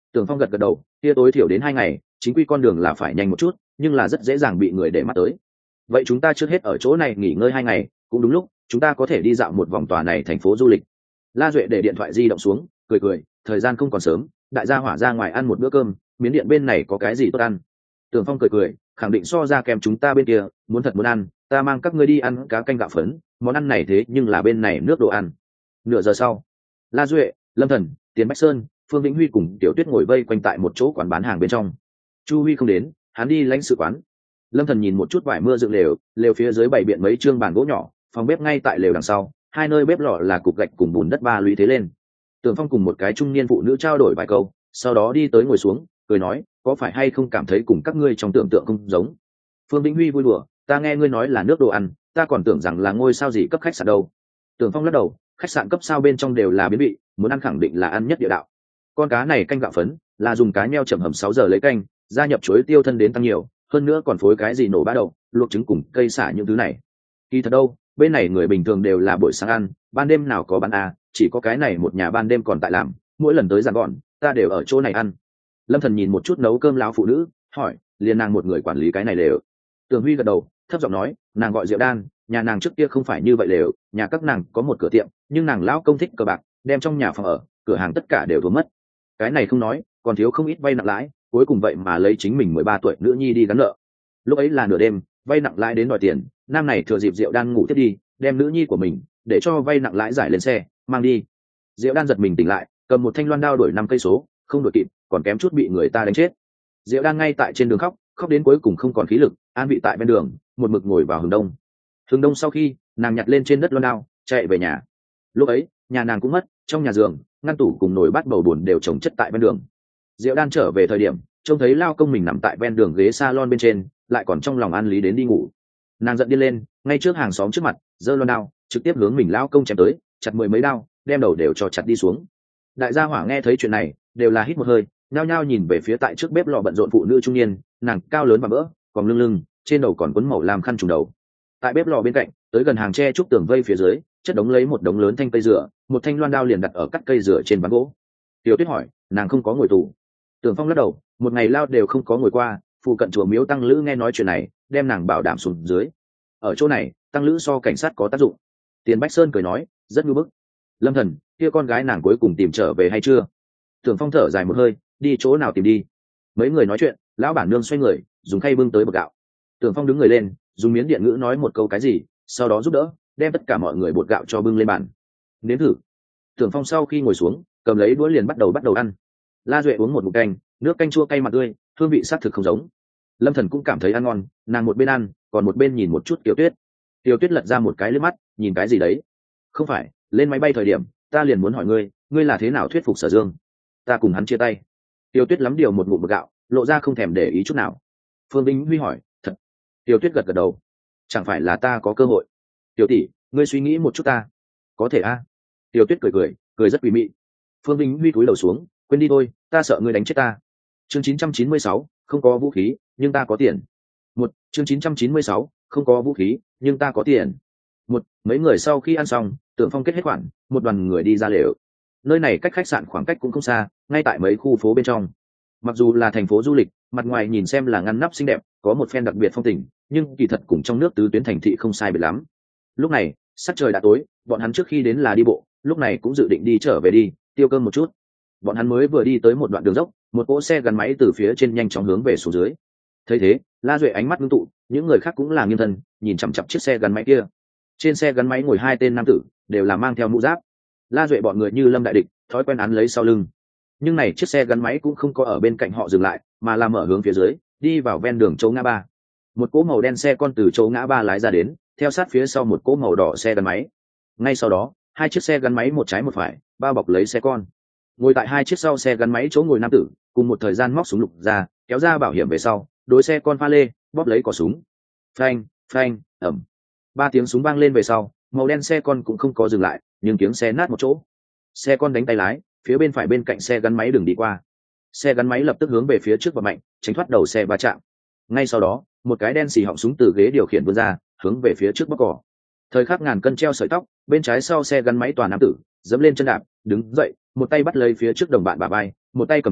Tưởng Phong gật gật đầu, kia tối thiểu đến hai ngày, chính quy con đường là phải nhanh một chút, nhưng là rất dễ dàng bị người để mắt tới. Vậy chúng ta trước hết ở chỗ này nghỉ ngơi hai ngày, cũng đúng lúc, chúng ta có thể đi dạo một vòng tòa này thành phố du lịch. La Duệ để điện thoại di động xuống, cười cười, thời gian không còn sớm, đại gia hỏa ra ngoài ăn một bữa cơm, miến điện bên này có cái gì tốt ăn. Tưởng Phong cười cười, khẳng định so ra kèm chúng ta bên kia, muốn thật muốn ăn, ta mang các ngươi đi ăn cá canh gạo phấn, món ăn này thế nhưng là bên này nước đồ ăn. Nửa giờ sau, La Duệ, Lâm Thần, Tiền Bách Sơn, Phương Vĩnh Huy cùng Tiểu Tuyết ngồi vây quanh tại một chỗ quán bán hàng bên trong. Chu Huy không đến, hắn đi lãnh sự quán. Lâm Thần nhìn một chút vải mưa dựng lều, lều phía dưới bày biện mấy trương bàn gỗ nhỏ, phòng bếp ngay tại lều đằng sau, hai nơi bếp lò là cục gạch cùng bùn đất ba lũy thế lên. Tưởng Phong cùng một cái trung niên phụ nữ trao đổi vài câu, sau đó đi tới ngồi xuống, cười nói, có phải hay không cảm thấy cùng các ngươi trong tưởng tượng không giống? Phương Vĩnh Huy vui đùa, ta nghe ngươi nói là nước đồ ăn, ta còn tưởng rằng là ngôi sao gì cấp khách sạn đâu. Tưởng Phong lắc đầu, khách sạn cấp sao bên trong đều là biến vị, muốn ăn khẳng định là ăn nhất địa đạo. Con cá này canh gạo phấn, là dùng cá nheo chẩm hầm sáu giờ lấy canh, gia nhập chuối tiêu thân đến tăng nhiều, hơn nữa còn phối cái gì nổ bã đậu, luộc trứng cùng cây xả những thứ này. Kỳ thật đâu, bên này người bình thường đều là buổi sáng ăn, ban đêm nào có bán à, chỉ có cái này một nhà ban đêm còn tại làm, mỗi lần tới giàn gọn, ta đều ở chỗ này ăn. Lâm Thần nhìn một chút nấu cơm lão phụ nữ, hỏi, liền nàng một người quản lý cái này lều. Tường Huy gật đầu, thấp giọng nói, nàng gọi Diệu Đan, nhà nàng trước kia không phải như vậy lều, nhà các nàng có một cửa tiệm, nhưng nàng lão công thích cờ bạc, đem trong nhà phòng ở, cửa hàng tất cả đều thua mất. Cái này không nói, còn thiếu không ít vay nặng lãi, cuối cùng vậy mà lấy chính mình mười ba tuổi nữ nhi đi gắn nợ. Lúc ấy là nửa đêm, vay nặng lãi đến đòi tiền, nam này thừa dịp Diệu Đan ngủ tiếp đi, đem nữ nhi của mình để cho vay nặng lãi giải lên xe, mang đi. Diệu Đan giật mình tỉnh lại, cầm một thanh loan đao đuổi năm cây số, không đuổi kịp, còn kém chút bị người ta đánh chết. Diệu Đan ngay tại trên đường khóc, khóc đến cuối cùng không còn khí lực, an vị tại bên đường, một mực ngồi vào hướng đông. Hướng đông sau khi, nàng nhặt lên trên đất loan đao, chạy về nhà. Lúc ấy, nhà nàng cũng mất, trong nhà giường, ngăn tủ cùng nồi bát bầu bùn đều chồng chất tại bên đường. Diệu Đan trở về thời điểm, trông thấy lao công mình nằm tại ven đường ghế salon bên trên, lại còn trong lòng an lý đến đi ngủ. Nàng giận điên lên, ngay trước hàng xóm trước mặt, giơ loan đao, trực tiếp hướng mình lao công chém tới, chặt mười mấy đao, đem đầu đều cho chặt đi xuống. Đại gia hỏa nghe thấy chuyện này, đều là hít một hơi, nhao nhao nhìn về phía tại trước bếp lò bận rộn phụ nữ trung niên, nàng cao lớn và mỡ, còn lưng lưng, trên đầu còn quấn màu làm khăn trùm đầu. Tại bếp lò bên cạnh, tới gần hàng tre trúc tường vây phía dưới, chất đống lấy một đống lớn thanh cây dừa, một thanh loan đao liền đặt ở cắt cây dừa trên ván gỗ. Tiểu Tuyết hỏi, nàng không có ngồi tù? Tưởng Phong lắc đầu, một ngày lao đều không có ngồi qua, phụ cận chùa miếu tăng lữ nghe nói chuyện này, đem nàng bảo đảm xuống dưới. Ở chỗ này, tăng lữ so cảnh sát có tác dụng. Tiền Bách Sơn cười nói, rất nhu bức. Lâm Thần, kia con gái nàng cuối cùng tìm trở về hay chưa? Tưởng Phong thở dài một hơi, đi chỗ nào tìm đi? Mấy người nói chuyện, lão bản nương xoay người, dùng khay bưng tới bột gạo. Tưởng Phong đứng người lên, dùng miến điện ngữ nói một câu cái gì, sau đó giúp đỡ, đem tất cả mọi người bột gạo cho bưng lên bàn. Nếm thử. Tưởng Phong sau khi ngồi xuống, cầm lấy đũa liền bắt đầu bắt đầu ăn. La Duệ uống một ngụm canh, nước canh chua cay mặn tươi, hương vị xác thực không giống. Lâm Thần cũng cảm thấy ăn ngon, nàng một bên ăn, còn một bên nhìn một chút Tiểu Tuyết. Tiểu Tuyết lật ra một cái lướt mắt, nhìn cái gì đấy? Không phải, lên máy bay thời điểm, ta liền muốn hỏi ngươi, ngươi là thế nào thuyết phục Sở Dương? Ta cùng hắn chia tay. Tiểu Tuyết lắm điều một ngụm gạo, lộ ra không thèm để ý chút nào. Phương Vĩnh Huy hỏi, thật? Tiểu Tuyết gật gật đầu. Chẳng phải là ta có cơ hội? Tiểu tỷ, ngươi suy nghĩ một chút ta. Có thể a. À? Tiểu Tuyết cười cười, cười rất quỷ mị. Phương Vĩnh Huy cúi đầu xuống, quên đi thôi, ta sợ ngươi đánh chết ta. Chương chín trăm chín mươi sáu, không có vũ khí, nhưng ta có tiền. Một, chương chín trăm chín mươi sáu, không có vũ khí, nhưng ta có tiền. Một, mấy người sau khi ăn xong, Tưởng Phong kết hết khoản, một đoàn người đi ra lều. Nơi này cách khách sạn khoảng cách cũng không xa, ngay tại mấy khu phố bên trong. Mặc dù là thành phố du lịch, mặt ngoài nhìn xem là ngăn nắp xinh đẹp, có một phen đặc biệt phong tình, nhưng kỳ thật cùng trong nước tứ tuyến thành thị không sai biệt lắm. Lúc này, sắc trời đã tối, bọn hắn trước khi đến là đi bộ, lúc này cũng dự định đi trở về đi, tiêu cơm một chút. Bọn hắn mới vừa đi tới một đoạn đường dốc, một cỗ xe gắn máy từ phía trên nhanh chóng hướng về xuống dưới. Thấy thế, La Duệ ánh mắt ngưng tụ, những người khác cũng là nghiêng thân, nhìn chằm chằm chiếc xe gắn máy kia. Trên xe gắn máy ngồi hai tên nam tử, đều là mang theo mũ giáp. La Duệ bọn người như lâm đại địch, thói quen án lấy sau lưng. Nhưng này chiếc xe gắn máy cũng không có ở bên cạnh họ dừng lại, mà là mở hướng phía dưới, đi vào ven đường chỗ ngã ba. Một cỗ màu đen xe con từ chỗ ngã ba lái ra đến, theo sát phía sau một cỗ màu đỏ xe gắn máy. Ngay sau đó, hai chiếc xe gắn máy một trái một phải, bao bọc lấy xe con. Ngồi tại hai chiếc sau xe gắn máy chỗ ngồi nam tử, cùng một thời gian móc súng lục ra, kéo ra bảo hiểm về sau, đối xe con pha lê, bóp lấy cò súng. Phanh, phanh, ầm. Ba tiếng súng vang lên về sau, màu đen xe con cũng không có dừng lại, nhưng tiếng xe nát một chỗ. Xe con đánh tay lái, phía bên phải bên cạnh xe gắn máy đừng đi qua. Xe gắn máy lập tức hướng về phía trước và mạnh, tránh thoát đầu xe va chạm. Ngay sau đó, một cái đen xì họng súng từ ghế điều khiển vươn ra, hướng về phía trước bóc cỏ. Thời khắc ngàn cân treo sợi tóc, bên trái sau xe gắn máy toàn nam tử, dẫm lên chân đạp, đứng dậy, một tay bắt lấy phía trước đồng bạn bà vai, một tay cầm thương,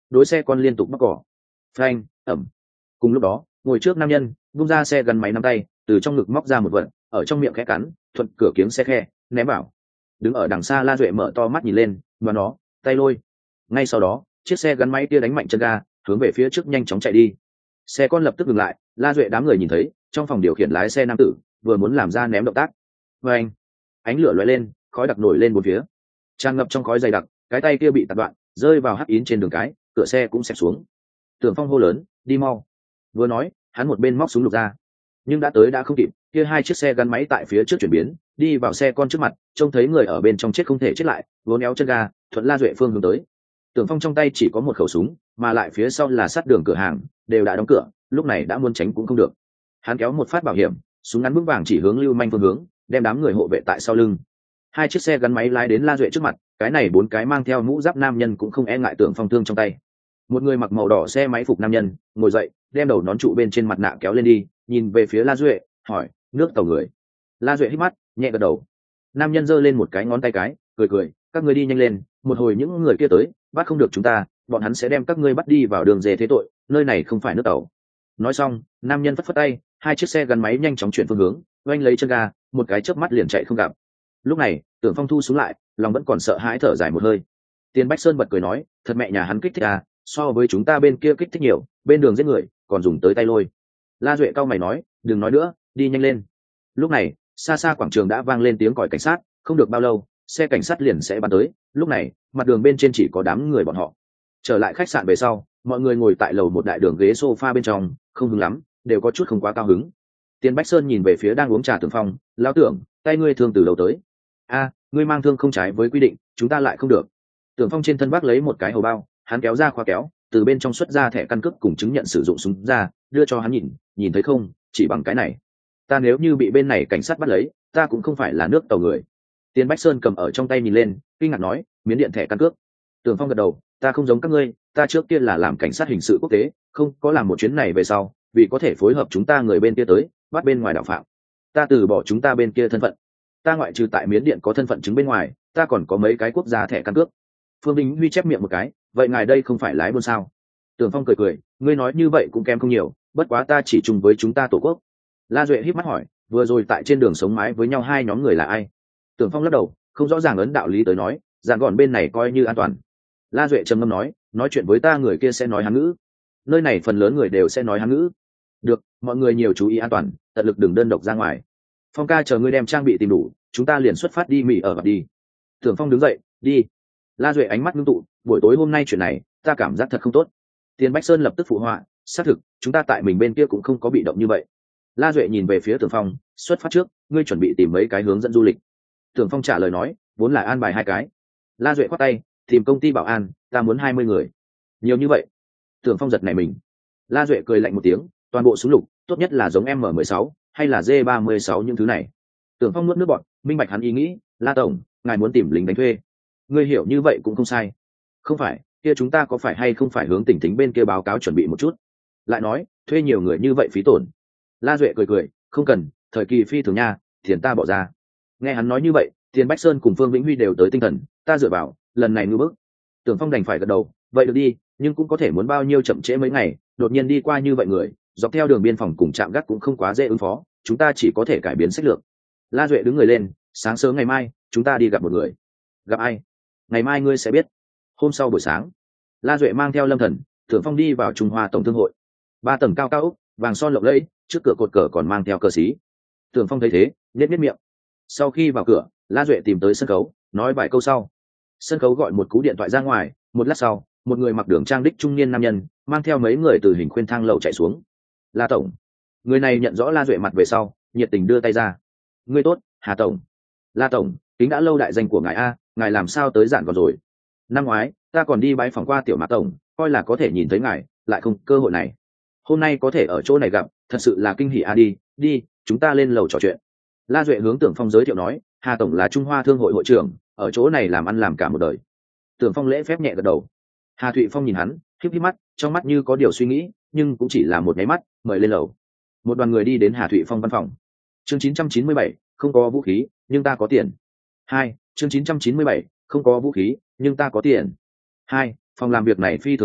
đối xe con liên tục bóc cỏ. Phanh, ẩm. Cùng lúc đó, ngồi trước nam nhân bung ra xe gắn máy nắm tay, từ trong ngực móc ra một vật, ở trong miệng khẽ cắn, thuận cửa kiếng xe khe ném vào. Đứng ở đằng xa La Duệ mở to mắt nhìn lên, và nó tay lôi. Ngay sau đó, chiếc xe gắn máy kia đánh mạnh chân ga, hướng về phía trước nhanh chóng chạy đi. Xe con lập tức dừng lại. La Duệ đám người nhìn thấy, trong phòng điều khiển lái xe nam tử vừa muốn làm ra ném động tác. Và anh, ánh lửa lóe lên, khói đặc nổi lên bốn phía, tràn ngập trong khói dày đặc, cái tay kia bị tạt đoạn, rơi vào hắc yến trên đường cái, cửa xe cũng xẹp xuống. Tưởng Phong hô lớn, đi mau. Vừa nói, hắn một bên móc súng lục ra, nhưng đã tới đã không kịp. Kia hai chiếc xe gắn máy tại phía trước chuyển biến, đi vào xe con trước mặt, trông thấy người ở bên trong chết không thể chết lại, vốn éo chân ga, thuận La Duệ phương hướng tới. Tưởng Phong trong tay chỉ có một khẩu súng, mà lại phía sau là sát đường cửa hàng, đều đã đóng cửa, lúc này đã muốn tránh cũng không được. Hắn kéo một phát bảo hiểm, súng ngắn vững vàng chỉ hướng Lưu Manh phương hướng, đem đám người hộ vệ tại sau lưng. Hai chiếc xe gắn máy lái đến La Duệ trước mặt, cái này bốn cái mang theo mũ giáp nam nhân cũng không e ngại Tưởng Phong thương trong tay. Một người mặc màu đỏ xe máy phục nam nhân ngồi dậy, đem đầu nón trụ bên trên mặt nạ kéo lên đi, nhìn về phía La Duệ, hỏi, nước tàu người. La Duệ hít mắt, nhẹ gật đầu. Nam nhân giơ lên một cái ngón tay cái, cười cười, các ngươi đi nhanh lên, một hồi những người kia tới, bắt không được chúng ta, bọn hắn sẽ đem các ngươi bắt đi vào đường dề thế tội, nơi này không phải nước tàu. Nói xong, nam nhân phất phất tay, hai chiếc xe gắn máy nhanh chóng chuyển phương hướng, oanh lấy chân ga, một cái chớp mắt liền chạy không gặp. Lúc này, Tưởng Phong thu xuống lại, lòng vẫn còn sợ hãi thở dài một hơi. Tiền Bách Sơn bật cười nói, thật mẹ nhà hắn kích thích à, so với chúng ta bên kia kích thích nhiều, bên đường giết người còn dùng tới tay lôi. La Duệ cau mày nói, đừng nói nữa, đi nhanh lên. Lúc này, xa xa quảng trường đã vang lên tiếng còi cảnh sát, không được bao lâu, xe cảnh sát liền sẽ bắn tới. Lúc này, mặt đường bên trên chỉ có đám người bọn họ. Trở lại khách sạn về sau, mọi người ngồi tại lầu một đại đường ghế sofa bên trong, không hứng lắm, đều có chút không quá cao hứng. Tiền Bách Sơn nhìn về phía đang uống trà Tưởng Phong, lão Tưởng, tay ngươi thương từ đầu tới. A, ngươi mang thương không trái với quy định, chúng ta lại không được. Tưởng Phong trên thân vác lấy một cái hầu bao, hắn kéo ra khóa kéo, từ bên trong xuất ra thẻ căn cước cùng chứng nhận sử dụng súng ra, đưa cho hắn nhìn, nhìn thấy không, chỉ bằng cái này. Ta nếu như bị bên này cảnh sát bắt lấy, ta cũng không phải là nước tàu người. Tiền Bách Sơn cầm ở trong tay nhìn lên, kinh ngạc nói, miến điện thẻ căn cước. Tưởng Phong gật đầu, ta không giống các ngươi, ta trước kia là làm cảnh sát hình sự quốc tế, không có làm một chuyến này về sau, vì có thể phối hợp chúng ta người bên kia tới, bắt bên ngoài đạo phạm. Ta từ bỏ chúng ta bên kia thân phận. Ta ngoại trừ tại miến điện có thân phận chứng bên ngoài, ta còn có mấy cái quốc gia thẻ căn cước. Phương Vĩnh Huy chép miệng một cái, vậy ngài đây không phải lái buôn sao? Tưởng Phong cười cười, ngươi nói như vậy cũng kém không nhiều, bất quá ta chỉ chung với chúng ta tổ quốc. La Duệ híp mắt hỏi, vừa rồi tại trên đường sống mái với nhau hai nhóm người là ai? Tưởng Phong lắc đầu, không rõ ràng ấn đạo lý tới nói, dàn gọn bên này coi như an toàn. La Duệ trầm ngâm nói, nói chuyện với ta người kia sẽ nói Hán ngữ, nơi này phần lớn người đều sẽ nói Hán ngữ. Được, mọi người nhiều chú ý an toàn, tận lực đừng đơn độc ra ngoài. Phong ca chờ ngươi đem trang bị tìm đủ, chúng ta liền xuất phát đi Mỹ ở gặp đi. Tưởng Phong đứng dậy, đi. La Duệ ánh mắt ngưng tụ, buổi tối hôm nay chuyện này, ta cảm giác thật không tốt. Tiền Bách Sơn lập tức phụ họa, xác thực, chúng ta tại mình bên kia cũng không có bị động như vậy. La Duệ nhìn về phía Tưởng Phong, xuất phát trước, ngươi chuẩn bị tìm mấy cái hướng dẫn du lịch. Tưởng Phong trả lời nói, vốn là an bài hai cái. La Duệ khoát tay, tìm công ty bảo an, ta muốn hai mươi người. Nhiều như vậy? Tưởng Phong giật nảy mình. La Duệ cười lạnh một tiếng, toàn bộ súng lục, tốt nhất là giống M mười sáu hay là G ba mươi sáu những thứ này. Tưởng Phong nuốt nước bọt, minh bạch hắn ý nghĩ, La tổng, ngài muốn tìm lính đánh thuê. Ngươi hiểu như vậy cũng không sai. Không phải, kia chúng ta có phải hay không phải hướng tỉnh tính bên kia báo cáo chuẩn bị một chút. Lại nói, thuê nhiều người như vậy phí tổn. La Duệ cười cười, không cần, thời kỳ phi thường nha, tiền ta bỏ ra. Nghe hắn nói như vậy, Tiền Bách Sơn cùng Phương Vĩnh Huy đều tới tinh thần, ta dựa vào, lần này ngư bức. Tưởng Phong đành phải gật đầu, vậy được đi, nhưng cũng có thể muốn bao nhiêu chậm trễ mấy ngày, đột nhiên đi qua như vậy người, dọc theo đường biên phòng cùng trạm gác cũng không quá dễ ứng phó, chúng ta chỉ có thể cải biến sách lược. La Duệ đứng người lên, sáng sớm ngày mai, chúng ta đi gặp một người. Gặp ai? Ngày mai ngươi sẽ biết. Hôm sau buổi sáng, La Duệ mang theo Lâm Thần, Tưởng Phong đi vào Trung Hoa Tổng Thương hội. Ba tầng cao cao ốc, vàng son lộng lẫy, trước cửa cột cờ còn mang theo cờ xí. Tưởng Phong thấy thế, nhếch nhếch miệng. Sau khi vào cửa, La Duệ tìm tới sân khấu, nói vài câu sau. Sân khấu gọi một cú điện thoại ra ngoài, một lát sau, một người mặc đường trang đích trung niên nam nhân, mang theo mấy người từ hình khuyên thang lầu chạy xuống. La tổng. Người này nhận rõ La Duệ mặt về sau, nhiệt tình đưa tay ra. Ngươi tốt, Hà tổng. La tổng, kính đã lâu đại danh của ngài a, ngài làm sao tới dạn còn rồi. Năm ngoái, ta còn đi bái phỏng qua tiểu Mạc tổng, coi là có thể nhìn thấy ngài, lại không cơ hội này. Hôm nay có thể ở chỗ này gặp, thật sự là kinh hỉ a, đi, đi, chúng ta lên lầu trò chuyện. La Duệ hướng Tưởng Phong giới thiệu nói, Hà tổng là Trung Hoa Thương hội hội trưởng, ở chỗ này làm ăn làm cả một đời. Tưởng Phong lễ phép nhẹ gật đầu. Hà Thụy Phong nhìn hắn, híp híp mắt, trong mắt như có điều suy nghĩ, nhưng cũng chỉ là một nháy mắt, mời lên lầu. Một đoàn người đi đến Hà Thụy Phong văn phòng. Chương chín trăm chín mươi bảy, không có vũ khí, nhưng ta có tiền. Hai, chương chín trăm chín mươi bảy, không có vũ khí, nhưng ta có tiền. Hai, phòng làm việc này phi thường lớn,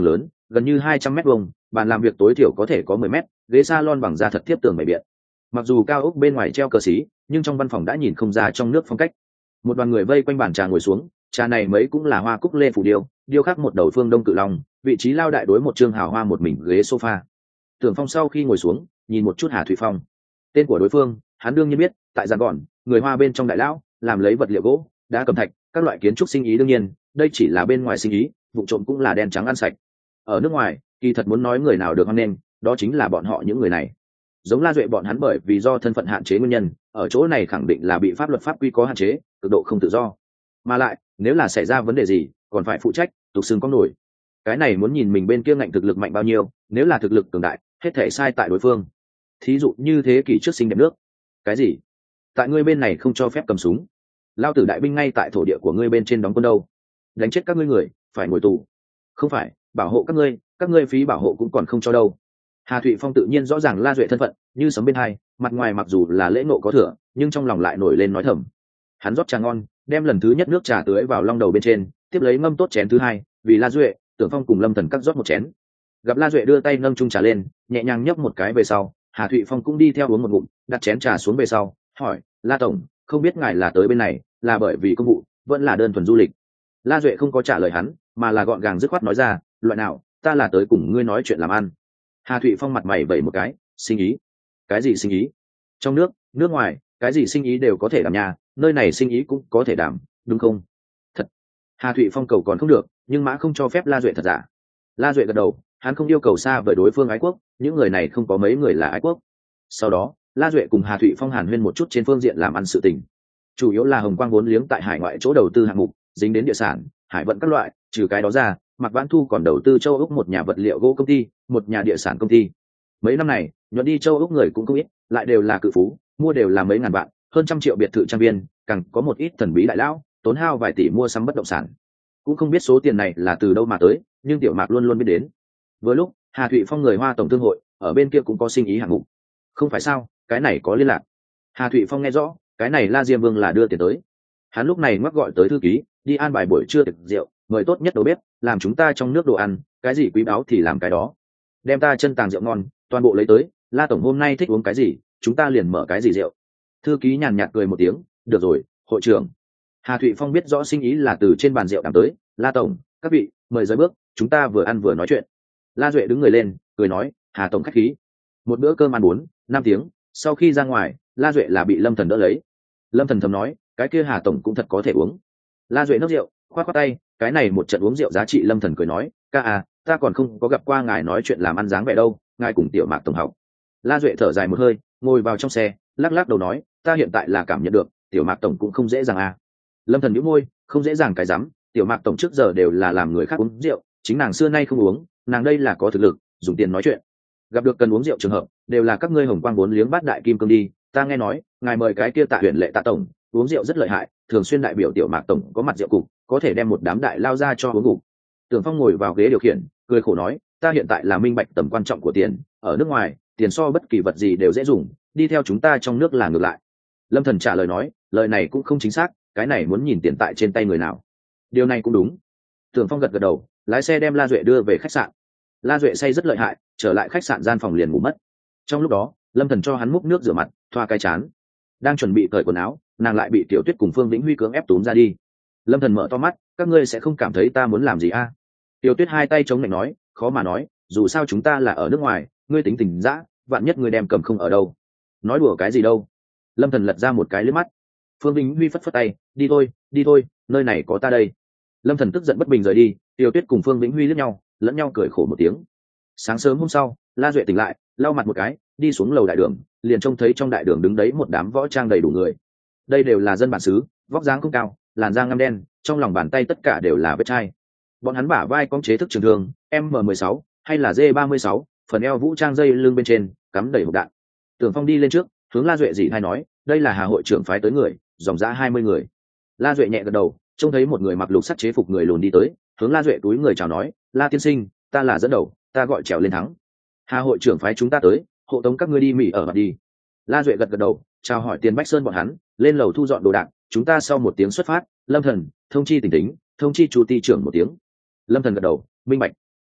gần như hai trăm mét vuông, bàn làm việc tối thiểu có thể có mười mét, ghế salon bằng da thật tiếp tường bày biện. Mặc dù cao ốc bên ngoài treo cờ xí, nhưng trong văn phòng đã nhìn không ra trong nước phong cách. Một đoàn người vây quanh bàn trà ngồi xuống, trà này mấy cũng là hoa cúc lê phủ điêu, điêu khắc một đầu phương đông cự long, vị trí lao đại đối một trương hào hoa một mình ghế sofa. Tưởng Phong sau khi ngồi xuống, nhìn một chút Hà Thụy Phong. Tên của đối phương, hắn đương nhiên biết, tại Giang Gòn, người Hoa bên trong đại lão, làm lấy vật liệu gỗ, đá cẩm thạch, các loại kiến trúc sinh ý đương nhiên, đây chỉ là bên ngoài sinh ý, vụ trộm cũng là đen trắng ăn sạch. Ở nước ngoài, kỳ thật muốn nói người nào được hoan nghênh, đó chính là bọn họ những người này. Giống La Duệ bọn hắn bởi vì do thân phận hạn chế nguyên nhân, ở chỗ này khẳng định là bị pháp luật pháp quy có hạn chế, cực độ không tự do. Mà lại, nếu là xảy ra vấn đề gì, còn phải phụ trách, tục xương có nổi. Cái này muốn nhìn mình bên kia ngạnh thực lực mạnh bao nhiêu, nếu là thực lực cường đại, hết thể sai tại đối phương. Thí dụ như thế kỷ trước sinh đẹp nước. Cái gì? Tại ngươi bên này không cho phép cầm súng. Lao tử đại binh ngay tại thổ địa của ngươi bên trên đóng quân đâu. Đánh chết các ngươi người, phải ngồi tù. Không phải, bảo hộ các ngươi, các ngươi phí bảo hộ cũng còn không cho đâu. Hà Thụy Phong tự nhiên rõ ràng La Duệ thân phận, như sấm bên hai, mặt ngoài mặc dù là lễ ngộ có thừa, nhưng trong lòng lại nổi lên nói thầm. Hắn rót trà ngon, đem lần thứ nhất nước trà tưới vào long đầu bên trên, tiếp lấy ngâm tốt chén thứ hai, vì La Duệ, Tưởng Phong cùng Lâm Thần cắt rót một chén. Gặp La Duệ đưa tay nâng chung trà lên, nhẹ nhàng nhấp một cái về sau, Hà Thụy Phong cũng đi theo uống một ngụm, đặt chén trà xuống về sau, hỏi: La tổng, không biết ngài là tới bên này, là bởi vì công vụ, vẫn là đơn thuần du lịch? La Duệ không có trả lời hắn, mà là gọn gàng dứt khoát nói ra: loại nào, ta là tới cùng ngươi nói chuyện làm ăn. Hà Thụy Phong mặt mày vẩy một cái: sinh ý? Cái gì sinh ý? Trong nước, nước ngoài, cái gì sinh ý đều có thể đảm nhà, nơi này sinh ý cũng có thể đảm, đúng không? Thật. Hà Thụy Phong cầu còn không được, nhưng mã không cho phép La Duệ thật giả. La Duệ gật đầu, hắn không yêu cầu xa với đối phương ái quốc, những người này không có mấy người là ái quốc. Sau đó, La Duệ cùng Hà Thụy Phong hàn huyên một chút trên phương diện làm ăn sự tình, chủ yếu là Hồng Quang vốn liếng tại hải ngoại chỗ đầu tư hạng mục, dính đến địa sản, hải vận các loại. Trừ cái đó ra, Mạc Vãn Thu còn đầu tư châu Úc một nhà vật liệu gỗ công ty, một nhà địa sản công ty. Mấy năm này, nhuận đi châu Úc người cũng không ít, lại đều là cự phú, mua đều là mấy ngàn vạn, hơn trăm triệu biệt thự trang viên, càng có một ít thần bí đại lão, tốn hao vài tỷ mua sắm bất động sản. Cũng không biết số tiền này là từ đâu mà tới, nhưng Tiểu Mạc luôn luôn biết đến. Vừa lúc, Hà Thụy Phong người Hoa tổng thương hội, ở bên kia cũng có sinh ý hạng mục. Không phải sao, cái này có liên lạc. Hà Thụy Phong nghe rõ, cái này La Diêm Vương là đưa tiền tới. Hắn lúc này ngoắc gọi tới thư ký, đi an bài buổi trưa tiệc rượu, mời tốt nhất đầu bếp, làm chúng ta trong nước đồ ăn, cái gì quý báu thì làm cái đó. Đem ta chân tàng rượu ngon, toàn bộ lấy tới, La tổng hôm nay thích uống cái gì, chúng ta liền mở cái gì rượu. Thư ký nhàn nhạt cười một tiếng: được rồi, hội trưởng. Hà Thụy Phong biết rõ sinh ý là từ trên bàn rượu đàm tới. La tổng, các vị, mời rời bước, chúng ta vừa ăn vừa nói chuyện. La Duệ đứng người lên, cười nói: Hà tổng khách khí. Một bữa cơm ăn bốn năm tiếng, sau khi ra ngoài, La Duệ là bị Lâm Thần đỡ lấy. Lâm Thần thầm nói: cái kia Hà tổng cũng thật có thể uống. La Duệ nốc rượu, khoát khoát tay, cái này một trận uống rượu giá trị. Lâm Thần cười nói: ca à, ta còn không có gặp qua ngài nói chuyện làm ăn dáng vẻ đâu, ngài cùng Tiểu Mạc tổng học. La Duệ thở dài một hơi, ngồi vào trong xe, lắc lắc đầu nói: ta hiện tại là cảm nhận được, Tiểu Mạc tổng cũng không dễ dàng à. Lâm Thần nhíu môi, không dễ dàng cái rắm, Tiểu Mạc tổng trước giờ đều là làm người khác uống rượu, chính nàng xưa nay không uống, nàng đây là có thực lực, dùng tiền nói chuyện. Gặp được cần uống rượu trường hợp, đều là các ngươi Hồng Quang vốn liếng bát đại kim cương đi. Ta nghe nói, ngài mời cái kia Tạ Huyền Lệ Tạ tổng, uống rượu rất lợi hại, thường xuyên đại biểu Tiểu Mạc tổng có mặt rượu cục, có thể đem một đám đại lao ra cho uống ngủ. Tưởng Phong ngồi vào ghế điều khiển, cười khổ nói: ta hiện tại là minh bạch tầm quan trọng của tiền, ở nước ngoài, tiền so bất kỳ vật gì đều dễ dùng, đi theo chúng ta trong nước là ngược lại. Lâm Thần trả lời nói: lời này cũng không chính xác, cái này muốn nhìn tiền tại trên tay người nào. Điều này cũng đúng. Tưởng Phong gật gật đầu, lái xe đem La Duệ đưa về khách sạn. La Duệ say rất lợi hại, trở lại khách sạn gian phòng liền ngủ mất. Trong lúc đó, Lâm Thần cho hắn múc nước rửa mặt, thoa cái chán. Đang chuẩn bị cởi quần áo, nàng lại bị Tiểu Tuyết cùng Phương Vĩnh Huy cưỡng ép túm ra đi. Lâm Thần mở to mắt: các ngươi sẽ không cảm thấy ta muốn làm gì a? À? Tiểu Tuyết hai tay chống lạnh nói: khó mà nói, dù sao chúng ta là ở nước ngoài, ngươi tính tình dã, vạn nhất ngươi đem cầm không ở đâu. Nói đùa cái gì đâu. Lâm Thần lật ra một cái liếc mắt. Phương Vĩnh Huy phất phất tay: đi thôi, đi thôi, nơi này có ta đây. Lâm Thần tức giận bất bình rời đi. Tiểu Tuyết cùng Phương Vĩnh Huy liếc nhau, lẫn nhau cười khổ một tiếng. Sáng sớm hôm sau, La Duệ tỉnh lại, lau mặt một cái, đi xuống lầu đại đường, liền trông thấy trong đại đường đứng đấy một đám võ trang đầy đủ người. Đây đều là dân bản xứ, vóc dáng không cao, làn da ngăm đen, trong lòng bàn tay tất cả đều là vết chai. Bọn hắn bả vai cong chế thức trường thương M mười sáu hay là G ba mươi sáu, phần eo vũ trang dây lưng bên trên cắm đầy hộp đạn. Tưởng Phong đi lên trước, hướng La Duệ dì thay nói: đây là Hà hội trưởng phái tới người, dòng dã hai mươi người. La Duệ nhẹ gật đầu, trông thấy một người mặc lục sắt chế phục người lùn đi tới, hướng La Duệ túi người chào nói: La tiên sinh, ta là dẫn đầu, ta gọi trèo lên thắng. Hà hội trưởng phái chúng ta tới, hộ tống các ngươi đi Mỹ ở mặt đi. La Duệ gật gật đầu, chào hỏi Tiền Bách Sơn bọn hắn, lên lầu thu dọn đồ đạc, chúng ta sau một tiếng xuất phát. Lâm Thần, thông chi tỉnh tính, thông chi chủ ty trưởng một tiếng. Lâm Thần gật đầu, minh bạch.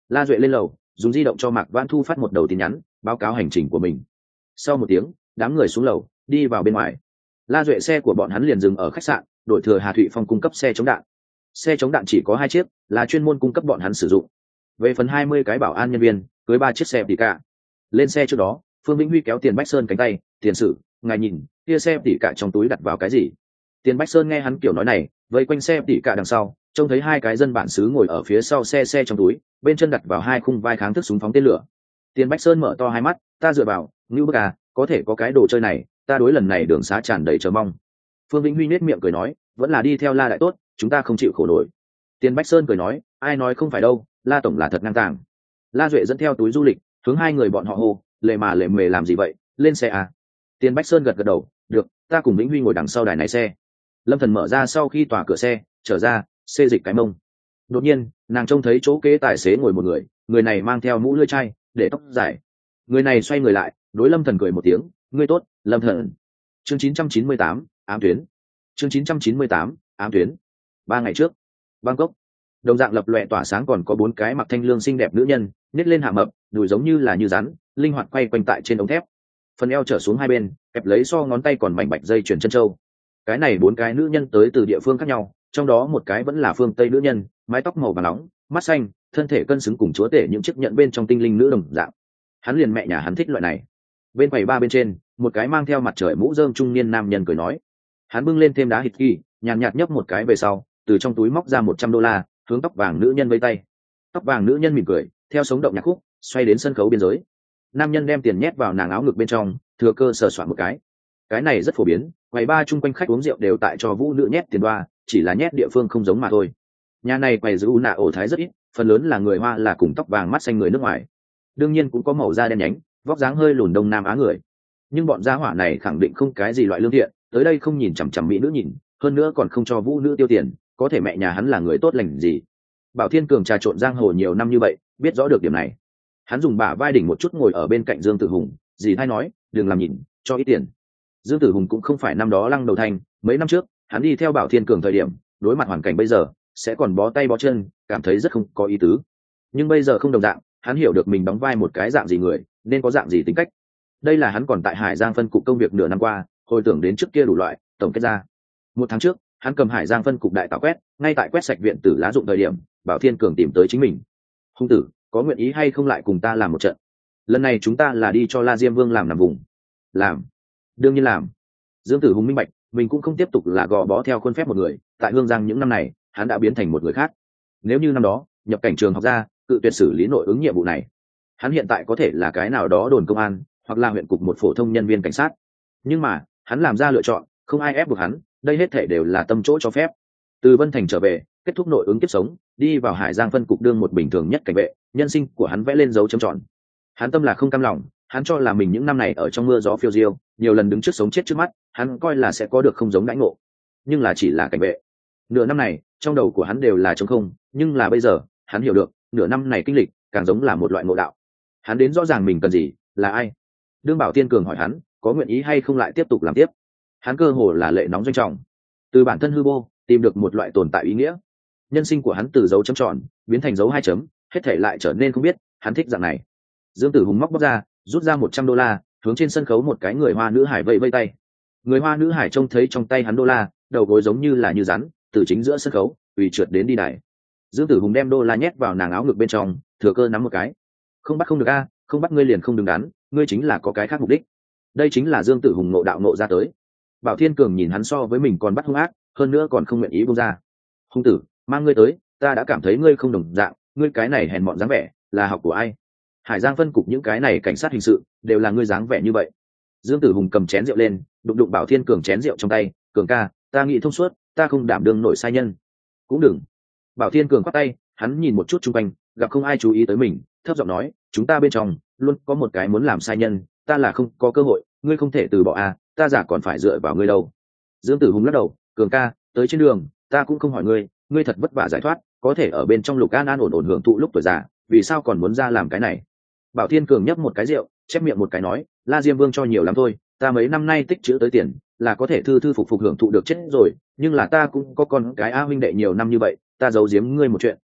La Duệ lên lầu dùng di động cho Mạc Vãn Thu phát một đầu tin nhắn báo cáo hành trình của mình. Sau một tiếng đám người xuống lầu đi vào bên ngoài. La Duệ xe của bọn hắn liền dừng ở khách sạn, đội thừa Hà Thụy Phong cung cấp xe chống đạn. Xe chống đạn chỉ có hai chiếc, là chuyên môn cung cấp bọn hắn sử dụng. Về phần hai mươi cái bảo an nhân viên cưới ba chiếc xe tỉ cả. Lên xe trước đó Phương Vĩnh Huy kéo Tiền Bách Sơn cánh tay, tiền sử ngài nhìn kia xe tỉ cả trong túi đặt vào cái gì. Tiền Bách Sơn nghe hắn kiểu nói này vây quanh xe tỉ cả đằng sau, trông thấy hai cái dân bản xứ ngồi ở phía sau xe xe trong túi, bên chân đặt vào hai khung vai kháng thức súng phóng tên lửa. Tiền Bách Sơn mở to hai mắt, ta dựa vào ngưu bức à, có thể có cái đồ chơi này, ta đối lần này đường xá tràn đầy chờ mong. Phương Vĩnh Huy nết miệng cười nói, vẫn là đi theo La đại tốt, chúng ta không chịu khổ nổi. Tiền Bách Sơn cười nói, ai nói không phải đâu, La tổng là thật ngang tàng. La Duệ dẫn theo túi du lịch hướng hai người bọn họ hô, lề mà lề mề làm gì vậy, lên xe à. Tiền Bách Sơn gật gật đầu, được, ta cùng Vĩnh Huy ngồi đằng sau đài này xe. Lâm Thần mở ra sau khi tỏa cửa xe trở ra, xê dịch cái mông. Đột nhiên nàng trông thấy chỗ kế tài xế ngồi một người, người này mang theo mũ lưỡi chai, để tóc dài. Người này xoay người lại đối Lâm Thần cười một tiếng, ngươi tốt Lâm Thần. Chương chín trăm chín mươi tám, ám tuyến. Chương chín trăm chín mươi tám, ám tuyến. Ba ngày trước Bangkok, đồng dạng lập lòe tỏa sáng còn có bốn cái mặc thanh lương xinh đẹp nữ nhân, nhét lên hạ mập, đùi giống như là như rắn, linh hoạt quay quanh tại trên ống thép, phần eo trở xuống hai bên kẹp lấy so ngón tay còn mảnh bạch dây chuyền chân châu. Cái này bốn cái nữ nhân tới từ địa phương khác nhau, trong đó một cái vẫn là phương Tây nữ nhân, mái tóc màu vàng nóng, mắt xanh, thân thể cân xứng cùng chúa tể những chiếc nhẫn bên trong tinh linh nữ đồng dạng. Hắn liền mẹ nhà hắn thích loại này. Bên quầy ba bên trên, một cái mang theo mặt trời mũ rơm trung niên nam nhân cười nói. Hắn bưng lên thêm đá hít kỳ, nhàn nhạt nhấp một cái về sau, từ trong túi móc ra một trăm đô la, hướng tóc vàng nữ nhân vây tay. Tóc vàng nữ nhân mỉm cười, theo sống động nhạc khúc, xoay đến sân khấu biên giới. Nam nhân đem tiền nhét vào nàng áo ngực bên trong, thừa cơ sờ soạn một cái. Cái này rất phổ biến, quầy ba chung quanh khách uống rượu đều tại cho vũ nữ nhét tiền đoa, chỉ là nhét địa phương không giống mà thôi. Nhà này quầy giữ nạ ổ thái rất ít, phần lớn là người Hoa là cùng tóc vàng mắt xanh người nước ngoài. Đương nhiên cũng có màu da đen nhánh, vóc dáng hơi lùn Đông Nam Á người. Nhưng bọn gia hỏa này khẳng định không cái gì loại lương thiện, tới đây không nhìn chằm chằm mỹ nữ nhìn, hơn nữa còn không cho vũ nữ tiêu tiền, có thể mẹ nhà hắn là người tốt lành gì. Bảo Thiên Cường trà trộn giang hồ nhiều năm như vậy, biết rõ được điểm này. Hắn dùng bả vai đỉnh một chút ngồi ở bên cạnh Dương Tử Hùng, dì thay nói, đừng làm nhìn, cho ít tiền. Dương Tử Hùng cũng không phải năm đó lăng đầu thành, mấy năm trước hắn đi theo Bảo Thiên Cường thời điểm, đối mặt hoàn cảnh bây giờ sẽ còn bó tay bó chân, cảm thấy rất không có ý tứ. Nhưng bây giờ không đồng dạng, hắn hiểu được mình đóng vai một cái dạng gì người, nên có dạng gì tính cách. Đây là hắn còn tại Hải Giang phân cục công việc nửa năm qua, hồi tưởng đến trước kia đủ loại, tổng kết ra. Một tháng trước, hắn cầm Hải Giang phân cục đại tạo quét, ngay tại quét sạch viện tử lá dụng thời điểm, Bảo Thiên Cường tìm tới chính mình. Hung tử, có nguyện ý hay không lại cùng ta làm một trận? Lần này chúng ta là đi cho La Diêm Vương làm nằm vùng. Làm, đương nhiên làm. Dương Tử Hùng minh bạch, mình cũng không tiếp tục là gò bó theo khuôn phép một người, tại Hương Giang những năm này hắn đã biến thành một người khác. Nếu như năm đó nhập cảnh trường học ra cự tuyệt xử lý nội ứng nhiệm vụ này, hắn hiện tại có thể là cái nào đó đồn công an hoặc là huyện cục một phổ thông nhân viên cảnh sát. Nhưng mà hắn làm ra lựa chọn, không ai ép buộc hắn, đây hết thể đều là tâm chỗ cho phép. Từ Vân Thành trở về, kết thúc nội ứng kiếp sống, đi vào Hải Giang phân cục đương một bình thường nhất cảnh vệ, nhân sinh của hắn vẽ lên dấu chấm tròn. Hắn tâm là không cam lòng, hắn cho là mình những năm này ở trong mưa gió phiêu diêu, nhiều lần đứng trước sống chết trước mắt, hắn coi là sẽ có được không giống đãi ngộ, nhưng là chỉ là cảnh vệ. Nửa năm này trong đầu của hắn đều là trống không, nhưng là bây giờ hắn hiểu được, nửa năm này kinh lịch càng giống là một loại ngộ đạo. Hắn đến rõ ràng mình cần gì, là ai. Đương Bảo Thiên Cường hỏi hắn có nguyện ý hay không lại tiếp tục làm tiếp, hắn cơ hồ là lệ nóng doanh trọng, từ bản thân hư vô tìm được một loại tồn tại ý nghĩa. Nhân sinh của hắn từ dấu chấm tròn biến thành dấu hai chấm, hết thể lại trở nên không biết, hắn thích dạng này. Dương Tử Hùng móc bóc ra, rút ra một trăm đô la, hướng trên sân khấu một cái người Hoa nữ hải vẫy vẫy tay. Người Hoa nữ hải trông thấy trong tay hắn đô la, đầu gối giống như là như rắn, từ chính giữa sân khấu ủy trượt đến đi đài. Dương Tử Hùng đem đô la nhét vào nàng áo ngực bên trong, thừa cơ nắm một cái. Không bắt không được a, không bắt ngươi liền không đứng đắn, ngươi chính là có cái khác mục đích. Đây chính là Dương Tử Hùng ngộ đạo ngộ ra tới. Bảo Thiên Cường nhìn hắn so với mình còn bắt hung ác, hơn nữa còn không nguyện ý buông ra. Hung tử, mang ngươi tới, ta đã cảm thấy ngươi không đồng dạng, ngươi cái này hèn mọn dáng vẻ, là học của ai? Hải Giang phân cục những cái này cảnh sát hình sự đều là ngươi dáng vẻ như vậy. Dương Tử Hùng cầm chén rượu lên, đụng đụng Bảo Thiên Cường chén rượu trong tay, Cường ca, ta nghĩ thông suốt, ta không đảm đương nổi sai nhân. Cũng đừng. Bảo Thiên Cường quát tay, hắn nhìn một chút xung quanh, gặp không ai chú ý tới mình, thấp giọng nói, chúng ta bên trong luôn có một cái muốn làm sai nhân, ta là không có cơ hội, ngươi không thể từ bỏ à, ta giả còn phải dựa vào ngươi đâu. Dương Tử Hùng lắc đầu, Cường ca, tới trên đường ta cũng không hỏi ngươi, ngươi thật vất vả giải thoát, có thể ở bên trong lục an an ổn ổn hưởng thụ lúc tuổi già, vì sao còn muốn ra làm cái này? Bảo Thiên Cường nhấp một cái rượu, chép miệng một cái nói, La Diêm Vương cho nhiều lắm thôi, ta mấy năm nay tích trữ tới tiền là có thể thư thư phục phục hưởng thụ được chết rồi, nhưng là ta cũng có con cái a huynh đệ nhiều năm như vậy, ta giấu giếm ngươi một chuyện,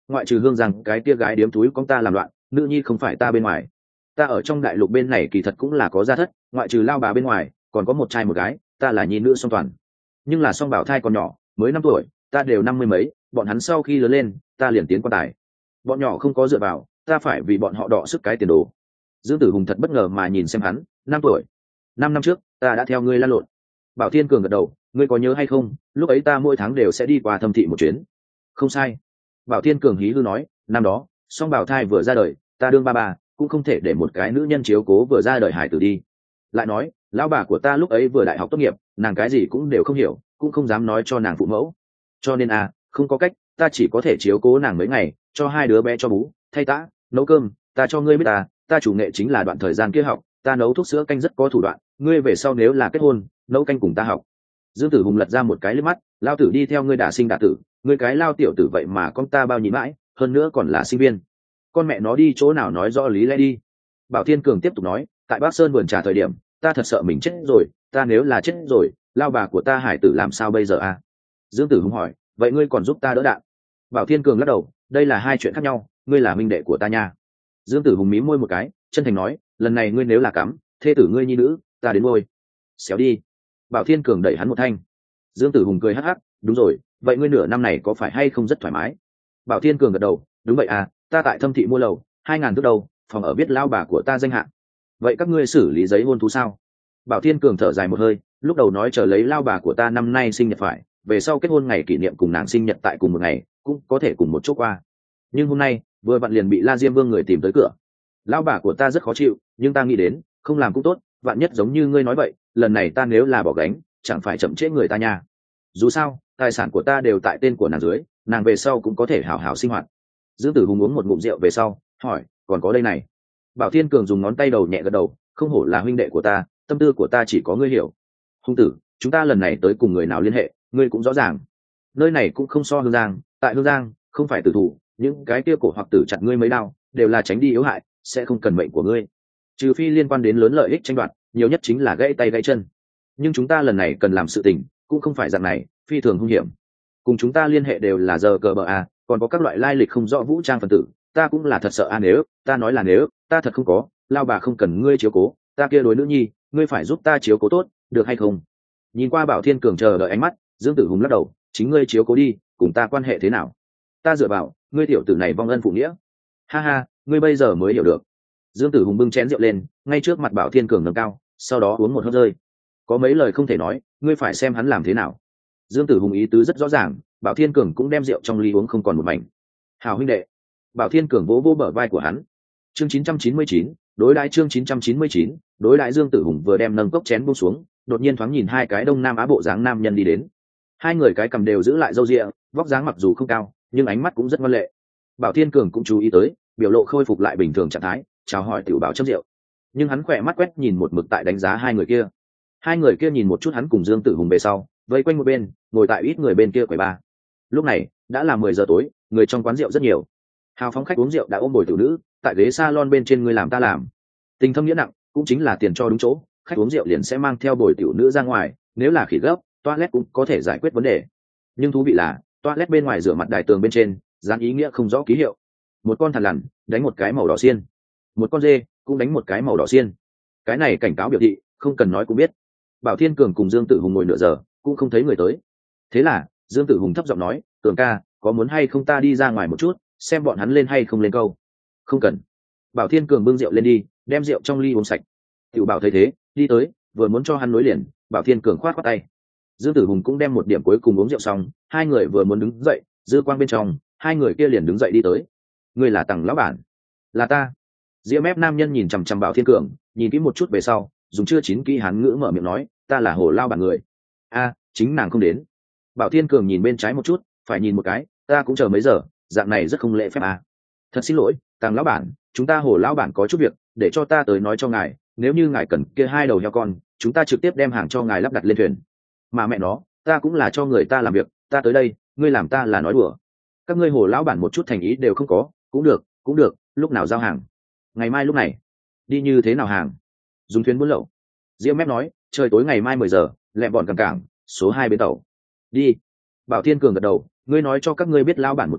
ngoại trừ hương rằng cái tia gái điếm túi con ta làm loạn, nữ nhi không phải ta bên ngoài. Ta ở trong đại lục bên này kỳ thật cũng là có gia thất, ngoại trừ lao bà bên ngoài còn có một trai một gái, ta là nhi nữ song toàn. Nhưng là song bảo thai còn nhỏ, mới năm tuổi, ta đều năm mươi mấy, bọn hắn sau khi lớn lên ta liền tiến quan tài. Bọn nhỏ không có dựa vào, ta phải vì bọn họ đọ sức cái tiền đồ. Dương Tử Hùng thật bất ngờ mà nhìn xem hắn. Năm tuổi? Năm năm trước ta đã theo ngươi lan lộn. Bảo Thiên Cường gật đầu, ngươi có nhớ hay không, lúc ấy ta mỗi tháng đều sẽ đi qua thâm thị một chuyến. Không sai. Bảo Thiên Cường hí hư nói, năm đó song bảo thai vừa ra đời, ta đương ba ba cũng không thể để một cái nữ nhân chiếu cố vừa ra đời hải tử đi. Lại nói lão bà của ta lúc ấy vừa đại học tốt nghiệp, nàng cái gì cũng đều không hiểu, cũng không dám nói cho nàng phụ mẫu, cho nên à không có cách, ta chỉ có thể chiếu cố nàng mấy ngày, cho hai đứa bé cho bú, thay tã, nấu cơm. Ta cho ngươi biết ta ta chủ nghệ chính là đoạn thời gian kia học, ta nấu thuốc sữa canh rất có thủ đoạn, ngươi về sau nếu là kết hôn nấu canh cùng ta học. Dương Tử Hùng lật ra một cái liếc mắt, lao tử đi theo ngươi đả sinh đả tử, ngươi cái lao tiểu tử vậy mà con ta bao nhị mãi, hơn nữa còn là sinh viên, con mẹ nó đi chỗ nào nói rõ lý lẽ đi. Bảo Thiên Cường tiếp tục nói, tại Bắc Sơn vườn trà thời điểm ta thật sợ mình chết rồi, ta nếu là chết rồi lao bà của ta hải tử làm sao bây giờ à? Dương Tử Hùng hỏi, vậy ngươi còn giúp ta đỡ đạn? Bảo Thiên Cường lắc đầu, đây là hai chuyện khác nhau, ngươi là minh đệ của ta nha. Dương Tử Hùng mí môi một cái, chân thành nói, lần này ngươi nếu là cắm thê tử ngươi nhi nữ, ta đến ngôi. Xéo đi. Bảo Thiên Cường đẩy hắn một thanh. Dương Tử Hùng cười hắc hắc, đúng rồi, vậy ngươi nửa năm này có phải hay không rất thoải mái? Bảo Thiên Cường gật đầu, đúng vậy à, ta tại Thâm thị mua lầu hai ngàn thước đầu, phòng ở biết lao bà của ta danh hạng. Vậy các ngươi xử lý giấy hôn thú sao? Bảo Thiên Cường thở dài một hơi, lúc đầu nói chờ lấy lao bà của ta năm nay sinh nhật phải, về sau kết hôn ngày kỷ niệm cùng nàng sinh nhật tại cùng một ngày, cũng có thể cùng một chỗ qua. Nhưng hôm nay vừa vặn liền bị La Diêm Vương người tìm tới cửa. Lao bà của ta rất khó chịu, nhưng ta nghĩ đến không làm cũng tốt, vạn nhất giống như ngươi nói vậy, lần này ta nếu là bỏ gánh chẳng phải chậm trễ người ta nha. Dù sao tài sản của ta đều tại tên của nàng dưới, nàng về sau cũng có thể hảo hảo sinh hoạt. Dương Tử Hùng uống một ngụm rượu về sau hỏi, còn có đây này? Bảo Thiên Cường dùng ngón tay đầu nhẹ gật đầu, không hổ là huynh đệ của ta, tâm tư của ta chỉ có ngươi hiểu. Hung tử, chúng ta lần này tới cùng người nào liên hệ, ngươi cũng rõ ràng. Nơi này cũng không so Hương Giang, tại Hương Giang không phải tử thủ, những cái kia cổ hoặc tử chặt ngươi mấy đao đều là tránh đi yếu hại, sẽ không cần mệnh của ngươi, trừ phi liên quan đến lớn lợi ích tranh đoạt, nhiều nhất chính là gãy tay gãy chân. Nhưng chúng ta lần này cần làm sự tình cũng không phải dạng này, phi thường hung hiểm. Cùng chúng ta liên hệ đều là giờ cờ bờ a, còn có các loại lai lịch không rõ vũ trang phần tử, ta cũng là thật sợ a. Nếu ta nói là nếu ta thật không có, lao bà không cần ngươi chiếu cố, ta kia đối nữ nhi ngươi phải giúp ta chiếu cố tốt, được hay không? Nhìn qua Bảo Thiên Cường chờ đợi ánh mắt, Dương Tử Hùng lắc đầu, chính ngươi chiếu cố đi, cùng ta quan hệ thế nào? Ta dựa vào ngươi tiểu tử này vong ân phụ nghĩa. Ha ha, ngươi bây giờ mới hiểu được. Dương Tử Hùng bưng chén rượu lên, ngay trước mặt Bảo Thiên Cường nâng cao, sau đó uống một hớp rơi. Có mấy lời không thể nói, ngươi phải xem hắn làm thế nào. Dương Tử Hùng ý tứ rất rõ ràng, Bảo Thiên Cường cũng đem rượu trong ly uống không còn một mảnh. Hảo huynh đệ. Bảo Thiên Cường vỗ vỗ bờ vai của hắn. Chương chín trăm chín mươi chín, đối đãi chương chín trăm chín mươi chín, đối đãi. Dương Tử Hùng vừa đem nâng cốc chén buông xuống, đột nhiên thoáng nhìn hai cái đông nam á bộ dáng nam nhân đi đến. Hai người cái cầm đều giữ lại râu ria, vóc dáng mặc dù không cao, nhưng ánh mắt cũng rất ngoan lệ. Bảo Thiên Cường cũng chú ý tới, biểu lộ khôi phục lại bình thường trạng thái, chào hỏi tiểu bảo châm rượu. Nhưng hắn khỏe mắt quét nhìn một mực tại đánh giá hai người kia. Hai người kia nhìn một chút hắn cùng Dương Tử Hùng về sau, vây quanh một bên, ngồi tại ít người bên kia quầy ba. Lúc này đã là mười giờ tối, người trong quán rượu rất nhiều. Hào phóng khách uống rượu đã ôm bồi tiểu nữ, tại ghế salon bên trên, ngươi làm ta làm. Tình thâm nghĩa nặng, cũng chính là tiền cho đúng chỗ, khách uống rượu liền sẽ mang theo bồi tiểu nữ ra ngoài, nếu là khỉ gấp, toilet cũng có thể giải quyết vấn đề. Nhưng thú vị là, toilet bên ngoài rửa mặt đài tường bên trên, dán ý nghĩa không rõ ký hiệu. Một con thằn lằn đánh một cái màu đỏ xiên, một con dê cũng đánh một cái màu đỏ xiên. Cái này cảnh cáo biểu thị, không cần nói cũng biết. Bảo Thiên Cường cùng Dương Tử Hùng ngồi nửa giờ, cũng không thấy người tới. Thế là Dương Tử Hùng thấp giọng nói, Cường ca, có muốn hay không ta đi ra ngoài một chút, xem bọn hắn lên hay không lên câu? Không cần. Bảo Thiên Cường bưng rượu lên đi, đem rượu trong ly uống sạch. Tiểu Bảo thấy thế, đi tới, vừa muốn cho hắn nối liền, Bảo Thiên Cường khoát khoát tay. Dương Tử Hùng cũng đem một điểm cuối cùng uống rượu xong, hai người vừa muốn đứng dậy, dư quang bên trong, hai người kia liền đứng dậy đi tới. Ngươi là Tằng lão bản? Là ta. Diễm mép nam nhân nhìn chằm chằm Bảo Thiên Cường, nhìn kỹ một chút về sau, dùng chưa chín kỹ hán ngữ mở miệng nói, ta là Hồ lao bản người. A, chính nàng không đến. Bảo Thiên Cường nhìn bên trái một chút, phải nhìn một cái, ta cũng chờ mấy giờ, dạng này rất không lễ phép à. Thật xin lỗi, Tằng lão bản, chúng ta Hồ lão bản có chút việc, để cho ta tới nói cho ngài, nếu như ngài cần kia hai đầu heo con, chúng ta trực tiếp đem hàng cho ngài lắp đặt lên thuyền. Mà mẹ nó, ta cũng là cho người ta làm việc, ta tới đây, ngươi làm ta là nói đùa. Các ngươi Hồ lão bản một chút thành ý đều không có, cũng được, cũng được, lúc nào giao hàng? Ngày mai lúc này. Đi như thế nào hàng? Dùng thuyền buôn lậu. Diễm mép nói, trời tối ngày mai mười giờ, lẹ bọn cảng cảng, số hai bến tàu. Đi. Bảo Thiên Cường gật đầu, ngươi nói cho các ngươi biết lão bản một tiếng,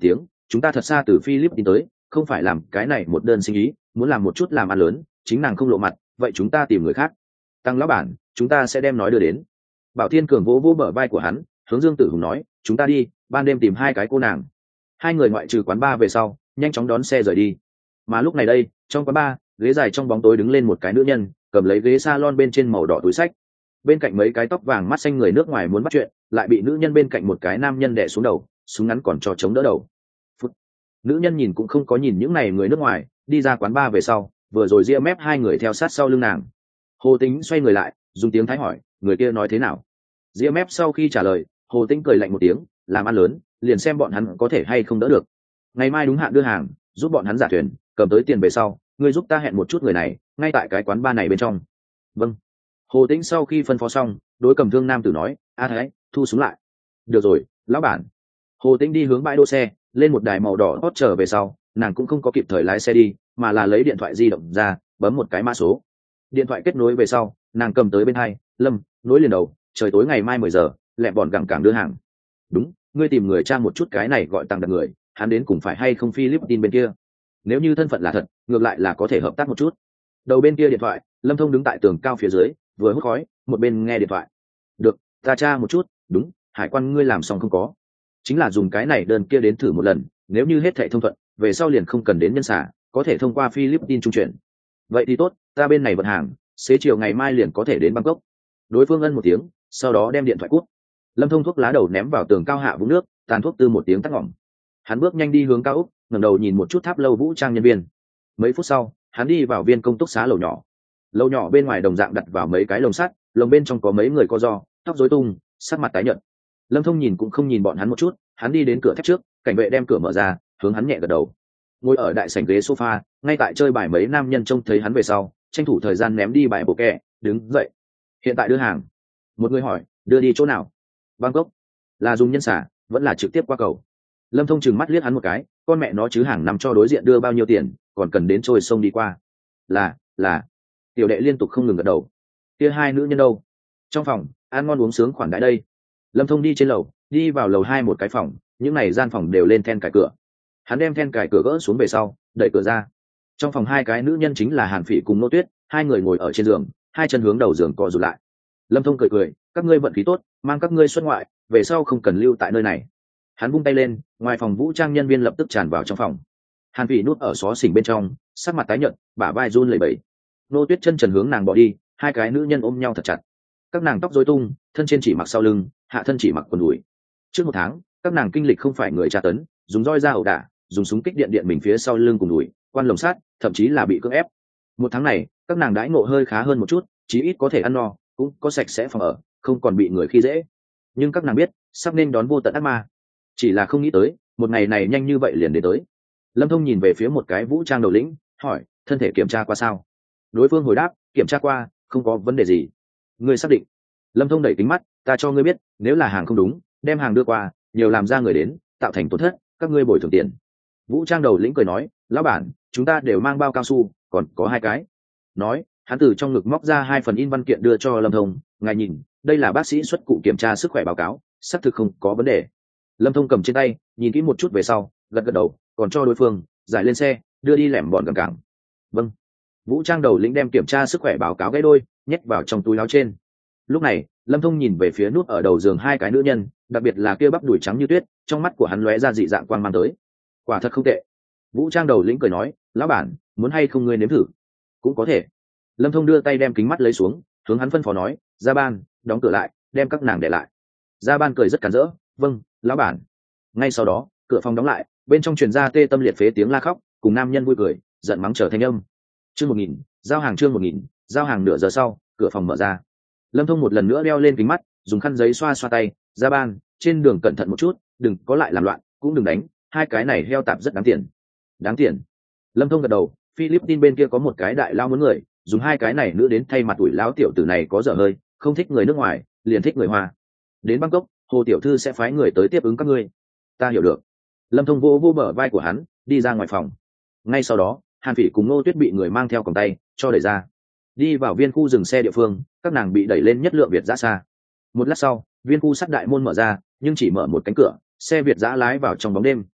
chúng ta thật xa từ Philippines tới, không phải làm cái này một đơn sinh ý, muốn làm một chút làm ăn lớn, chính nàng không lộ mặt, vậy chúng ta tìm người khác. Tăng lão bản, chúng ta sẽ đem nói đưa đến. Bảo Thiên Cường vỗ vỗ bờ vai của hắn, hướng Dương Tử Hùng nói, chúng ta đi, ban đêm tìm hai cái cô nàng. Hai người ngoại trừ quán bar về sau, nhanh chóng đón xe rời đi. Mà lúc này đây, trong quán bar, ghế dài trong bóng tối đứng lên một cái nữ nhân, cầm lấy ghế salon bên trên màu đỏ túi sách. Bên cạnh mấy cái tóc vàng mắt xanh người nước ngoài muốn bắt chuyện, lại bị nữ nhân bên cạnh một cái nam nhân đè xuống đầu, súng ngắn còn cho chống đỡ đầu. Phút. Nữ nhân nhìn cũng không có nhìn những này người nước ngoài, đi ra quán bar về sau, vừa rồi ria mép hai người theo sát sau lưng nàng. Hồ Tĩnh xoay người lại, dùng tiếng Thái hỏi, người kia nói thế nào? Ria mép sau khi trả lời, Hồ Tĩnh cười lạnh một tiếng, làm ăn lớn, liền xem bọn hắn có thể hay không đỡ được. Ngày mai đúng hạn đưa hàng, giúp bọn hắn giả thuyền, cầm tới tiền về sau, ngươi giúp ta hẹn một chút người này, ngay tại cái quán bar này bên trong. Vâng. Hồ Tĩnh sau khi phân phó xong, đối cầm thương nam tử nói, a Thái, thu súng lại. Được rồi, lão bản. Hồ Tĩnh đi hướng bãi đỗ xe, lên một đài màu đỏ hot trở về sau, nàng cũng không có kịp thời lái xe đi, mà là lấy điện thoại di động ra, bấm một cái mã số. Điện thoại kết nối về sau, nàng cầm tới bên hai, Lâm, nối liền đầu, trời tối ngày mai mười giờ, lẹ bọn gẳng cảng đưa hàng. Đúng, ngươi tìm người tra một chút cái này gọi tăng đặc người, hắn đến cùng phải hay không Philippines bên kia. Nếu như thân phận là thật, ngược lại là có thể hợp tác một chút. Đầu bên kia điện thoại, Lâm Thông đứng tại tường cao phía dưới, vừa hút khói, một bên nghe điện thoại. Được, ta tra một chút, đúng, hải quan ngươi làm xong không có? Chính là dùng cái này đơn kia đến thử một lần, nếu như hết thảy thông thuận, về sau liền không cần đến nhân xả, có thể thông qua Philippines trung chuyển. Vậy thì tốt, ta bên này vận hàng, xế chiều ngày mai liền có thể đến Bangkok. Đối phương ân một tiếng, sau đó đem điện thoại cút. Lâm Thông thuốc lá đầu ném vào tường cao hạ vũng nước, tàn thuốc tư một tiếng tắt ngỏm. Hắn bước nhanh đi hướng cao úc, ngẩng đầu nhìn một chút tháp lâu vũ trang nhân viên. Mấy phút sau, hắn đi vào viên công túc xá lầu nhỏ. Lầu nhỏ bên ngoài đồng dạng đặt vào mấy cái lồng sắt, lồng bên trong có mấy người co ro, tóc rối tung, sắc mặt tái nhợt. Lâm Thông nhìn cũng không nhìn bọn hắn một chút, hắn đi đến cửa thép trước, cảnh vệ đem cửa mở ra, hướng hắn nhẹ gật đầu. Ngồi ở đại sảnh ghế sofa, ngay tại chơi bài mấy nam nhân trông thấy hắn về sau, tranh thủ thời gian ném đi bài bộ kẹ, đứng dậy. Hiện tại đưa hàng. Một người hỏi, đưa đi chỗ nào? Bangkok. Là dùng nhân xả, vẫn là trực tiếp qua cầu? Lâm Thông chừng mắt liếc hắn một cái, con mẹ nó chứ hàng năm cho đối diện đưa bao nhiêu tiền, còn cần đến trôi sông đi qua. Là, là. Tiểu đệ liên tục không ngừng gật đầu. Kia hai nữ nhân đâu? Trong phòng, ăn ngon uống sướng khoản đãi đây. Lâm Thông đi trên lầu, đi vào lầu hai một cái phòng, những này gian phòng đều lên then cài cửa. Hắn đem then cài cửa gỡ xuống về sau, đẩy cửa ra. Trong phòng hai cái nữ nhân chính là Hàn Phỉ cùng Nô Tuyết, hai người ngồi ở trên giường, hai chân hướng đầu giường co rụt lại. Lâm Thông cười cười, các ngươi vận khí tốt, mang các ngươi xuất ngoại, về sau không cần lưu tại nơi này. Hắn vung tay lên, ngoài phòng vũ trang nhân viên lập tức tràn vào trong phòng. Hàn Phỉ núp ở xó xỉnh bên trong, sắc mặt tái nhợt, bả vai run lẩy bẩy. Nô Tuyết chân trần hướng nàng bỏ đi, hai cái nữ nhân ôm nhau thật chặt. Các nàng tóc rối tung, thân trên chỉ mặc sau lưng, hạ thân chỉ mặc quần đùi. Trước một tháng, các nàng kinh lịch không phải người tra tấn, dùng roi ra ẩu đả, dùng súng kích điện điện mình phía sau lưng cùng đùi, quan lồng sát, thậm chí là bị cưỡng ép. Một tháng này, các nàng đãi ngộ hơi khá hơn một chút, chí ít có thể ăn no, cũng có sạch sẽ phòng ở, không còn bị người khi dễ. Nhưng các nàng biết, sắp nên đón vô tận ác ma. Chỉ là không nghĩ tới, một ngày này nhanh như vậy liền đến tới. Lâm Thông nhìn về phía một cái vũ trang đầu lĩnh, hỏi, thân thể kiểm tra qua sao? Đối phương hồi đáp, kiểm tra qua, không có vấn đề gì. Ngươi xác định? Lâm Thông đẩy kính mắt, ta cho ngươi biết, nếu là hàng không đúng, đem hàng đưa qua, nhiều làm ra người đến, tạo thành tổn thất, các ngươi bồi thường tiền. Vũ trang đầu lĩnh cười nói, lão bản, chúng ta đều mang bao cao su, còn có hai cái. Nói, hắn từ trong ngực móc ra hai phần in văn kiện đưa cho Lâm Thông, ngài nhìn, đây là bác sĩ xuất cụ kiểm tra sức khỏe báo cáo, xác thực không có vấn đề. Lâm Thông cầm trên tay, nhìn kỹ một chút về sau, gật gật đầu, còn cho đối phương giải lên xe, đưa đi lẻm bọn cầm cảng. Vâng. Vũ trang đầu lĩnh đem kiểm tra sức khỏe báo cáo gãy đôi, nhét vào trong túi áo trên. Lúc này, Lâm Thông nhìn về phía nút ở đầu giường hai cái nữ nhân, đặc biệt là kia bắp đùi trắng như tuyết, trong mắt của hắn lóe ra dị dạng quang mang tới. Quả thật không tệ. Vũ trang đầu lĩnh cười nói, lão bản, muốn hay không ngươi nếm thử? Cũng có thể. Lâm Thông đưa tay đem kính mắt lấy xuống, hướng hắn phân phó nói, ra ban, đóng cửa lại, đem các nàng để lại. Ra ban cười rất cản rỡ, vâng, lão bản. Ngay sau đó, cửa phòng đóng lại, bên trong truyền ra tê tâm liệt phế tiếng la khóc, cùng nam nhân vui cười, giận mắng trở thanh âm. Chương một nghìn, giao hàng chương một nghìn, giao hàng nửa giờ sau, cửa phòng mở ra. Lâm Thông một lần nữa đeo lên kính mắt, dùng khăn giấy xoa xoa tay, ra ban, trên đường cẩn thận một chút, đừng có lại làm loạn, cũng đừng đánh, hai cái này heo tạp rất đáng tiền. Đáng tiền. Lâm Thông gật đầu, Philippines bên kia có một cái đại lao muốn người, dùng hai cái này nữa đến thay mặt tuổi lão tiểu tử này có dở hơi, không thích người nước ngoài, liền thích người Hoa. Đến Bangkok, Hồ tiểu thư sẽ phái người tới tiếp ứng các ngươi. Ta hiểu được. Lâm Thông vô vô bờ vai của hắn, đi ra ngoài phòng. Ngay sau đó, Hàn Phỉ cùng Ngô Tuyết bị người mang theo còng tay cho đẩy ra, đi vào viên khu dừng xe địa phương, các nàng bị đẩy lên nhất lượng Việt giã xa. Một lát sau, viên khu sắt đại môn mở ra, nhưng chỉ mở một cánh cửa, xe Việt giã lái vào trong bóng đêm.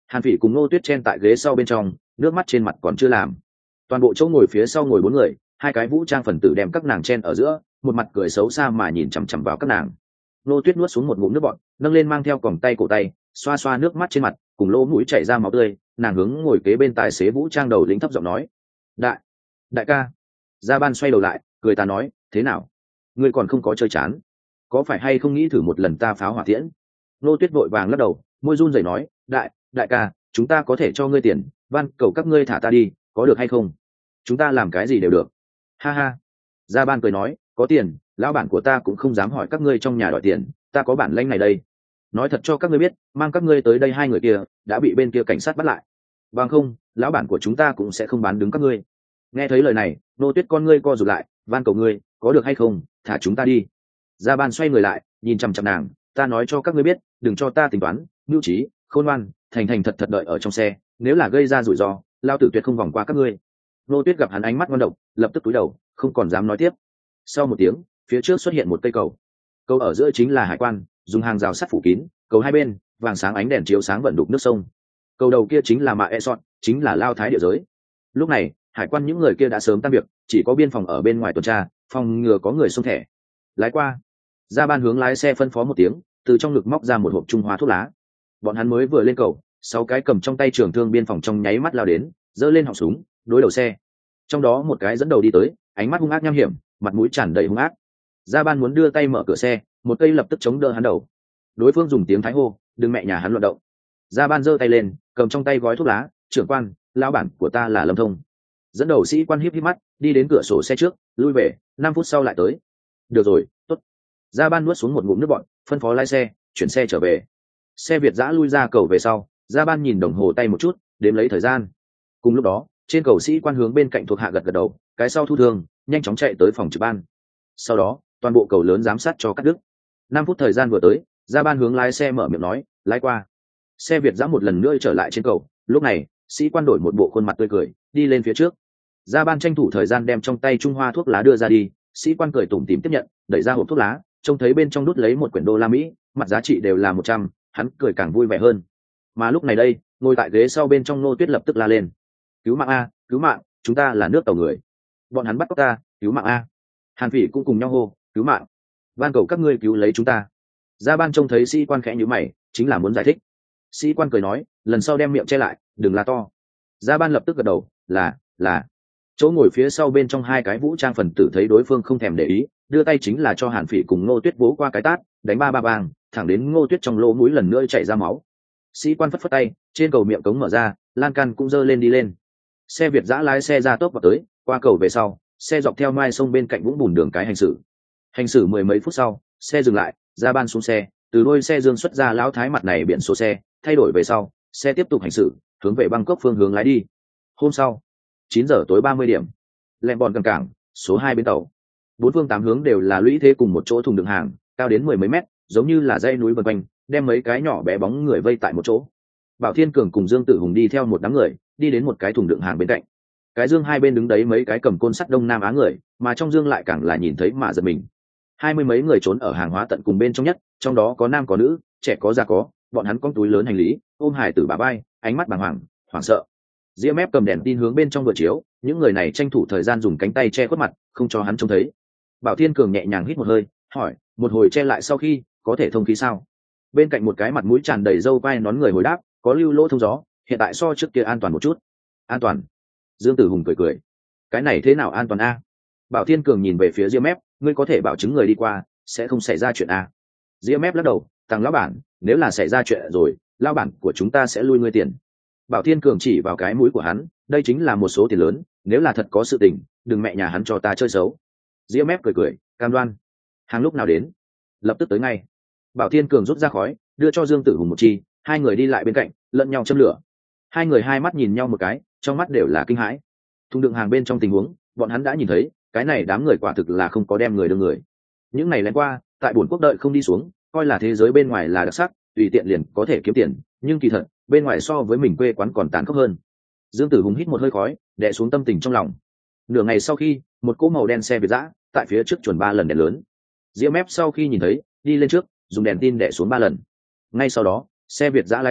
Hàn Phỉ cùng Ngô Tuyết chen tại ghế sau bên trong, nước mắt trên mặt còn chưa làm. Toàn bộ chỗ ngồi phía sau ngồi bốn người, hai cái vũ trang phần tử đem các nàng chen ở giữa, một mặt cười xấu xa mà nhìn chằm chằm vào các nàng. Ngô Tuyết nuốt xuống một ngụm nước bọt, nâng lên mang theo còng tay cổ tay, xoa xoa nước mắt trên mặt, cùng lỗ mũi chảy ra máu tươi, nàng hướng ngồi kế bên tài xế vũ trang đầu lĩnh thấp giọng nói: "Đại, đại ca." Gia Ban xoay đầu lại, cười ta nói: "Thế nào? Ngươi còn không có chơi chán? Có phải hay không nghĩ thử một lần ta pháo hỏa tiễn?" Ngô Tuyết vội vàng lắc đầu, môi run rẩy nói: "Đại, đại ca, chúng ta có thể cho ngươi tiền, van cầu các ngươi thả ta đi, có được hay không? Chúng ta làm cái gì đều được." Ha ha. Gia Ban cười nói: "Có tiền, lão bản của ta cũng không dám hỏi các ngươi trong nhà đòi tiền, ta có bản lĩnh này đây. Nói thật cho các ngươi biết, mang các ngươi tới đây hai người kia đã bị bên kia cảnh sát bắt lại. Bằng không, lão bản của chúng ta cũng sẽ không bán đứng các ngươi." Nghe thấy lời này, Nô Tuyết con ngươi co rụt lại, van cầu ngươi, có được hay không, thả chúng ta đi. Gia Ban xoay người lại, nhìn chằm chằm nàng: "Ta nói cho các ngươi biết, đừng cho ta tính toán, mưu trí, khôn ngoan, thành thành thật thật đợi ở trong xe, nếu là gây ra rủi ro, lao tử tuyệt không vòng qua các ngươi." Nô Tuyết gặp hắn ánh mắt ngoan độc, lập tức cúi đầu, không còn dám nói tiếp. Sau một tiếng, phía trước xuất hiện một cây cầu. Cầu ở giữa chính là hải quan, dùng hàng rào sắt phủ kín, cầu hai bên vàng sáng ánh đèn chiếu sáng vận đục nước sông. Cầu đầu kia chính là Mạ E Sọt, chính là Lao Thái địa giới. Lúc này, hải quan những người kia đã sớm tan việc, chỉ có biên phòng ở bên ngoài tuần tra, phòng ngừa có người xông thẻ. Lái qua. Gia Ban hướng lái xe phân phó một tiếng, từ trong ngực móc ra một hộp Trung Hoa thuốc lá. Bọn hắn mới vừa lên cầu, sáu cái cầm trong tay trưởng thương biên phòng trong nháy mắt lao đến, giơ lên họng súng, đối đầu xe. Trong đó một cái dẫn đầu đi tới, ánh mắt hung ác nham hiểm, mặt mũi tràn đầy hung ác. Gia Ban muốn đưa tay mở cửa xe, một cây lập tức chống đỡ hắn đầu. Đối phương dùng tiếng Thái hô: "Đừng mẹ nhà hắn loạn động." Gia Ban giơ tay lên, cầm trong tay gói thuốc lá: "Trưởng quan, lão bản của ta là Lâm Thông." Dẫn đầu sĩ quan híp híp mắt, đi đến cửa sổ xe trước, lui về, năm phút sau lại tới. "Được rồi, tốt." Gia Ban nuốt xuống một ngụm nước bọt, phân phó lái xe chuyển xe trở về. Xe Việt giã lui ra cầu về sau, Gia Ban nhìn đồng hồ tay một chút, đếm lấy thời gian. Cùng lúc đó, trên cầu sĩ quan hướng bên cạnh thuộc hạ gật gật đầu, cái sau thu thương, nhanh chóng chạy tới phòng trực ban. Sau đó, toàn bộ cầu lớn giám sát cho cắt đứt. Năm phút thời gian vừa tới, Gia Ban hướng lái xe mở miệng nói: "Lái qua." Xe Việt giã một lần nữa trở lại trên cầu. Lúc này, sĩ quan đổi một bộ khuôn mặt tươi cười, đi lên phía trước. Gia Ban tranh thủ thời gian đem trong tay Trung Hoa thuốc lá đưa ra đi, sĩ quan cười tủm tỉm tiếp nhận, đẩy ra hộp thuốc lá, trông thấy bên trong đút lấy một quyển đô la Mỹ, mặt giá trị đều là một trăm, hắn cười càng vui vẻ hơn. Mà lúc này đây, ngồi tại ghế sau bên trong Nô Tuyết lập tức la lên: "Cứu mạng a, cứu mạng, chúng ta là nước tàu người. Bọn hắn bắt cóc ta, cứu mạng a." Hàn Phỉ cũng cùng nhau hô: "Cứu mạng, van cầu các ngươi cứu lấy chúng ta." Gia Ban trông thấy sĩ quan khẽ nhíu mày, chính là muốn giải thích. Sĩ quan cười nói: "Lần sau đem miệng che lại, đừng la to." Gia Ban lập tức gật đầu: "Là, là." Chỗ ngồi phía sau bên trong hai cái vũ trang phần tử thấy đối phương không thèm để ý, đưa tay chính là cho Hàn Phỉ cùng Ngô Tuyết vỗ qua cái tát, đánh ba ba bang, thẳng đến Ngô Tuyết trong lỗ mũi lần nữa chảy ra máu. Sĩ quan phất phất tay, trên cầu miệng cống mở ra, lan can cũng giơ lên đi lên. Xe Việt giã lái xe ra tốc vào tới, qua cầu về sau, xe dọc theo mai sông bên cạnh vũng bùn đường cái hành xử. Hành xử mười mấy phút sau, xe dừng lại, Gia Ban xuống xe, từ đôi xe dương xuất ra lão thái mặt này biển số xe, thay đổi về sau, xe tiếp tục hành xử, hướng về Bangkok phương hướng lái đi. Hôm sau, chín giờ tối ba mươi điểm, lẹm bòn cảng cảng, số hai bến tàu. Bốn phương tám hướng đều là lũy thế cùng một chỗ thùng đựng hàng, cao đến mười mấy mét, giống như là dãy núi vần quanh, đem mấy cái nhỏ bé bóng người vây tại một chỗ. Bảo Thiên Cường cùng Dương Tử Hùng đi theo một đám người, đi đến một cái thùng đựng hàng bên cạnh. Cái dương hai bên đứng đấy mấy cái cầm côn sắt Đông Nam Á người, mà trong dương lại càng là nhìn thấy mà giật mình. Hai mươi mấy người trốn ở hàng hóa tận cùng bên trong nhất, trong đó có nam có nữ, trẻ có già có, bọn hắn con túi lớn hành lý, ôm hải tử bà bay, ánh mắt bàng hoàng, hoảng sợ. Diễm Mép cầm đèn tin hướng bên trong vừa chiếu, những người này tranh thủ thời gian dùng cánh tay che khuất mặt, không cho hắn trông thấy. Bảo Thiên Cường nhẹ nhàng hít một hơi, hỏi: "Một hồi che lại sau khi, có thể thông khí sao?" Bên cạnh một cái mặt mũi tràn đầy râu vai nón người hồi đáp: "Có lưu lỗ thông gió, hiện tại so trước kia an toàn một chút." "An toàn?" Dương Tử Hùng cười cười: "Cái này thế nào an toàn a?" Bảo Thiên Cường nhìn về phía Diễm Mép: "Ngươi có thể bảo chứng người đi qua sẽ không xảy ra chuyện a?" Diễm Mép lắc đầu: "Tăng lão bản, nếu là xảy ra chuyện rồi, lão bản của chúng ta sẽ lui ngươi tiền." Bảo Thiên Cường chỉ vào cái mũi của hắn: "Đây chính là một số tiền lớn, nếu là thật có sự tình, đừng mẹ nhà hắn cho ta chơi xấu." Diễm Mép cười cười: "Cam đoan." "Hàng lúc nào đến?" "Lập tức tới ngay." Bảo Thiên Cường rút ra khói, đưa cho Dương Tử Hùng một chi, hai người đi lại bên cạnh, lẫn nhau châm lửa. Hai người hai mắt nhìn nhau một cái, trong mắt đều là kinh hãi. Thùng đựng hàng bên trong tình huống, bọn hắn đã nhìn thấy, cái này đám người quả thực là không có đem người đưa người. Những ngày lén qua, tại bổn quốc đợi không đi xuống, coi là thế giới bên ngoài là đặc sắc, tùy tiện liền có thể kiếm tiền, nhưng kỳ thật, bên ngoài so với mình quê quán còn tàn khốc hơn. Dương Tử Hùng hít một hơi khói, đè xuống tâm tình trong lòng. Nửa ngày sau khi, một cỗ màu đen xe Việt dã, tại phía trước chuẩn ba lần đèn lớn. Diễm Mép sau khi nhìn thấy, đi lên trước, dùng đèn tin đè xuống ba lần. Ngay sau đó, xe Việt dã lái tới,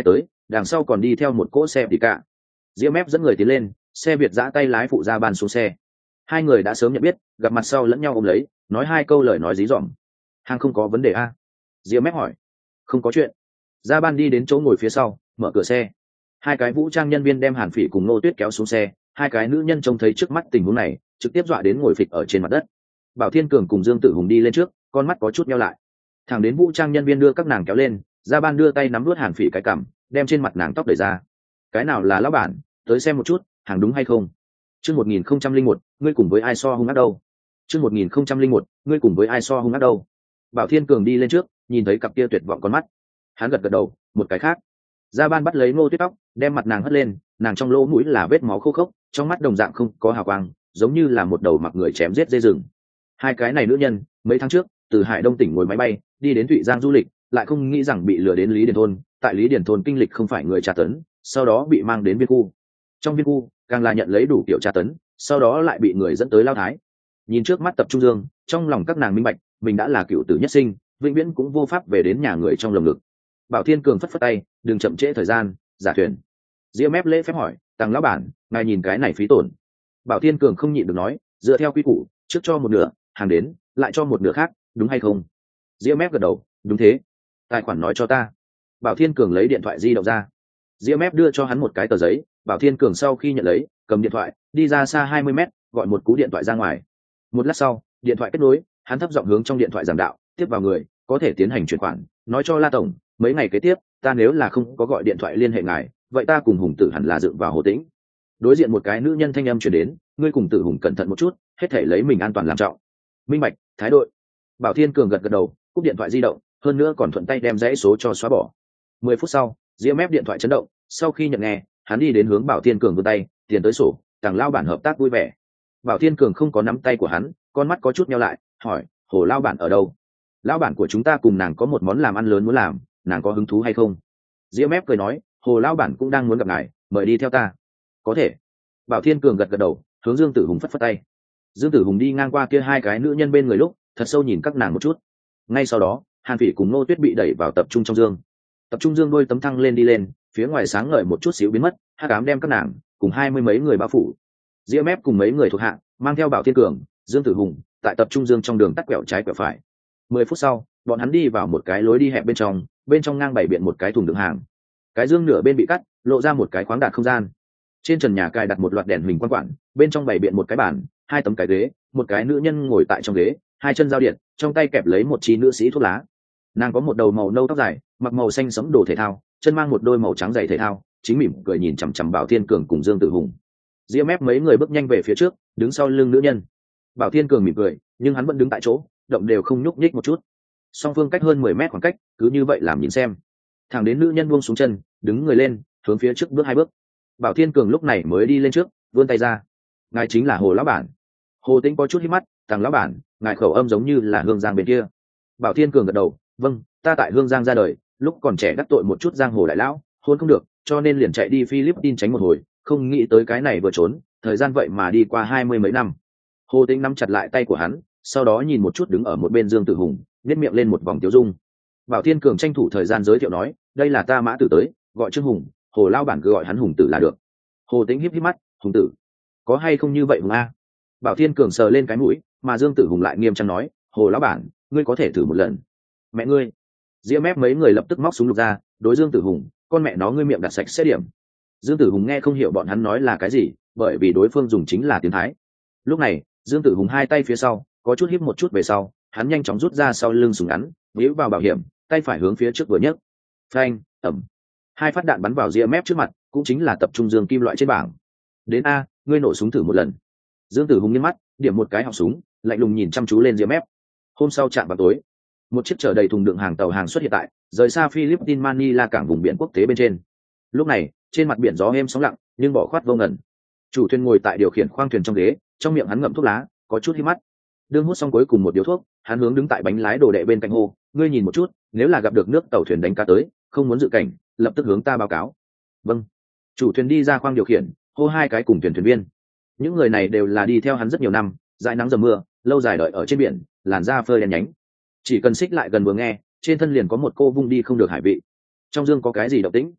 đằng sau còn đi theo một cỗ xe tỉ cả. Diễm Mép dẫn người tiến lên, xe Việt giã tay lái phụ ra ban xuống xe. Hai người đã sớm nhận biết, gặp mặt sau lẫn nhau ôm lấy, nói hai câu lời nói dí dỏm. Hàng không có vấn đề a? Diễm Mép hỏi. Không có chuyện. Ra ban đi đến chỗ ngồi phía sau, mở cửa xe. Hai cái vũ trang nhân viên đem Hàn Phỉ cùng Nô Tuyết kéo xuống xe. Hai cái nữ nhân trông thấy trước mắt tình huống này, trực tiếp dọa đến ngồi phịch ở trên mặt đất. Bảo Thiên Cường cùng Dương Tử Hùng đi lên trước, con mắt có chút nheo lại. Thẳng đến vũ trang nhân viên đưa các nàng kéo lên, Ra ban đưa tay nắm nuốt Hàn Phỉ cái cằm, đem trên mặt nàng tóc đẩy ra. Cái nào là lão bản, tới xem một chút, hàng đúng hay không? Chương một nghìn không trăm linh một, ngươi cùng với ai so hung ác đâu? Chương một nghìn không trăm linh một, ngươi cùng với ai so hung ác đâu? Bảo Thiên Cường đi lên trước, nhìn thấy cặp kia tuyệt vọng con mắt, hắn gật gật đầu. Một cái khác, Gia Ban bắt lấy Ngô Tuyết tóc, đem mặt nàng hất lên, nàng trong lỗ mũi là vết máu khô khốc, trong mắt đồng dạng không có hào quang, giống như là một đầu mặc người chém giết dê rừng. Hai cái này nữ nhân, mấy tháng trước, từ Hải Đông tỉnh ngồi máy bay đi đến Thụy Giang du lịch, lại không nghĩ rằng bị lừa đến Lý Điền thôn, tại Lý Điền thôn kinh lịch không phải người tra tấn, sau đó bị mang đến biên khu. Trong biên khu, càng là nhận lấy đủ kiểu tra tấn, sau đó lại bị người dẫn tới lao thái. Nhìn trước mắt Tập Trung Dương, trong lòng các nàng minh bạch, mình đã là cựu tử nhất sinh, vĩnh viễn cũng vô pháp về đến nhà người trong lồng ngực. Bảo Thiên Cường phất phất tay, đừng chậm trễ thời gian, giả thuyền. Diễm Mép lễ phép hỏi, Tăng lão bản, ngài nhìn cái này phí tổn. Bảo Thiên Cường không nhịn được nói, dựa theo quy củ, trước cho một nửa, hàng đến, lại cho một nửa khác, đúng hay không? Diễm Mép gật đầu, đúng thế. Tài khoản nói cho ta. Bảo Thiên Cường lấy điện thoại di động ra. Diễm Mép đưa cho hắn một cái tờ giấy. Bảo Thiên Cường sau khi nhận lấy, cầm điện thoại, đi ra xa hai mươi mét, gọi một cú điện thoại ra ngoài. Một lát sau, điện thoại kết nối, hắn thấp giọng hướng trong điện thoại giảng đạo, tiếp vào người, có thể tiến hành chuyển khoản, nói cho La tổng, mấy ngày kế tiếp, ta nếu là không có gọi điện thoại liên hệ ngài, vậy ta cùng Hùng Tử hẳn là dựng vào Hồ Tĩnh. Đối diện một cái nữ nhân thanh âm truyền đến, ngươi cùng Tử Hùng cẩn thận một chút, hết thể lấy mình an toàn làm trọng. Minh bạch, thái độ. Bảo Thiên Cường gật gật đầu, cúp điện thoại di động, hơn nữa còn thuận tay đem dãy số cho xóa bỏ. Mười phút sau, Diễm Mép điện thoại chấn động, sau khi nhận nghe, hắn đi đến hướng Bảo Thiên Cường vươn tay, tiền tới sổ, Tàng lao bản hợp tác vui vẻ. Bảo Thiên Cường không có nắm tay của hắn, con mắt có chút nheo lại, hỏi, Hồ lao bản ở đâu? Lão bản của chúng ta cùng nàng có một món làm ăn lớn muốn làm, nàng có hứng thú hay không? Diễm Mép cười nói, Hồ lão bản cũng đang muốn gặp ngài, mời đi theo ta. Có thể. Bảo Thiên Cường gật gật đầu, hướng Dương Tử Hùng phất phất tay. Dương Tử Hùng đi ngang qua kia hai cái nữ nhân bên người lúc, thật sâu nhìn các nàng một chút. Ngay sau đó, Hàn Phỉ cùng Nô Tuyết bị đẩy vào tập trung trong dương. Tập trung dương đôi tấm thăng lên đi lên, phía ngoài sáng ngời một chút xíu biến mất, hắc ám đem các nàng cùng hai mươi mấy người bao phủ. Diễm Mép cùng mấy người thuộc hạ mang theo Bảo Thiên Cường, Dương Tử Hùng, tại tập trung dương trong đường tắt quẹo trái quẹo phải. Mười phút sau, bọn hắn đi vào một cái lối đi hẹp bên trong, bên trong ngang bày biện một cái thùng đựng hàng. Cái dương nửa bên bị cắt, lộ ra một cái khoáng đạt không gian. Trên trần nhà cài đặt một loạt đèn huỳnh quang quản, bên trong bày biện một cái bàn, hai tấm cái ghế, một cái nữ nhân ngồi tại trong ghế, hai chân giao điện, trong tay kẹp lấy một chi nữ sĩ thuốc lá. Nàng có một đầu màu nâu tóc dài, mặc màu xanh sẫm đồ thể thao, chân mang một đôi màu trắng giày thể thao, chính mỉm cười nhìn chằm chằm Bảo Thiên Cường cùng Dương Tử Hùng. Diễm Mép mấy người bước nhanh về phía trước, đứng sau lưng nữ nhân. Bảo Thiên Cường mỉm cười, nhưng hắn vẫn đứng tại chỗ, động đều không nhúc nhích một chút. Song phương cách hơn mười mét khoảng cách, cứ như vậy làm nhìn xem. Thẳng đến nữ nhân buông xuống chân, đứng người lên, hướng phía trước bước hai bước. Bảo Thiên Cường lúc này mới đi lên trước, vươn tay ra. Ngài chính là Hồ lão bản. Hồ Tĩnh có chút hí mắt, Tàng lão bản, ngài khẩu âm giống như là Hương Giang bên kia. Bảo Thiên Cường gật đầu, vâng, ta tại Hương Giang ra đời, lúc còn trẻ đắc tội một chút giang hồ đại lão, hôn không được, cho nên liền chạy đi Philippines tránh một hồi, không nghĩ tới cái này vừa trốn, thời gian vậy mà đi qua hai mươi mấy năm. Hồ Tĩnh nắm chặt lại tay của hắn, sau đó nhìn một chút đứng ở một bên Dương Tử Hùng, nhếch miệng lên một vòng tiêu dung. Bảo Thiên Cường tranh thủ thời gian giới thiệu nói, đây là ta Mã Tử tới, gọi Trương Hùng, Hồ lao bản cứ gọi hắn Hùng Tử là được. Hồ Tĩnh híp híp mắt, Hùng Tử, có hay không như vậy Hùng a? Bảo Thiên Cường sờ lên cái mũi, mà Dương Tử Hùng lại nghiêm trang nói, Hồ lão bản, ngươi có thể thử một lần. Mẹ ngươi. Diễm Mép mấy người lập tức móc súng lục ra, đối Dương Tử Hùng, con mẹ nó ngươi miệng đặt sạch sẽ điểm. Dương Tử Hùng nghe không hiểu bọn hắn nói là cái gì, bởi vì đối phương dùng chính là tiếng Thái. Lúc này, Dương Tử Hùng hai tay phía sau, có chút híp một chút về sau, hắn nhanh chóng rút ra sau lưng súng ngắn, víu vào bảo hiểm, tay phải hướng phía trước vừa nhấc. Phanh, ầm. Hai phát đạn bắn vào Diễm Mép trước mặt, cũng chính là tập trung dương kim loại trên bảng. Đến a, ngươi nổ súng thử một lần. Dương Tử Hùng nhếch mắt, điểm một cái họng súng, lạnh lùng nhìn chăm chú lên Diễm Mép. Hôm sau chạm vào tối, một chiếc chở đầy thùng đựng hàng tàu hàng xuất hiện tại rời xa Philippines Manila cảng vùng biển quốc tế bên trên. Lúc này, trên mặt biển gió êm sóng lặng, nhưng bỏ khoát vô ngần. Chủ thuyền ngồi tại điều khiển khoang thuyền trong ghế, trong miệng hắn ngậm thuốc lá, có chút hí mắt. Đương hút xong cuối cùng một điếu thuốc, hắn hướng đứng tại bánh lái đồ đệ bên cạnh hồ, ngươi nhìn một chút, nếu là gặp được nước tàu thuyền đánh cá tới, không muốn dự cảnh, lập tức hướng ta báo cáo. Vâng. Chủ thuyền đi ra khoang điều khiển, hô hai cái cùng thuyền thuyền viên. Những người này đều là đi theo hắn rất nhiều năm, dãi nắng dầm mưa, lâu dài đợi ở trên biển, làn da phơi đen nhánh. Chỉ cần xích lại gần vừa nghe, trên thân liền có một cô vung đi không được hải vị. Trong dương có cái gì động tĩnh?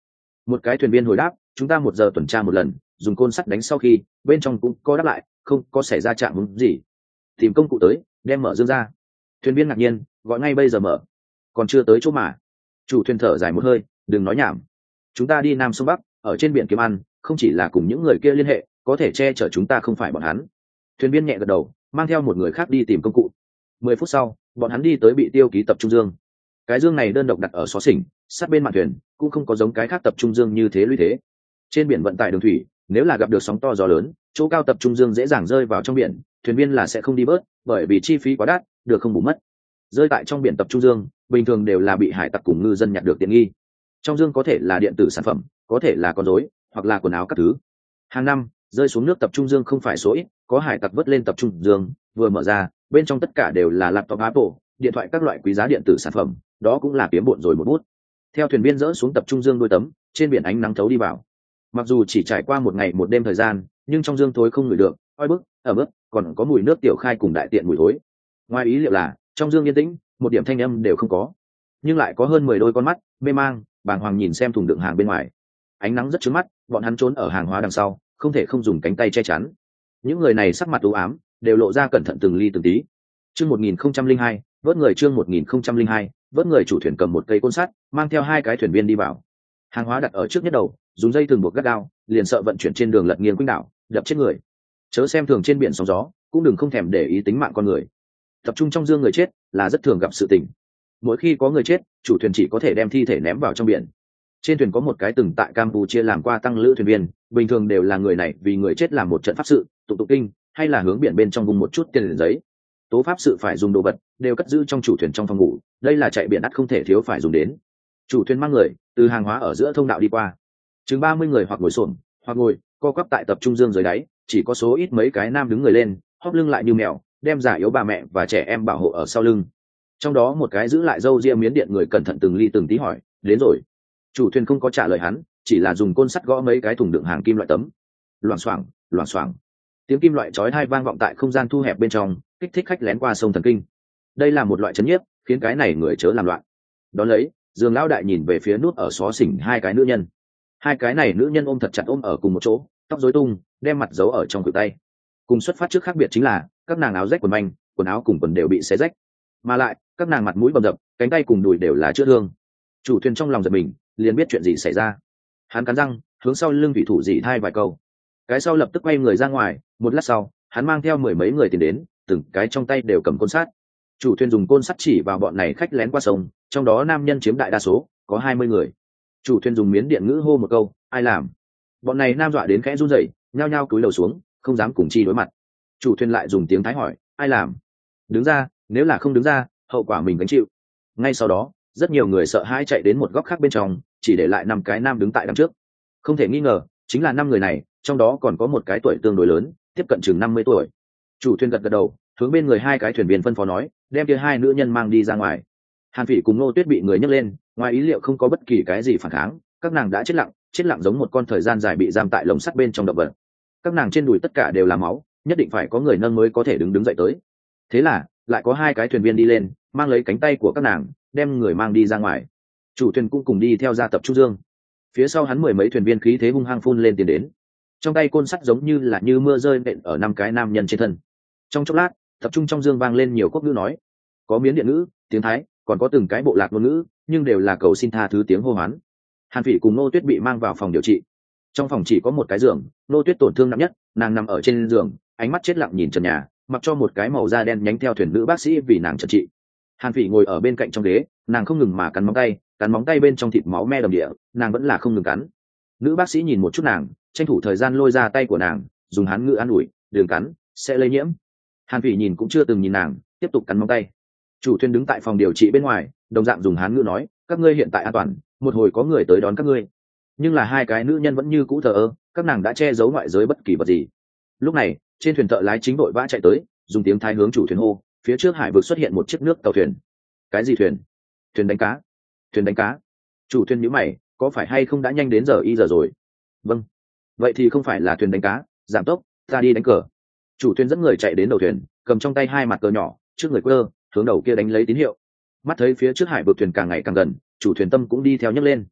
Một cái thuyền viên hồi đáp, chúng ta một giờ tuần tra một lần, dùng côn sắt đánh sau khi bên trong cũng có đáp lại, không có xảy ra chạm hứng gì. Tìm công cụ tới, đem mở dương ra. Thuyền viên ngạc nhiên, gọi ngay bây giờ mở. Còn chưa tới chỗ mà. Chủ thuyền thở dài một hơi, đừng nói nhảm. Chúng ta đi nam sông bắc, ở trên biển kiếm ăn, không chỉ là cùng những người kia liên hệ, có thể che chở chúng ta không phải bọn hắn. Thuyền viên nhẹ gật đầu, mang theo một người khác đi tìm công cụ. Mười phút sau, bọn hắn đi tới bị tiêu ký tập trung dương. Cái dương này đơn độc đặt ở xó xỉnh, sát bên mạn thuyền, cũng không có giống cái khác tập trung dương như thế lũy thế. Trên biển vận tải đường thủy, nếu là gặp được sóng to gió lớn, chỗ cao tập trung dương dễ dàng rơi vào trong biển, thuyền viên là sẽ không đi bớt, bởi vì chi phí quá đắt, được không bù mất. Rơi tại trong biển tập trung dương, bình thường đều là bị hải tặc cùng ngư dân nhặt được tiện nghi. Trong dương có thể là điện tử sản phẩm, có thể là con rối, hoặc là quần áo các thứ. Hàng năm, rơi xuống nước tập trung dương không phải số ít, có hải tặc vớt lên tập trung dương, vừa mở ra, bên trong tất cả đều là laptop Apple, điện thoại các loại quý giá điện tử sản phẩm, đó cũng là kiếm bộn rồi một bút. Theo thuyền viên dỡ xuống tập trung dương đôi tấm, trên biển ánh nắng thấu đi vào. Mặc dù chỉ trải qua một ngày một đêm thời gian, nhưng trong dương thối không ngửi được, oi bức, ẩm ướt, còn có mùi nước tiểu khai cùng đại tiện mùi thối. Ngoài ý liệu là, trong dương yên tĩnh, một điểm thanh âm đều không có, nhưng lại có hơn mười đôi con mắt mê mang, bàng hoàng nhìn xem thùng đựng hàng bên ngoài. Ánh nắng rất chói mắt, bọn hắn trốn ở hàng hóa đằng sau, không thể không dùng cánh tay che chắn. Những người này sắc mặt u ám, đều lộ ra cẩn thận từng ly từng tí. Chương một nghìn không trăm linh hai, vớt người chương một nghìn không trăm linh hai, vớt người chủ thuyền cầm một cây côn sắt, mang theo hai cái thuyền viên đi vào. Hàng hóa đặt ở trước nhất đầu, dùng dây thừng buộc gắt gao, liền sợ vận chuyển trên đường lật nghiêng quýnh đảo, đập chết người. Chớ xem thường trên biển sóng gió, cũng đừng không thèm để ý tính mạng con người. Tập trung trong dương người chết là rất thường gặp sự tình. Mỗi khi có người chết, chủ thuyền chỉ có thể đem thi thể ném vào trong biển. Trên thuyền có một cái từng tại Campuchia làm qua tăng lữ thuyền viên, bình thường đều là người này vì người chết làm một trận pháp sự, tụng tụng kinh, hay là hướng biển bên trong vùng một chút tiền liền giấy. Tố pháp sự phải dùng đồ vật, đều cất giữ trong chủ thuyền trong phòng ngủ, đây là chạy biển ắt không thể thiếu phải dùng đến. Chủ thuyền mang người từ hàng hóa ở giữa thông đạo đi qua, chừng ba mươi người hoặc ngồi xổm, hoặc ngồi co quắp tại tập trung dương dưới đáy, chỉ có số ít mấy cái nam đứng người lên, hóp lưng lại như mèo, đem giả yếu bà mẹ và trẻ em bảo hộ ở sau lưng. Trong đó một cái giữ lại râu ria miến điện người cẩn thận từng ly từng tí hỏi, đến rồi. Chủ thuyền không có trả lời hắn, chỉ là dùng côn sắt gõ mấy cái thùng đựng hàng kim loại tấm. Loảng xoảng, loảng xoảng, tiếng kim loại chói tai vang vọng tại không gian thu hẹp bên trong, kích thích khách lén qua sông thần kinh. Đây là một loại chấn nhiếp, khiến cái này người chớ làm loạn. Đón lấy, Dương lão đại nhìn về phía nút ở xó xỉnh hai cái nữ nhân. Hai cái này nữ nhân ôm thật chặt ôm ở cùng một chỗ, tóc rối tung, đem mặt giấu ở trong khuỷu tay. Cùng xuất phát trước khác biệt chính là, các nàng áo rách quần manh, quần áo cùng quần đều bị xé rách. Mà lại, các nàng mặt mũi bầm dập, cánh tay cùng đùi đều là chữa thương. Chủ thuyền trong lòng giật mình, liền biết chuyện gì xảy ra. Hắn cắn răng, hướng sau lưng thủy thủ dị thai vài câu. Cái sau lập tức quay người ra ngoài, một lát sau, hắn mang theo mười mấy người tiến đến, từng cái trong tay đều cầm côn sắt. Chủ thuyền dùng côn sắt chỉ vào bọn này khách lén qua sông, trong đó nam nhân chiếm đại đa số, có hai mươi người. Chủ thuyền dùng miến điện ngữ hô một câu, ai làm? Bọn này nam dọa đến khẽ run rẩy, nhao nhao cúi đầu xuống, không dám cùng chi đối mặt. Chủ thuyền lại dùng tiếng Thái hỏi, ai làm? Đứng ra, nếu là không đứng ra, hậu quả mình gánh chịu. Ngay sau đó, rất nhiều người sợ hãi chạy đến một góc khác bên trong, chỉ để lại năm cái nam đứng tại đằng trước. Không thể nghi ngờ, chính là năm người này, trong đó còn có một cái tuổi tương đối lớn, tiếp cận chừng năm mươi tuổi. Chủ thuyền gật gật đầu, hướng bên người hai cái thuyền viên phân phó nói, đem kia hai nữ nhân mang đi ra ngoài. Hàn Phỉ cùng Nô Tuyết bị người nhấc lên, ngoài ý liệu không có bất kỳ cái gì phản kháng, các nàng đã chết lặng, chết lặng giống một con thời gian dài bị giam tại lồng sắt bên trong động vật. Các nàng trên đùi tất cả đều là máu, nhất định phải có người nâng mới có thể đứng đứng dậy tới. Thế là, lại có hai cái thuyền viên đi lên, mang lấy cánh tay của các nàng, đem người mang đi ra ngoài. Chủ thuyền cũng cùng đi theo ra tập trung dương. Phía sau hắn mười mấy thuyền viên khí thế hung hăng phun lên tiến đến, trong tay côn sắt giống như là như mưa rơi nện ở năm cái nam nhân trên thân. Trong chốc lát, tập trung trong dương vang lên nhiều quốc ngữ nói, có miến điện ngữ, tiếng Thái, còn có từng cái bộ lạc ngôn ngữ, nhưng đều là cầu xin tha thứ tiếng hô hoán. Hàn Phỉ cùng Nô Tuyết bị mang vào phòng điều trị. Trong phòng chỉ có một cái giường, Nô Tuyết tổn thương nặng nhất, nàng nằm ở trên giường, ánh mắt chết lặng nhìn trần nhà, mặc cho một cái màu da đen nhánh theo thuyền nữ bác sĩ vì nàng chữa trị. Hàn Phỉ ngồi ở bên cạnh trong ghế, nàng không ngừng mà cắn móng tay, cắn móng tay bên trong thịt máu me đầm địa, nàng vẫn là không ngừng cắn. Nữ bác sĩ nhìn một chút nàng, tranh thủ thời gian lôi ra tay của nàng, dùng hán ngữ an ủi, đừng cắn, sẽ lây nhiễm. Hàn Phỉ nhìn cũng chưa từng nhìn nàng, tiếp tục cắn móng tay. Chủ thuyền đứng tại phòng điều trị bên ngoài, đồng dạng dùng hán ngữ nói, các ngươi hiện tại an toàn, một hồi có người tới đón các ngươi. Nhưng là hai cái nữ nhân vẫn như cũ thờ ơ, các nàng đã che giấu ngoại giới bất kỳ vật gì. Lúc này, trên thuyền thợ lái chính đội vã chạy tới, dùng tiếng Thái hướng chủ thuyền hô, phía trước hải vực xuất hiện một chiếc nước tàu thuyền. Cái gì thuyền? Thuyền đánh cá. Thuyền đánh cá. Chủ thuyền nhíu mày, có phải hay không đã nhanh đến giờ y giờ rồi? Vâng. Vậy thì không phải là thuyền đánh cá, giảm tốc, ta đi đánh cờ. Chủ thuyền dẫn người chạy đến đầu thuyền, cầm trong tay hai mặt cờ nhỏ, trước người quơ, hướng đầu kia đánh lấy tín hiệu. Mắt thấy phía trước hải vực thuyền càng ngày càng gần, chủ thuyền tâm cũng đi theo nhấc lên.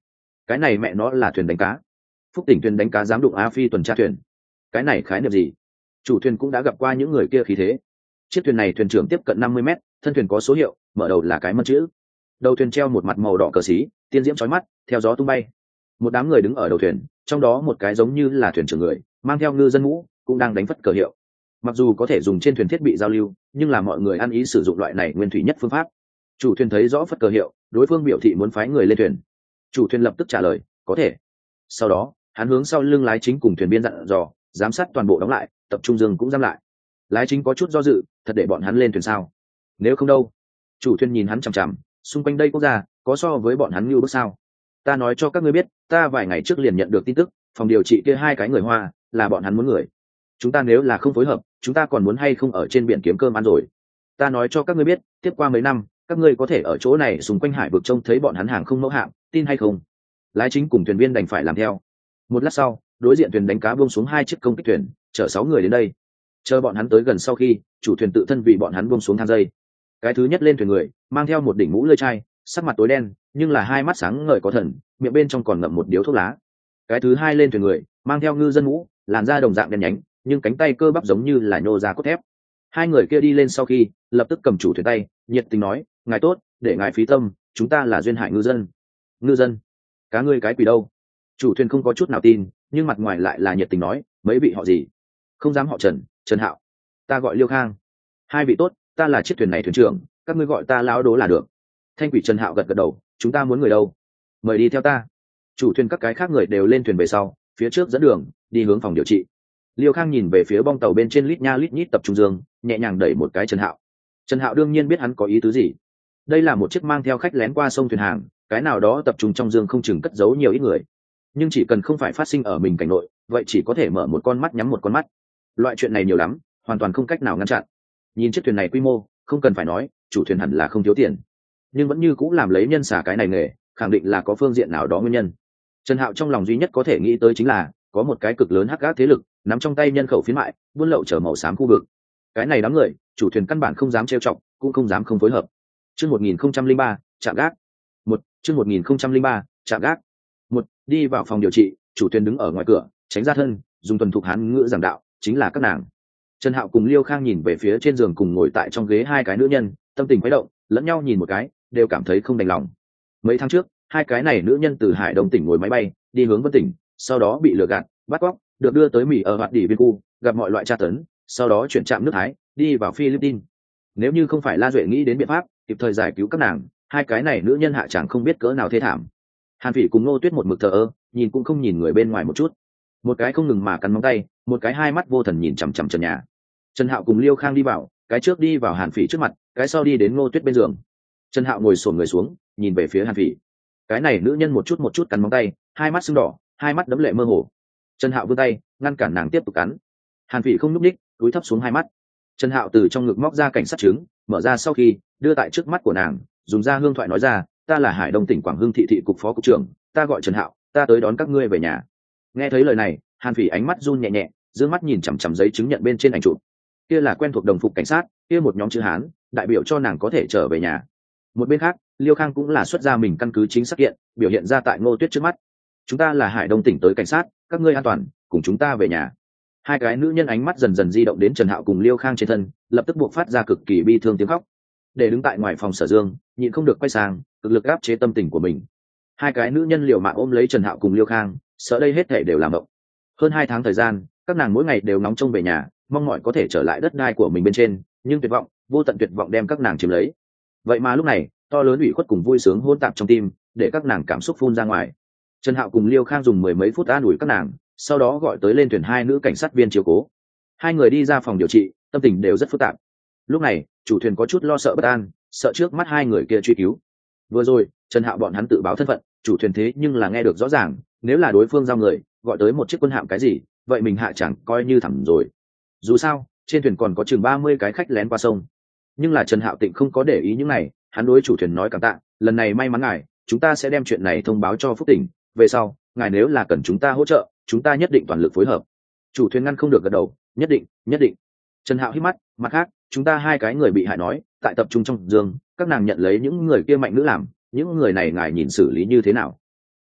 cái này mẹ nó là thuyền đánh cá. Phúc tỉnh thuyền đánh cá dám đụng Á Phi tuần tra thuyền, cái này khái niệm gì? Chủ thuyền cũng đã gặp qua những người kia khí thế. Chiếc thuyền này thuyền trưởng tiếp cận năm mươi mét, thân thuyền có số hiệu, mở đầu là cái mân chữ. Đầu thuyền treo một mặt màu đỏ cờ xí, tiên diễm chói mắt, theo gió tung bay. Một đám người đứng ở đầu thuyền, trong đó một cái giống như là thuyền trưởng người, mang theo ngư dân mũ, cũng đang đánh phất cờ hiệu. Mặc dù có thể dùng trên thuyền thiết bị giao lưu, nhưng là mọi người ăn ý sử dụng loại này nguyên thủy nhất phương pháp. Chủ thuyền thấy rõ phất cờ hiệu, đối phương biểu thị muốn phái người lên thuyền. Chủ thuyền lập tức trả lời, có thể. Sau đó, hắn hướng sau lưng lái chính cùng thuyền biên dặn dò, giám sát toàn bộ đóng lại, tập trung dương cũng giam lại. Lái chính có chút do dự, thật để bọn hắn lên thuyền sao? Nếu không đâu? Chủ thuyền nhìn hắn chằm chằm, xung quanh đây quốc gia có so với bọn hắn như bước sao? Ta nói cho các ngươi biết, ta vài ngày trước liền nhận được tin tức, phòng điều trị kia hai cái người Hoa là bọn hắn muốn người. Chúng ta nếu là không phối hợp, chúng ta còn muốn hay không ở trên biển kiếm cơm ăn rồi? Ta nói cho các ngươi biết, tiếp qua mấy năm, các ngươi có thể ở chỗ này xung quanh hải vực trông thấy bọn hắn hàng không mẫu hạm, tin hay không? Lái chính cùng thuyền viên đành phải làm theo. Một lát sau, đối diện thuyền đánh cá buông xuống hai chiếc công kích thuyền, chở sáu người đến đây. Chờ bọn hắn tới gần sau khi, chủ thuyền tự thân vì bọn hắn buông xuống thang dây. Cái thứ nhất lên thuyền người, mang theo một đỉnh mũ lưỡi chai, sắc mặt tối đen, nhưng là hai mắt sáng ngời có thần, miệng bên trong còn ngậm một điếu thuốc lá. Cái thứ hai lên thuyền người, mang theo ngư dân mũ, làn da đồng dạng đen nhánh, nhưng cánh tay cơ bắp giống như là nhô ra cốt thép. Hai người kia đi lên sau khi, lập tức cầm chủ thuyền tay, nhiệt tình nói, ngài tốt, để ngài phí tâm, chúng ta là duyên hải ngư dân. Ngư dân? Cá ngươi cái quỷ đâu? Chủ thuyền không có chút nào tin, nhưng mặt ngoài lại là nhiệt tình nói, mấy vị họ gì? Không dám họ Trần, Trần Hạo. Ta gọi Liêu Khang. Hai vị tốt, ta là chiếc thuyền này thuyền trưởng, các ngươi gọi ta lão đố là được. Thanh quỷ Trần Hạo gật gật đầu, chúng ta muốn người đâu? Mời đi theo ta. Chủ thuyền các cái khác người đều lên thuyền về sau, phía trước dẫn đường, đi hướng phòng điều trị. Liêu Khang nhìn về phía bong tàu bên trên lít nha lít nhít tập trung dương, nhẹ nhàng đẩy một cái Trần Hạo. Trần Hạo đương nhiên biết hắn có ý tứ gì. Đây là một chiếc mang theo khách lén qua sông thuyền hàng, cái nào đó tập trung trong dương không chừng cất giấu nhiều ít người. Nhưng chỉ cần không phải phát sinh ở mình cảnh nội, vậy chỉ có thể mở một con mắt nhắm một con mắt. Loại chuyện này nhiều lắm, hoàn toàn không cách nào ngăn chặn. Nhìn chiếc thuyền này quy mô, không cần phải nói, chủ thuyền hẳn là không thiếu tiền, nhưng vẫn như cũng làm lấy nhân xả cái này nghề, khẳng định là có phương diện nào đó nguyên nhân. Trần Hạo trong lòng duy nhất có thể nghĩ tới chính là có một cái cực lớn hắc ác thế lực nắm trong tay nhân khẩu phiến mại, buôn lậu chở màu xám khu vực. Cái này đám người, chủ thuyền căn bản không dám trêu chọc, cũng không dám không phối hợp. Chương một nghìn không trăm lẻ ba, chạm gác. Một, chương một nghìn không trăm lẻ ba, chạm gác. Một, đi vào phòng điều trị, chủ thuyền đứng ở ngoài cửa, tránh ra thân, dùng thuần thục hán ngữ giảng đạo, chính là các nàng. Trần Hạo cùng Liêu Khang nhìn về phía trên giường cùng ngồi tại trong ghế hai cái nữ nhân, tâm tình khuấy động, lẫn nhau nhìn một cái, đều cảm thấy không đành lòng. Mấy tháng trước, hai cái này nữ nhân từ Hải Đông tỉnh ngồi máy bay đi hướng Vân tỉnh, sau đó bị lừa gạt, bắt cóc, được đưa tới Mỹ ở hoạt đỉ viên khu, gặp mọi loại tra tấn, sau đó chuyển trạm nước Thái, đi vào Philippines. Nếu như không phải La Duệ nghĩ đến biện pháp kịp thời giải cứu các nàng, hai cái này nữ nhân hạ chẳng không biết cỡ nào thê thảm. Hàn Phỉ cùng Ngô Tuyết một mực thờ ơ, nhìn cũng không nhìn người bên ngoài một chút. Một cái không ngừng mà cắn móng tay, một cái hai mắt vô thần nhìn chằm chằm trần nhà. Trần Hạo cùng Liêu Khang đi vào, cái trước đi vào Hàn Phỉ trước mặt, cái sau đi đến Ngô Tuyết bên giường. Trần Hạo ngồi xổm người xuống, nhìn về phía Hàn Phỉ. Cái này nữ nhân một chút một chút cắn móng tay, hai mắt sưng đỏ, hai mắt đẫm lệ mơ hồ. Trần Hạo vươn tay, ngăn cản nàng tiếp tục cắn. Hàn Phỉ không nhúc nhích, cúi thấp xuống hai mắt. Trần Hạo từ trong ngực móc ra cảnh sát chứng, mở ra sau khi đưa tại trước mắt của nàng, dùng ra hương thoại nói ra, ta là Hải Đông tỉnh Quảng Hưng thị thị cục phó cục trưởng, ta gọi Trần Hạo, ta tới đón các ngươi về nhà. Nghe thấy lời này, Hàn Phỉ ánh mắt run nhẹ nhẹ, dương mắt nhìn chằm chằm giấy chứng nhận bên trên ảnh chụp. Kia là quen thuộc đồng phục cảnh sát, kia một nhóm chữ Hán, đại biểu cho nàng có thể trở về nhà. Một bên khác, Liêu Khang cũng là xuất ra mình căn cứ chính xác hiện, biểu hiện ra tại Ngô Tuyết trước mắt. Chúng ta là Hải Đông tỉnh tới cảnh sát, các ngươi an toàn, cùng chúng ta về nhà. Hai cái nữ nhân ánh mắt dần dần di động đến Trần Hạo cùng Liêu Khang trên thân, lập tức buộc phát ra cực kỳ bi thương tiếng khóc. Để đứng tại ngoài phòng Sở Dương, nhịn không được quay sang, cực lực áp chế tâm tình của mình. Hai cái nữ nhân liều mạng ôm lấy Trần Hạo cùng Liêu Khang, sợ đây hết thể đều làm mộng. Hơn hai tháng thời gian, các nàng mỗi ngày đều nóng trông về nhà, mong mỏi có thể trở lại đất đai của mình bên trên, nhưng tuyệt vọng, vô tận tuyệt vọng đem các nàng chiếm lấy. Vậy mà lúc này, to lớn ủy khuất cùng vui sướng hỗn tạp trong tim, để các nàng cảm xúc phun ra ngoài. Trần Hạo cùng Liêu Khang dùng mười mấy phút an ủi các nàng, sau đó gọi tới lên thuyền hai nữ cảnh sát viên chiếu cố. Hai người đi ra phòng điều trị, tâm tình đều rất phức tạp. Lúc này, chủ thuyền có chút lo sợ bất an, sợ trước mắt hai người kia truy cứu. Vừa rồi, Trần Hạo bọn hắn tự báo thân phận, chủ thuyền thế nhưng là nghe được rõ ràng, nếu là đối phương giao người, gọi tới một chiếc quân hạm cái gì, vậy mình hạ chẳng coi như thẳm rồi. Dù sao, trên thuyền còn có chừng ba mươi cái khách lén qua sông. Nhưng là Trần Hạo Tịnh không có để ý những này, hắn đối chủ thuyền nói cảm tạ, lần này may mắn ngài, chúng ta sẽ đem chuyện này thông báo cho Phúc Tỉnh, về sau, ngài nếu là cần chúng ta hỗ trợ, chúng ta nhất định toàn lực phối hợp. Chủ thuyền ngăn không được gật đầu, nhất định, nhất định. Trần Hạo hít mắt, mặt khác, chúng ta hai cái người bị hại nói, tại tập trung trong giường, các nàng nhận lấy những người kia mạnh nữ làm, những người này ngài nhìn xử lý như thế nào?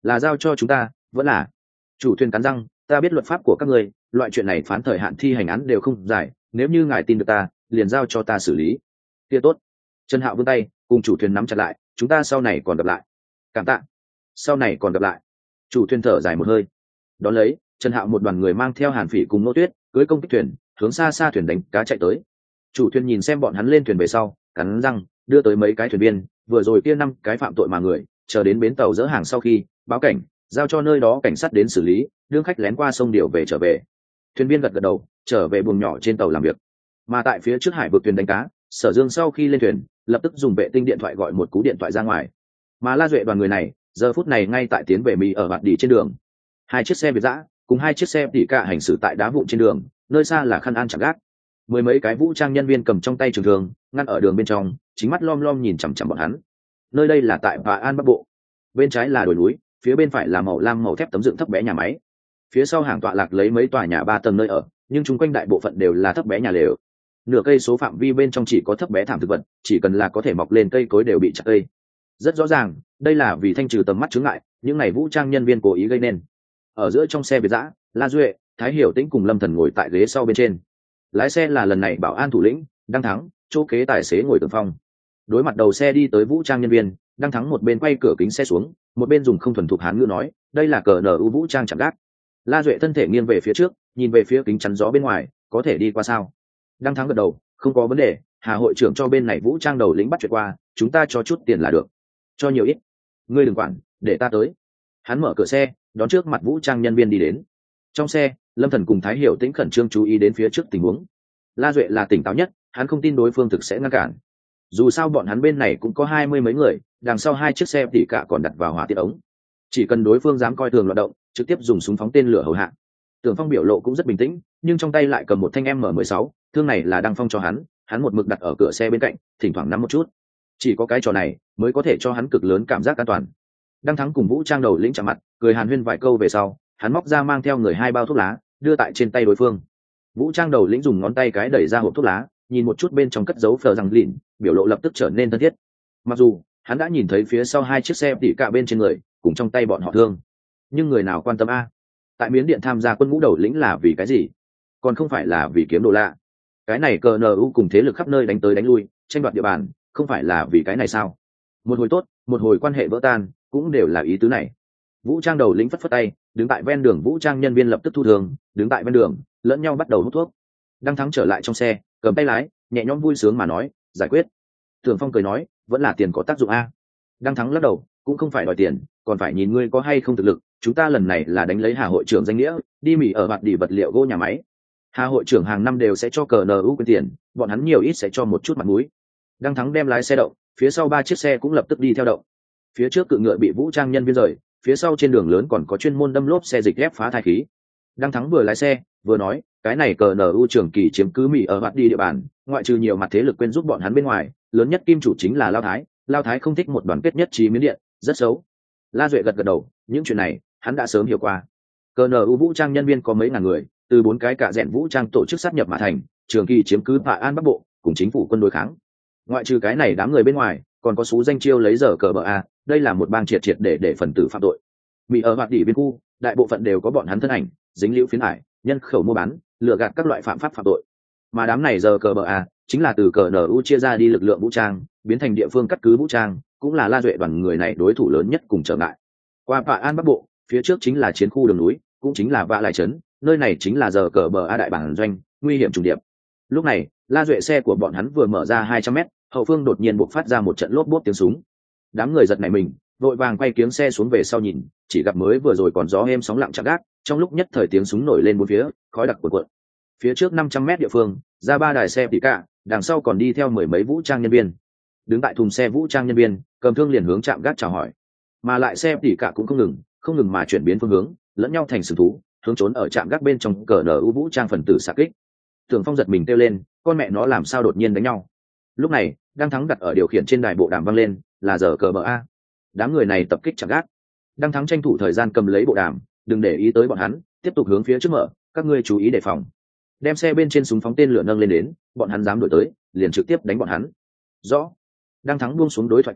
là giao cho chúng ta vẫn là? Chủ thuyền cắn răng, ta biết luật pháp của các ngươi, loại chuyện này phán thời hạn thi hành án đều không dài, nếu như ngài tin được ta liền giao cho ta xử lý. Kia tốt. Trần Hạo vươn tay cùng chủ thuyền nắm chặt lại, chúng ta sau này còn gặp lại. Cảm tạ. Sau này còn gặp lại. Chủ thuyền thở dài một hơi. Đón lấy, Trần Hạo một đoàn người mang theo Hàn Phỉ cùng Nô Tuyết cưới công kích thuyền hướng xa xa thuyền đánh cá chạy tới. Chủ thuyền nhìn xem bọn hắn lên thuyền về sau, cắn răng đưa tới mấy cái thuyền viên, vừa rồi kia năm cái phạm tội mà người chờ đến bến tàu dỡ hàng sau khi báo cảnh, giao cho nơi đó cảnh sát đến xử lý, đương khách lén qua sông điều về trở về. Thuyền viên gật gật đầu trở về buồng nhỏ trên tàu làm việc. Mà tại phía trước hải vực thuyền đánh cá, Sở Dương sau khi lên thuyền lập tức dùng vệ tinh điện thoại gọi một cú điện thoại ra ngoài. Mà La Duệ đoàn người này giờ phút này ngay tại tiến về Mỹ ở Bạt Đi trên đường. Hai chiếc xe Việt dã cùng hai chiếc xe tỉ cả hành xử tại đá vụn trên đường, nơi xa là Khăn An Chẳng Gác. Mười mấy cái vũ trang nhân viên cầm trong tay trường thương ngăn ở đường bên trong, chính mắt lom lom nhìn chằm chằm bọn hắn. Nơi đây là tại Bà An Bắc Bộ, bên trái là đồi núi, phía bên phải là màu lam màu thép tấm dựng thấp bé nhà máy, phía sau hàng tọa lạc lấy mấy tòa nhà ba tầng nơi ở, nhưng chung quanh đại bộ phận đều là thấp bé nhà lều. Nửa cây số phạm vi bên trong chỉ có thấp bé thảm thực vật, chỉ cần là có thể mọc lên cây cối đều bị chặt cây. Rất rõ ràng đây là vì thanh trừ tầm mắt chướng ngại, những này vũ trang nhân viên cố ý gây nên. Ở giữa trong xe Việt dã, La Duệ, Thái Hiểu Tĩnh cùng Lâm Thần ngồi tại ghế sau bên trên, lái xe là lần này bảo an thủ lĩnh Đăng Thắng, chỗ kế tài xế ngồi tường phong. Đối mặt đầu xe đi tới vũ trang nhân viên, Đăng Thắng một bên quay cửa kính xe xuống, một bên dùng không thuần thục hán ngữ nói, đây là cờ nở u vũ trang chạm gác. La Duệ thân thể nghiêng về phía trước, nhìn về phía kính chắn gió bên ngoài, có thể đi qua sao? Đăng Thắng gật đầu, không có vấn đề, Hà hội trưởng cho bên này vũ trang đầu lĩnh bắt chuyện qua, chúng ta cho chút tiền là được. Cho nhiều ít. Ngươi đừng quản, để ta tới. Hắn mở cửa xe, đón trước mặt vũ trang nhân viên đi đến. Trong xe, Lâm Thần cùng Thái Hiểu Tĩnh khẩn trương chú ý đến phía trước tình huống. La Duệ là tỉnh táo nhất, hắn không tin đối phương thực sẽ ngăn cản. Dù sao bọn hắn bên này cũng có hai mươi mấy người, đằng sau hai chiếc xe tỉ cả còn đặt vào hỏa tiết ống. Chỉ cần đối phương dám coi thường loạt động, trực tiếp dùng súng phóng tên lửa hầu hạ. Tưởng Phong biểu lộ cũng rất bình tĩnh, nhưng trong tay lại cầm một thanh M mười sáu, thương này là Đăng Phong cho hắn, hắn một mực đặt ở cửa xe bên cạnh, thỉnh thoảng nắm một chút. Chỉ có cái trò này mới có thể cho hắn cực lớn cảm giác an toàn. Đăng Thắng cùng vũ trang đầu lĩnh chạm mặt, cười hàn huyên vài câu về sau, hắn móc ra mang theo người hai bao thuốc lá, đưa tại trên tay đối phương. Vũ trang đầu lĩnh dùng ngón tay cái đẩy ra hộp thuốc lá, nhìn một chút bên trong cất dấu phờ rằng lìn, biểu lộ lập tức trở nên thân thiết. Mặc dù hắn đã nhìn thấy phía sau hai chiếc xe tỉ cả bên trên người cùng trong tay bọn họ thương, nhưng người nào quan tâm a? Tại Miến Điện tham gia quân ngũ đầu lĩnh là vì cái gì? Còn không phải là vì kiếm đô la. Cái này cờ nờ u cùng thế lực khắp nơi đánh tới đánh lui, tranh đoạt địa bàn, không phải là vì cái này sao? Một hồi tốt, một hồi quan hệ vỡ tan, cũng đều là ý tứ này. Vũ trang đầu lĩnh phất phất tay, đứng tại ven đường vũ trang nhân viên lập tức thu thường, đứng tại ven đường lẫn nhau bắt đầu hút thuốc. Đăng Thắng trở lại trong xe, cầm tay lái, nhẹ nhõm vui sướng mà nói, giải quyết. Tưởng Phong cười nói, vẫn là tiền có tác dụng a. Đăng Thắng lắc đầu, cũng không phải đòi tiền, còn phải nhìn ngươi có hay không thực lực. Chúng ta lần này là đánh lấy Hà hội trưởng danh nghĩa, đi Mỹ ở bạt đi vật liệu gỗ nhà máy. Hà hội trưởng hàng năm đều sẽ cho cờ nờ u quyền tiền, bọn hắn nhiều ít sẽ cho một chút mặt mũi. Đăng Thắng đem lái xe động, phía sau ba chiếc xe cũng lập tức đi theo động. Phía trước cự ngựa bị vũ trang nhân viên rời, phía sau trên đường lớn còn có chuyên môn đâm lốp xe dịch ghép phá thai khí. Đăng Thắng vừa lái xe vừa nói, cái này cờ nờ u trưởng kỳ chiếm cứ Mỹ ở bạt đi địa bàn, ngoại trừ nhiều mặt thế lực quên giúp bọn hắn bên ngoài, lớn nhất kim chủ chính là Lao Thái. Lao Thái không thích một đoàn kết nhất trí Miến Điện, rất xấu. La Duệ gật gật đầu, những chuyện này hắn đã sớm hiểu qua. cờ nờ u vũ trang nhân viên có mấy ngàn người, từ bốn cái cả rèn vũ trang tổ chức sát nhập mà thành, trường kỳ chiếm cứ Bà An Bắc Bộ, cùng chính phủ quân đối kháng. Ngoại trừ cái này đám người bên ngoài, còn có số danh chiêu lấy giờ cờ bờ a, đây là một bang triệt triệt để để phần tử phạm tội. Mỹ ở bạt đỉ viên khu, đại bộ phận đều có bọn hắn thân ảnh, dính liễu phiến hải, nhân khẩu mua bán, lừa gạt các loại phạm pháp phạm tội. Mà đám này giờ cờ bờ a chính là từ cờ nờ u chia ra đi lực lượng vũ trang, biến thành địa phương cắt cứ vũ trang, cũng là La Duệ đoàn người này đối thủ lớn nhất cùng trở ngại. Qua Bà An Bắc Bộ, phía trước chính là chiến khu đường núi, cũng chính là Vạ Lại trấn, nơi này chính là giờ cờ bờ a đại bản doanh, nguy hiểm trùng điệp. Lúc này, La Duệ xe của bọn hắn vừa mở ra hai trăm mét, hậu phương đột nhiên bộc phát ra một trận lốp bốp tiếng súng. Đám người giật nảy mình, vội vàng quay kiếng xe xuống về sau nhìn, chỉ gặp mới vừa rồi còn gió êm sóng lặng chạm gác, trong lúc nhất thời tiếng súng nổi lên bốn phía, khói đặc cuộn cuộn. Phía trước năm trăm mét địa phương, ra ba đài xe tỉ cả, đằng sau còn đi theo mười mấy vũ trang nhân viên. Đứng tại thùng xe vũ trang nhân viên, cầm thương liền hướng chạm gác chào hỏi. Mà lại xe tỉ cả cũng không ngừng, không ngừng mà chuyển biến phương hướng, lẫn nhau thành sừng thú, hướng trốn ở trạm gác bên trong cờ nở u vũ trang phần tử xạ kích. Tưởng Phong giật mình kêu lên, con mẹ nó làm sao đột nhiên đánh nhau. Lúc này, Đăng Thắng đặt ở điều khiển trên đài bộ đàm vang lên, là giờ cờ bờ a. Đám người này tập kích trạm gác. Đăng Thắng tranh thủ thời gian cầm lấy bộ đàm, đừng để ý tới bọn hắn, tiếp tục hướng phía trước mở, các ngươi chú ý đề phòng. Đem xe bên trên súng phóng tên lửa nâng lên đến, bọn hắn dám đuổi tới, liền trực tiếp đánh bọn hắn. Rõ. Đăng Thắng buông xuống đối thoại cơ,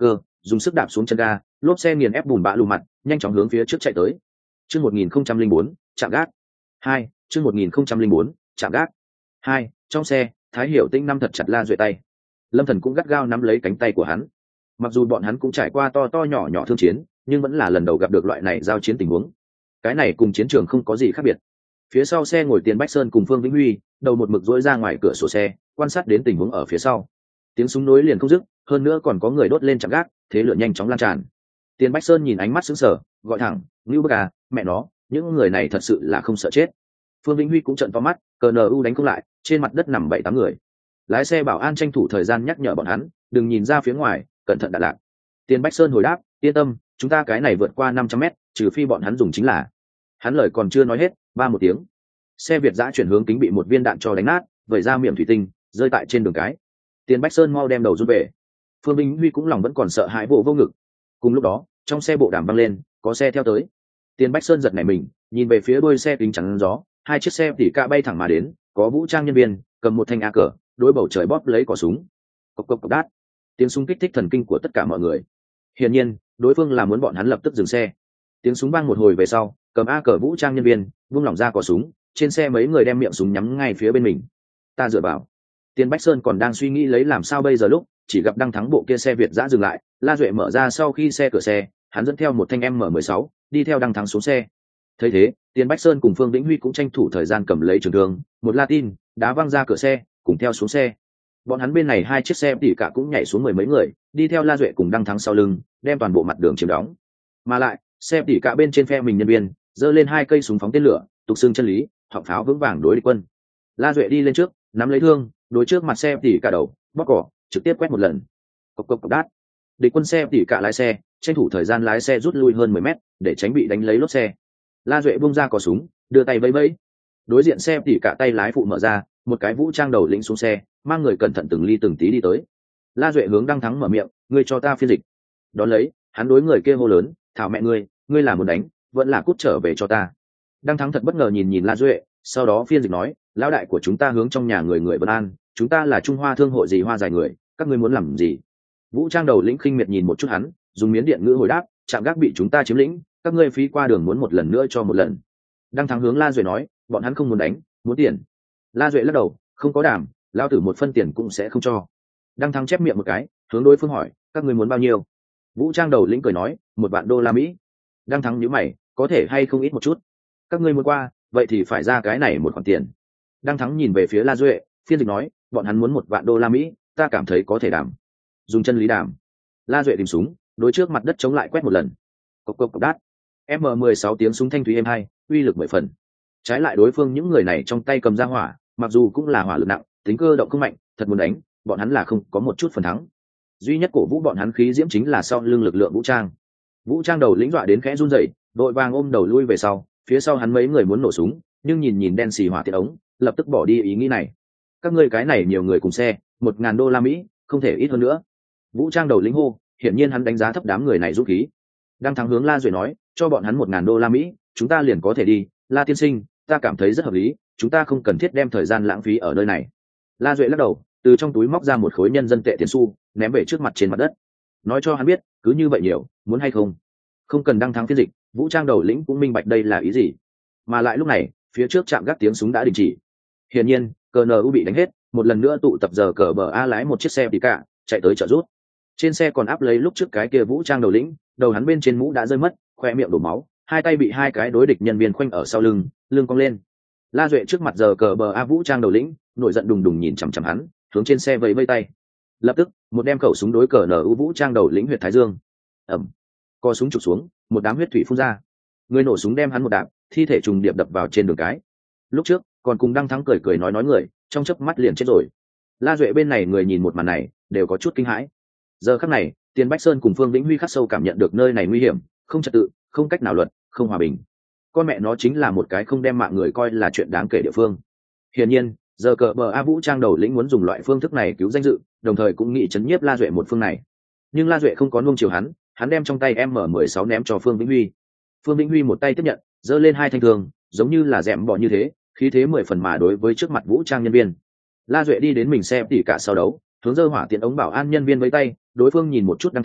dùng sức đạp xuống chân ga, lốp xe nghiền ép bùn bã lù mặt, nhanh chóng hướng phía trước chạy tới. Chương một nghìn không trăm linh bốn, chạm gác. Hai, chương một nghìn không trăm linh bốn, chạm gác. Hai, trong xe, Thái Hiểu Tĩnh nắm thật chặt La Duệ tay. Lâm Thần cũng gắt gao nắm lấy cánh tay của hắn. Mặc dù bọn hắn cũng trải qua to to nhỏ nhỏ thương chiến, nhưng vẫn là lần đầu gặp được loại này giao chiến tình huống. Cái này cùng chiến trường không có gì khác biệt. Phía sau xe ngồi Tiền Bách Sơn cùng Phương Vĩnh Huy, đầu một mực duỗi ra ngoài cửa sổ xe, quan sát đến tình huống ở phía sau. Tiếng súng nối liền không dứt, hơn nữa còn có người đốt lên chạm gác, thế lửa nhanh chóng lan tràn. Tiền Bách Sơn nhìn ánh mắt sững sờ, gọi thẳng, "Ngưu Bức à, mẹ nó, những người này thật sự là không sợ chết." Phương Vĩnh Huy cũng trợn to mắt, cờ nờ u đánh không lại, trên mặt đất nằm bảy tám người. Lái xe bảo an tranh thủ thời gian nhắc nhở bọn hắn, đừng nhìn ra phía ngoài, cẩn thận đạn lạc. Tiền Bách Sơn hồi đáp, "Yên tâm, chúng ta cái này vượt qua năm trăm mét, trừ phi bọn hắn dùng chính là." Hắn lời còn chưa nói hết, ba một tiếng, xe Việt giã chuyển hướng kính bị một viên đạn cho đánh nát, vẩy ra miệng thủy tinh, rơi tại trên đường cái. Tiền Bách Sơn mau đem đầu rút về. Phương Vĩnh Huy cũng lòng vẫn còn sợ hãi, bộ vô ngực. Cùng lúc đó, trong xe bộ đàm văng lên, có xe theo tới. Tiền Bách Sơn giật nảy mình, nhìn về phía đuôi xe kính chắn gió, hai chiếc xe tỉ cạ bay thẳng mà đến, có vũ trang nhân viên cầm một thanh a cờ, đối bầu trời bóp lấy cò súng. Cộc cộc cộc đát, tiếng súng kích thích thần kinh của tất cả mọi người. Hiển nhiên, đối phương là muốn bọn hắn lập tức dừng xe. Tiếng súng vang một hồi về sau, cầm a cờ vũ trang nhân viên vung lỏng ra cò súng, trên xe mấy người đem miệng súng nhắm ngay phía bên mình. Ta dựa vào. Tiền Bách Sơn còn đang suy nghĩ lấy làm sao bây giờ lúc chỉ gặp Đăng Thắng bộ kia xe Việt giã dừng lại, La Duệ mở ra sau khi xe cửa xe, hắn dẫn theo một thanh M mười sáu, đi theo Đăng Thắng xuống xe. Thấy thế, Tiền Bách Sơn cùng Phương Vĩnh Huy cũng tranh thủ thời gian cầm lấy trường thương, một Latin đá văng ra cửa xe, cùng theo xuống xe. Bọn hắn bên này hai chiếc xe tỉ cả cũng nhảy xuống mười mấy người, đi theo La Duệ cùng Đăng Thắng sau lưng, đem toàn bộ mặt đường chiếm đóng. Mà lại, xe tỉ cả bên trên phe mình nhân viên giơ lên hai cây súng phóng tên lửa, tục xưng chân lý, họng pháo vững vàng đối địch quân. La Duệ đi lên trước, nắm lấy thương, đối trước mặt xe tỉ cả đầu, bóc cỏ, trực tiếp quét một lần. Cộc cộc cộc đát. Địch quân xe tỉ cả lái xe, tranh thủ thời gian lái xe rút lui hơn mười mét, để tránh bị đánh lấy lốp xe. La Duệ bung ra cò súng, đưa tay vẫy vẫy. Đối diện xe tỉ cả tay lái phụ mở ra, một cái vũ trang đầu lĩnh xuống xe, mang người cẩn thận từng ly từng tí đi tới. La Duệ hướng Đăng Thắng mở miệng, ngươi cho ta phiên dịch. Đón lấy, hắn đối người kia hô lớn, thảo mẹ ngươi, ngươi là muốn đánh, vẫn là cút trở về cho ta. Đăng Thắng thật bất ngờ nhìn nhìn La Duệ, sau đó phiên dịch nói, lão đại của chúng ta hướng trong nhà người người Vân An, chúng ta là Trung Hoa thương hội gì hoa dài người, các ngươi muốn làm gì? Vũ trang đầu lĩnh khinh miệt nhìn một chút hắn, dùng miến điện ngữ hồi đáp, trạm gác bị chúng ta chiếm lĩnh, các ngươi phí qua đường muốn một lần nữa cho một lần. Đăng Thắng hướng La Duệ nói, bọn hắn không muốn đánh, muốn tiền. La Duệ lắc đầu, không có đảm, lão tử một phân tiền cũng sẽ không cho. Đăng Thắng chép miệng một cái, hướng đối phương hỏi, các ngươi muốn bao nhiêu? Vũ trang đầu lĩnh cười nói, một vạn đô la Mỹ. Đăng Thắng nhíu mày, có thể hay không ít một chút? Các ngươi muốn qua, vậy thì phải ra cái này một khoản tiền. Đăng Thắng nhìn về phía La Duệ, phiên dịch nói, bọn hắn muốn một vạn đô la Mỹ, ta cảm thấy có thể đảm. Dùng chân lý đảm. La Duệ tìm súng, đối trước mặt đất chống lại quét một lần. Cộc cộc cộc đát. M mười sáu tiếng súng thanh thúy êm hai, uy lực mười phần. Trái lại đối phương những người này trong tay cầm ra hỏa, mặc dù cũng là hỏa lực nặng, tính cơ động không mạnh, thật muốn đánh, bọn hắn là không có một chút phần thắng. Duy nhất cổ vũ bọn hắn khí diễm chính là sau lưng lực lượng vũ trang. Vũ trang đầu lĩnh dọa đến khẽ run rẩy, đội vàng ôm đầu lui về sau, phía sau hắn mấy người muốn nổ súng, nhưng nhìn nhìn đen xì hỏa tiễn ống, lập tức bỏ đi ý nghĩ này. Các ngươi cái này nhiều người cùng xe, một ngàn đô la Mỹ, không thể ít hơn nữa. Vũ trang đầu lĩnh hô, hiển nhiên hắn đánh giá thấp đám người này dũng khí. Đang Thắng hướng La Duệ nói, cho bọn hắn một ngàn đô la Mỹ, chúng ta liền có thể đi. La tiên sinh, ta cảm thấy rất hợp lý, chúng ta không cần thiết đem thời gian lãng phí ở nơi này. La Duệ lắc đầu, từ trong túi móc ra một khối nhân dân tệ tiền xu, ném về trước mặt trên mặt đất. Nói cho hắn biết, cứ như vậy nhiều, muốn hay không? Không cần Đăng Thắng phiên dịch, vũ trang đầu lĩnh cũng minh bạch đây là ý gì. Mà lại lúc này, phía trước trạm gác tiếng súng đã đình chỉ. Hiển nhiên, cờ en u bị đánh hết, một lần nữa tụ tập giờ cờ bờ a lái một chiếc xe tỉ cả, chạy tới trợ rút. Trên xe còn áp lấy lúc trước cái kia vũ trang đầu lĩnh, đầu hắn bên trên mũ đã rơi mất, khoe miệng đổ máu, hai tay bị hai cái đối địch nhân viên khoanh ở sau lưng, lưng cong lên. La Duệ trước mặt giờ cờ bờ a vũ trang đầu lĩnh, nổi giận đùng đùng nhìn chằm chằm hắn, hướng trên xe vẫy vẫy tay. Lập tức, một đem khẩu súng đối cờ en u vũ trang đầu lĩnh huyệt thái dương. Ầm. Co súng chụp xuống, một đám huyết thủy phun ra. Người nổ súng đem hắn một đạp, thi thể trùng điệp đập vào trên đường cái. Lúc trước, còn cùng Đăng Thắng cười cười nói nói người, trong chớp mắt liền chết rồi. La Duệ bên này người nhìn một màn này, đều có chút kinh hãi. Giờ khắc này, Tiền Bách Sơn cùng Phương Vĩnh Huy khắc sâu cảm nhận được nơi này nguy hiểm, không trật tự, không cách nào luật, không hòa bình. Con mẹ nó chính là một cái không đem mạng người coi là chuyện đáng kể địa phương. Hiển nhiên, giờ cờ bờ a vũ trang đầu lĩnh muốn dùng loại phương thức này cứu danh dự, đồng thời cũng nghĩ chấn nhiếp La Duệ một phương này. Nhưng La Duệ không có nuông chiều hắn, hắn đem trong tay M mười sáu ném cho Phương Vĩnh Huy. Phương Vĩnh Huy một tay tiếp nhận, giơ lên hai thanh thương, giống như là dẹm bọ như thế, khí thế mười phần mà đối với trước mặt vũ trang nhân viên. La Duệ đi đến mình xe tỉ cả sau đấu, hướng dơ hỏa tiễn ống bảo an nhân viên với tay, đối phương nhìn một chút Đăng Thắng,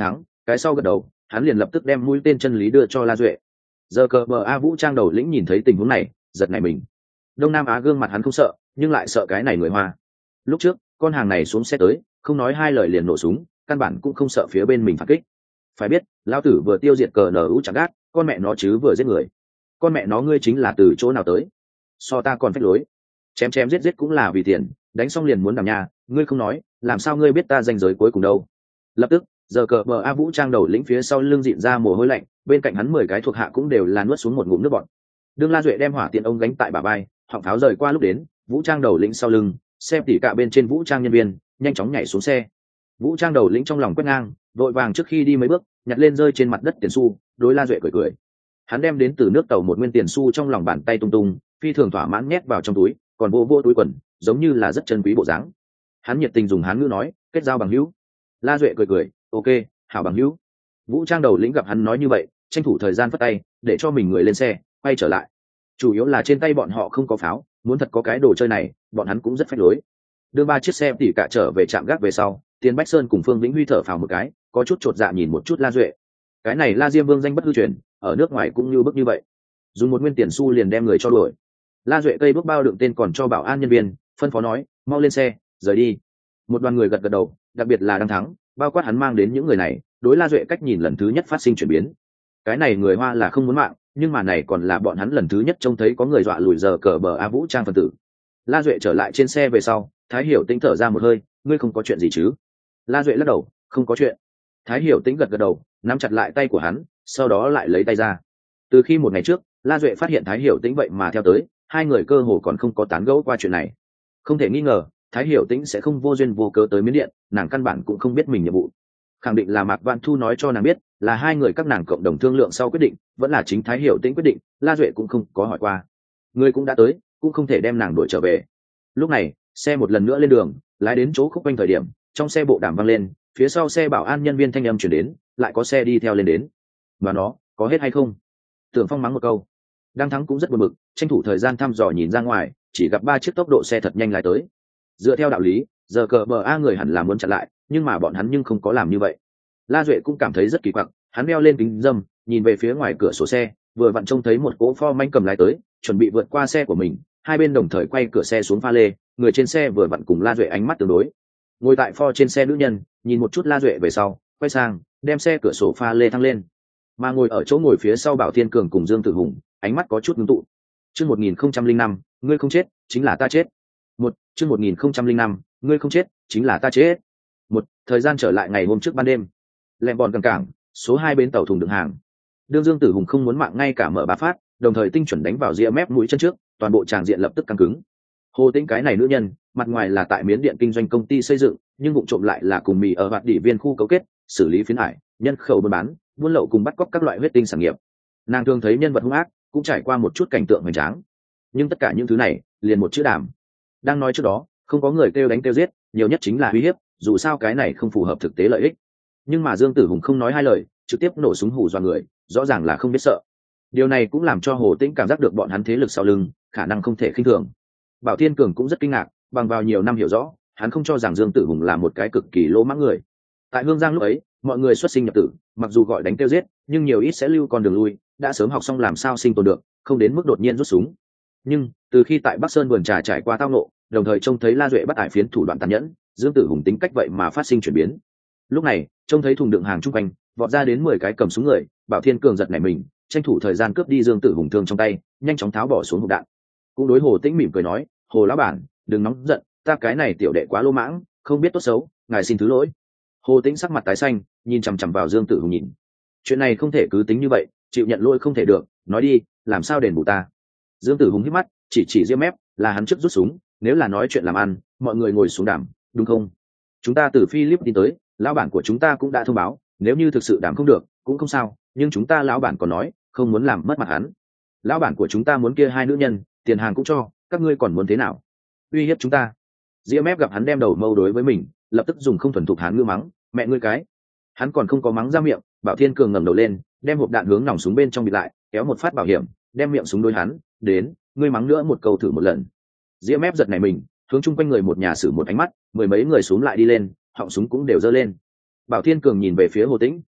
cái sau gật đầu, hắn liền lập tức đem mũi tên chân lý đưa cho La Duệ. Giờ cờ bờ A Vũ Trang đầu lĩnh nhìn thấy tình huống này, giật nảy mình. Đông Nam Á gương mặt hắn không sợ, nhưng lại sợ cái này người Hoa. Lúc trước, con hàng này xuống xe tới, không nói hai lời liền nổ súng, căn bản cũng không sợ phía bên mình phản kích. Phải biết, lão tử vừa tiêu diệt cờ nở ú chẳng gác, con mẹ nó chứ vừa giết người. Con mẹ nó ngươi chính là từ chỗ nào tới? So ta còn phách lối. Chém chém giết giết cũng là vì tiền, đánh xong liền muốn làm nhà, ngươi không nói, làm sao ngươi biết ta danh giới cuối cùng đâu? Lập tức, giờ cờ bờ A Vũ Trang đầu lĩnh phía sau lưng dịn ra mồ hôi lạnh, bên cạnh hắn mười cái thuộc hạ cũng đều là nuốt xuống một ngụm nước bọt. Đương La Duệ đem hỏa tiện ông gánh tại bả vai, họng pháo rời qua lúc đến, Vũ Trang đầu lĩnh sau lưng, xem tỉ cả bên trên Vũ Trang nhân viên, nhanh chóng nhảy xuống xe. Vũ Trang đầu lĩnh trong lòng quét ngang, vội vàng trước khi đi mấy bước, nhặt lên rơi trên mặt đất tiền xu, đối La Duệ cười cười. Hắn đem đến từ nước tàu một nguyên tiền xu trong lòng bàn tay tung tung, phi thường thỏa mãn nhét vào trong túi, còn vô vô túi quần, giống như là rất chân quý bộ dáng. Hắn nhiệt tình dùng hán ngữ nói, kết giao bằng hữu. La Duệ cười cười, ok, hảo bằng hữu. Vũ Trang đầu lĩnh gặp hắn nói như vậy, tranh thủ thời gian phất tay, để cho mình người lên xe, quay trở lại. Chủ yếu là trên tay bọn họ không có pháo, muốn thật có cái đồ chơi này, bọn hắn cũng rất phách lối. Đưa ba chiếc xe tỉ cả trở về trạm gác về sau, Tiền Bách Sơn cùng Phương Vĩnh Huy thở phào một cái, có chút chột dạ nhìn một chút La Duệ. Cái này La Diêm Vương danh bất hư truyền, ở nước ngoài cũng như bức như vậy, dùng một nguyên tiền xu liền đem người cho đuổi. La Duệ cây bước bao đựng tên còn cho bảo an nhân viên, phân phó nói, mau lên xe, rời đi. Một đoàn người gật gật đầu, đặc biệt là Đăng Thắng, bao quát hắn mang đến những người này, đối La Duệ cách nhìn lần thứ nhất phát sinh chuyển biến. Cái này người Hoa là không muốn mạng, nhưng mà này còn là bọn hắn lần thứ nhất trông thấy có người dọa lùi giờ cờ bờ A Vũ Trang phần tử. La Duệ trở lại trên xe về sau, Thái Hiểu Tĩnh thở ra một hơi, ngươi không có chuyện gì chứ? La Duệ lắc đầu, không có chuyện. Thái Hiểu Tĩnh gật gật đầu, nắm chặt lại tay của hắn, sau đó lại lấy tay ra. Từ khi một ngày trước, La Duệ phát hiện Thái Hiểu Tĩnh vậy mà theo tới, hai người cơ hồ còn không có tán gẫu qua chuyện này. Không thể nghi ngờ, Thái Hiểu Tĩnh sẽ không vô duyên vô cớ tới Miến Điện, nàng căn bản cũng không biết mình nhiệm vụ. Khẳng định là Mạc Vạn Thu nói cho nàng biết, là hai người các nàng cộng đồng thương lượng sau quyết định, vẫn là chính Thái Hiểu Tĩnh quyết định, La Duệ cũng không có hỏi qua. Người cũng đã tới, cũng không thể đem nàng đuổi trở về. Lúc này, xe một lần nữa lên đường, lái đến chỗ khúc quanh thời điểm, trong xe bộ đàm vang lên, phía sau xe bảo an nhân viên thanh âm chuyển đến, lại có xe đi theo lên đến. Mà nó, có hết hay không? Tưởng Phong mắng một câu. Đăng Thắng cũng rất buồn bực, tranh thủ thời gian thăm dò nhìn ra ngoài, chỉ gặp ba chiếc tốc độ xe thật nhanh lái tới. Dựa theo đạo lý, giờ cờ bờ A người hẳn là muốn chặn lại, nhưng mà bọn hắn nhưng không có làm như vậy. La Duệ cũng cảm thấy rất kỳ quặc, hắn đeo lên kính dâm, nhìn về phía ngoài cửa sổ xe, vừa vặn trông thấy một cỗ Ford manh cầm lái tới, chuẩn bị vượt qua xe của mình, hai bên đồng thời quay cửa xe xuống pha lê, người trên xe vừa vặn cùng La Duệ ánh mắt tương đối. Ngồi tại Ford trên xe nữ nhân, nhìn một chút La Duệ về sau, quay sang, đem xe cửa sổ pha lê thăng lên. Mà ngồi ở chỗ ngồi phía sau Bảo Thiên Cường cùng Dương Tử Hùng, ánh mắt có chút ngưng tụ. Chương một nghìn không trăm linh năm, ngươi không chết, chính là ta chết. Một, chương một nghìn không trăm linh năm, ngươi không chết, chính là ta chết. Một, thời gian trở lại ngày hôm trước ban đêm. Lẹm bòn cảng cảng, số hai bến tàu thùng đựng hàng. Đương Dương Tử Hùng không muốn mạng ngay cả mở ba phát, đồng thời tinh chuẩn đánh vào ria mép mũi chân trước, toàn bộ tràng diện lập tức căng cứng. Hồ Tĩnh cái này nữ nhân, mặt ngoài là tại Miến Điện kinh doanh công ty xây dựng, nhưng vụ trộm lại là cùng mì ở hoạt đỉ viên khu cấu kết, xử lý phiến hải, nhân khẩu buôn bán, buôn lậu cùng bắt cóc các loại huyết tinh sản nghiệp. Nàng thường thấy nhân vật hung ác, cũng trải qua một chút cảnh tượng hoành tráng. Nhưng tất cả những thứ này, liền một chữ đảm. Đang nói trước đó, không có người kêu đánh kêu giết, nhiều nhất chính là uy hiếp, dù sao cái này không phù hợp thực tế lợi ích. Nhưng mà Dương Tử Hùng không nói hai lời, trực tiếp nổ súng hù dọa người, rõ ràng là không biết sợ. Điều này cũng làm cho Hồ Tĩnh cảm giác được bọn hắn thế lực sau lưng, khả năng không thể khinh thường. Bảo Thiên Cường cũng rất kinh ngạc, bằng vào nhiều năm hiểu rõ, hắn không cho rằng Dương Tử Hùng là một cái cực kỳ lỗ mãng người. Tại Hương Giang lúc ấy, mọi người xuất sinh nhập tử, mặc dù gọi đánh tiêu giết, nhưng nhiều ít sẽ lưu con đường lui, đã sớm học xong làm sao sinh tồn được, không đến mức đột nhiên rút súng. Nhưng từ khi tại Bắc Sơn vườn trà trải qua tao nộ, đồng thời trông thấy La Duệ bắt ải phiến thủ đoạn tàn nhẫn, Dương Tử Hùng tính cách vậy mà phát sinh chuyển biến. Lúc này, trông thấy thùng đựng hàng chung quanh, vọt ra đến mười cái cầm súng người, Bảo Thiên Cường giật nảy mình, tranh thủ thời gian cướp đi Dương Tử Hùng thương trong tay, nhanh chóng tháo bỏ xuống hộp đạn. Cũng đối Hồ Tĩnh mỉm cười nói, Hồ lão bản, đừng nóng giận, ta cái này tiểu đệ quá lô mãng, không biết tốt xấu, ngài xin thứ lỗi. Hồ Tĩnh sắc mặt tái xanh, nhìn chằm chằm vào Dương Tử Hùng nhìn. Chuyện này không thể cứ tính như vậy, chịu nhận lỗi không thể được, nói đi, làm sao đền bù ta? Dương Tử Hùng hít mắt, chỉ chỉ Diêm Mép, là hắn trước rút súng, nếu là nói chuyện làm ăn, mọi người ngồi xuống đàm, đúng không? Chúng ta từ Philippines tới, lão bản của chúng ta cũng đã thông báo, nếu như thực sự đàm không được, cũng không sao, nhưng chúng ta lão bản còn nói, không muốn làm mất mặt hắn. Lão bản của chúng ta muốn kia hai nữ nhân, tiền hàng cũng cho, các ngươi còn muốn thế nào? Uy hiếp chúng ta? Diêm Mép gặp hắn đem đầu mâu đối với mình, lập tức dùng không thuần thục hán ngữ mắng, mẹ ngươi cái. Hắn còn không có mắng ra miệng, Bảo Thiên Cường ngẩng đầu lên, đem hộp đạn hướng nòng súng bên trong bịt lại, kéo một phát bảo hiểm, đem miệng súng đối hắn, đến, ngươi mắng nữa một câu thử một lần. Diêm Mép giật này mình, hướng chung quanh người một nhà sử một ánh mắt, mười mấy người xuống lại đi lên, họng súng cũng đều giơ lên. Bảo Thiên Cường nhìn về phía Hồ Tĩnh, được,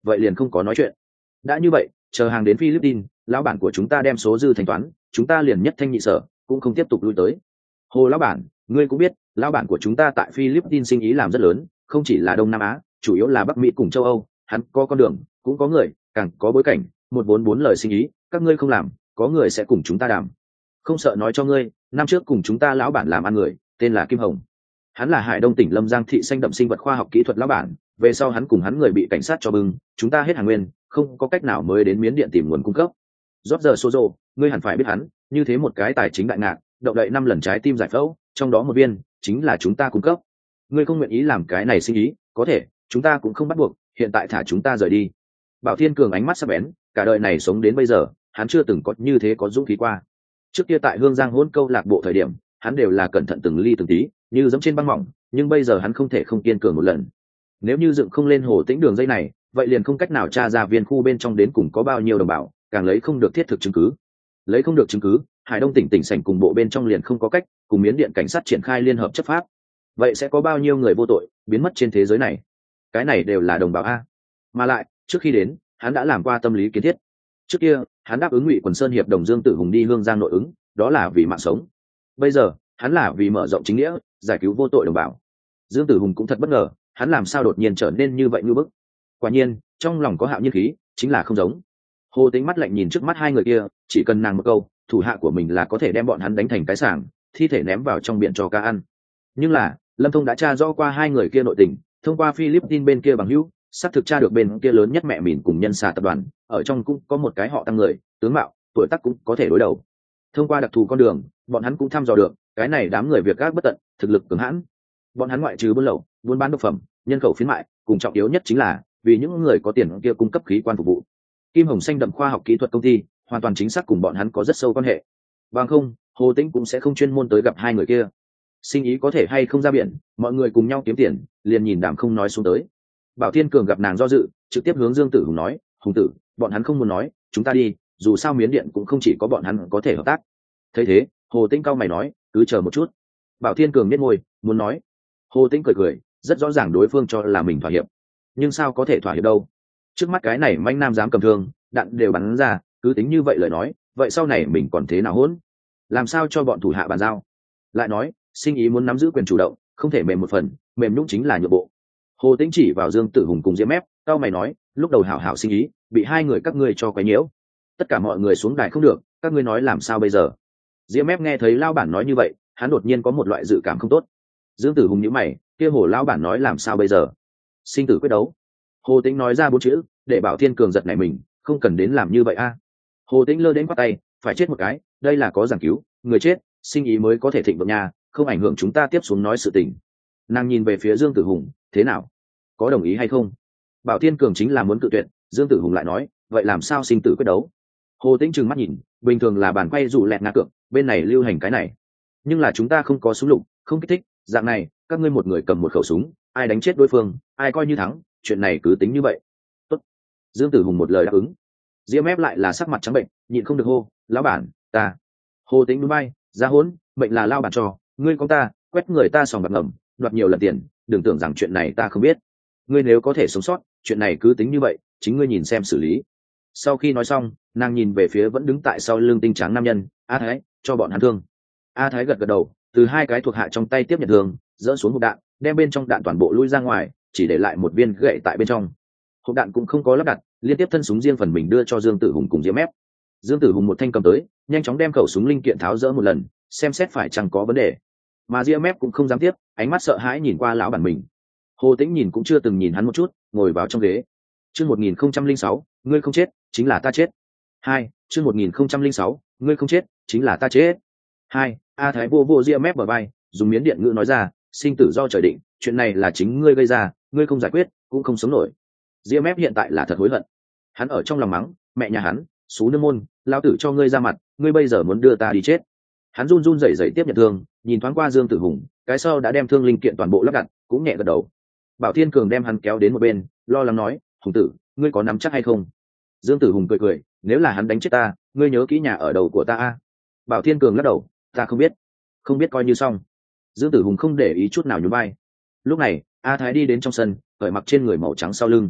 vậy liền không có nói chuyện. Đã như vậy, chờ hàng đến Philippines, lão bản của chúng ta đem số dư thanh toán, chúng ta liền nhất thanh nhị sở, cũng không tiếp tục lui tới. Hồ lão bản, ngươi cũng biết, lão bản của chúng ta tại Philippines sinh ý làm rất lớn, không chỉ là Đông Nam Á, chủ yếu là Bắc Mỹ cùng châu Âu, hắn có con đường, cũng có người, càng có bối cảnh, một vốn bốn lời sinh ý, các ngươi không làm, có người sẽ cùng chúng ta đàm. Không sợ nói cho ngươi, năm trước cùng chúng ta lão bản làm ăn người, tên là Kim Hồng. Hắn là Hải Đông tỉnh Lâm Giang thị xanh đậm sinh vật khoa học kỹ thuật lão bản, về sau hắn cùng hắn người bị cảnh sát cho bưng, chúng ta hết hàng nguyên, không có cách nào mới đến Miến Điện tìm nguồn cung cấp. Rót giờ Sozo, ngươi hẳn phải biết hắn, như thế một cái tài chính đại ngạc, động đậy năm lần trái tim giải phẫu, trong đó một viên chính là chúng ta cung cấp. Ngươi không nguyện ý làm cái này sinh ý, có thể, chúng ta cũng không bắt buộc, hiện tại thả chúng ta rời đi. Bảo Thiên Cường ánh mắt sắc bén, cả đời này sống đến bây giờ, hắn chưa từng có như thế có dũng khí qua. Trước kia tại Hương Giang hỗn câu lạc bộ thời điểm, hắn đều là cẩn thận từng ly từng tí, như giẫm trên băng mỏng, nhưng bây giờ hắn không thể không kiên cường một lần. Nếu như dựng không lên Hồ Tĩnh đường dây này, vậy liền không cách nào tra ra viên khu bên trong đến cùng có bao nhiêu đồng bào, càng lấy không được thiết thực chứng cứ. Lấy không được chứng cứ, Hải Đông tỉnh tỉnh sảnh cùng bộ bên trong liền không có cách cùng Miến Điện cảnh sát triển khai liên hợp chấp pháp. Vậy sẽ có bao nhiêu người vô tội biến mất trên thế giới này? Cái này đều là đồng bào a. Mà lại, trước khi đến, hắn đã làm qua tâm lý kiến thiết. Trước kia, hắn đáp ứng Ngụy Quần Sơn hiệp đồng Dương Tử Hùng đi Hương Giang nội ứng, đó là vì mạng sống. Bây giờ, hắn là vì mở rộng chính nghĩa, giải cứu vô tội đồng bào. Dương Tử Hùng cũng thật bất ngờ, hắn làm sao đột nhiên trở nên như vậy như bức. Quả nhiên, trong lòng có hạo nhiên khí, chính là không giống. Hồ Tĩnh mắt lạnh nhìn trước mắt hai người kia, chỉ cần nàng một câu, thủ hạ của mình là có thể đem bọn hắn đánh thành cái sảng, thi thể ném vào trong biển cho cá ăn. Nhưng là, Lâm Thông đã tra rõ qua hai người kia nội tình, thông qua Philippines bên kia bằng hữu, xác thực tra được bên kia lớn nhất mẹ mìn cùng Nhân Xà tập đoàn, ở trong cũng có một cái họ Tăng người, tướng mạo, tuổi tác cũng có thể đối đầu. Thông qua đặc thù con đường, bọn hắn cũng thăm dò được, cái này đám người việc gác bất tận, thực lực cường hãn. Bọn hắn ngoại trừ buôn lậu, buôn bán độc phẩm, nhân khẩu phiến mại, cùng trọng yếu nhất chính là vì những người có tiền kia cung cấp khí quan phục vụ. Kim Hồng xanh đậm khoa học kỹ thuật công ty, hoàn toàn chính xác cùng bọn hắn có rất sâu quan hệ. Bằng không, Hồ Tĩnh cũng sẽ không chuyên môn tới gặp hai người kia. Sinh ý có thể hay không ra biển, mọi người cùng nhau kiếm tiền, liền nhìn đảm không nói xuống tới. Bảo Thiên Cường gặp nàng do dự, trực tiếp hướng Dương Tử Hùng nói, Hùng tử, bọn hắn không muốn nói, chúng ta đi, dù sao Miến Điện cũng không chỉ có bọn hắn có thể hợp tác. Thấy thế, Hồ Tĩnh cau mày nói, cứ chờ một chút. Bảo Thiên Cường nhếch môi, muốn nói. Hồ Tĩnh cười cười, rất rõ ràng đối phương cho là mình thỏa hiệp. Nhưng sao có thể thỏa hiệp đâu? Trước mắt cái này manh nam dám cầm thương, đạn đều bắn ra, cứ tính như vậy lời nói, vậy sau này mình còn thế nào hỗn? Làm sao cho bọn thủ hạ bàn giao? Lại nói, sinh ý muốn nắm giữ quyền chủ động, không thể mềm một phần, mềm nhũn chính là nhượng bộ. Hồ Tĩnh chỉ vào Dương Tử Hùng cùng Diễm Mép, cao mày nói, lúc đầu hảo hảo sinh ý, bị hai người các ngươi cho quấy nhiễu. Tất cả mọi người xuống đài không được, các ngươi nói làm sao bây giờ? Diễm Mép nghe thấy lao bản nói như vậy, hắn đột nhiên có một loại dự cảm không tốt. Dương Tử Hùng nhíu mày, kia Hồ lão bản nói làm sao bây giờ? Sinh tử quyết đấu. Hồ Tĩnh nói ra bốn chữ, để Bảo Thiên Cường giật nảy mình, không cần đến làm như vậy a. Hồ Tĩnh lơ đến quát tay, phải chết một cái, đây là có giảng cứu, người chết, sinh ý mới có thể thịnh vượng nhà, không ảnh hưởng chúng ta tiếp xuống nói sự tình. Nàng nhìn về phía Dương Tử Hùng, thế nào? Có đồng ý hay không? Bảo Thiên Cường chính là muốn cự tuyệt, Dương Tử Hùng lại nói, vậy làm sao sinh tử quyết đấu? Hồ Tĩnh trừng mắt nhìn, bình thường là bàn quay rủ lẹt ngã cược, bên này lưu hành cái này. Nhưng là chúng ta không có súng lục, không kích thích, dạng này, các ngươi một người cầm một khẩu súng, ai đánh chết đối phương, ai coi như thắng, chuyện này cứ tính như vậy. Tốt. Dương Tử Hùng một lời đáp ứng. Diễm Mép lại là sắc mặt trắng bệnh, nhịn không được hô, lão bản, ta. Hồ Tĩnh núi bay, ra hỗn, mệnh là lao bản cho, ngươi con ta, quét người ta sòng bạc ngầm, đoạt nhiều lần tiền, đừng tưởng rằng chuyện này ta không biết. Ngươi nếu có thể sống sót, chuyện này cứ tính như vậy, chính ngươi nhìn xem xử lý. Sau khi nói xong, nàng nhìn về phía vẫn đứng tại sau lưng tinh tráng nam nhân, A Thái, cho bọn hắn thương. A Thái gật gật đầu, từ hai cái thuộc hạ trong tay tiếp nhận thương, dỡ xuống hộp đạn, đem bên trong đạn toàn bộ lui ra ngoài, chỉ để lại một viên gậy tại bên trong. Hộp đạn cũng không có lắp đặt, liên tiếp thân súng riêng phần mình đưa cho Dương Tử Hùng cùng Diễm Mép. Dương Tử Hùng một thanh cầm tới, nhanh chóng đem khẩu súng linh kiện tháo dỡ một lần, xem xét phải chăng có vấn đề. Mà Diễm Mép cũng không dám tiếp, ánh mắt sợ hãi nhìn qua lão bản mình. Hồ Tĩnh nhìn cũng chưa từng nhìn hắn một chút, ngồi vào trong ghế. Chương một nghìn không trăm linh sáu, ngươi không chết, chính là ta chết. Hai, chương một nghìn không trăm linh sáu, ngươi không chết, chính là ta chết. Hai, A Thái vô vô Diễm Mép bờ vai, dùng miến điện ngữ nói ra, sinh tử do trời định, chuyện này là chính ngươi gây ra, ngươi không giải quyết, cũng không sống nổi. Diễm Mép hiện tại là thật hối hận. Hắn ở trong lòng mắng, mẹ nhà hắn, xú nương môn, lao tử cho ngươi ra mặt, ngươi bây giờ muốn đưa ta đi chết. Hắn run run rẩy rẩy tiếp nhận thương, nhìn thoáng qua Dương Tử Hùng, cái sau đã đem thương linh kiện toàn bộ lắp đặt, cũng nhẹ gật đầu. Bảo Thiên Cường đem hắn kéo đến một bên, lo lắng nói, Hùng tử, ngươi có nắm chắc hay không? Dương Tử Hùng cười cười, nếu là hắn đánh chết ta, ngươi nhớ kỹ nhà ở đầu của ta a. Bảo Thiên Cường lắc đầu, ta không biết, không biết coi như xong. Dương Tử Hùng không để ý chút nào nhún vai. Lúc này, A Thái đi đến trong sân, cởi mặc trên người màu trắng sau lưng.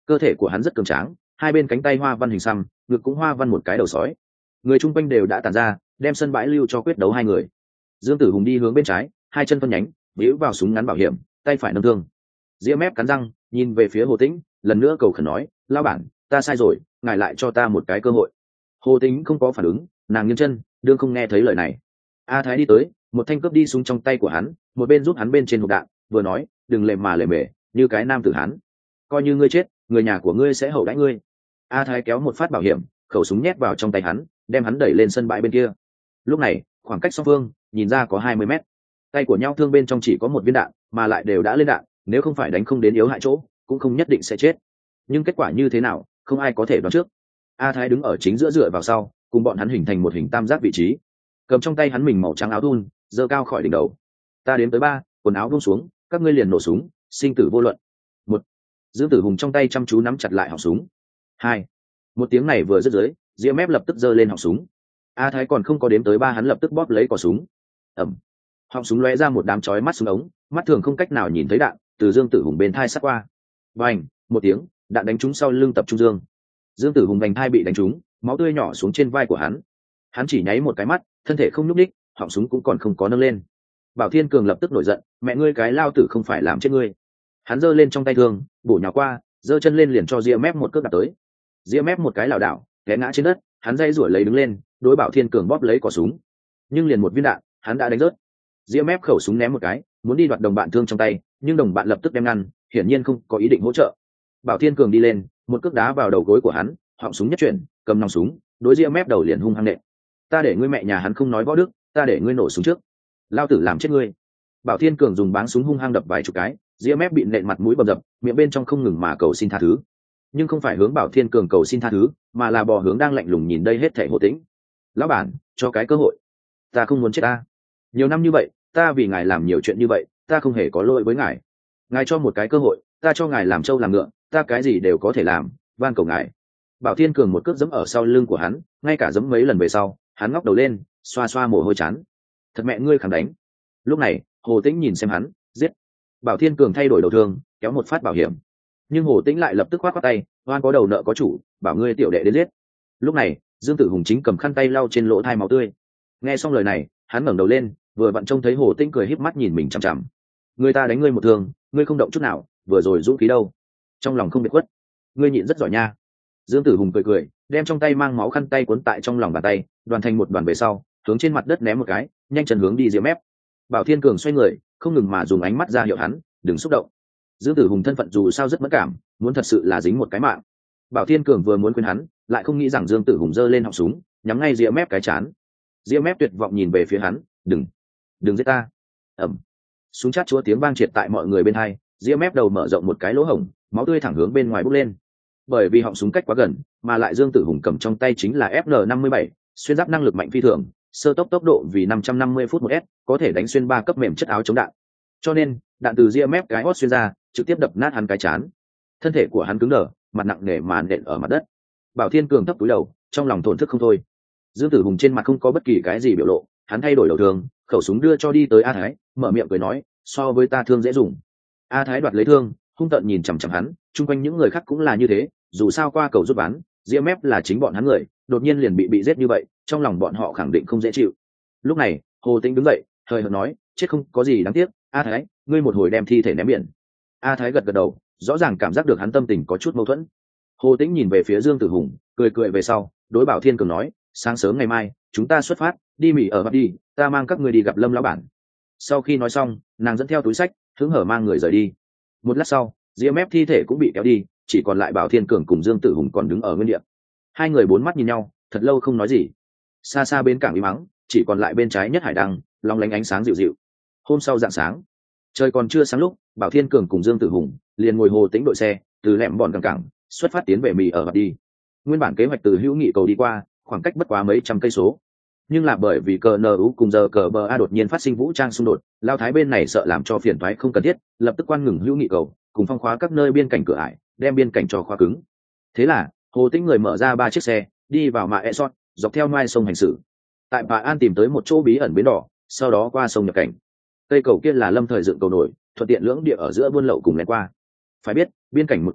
cơ thể của hắn rất cường tráng, hai bên cánh tay hoa văn hình xăm, ngực cũng hoa văn một cái đầu sói. Người chung quanh đều đã tản ra, đem sân bãi lưu cho quyết đấu hai người. Dương Tử Hùng đi hướng bên trái, hai chân phân nhánh, víu vào súng ngắn bảo hiểm, tay phải nâng thương. Diễm mép cắn răng, nhìn về phía Hồ Tĩnh, lần nữa cầu khẩn nói, lão bản, ta sai rồi, ngài lại cho ta một cái cơ hội. Hồ Tĩnh không có phản ứng, nàng nghiêng chân, đương không nghe thấy lời này. A Thái đi tới, một thanh cướp đi súng trong tay của hắn, một bên giúp hắn bên trên hộp đạn, vừa nói, đừng lề mà lề mề, như cái nam tử hắn. Coi như ngươi chết, người nhà của ngươi sẽ hậu đãi ngươi. A Thái kéo một phát bảo hiểm, khẩu súng nhét vào trong tay hắn, đem hắn đẩy lên sân bãi bên kia. Lúc này, khoảng cách song phương nhìn ra có hai mươi mét. Tay của nhau thương bên trong chỉ có một viên đạn, mà lại đều đã lên đạn, nếu không phải đánh không đến yếu hại chỗ, cũng không nhất định sẽ chết. Nhưng kết quả như thế nào, không ai có thể đoán trước. A Thái đứng ở chính giữa dựa vào sau, cùng bọn hắn hình thành một hình tam giác vị trí, cầm trong tay hắn mình màu trắng áo thun, giơ cao khỏi đỉnh đầu. Ta đếm tới ba, quần áo buông xuống, các ngươi liền nổ súng, sinh tử vô luận. Một. Dương Tử Hùng trong tay chăm chú nắm chặt lại họng súng. Hai. Một tiếng này vừa dứt dưới, Diễm Mép lập tức giơ lên họng súng. A Thái còn không có đếm tới ba, hắn lập tức bóp lấy cò súng. Ầm. Họng súng lóe ra một đám chói mắt súng ống, mắt thường không cách nào nhìn thấy đạn, từ Dương Tử Hùng bên thai sát qua. Bành, một tiếng, đạn đánh trúng sau lưng tập trung dương. Dương Tử Hùng vành thai bị đánh trúng, máu tươi nhỏ xuống trên vai của hắn. Hắn chỉ nháy một cái mắt, thân thể không nhúc nhích, họng súng cũng còn không có nâng lên. Bảo Thiên Cường lập tức nổi giận, mẹ ngươi cái lao tử không phải làm chết ngươi. Hắn giơ lên trong tay thương, bổ nhào qua, giơ chân lên liền cho Diễm Mép một cước đạp tới. Diễm Mép một cái lảo đảo, té ngã trên đất, hắn dây rủi lấy đứng lên, đối Bảo Thiên Cường bóp lấy cò súng. Nhưng liền một viên đạn, hắn đã đánh rớt. Diễm Mép khẩu súng ném một cái, muốn đi đoạt đồng bạn thương trong tay, nhưng đồng bạn lập tức đem ngăn, hiển nhiên không có ý định hỗ trợ. Bảo Thiên Cường đi lên, một cước đá vào đầu gối của hắn, họng súng nhất chuyển, cầm nòng súng, đối Diễm Mép đầu liền hung hăng nện. Ta để ngươi mẹ nhà hắn không nói võ đức, ta để ngươi nổ súng trước, lao tử làm chết ngươi. Bảo Thiên Cường dùng báng súng hung hăng đập vài chục cái, Diễm Mép bị nện mặt mũi bầm dập, miệng bên trong không ngừng mà cầu xin tha thứ, nhưng không phải hướng Bảo Thiên Cường cầu xin tha thứ, mà là bò hướng đang lạnh lùng nhìn đây hết thảy Hồ Tĩnh. Lão bản, cho cái cơ hội, ta không muốn chết ta. Nhiều năm như vậy, ta vì ngài làm nhiều chuyện như vậy, ta không hề có lỗi với ngài. Ngài cho một cái cơ hội, ta cho ngài làm trâu làm ngựa, ta cái gì đều có thể làm, van cầu ngài. Bảo Thiên Cường một cước giẫm ở sau lưng của hắn, ngay cả giẫm mấy lần về sau, hắn ngóc đầu lên, xoa xoa mồ hôi chán. Thật mẹ ngươi khẳng đánh. Lúc này, Hồ Tĩnh nhìn xem hắn, giết. Bảo Thiên Cường thay đổi đầu thương, kéo một phát bảo hiểm, nhưng Hồ Tĩnh lại lập tức khoát khoát tay, oan có đầu nợ có chủ, bảo ngươi tiểu đệ đến giết. Lúc này, Dương Tử Hùng chính cầm khăn tay lau trên lỗ thai máu tươi. Nghe xong lời này, hắn ngẩng đầu lên, vừa vặn trông thấy Hồ Tĩnh cười híp mắt nhìn mình chằm chằm. Người ta đánh ngươi một thương, ngươi không động chút nào, vừa rồi dũng khí đâu? Trong lòng không biệt khuất, ngươi nhịn rất giỏi nha. Dương Tử Hùng cười cười, đem trong tay mang máu khăn tay cuốn tại trong lòng bàn tay, đoàn thành một đoàn về sau, hướng trên mặt đất ném một cái, nhanh chân hướng đi Diễm Mép. Bảo Thiên Cường xoay người, không ngừng mà dùng ánh mắt ra hiệu hắn, đừng xúc động. Dương Tử Hùng thân phận dù sao rất mất cảm, muốn thật sự là dính một cái mạng. Bảo Thiên Cường vừa muốn khuyên hắn, lại không nghĩ rằng Dương Tử Hùng giơ lên họng súng, nhắm ngay Diễm Mép cái chán. Diễm Mép tuyệt vọng nhìn về phía hắn, đừng, đừng giết ta. Ầm. Súng chát chúa tiếng vang triệt tại mọi người bên hai, Diễm Mép đầu mở rộng một cái lỗ hổng, máu tươi thẳng hướng bên ngoài bốc lên. Bởi vì họng súng cách quá gần, mà lại Dương Tử Hùng cầm trong tay chính là F N năm mươi bảy, xuyên giáp năng lực mạnh phi thường, sơ tốc tốc độ vì năm trăm năm mươi phút một s, có thể đánh xuyên ba cấp mềm chất áo chống đạn. Cho nên, đạn từ Diễm Mép cái hót xuyên ra, trực tiếp đập nát hắn cái chán. Thân thể của hắn cứng đờ, mặt nặng nề mà nện ở mặt đất. Bảo Thiên Cường thấp túi đầu, trong lòng thổn thức không thôi. Dương Tử Hùng trên mặt không có bất kỳ cái gì biểu lộ, hắn thay đổi đầu thương, khẩu súng đưa cho đi tới A Thái, mở miệng cười nói, so với ta thương dễ dùng. A Thái đoạt lấy thương, hung tợn nhìn chằm chằm hắn, chung quanh những người khác cũng là như thế, dù sao qua cầu rút bán, Diễm Mép là chính bọn hắn người, đột nhiên liền bị bị giết như vậy, trong lòng bọn họ khẳng định không dễ chịu. Lúc này, Hồ Tĩnh đứng dậy, hơi hợt nói, chết không có gì đáng tiếc, A Thái, ngươi một hồi đem thi thể ném biển. A Thái gật gật đầu, rõ ràng cảm giác được hắn tâm tình có chút mâu thuẫn. Hồ Tĩnh nhìn về phía Dương Tử Hùng, cười cười về sau, đối Bảo Thiên Cường nói, sáng sớm ngày mai, chúng ta xuất phát, đi Mỹ ở mặt đi, ta mang các người đi gặp Lâm lão bản. Sau khi nói xong, nàng dẫn theo túi sách, hứng hở mang người rời đi. Một lát sau, Diễm Mép thi thể cũng bị kéo đi, chỉ còn lại Bảo Thiên Cường cùng Dương Tử Hùng còn đứng ở nguyên địa. Hai người bốn mắt nhìn nhau, thật lâu không nói gì. Xa xa bên cảng im mắng, chỉ còn lại bên trái Nhất Hải Đăng, long lánh ánh sáng dịu dịu. Hôm sau rạng sáng, trời còn chưa sáng lúc, Bảo Thiên Cường cùng Dương Tử Hùng liền ngồi Hồ Tĩnh đội xe từ lẹm bọn cảng cảng xuất phát tiến về Mì ở mặt đi. Nguyên bản kế hoạch từ Hữu Nghị cầu đi qua, khoảng cách bất quá mấy trăm cây số, nhưng là bởi vì cờ nờ u cùng giờ cờ bờ a đột nhiên phát sinh vũ trang xung đột, lao thái bên này sợ làm cho phiền toái không cần thiết, lập tức quan ngừng Hữu Nghị cầu, cùng phong khóa các nơi biên cảnh cửa ải, đem biên cảnh cho khóa cứng. Thế là Hồ Tĩnh người mở ra ba chiếc xe, đi vào Mạ E Sot, dọc theo mai sông hành xử. Tại Bà An tìm tới một chỗ bí ẩn bến đỏ, sau đó qua sông nhập cảnh. Cây cầu kia là Lâm thời dựng cầu nổi, thuận tiện lưỡng địa ở giữa buôn lậu cùng lén qua. Phải biết, biên cảnh một quan,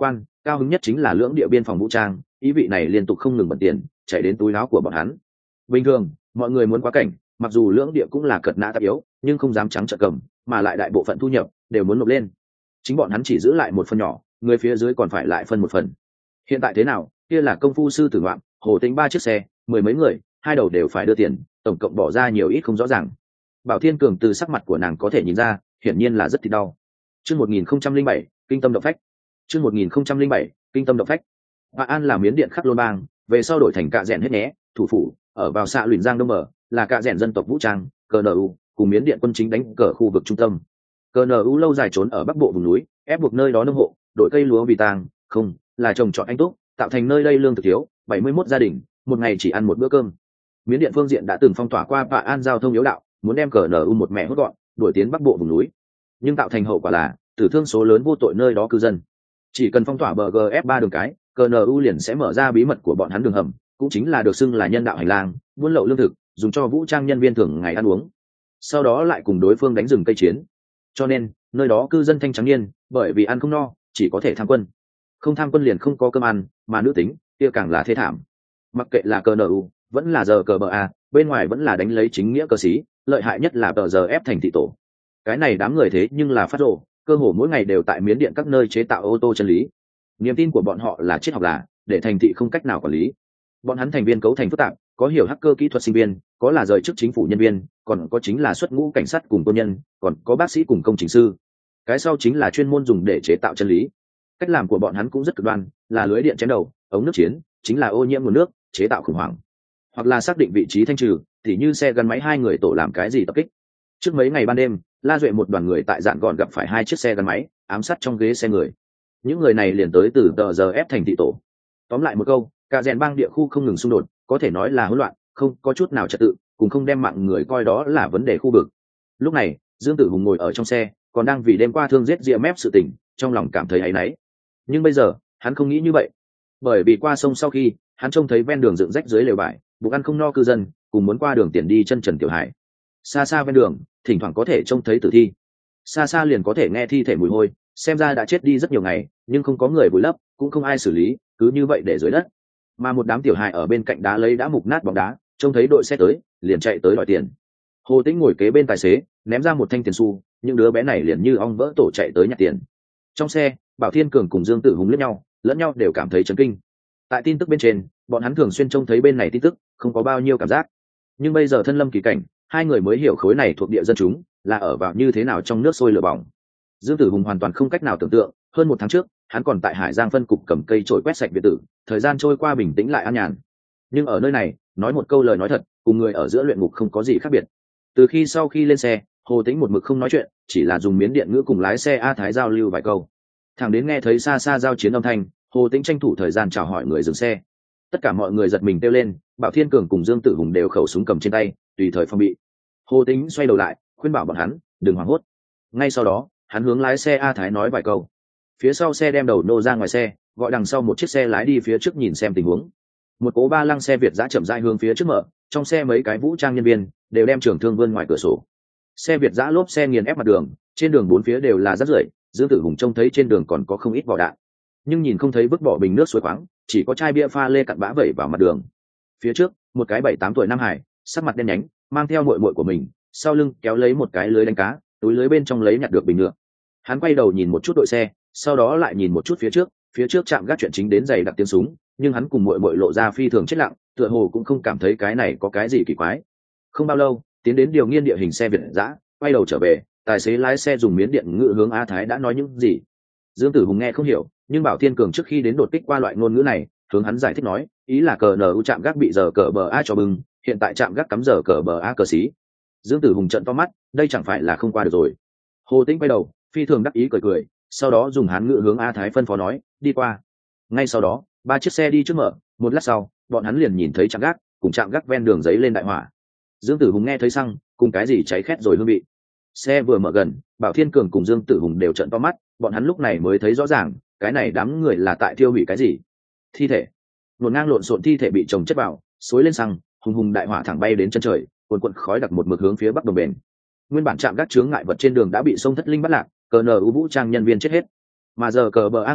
cao hứng nhất chính là lưỡng địa biên phòng vũ trang, ý vị này liên tục không ngừng bận tiền chạy đến túi áo của bọn hắn. Bình thường mọi người muốn quá cảnh, mặc dù lưỡng địa cũng là cật nã tạp yếu, nhưng không dám trắng trợn cầm, mà lại đại bộ phận thu nhập đều muốn nộp lên. Chính bọn hắn chỉ giữ lại một phần nhỏ, người phía dưới còn phải lại phân một phần. Hiện tại thế nào? Kia là công phu sư tử ngoạm, Hồ Tĩnh ba chiếc xe, mười mấy người, hai đầu đều phải đưa tiền, tổng cộng bỏ ra nhiều ít không rõ ràng. Bảo Thiên Cường từ sắc mặt của nàng có thể nhìn ra, hiển nhiên là rất thì đau. Chương một nghìn không trăm linh bảy, kinh tâm động phách. Chương một nghìn không trăm linh bảy, kinh tâm động phách. Hoa An là miến điện khắc lôn bang, về sau đổi thành cạ rèn hết nhé, thủ phủ ở vào xã Luyện Giang Đông mở, là cạ rèn dân tộc vũ trang, cờ en u, cùng miến điện quân chính đánh cờ khu vực trung tâm. cờ en u lâu dài trốn ở bắc bộ vùng núi, ép buộc nơi đó nông hộ, đổi cây lúa vì tàng, không, là trồng trọt anh túc, tạo thành nơi đây lương thực thiếu, bảy mươi mốt gia đình, một ngày chỉ ăn một bữa cơm. Miến điện phương diện đã từng phong tỏa qua Hoa An giao thông yếu đạo, muốn đem cờ en u một mẹ hốt gọn, đuổi tiến bắc bộ vùng núi, nhưng tạo thành hậu quả là tử thương số lớn vô tội nơi đó cư dân. Chỉ cần phong tỏa bờ G F ba đường cái, cờ en u liền sẽ mở ra bí mật của bọn hắn đường hầm, cũng chính là được xưng là nhân đạo hành lang, buôn lậu lương thực, dùng cho vũ trang nhân viên thường ngày ăn uống, sau đó lại cùng đối phương đánh rừng cây chiến. Cho nên nơi đó cư dân thanh trắng niên, bởi vì ăn không no, chỉ có thể tham quân. Không tham quân liền không có cơm ăn, mà nữ tính kia càng là thê thảm. Mặc kệ là cờ en u vẫn là giờ cờ bờ a, bên ngoài vẫn là đánh lấy chính nghĩa cơ sĩ, lợi hại nhất là tờ giờ ép thành thị tổ. Cái này đám người thế nhưng là phát rồ, cơ hồ mỗi ngày đều tại miến điện các nơi chế tạo ô tô chân lý. Niềm tin của bọn họ là triết học là để thành thị không cách nào quản lý. Bọn hắn thành viên cấu thành phức tạp, có hiểu hacker kỹ thuật sinh viên, có là rời chức chính phủ nhân viên, còn có chính là xuất ngũ cảnh sát cùng quân nhân, còn có bác sĩ cùng công trình sư. Cái sau chính là chuyên môn dùng để chế tạo chân lý. Cách làm của bọn hắn cũng rất cực đoan, là lưới điện chém đầu, ống nước chiến, chính là ô nhiễm nguồn nước, chế tạo khủng hoảng, hoặc là xác định vị trí thanh trừ, tỉ như xe gắn máy hai người tổ làm cái gì tập kích. Trước mấy ngày ban đêm, La Duệ một đoàn người tại Dạn Gòn gặp phải hai chiếc xe gắn máy ám sát trong ghế xe người. Những người này liền tới từ tờ giờ ép thành thị tổ. Tóm lại một câu, cả rèn bang địa khu không ngừng xung đột, có thể nói là hỗn loạn, không có chút nào trật tự, cùng không đem mạng người coi đó là vấn đề khu vực. Lúc này, Dương Tử Hùng ngồi ở trong xe, còn đang vì đêm qua thương giết Diệm Mép sự tình, trong lòng cảm thấy áy náy. Nhưng bây giờ, hắn không nghĩ như vậy, bởi vì qua sông sau khi, hắn trông thấy ven đường dựng rách dưới lều vải, bụng ăn không no cư dân, cùng muốn qua đường tiền đi chân trần tiểu hải. Xa xa ven đường, thỉnh thoảng có thể trông thấy tử thi, xa xa liền có thể nghe thi thể mùi hôi, xem ra đã chết đi rất nhiều ngày, nhưng không có người vùi lấp, cũng không ai xử lý, cứ như vậy để dưới đất. Mà một đám tiểu hài ở bên cạnh đá lấy đã mục nát bóng đá, trông thấy đội xe tới, liền chạy tới đòi tiền. Hồ Tĩnh ngồi kế bên tài xế, ném ra một thanh tiền xu, những đứa bé này liền như ong vỡ tổ chạy tới nhặt tiền. Trong xe, Bảo Thiên Cường cùng Dương Tử Hùng liếc nhau, lẫn nhau đều cảm thấy chấn kinh. Tại tin tức bên trên, bọn hắn thường xuyên trông thấy bên này tin tức, không có bao nhiêu cảm giác. Nhưng bây giờ thân lâm kỳ cảnh, hai người mới hiểu khối này thuộc địa dân chúng là ở vào như thế nào trong nước sôi lửa bỏng. Dương Tử Hùng hoàn toàn không cách nào tưởng tượng, hơn một tháng trước hắn còn tại Hải Giang phân cục cầm cây trổi quét sạch biệt tử, thời gian trôi qua bình tĩnh lại an nhàn. Nhưng ở nơi này, nói một câu lời nói thật, cùng người ở giữa luyện ngục không có gì khác biệt. Từ khi sau khi lên xe, Hồ Tĩnh một mực không nói chuyện, chỉ là dùng miến điện ngữ cùng lái xe A Thái giao lưu vài câu. Thẳng đến nghe thấy xa xa giao chiến âm thanh, Hồ Tĩnh tranh thủ thời gian chào hỏi người dừng xe. Tất cả mọi người giật mình kêu lên, Bảo Thiên Cường cùng Dương Tử Hùng đều khẩu súng cầm trên tay, tùy thời phòng bị. Hồ Tĩnh xoay đầu lại, khuyên bảo bọn hắn đừng hoảng hốt. Ngay sau đó, hắn hướng lái xe A Thái nói vài câu. Phía sau xe đem đầu nô ra ngoài xe, gọi đằng sau một chiếc xe lái đi phía trước nhìn xem tình huống. Một cố ba lăng xe Việt giã chậm rãi hướng phía trước mở, trong xe mấy cái vũ trang nhân viên đều đem trường thương vươn ngoài cửa sổ. Xe Việt giã lốp xe nghiền ép mặt đường, trên đường bốn phía đều là rác rưởi. Dương Tử Hùng trông thấy trên đường còn có không ít vỏ đạn, nhưng nhìn không thấy vứt bỏ bình nước suối khoáng, chỉ có chai bia pha lê cặn bã vẩy vào mặt đường. Phía trước, một cái bảy tám tuổi nam hải, sắc mặt đen nhánh, mang theo muội muội của mình, sau lưng kéo lấy một cái lưới đánh cá, túi lưới bên trong lấy nhặt được bình nhựa. Hắn quay đầu nhìn một chút đội xe, sau đó lại nhìn một chút phía trước, phía trước chạm gác chuyện chính đến giày đặc tiếng súng, nhưng hắn cùng muội muội lộ ra phi thường chết lặng, tựa hồ cũng không cảm thấy cái này có cái gì kỳ quái. Không bao lâu, tiến đến điều nghiên địa hình xe Việt dã, quay đầu trở về, tài xế lái xe dùng miến điện ngữ hướng A Thái đã nói những gì. Dương Tử Hùng nghe không hiểu, nhưng Bảo Thiên Cường trước khi đến đột kích qua loại ngôn ngữ này, hướng hắn giải thích nói, ý là cờ nờ u chạm gác bị giờ cờ bờ a cho bưng, hiện tại chạm gác cắm giờ cờ bờ a cờ xí. Dương Tử Hùng trợn to mắt, đây chẳng phải là không qua được rồi. Hồ Tĩnh quay đầu, phi thường đắc ý cười cười, sau đó dùng hán ngữ hướng A Thái phân phó nói, đi qua. Ngay sau đó, ba chiếc xe đi trước mở, một lát sau, bọn hắn liền nhìn thấy chạm gác, cùng chạm gác ven đường giấy lên đại hỏa. Dương Tử Hùng nghe thấy xăng, cùng cái gì cháy khét rồi hương vị. Xe vừa mở gần, Bảo Thiên Cường cùng Dương Tử Hùng đều trợn to mắt, bọn hắn lúc này mới thấy rõ ràng, cái này đám người là tại thiêu hủy cái gì. Thi thể. Luồn ngang lộn xộn thi thể bị chồng chất vào, xối lên xăng, hùng hùng đại hỏa thẳng bay đến chân trời, cuồn cuộn khói đặc một mực hướng phía bắc đồng bền. Nguyên bản trạm gác chướng ngại vật trên đường đã bị sông thất linh bắt lạc, cờ nờ u vũ trang nhân viên chết hết, mà giờ cờ bờ a người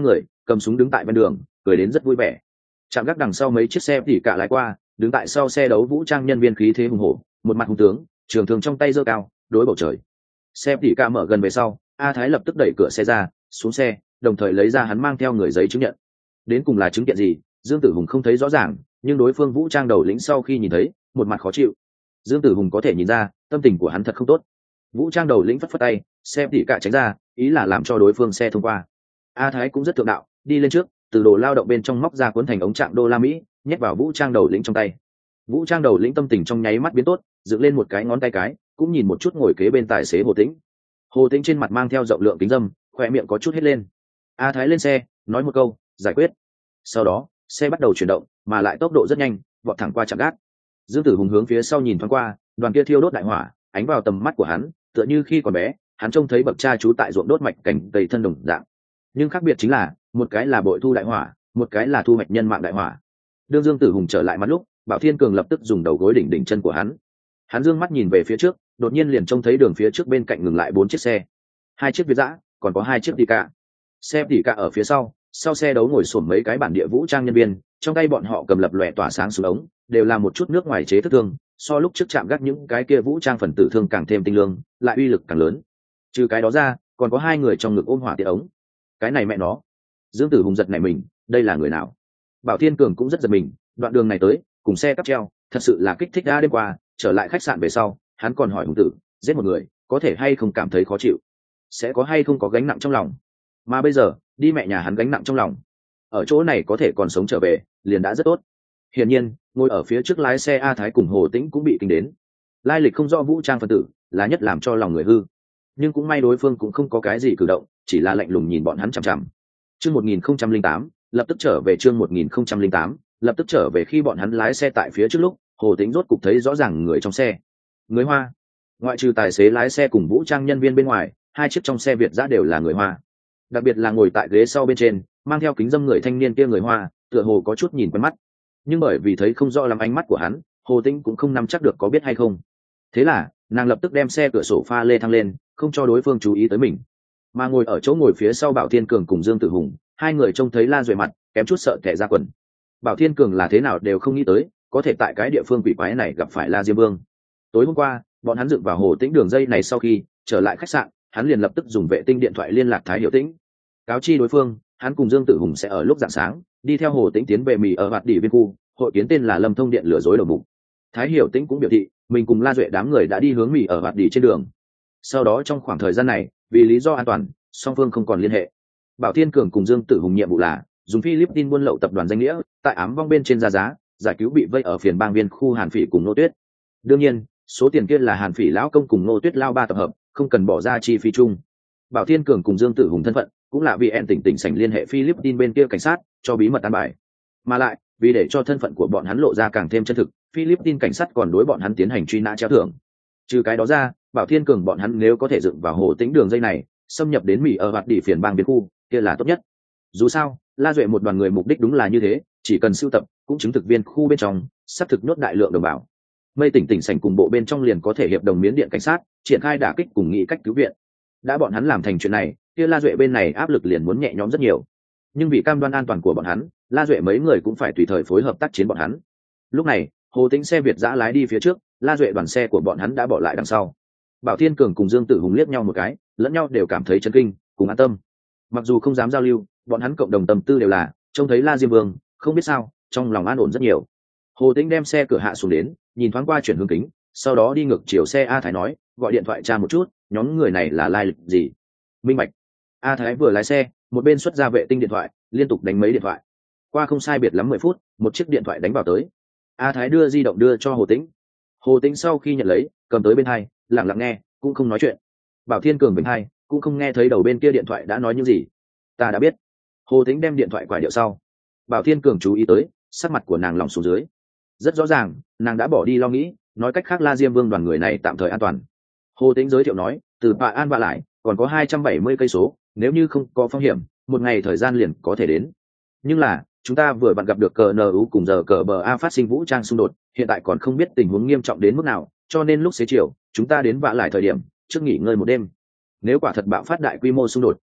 cầm súng đứng tại ven đường cười đến rất vui vẻ. Trạm gác đằng sau mấy chiếc xe tỉ cả lái qua, đứng tại sau xe đấu vũ trang nhân viên khí thế hùng hổ, một mặt hùng tướng, trường thương trong tay giơ cao đối bầu trời. Xe tỉ cả mở gần về sau, A Thái lập tức đẩy cửa xe ra xuống xe, đồng thời lấy ra hắn mang theo người giấy chứng nhận. Đến cùng là chứng kiện gì, Dương Tử Hùng không thấy rõ ràng, nhưng đối phương vũ trang đầu lĩnh sau khi nhìn thấy, một mặt khó chịu. Dương Tử Hùng có thể nhìn ra tâm tình của hắn thật không tốt. Vũ trang đầu lĩnh phất phất tay, xe tỉ cả tránh ra, ý là làm cho đối phương xe thông qua. A Thái cũng rất thượng đạo, đi lên trước, từ đồ lao động bên trong móc ra cuốn thành ống trạng đô la Mỹ, nhét vào vũ trang đầu lĩnh trong tay. Vũ trang đầu lĩnh tâm tình trong nháy mắt biến tốt, dựng lên một cái ngón tay cái, cũng nhìn một chút ngồi kế bên tài xế Hồ Tĩnh. Hồ Tĩnh trên mặt mang theo rộng lượng kính dâm, khỏe miệng có chút hết lên. A Thái lên xe, nói một câu, giải quyết. Sau đó, xe bắt đầu chuyển động, mà lại tốc độ rất nhanh, vọt thẳng qua trạm gác. Dương Tử Hùng hướng phía sau nhìn thoáng qua, đoàn kia thiêu đốt đại hỏa, ánh vào tầm mắt của hắn, tựa như khi còn bé, hắn trông thấy bậc cha chú tại ruộng đốt mạch cảnh đầy thân đồng dạng. Nhưng khác biệt chính là, một cái là bội thu đại hỏa, một cái là thu hoạch nhân mạng đại hỏa. Đương Dương Tử Hùng trở lại mắt lúc, Bảo Thiên Cường lập tức dùng đầu gối đỉnh đỉnh chân của hắn. Hắn dương mắt nhìn về phía trước, đột nhiên liền trông thấy đường phía trước bên cạnh ngừng lại bốn chiếc xe, hai chiếc Việt dã, còn có hai chiếc tỉ cả. Xe tỉ cả ở phía sau, sau xe đấu ngồi xổm mấy cái bản địa vũ trang nhân viên, trong tay bọn họ cầm lập lòe tỏa sáng súng ống, đều là một chút nước ngoài chế thức thương, so lúc trước chạm gác những cái kia vũ trang phần tử thương càng thêm tinh lương, lại uy lực càng lớn. Trừ cái đó ra, còn có hai người trong ngực ôm hỏa tiễn ống. Cái này mẹ nó. Dương Tử Hùng giật nảy mình, đây là người nào? Bảo Thiên Cường cũng rất giật mình, đoạn đường này tới, cùng xe cắp treo, thật sự là kích thích đã đêm qua, trở lại khách sạn về sau, hắn còn hỏi Hùng tử, giết một người, có thể hay không cảm thấy khó chịu? Sẽ có hay không có gánh nặng trong lòng? Mà bây giờ, đi mẹ nhà hắn gánh nặng trong lòng. Ở chỗ này có thể còn sống trở về, liền đã rất tốt. Hiển nhiên, ngồi ở phía trước lái xe A Thái cùng Hồ Tĩnh cũng bị kinh đến. Lai lịch không rõ vũ trang phân tử, là nhất làm cho lòng người hư. Nhưng cũng may đối phương cũng không có cái gì cử động, chỉ là lạnh lùng nhìn bọn hắn chằm chằm. Chương một nghìn không trăm linh tám, lập tức trở về chương một nghìn không trăm linh tám, lập tức trở về khi bọn hắn lái xe tại phía trước lúc, Hồ Tĩnh rốt cục thấy rõ ràng người trong xe. Người Hoa. Ngoại trừ tài xế lái xe cùng vũ trang nhân viên bên ngoài, hai chiếc trong xe Việt dã đều là người Hoa. Đặc biệt là ngồi tại ghế sau bên trên, mang theo kính dâm người thanh niên kia người Hoa, tựa hồ có chút nhìn quen mắt. Nhưng bởi vì thấy không rõ lắm ánh mắt của hắn, Hồ Tĩnh cũng không nắm chắc được có biết hay không. Thế là, nàng lập tức đem xe cửa sổ pha lê thăng lên, không cho đối phương chú ý tới mình. Mà ngồi ở chỗ ngồi phía sau Bảo Thiên Cường cùng Dương Tử Hùng, hai người trông thấy La Duệ mặt, kém chút sợ tè ra quần. Bảo Thiên Cường là thế nào đều không nghĩ tới, có thể tại cái địa phương quỷ quái này gặp phải La Diêm Vương. Tối hôm qua, bọn hắn dựng vào Hồ Tĩnh đường dây này sau khi trở lại khách sạn, hắn liền lập tức dùng vệ tinh điện thoại liên lạc Thái Hiểu Tĩnh, cáo chi đối phương, hắn cùng Dương Tử Hùng sẽ ở lúc rạng sáng đi theo Hồ Tĩnh tiến về mì ở hoạt đỉ viên khu, hội kiến tên là Lâm Thông Điện lừa dối đầu mục. Thái Hiểu Tĩnh cũng biểu thị, mình cùng La Duệ đám người đã đi hướng mì ở hoạt đỉ trên đường. Sau đó trong khoảng thời gian này, vì lý do an toàn, song phương không còn liên hệ. Bảo Thiên Cường cùng Dương Tử Hùng nhiệm vụ là dùng Philippines buôn lậu tập đoàn danh nghĩa, tại ám vong bên trên ra giá, giải cứu bị vây ở phiền bang viên khu Hàn Phỉ cùng Nô Tuyết. Đương nhiên, số tiền kia là Hàn Phỉ lão công cùng Nô Tuyết lao ba tập hợp, không cần bỏ ra chi phí chung. Bảo Thiên Cường cùng Dương Tử Hùng thân phận cũng là vì en tỉnh tỉnh sảnh liên hệ Philippines bên kia cảnh sát, cho bí mật an bài. Mà lại, vì để cho thân phận của bọn hắn lộ ra càng thêm chân thực, Philippines cảnh sát còn đối bọn hắn tiến hành truy nã treo thưởng. Trừ cái đó ra, Bảo Thiên Cường bọn hắn nếu có thể dựng vào Hồ Tĩnh đường dây này, xâm nhập đến Mỹ ở hoạt đỉ phiền bang biệt khu, kia là tốt nhất. Dù sao, La Duệ một đoàn người mục đích đúng là như thế, chỉ cần sưu tập, cũng chứng thực viên khu bên trong, sắp thực nhốt đại lượng đồng bào. Mây tỉnh tỉnh sảnh cùng bộ bên trong liền có thể hiệp đồng miến điện cảnh sát, triển khai đả kích cùng nghĩ cách cứu viện. Đã bọn hắn làm thành chuyện này, kia La Duệ bên này áp lực liền muốn nhẹ nhõm rất nhiều. Nhưng vì cam đoan an toàn của bọn hắn, La Duệ mấy người cũng phải tùy thời phối hợp tác chiến bọn hắn. Lúc này, Hồ Tĩnh xe Việt dã lái đi phía trước, La Duệ đoàn xe của bọn hắn đã bỏ lại đằng sau. Bảo Thiên Cường cùng Dương Tử Hùng liếc nhau một cái, lẫn nhau đều cảm thấy chấn kinh, cùng an tâm. Mặc dù không dám giao lưu, bọn hắn cộng đồng tâm tư đều là trông thấy La Diêm Vương, không biết sao, trong lòng an ổn rất nhiều. Hồ Tĩnh đem xe cửa hạ xuống đến, nhìn thoáng qua chuyển hướng kính, sau đó đi ngược chiều xe A Thái nói, gọi điện thoại tra một chút, nhóm người này là lai lịch gì. Minh bạch. A Thái vừa lái xe, một bên xuất ra vệ tinh điện thoại, liên tục đánh mấy điện thoại. Qua không sai biệt lắm mười phút, một chiếc điện thoại đánh vào tới. A Thái đưa di động đưa cho Hồ Tĩnh. Hồ Tĩnh sau khi nhận lấy, cầm tới bên hai, lặng lặng nghe, cũng không nói chuyện. Bảo Thiên Cường bên hai, cũng không nghe thấy đầu bên kia điện thoại đã nói những gì. Ta đã biết. Hồ Tĩnh đem điện thoại quải điệu sau. Bảo Thiên Cường chú ý tới, sắc mặt của nàng lỏng xuống dưới. Rất rõ ràng, nàng đã bỏ đi lo nghĩ, nói cách khác La Diêm Vương đoàn người này tạm thời an toàn. Hồ Tĩnh giới thiệu nói, từ Pạ An vạ lại, còn có hai trăm bảy mươi cây số, nếu như không có phong hiểm, một ngày thời gian liền có thể đến. Nhưng là, chúng ta vừa vặn gặp được cờ en u cùng giờ cờ bờ A phát sinh vũ trang xung đột, hiện tại còn không biết tình huống nghiêm trọng đến mức nào, cho nên lúc xế chiều, chúng ta đến vạ lại thời điểm, trước nghỉ ngơi một đêm. Nếu quả thật bạo phát đại quy mô xung đột,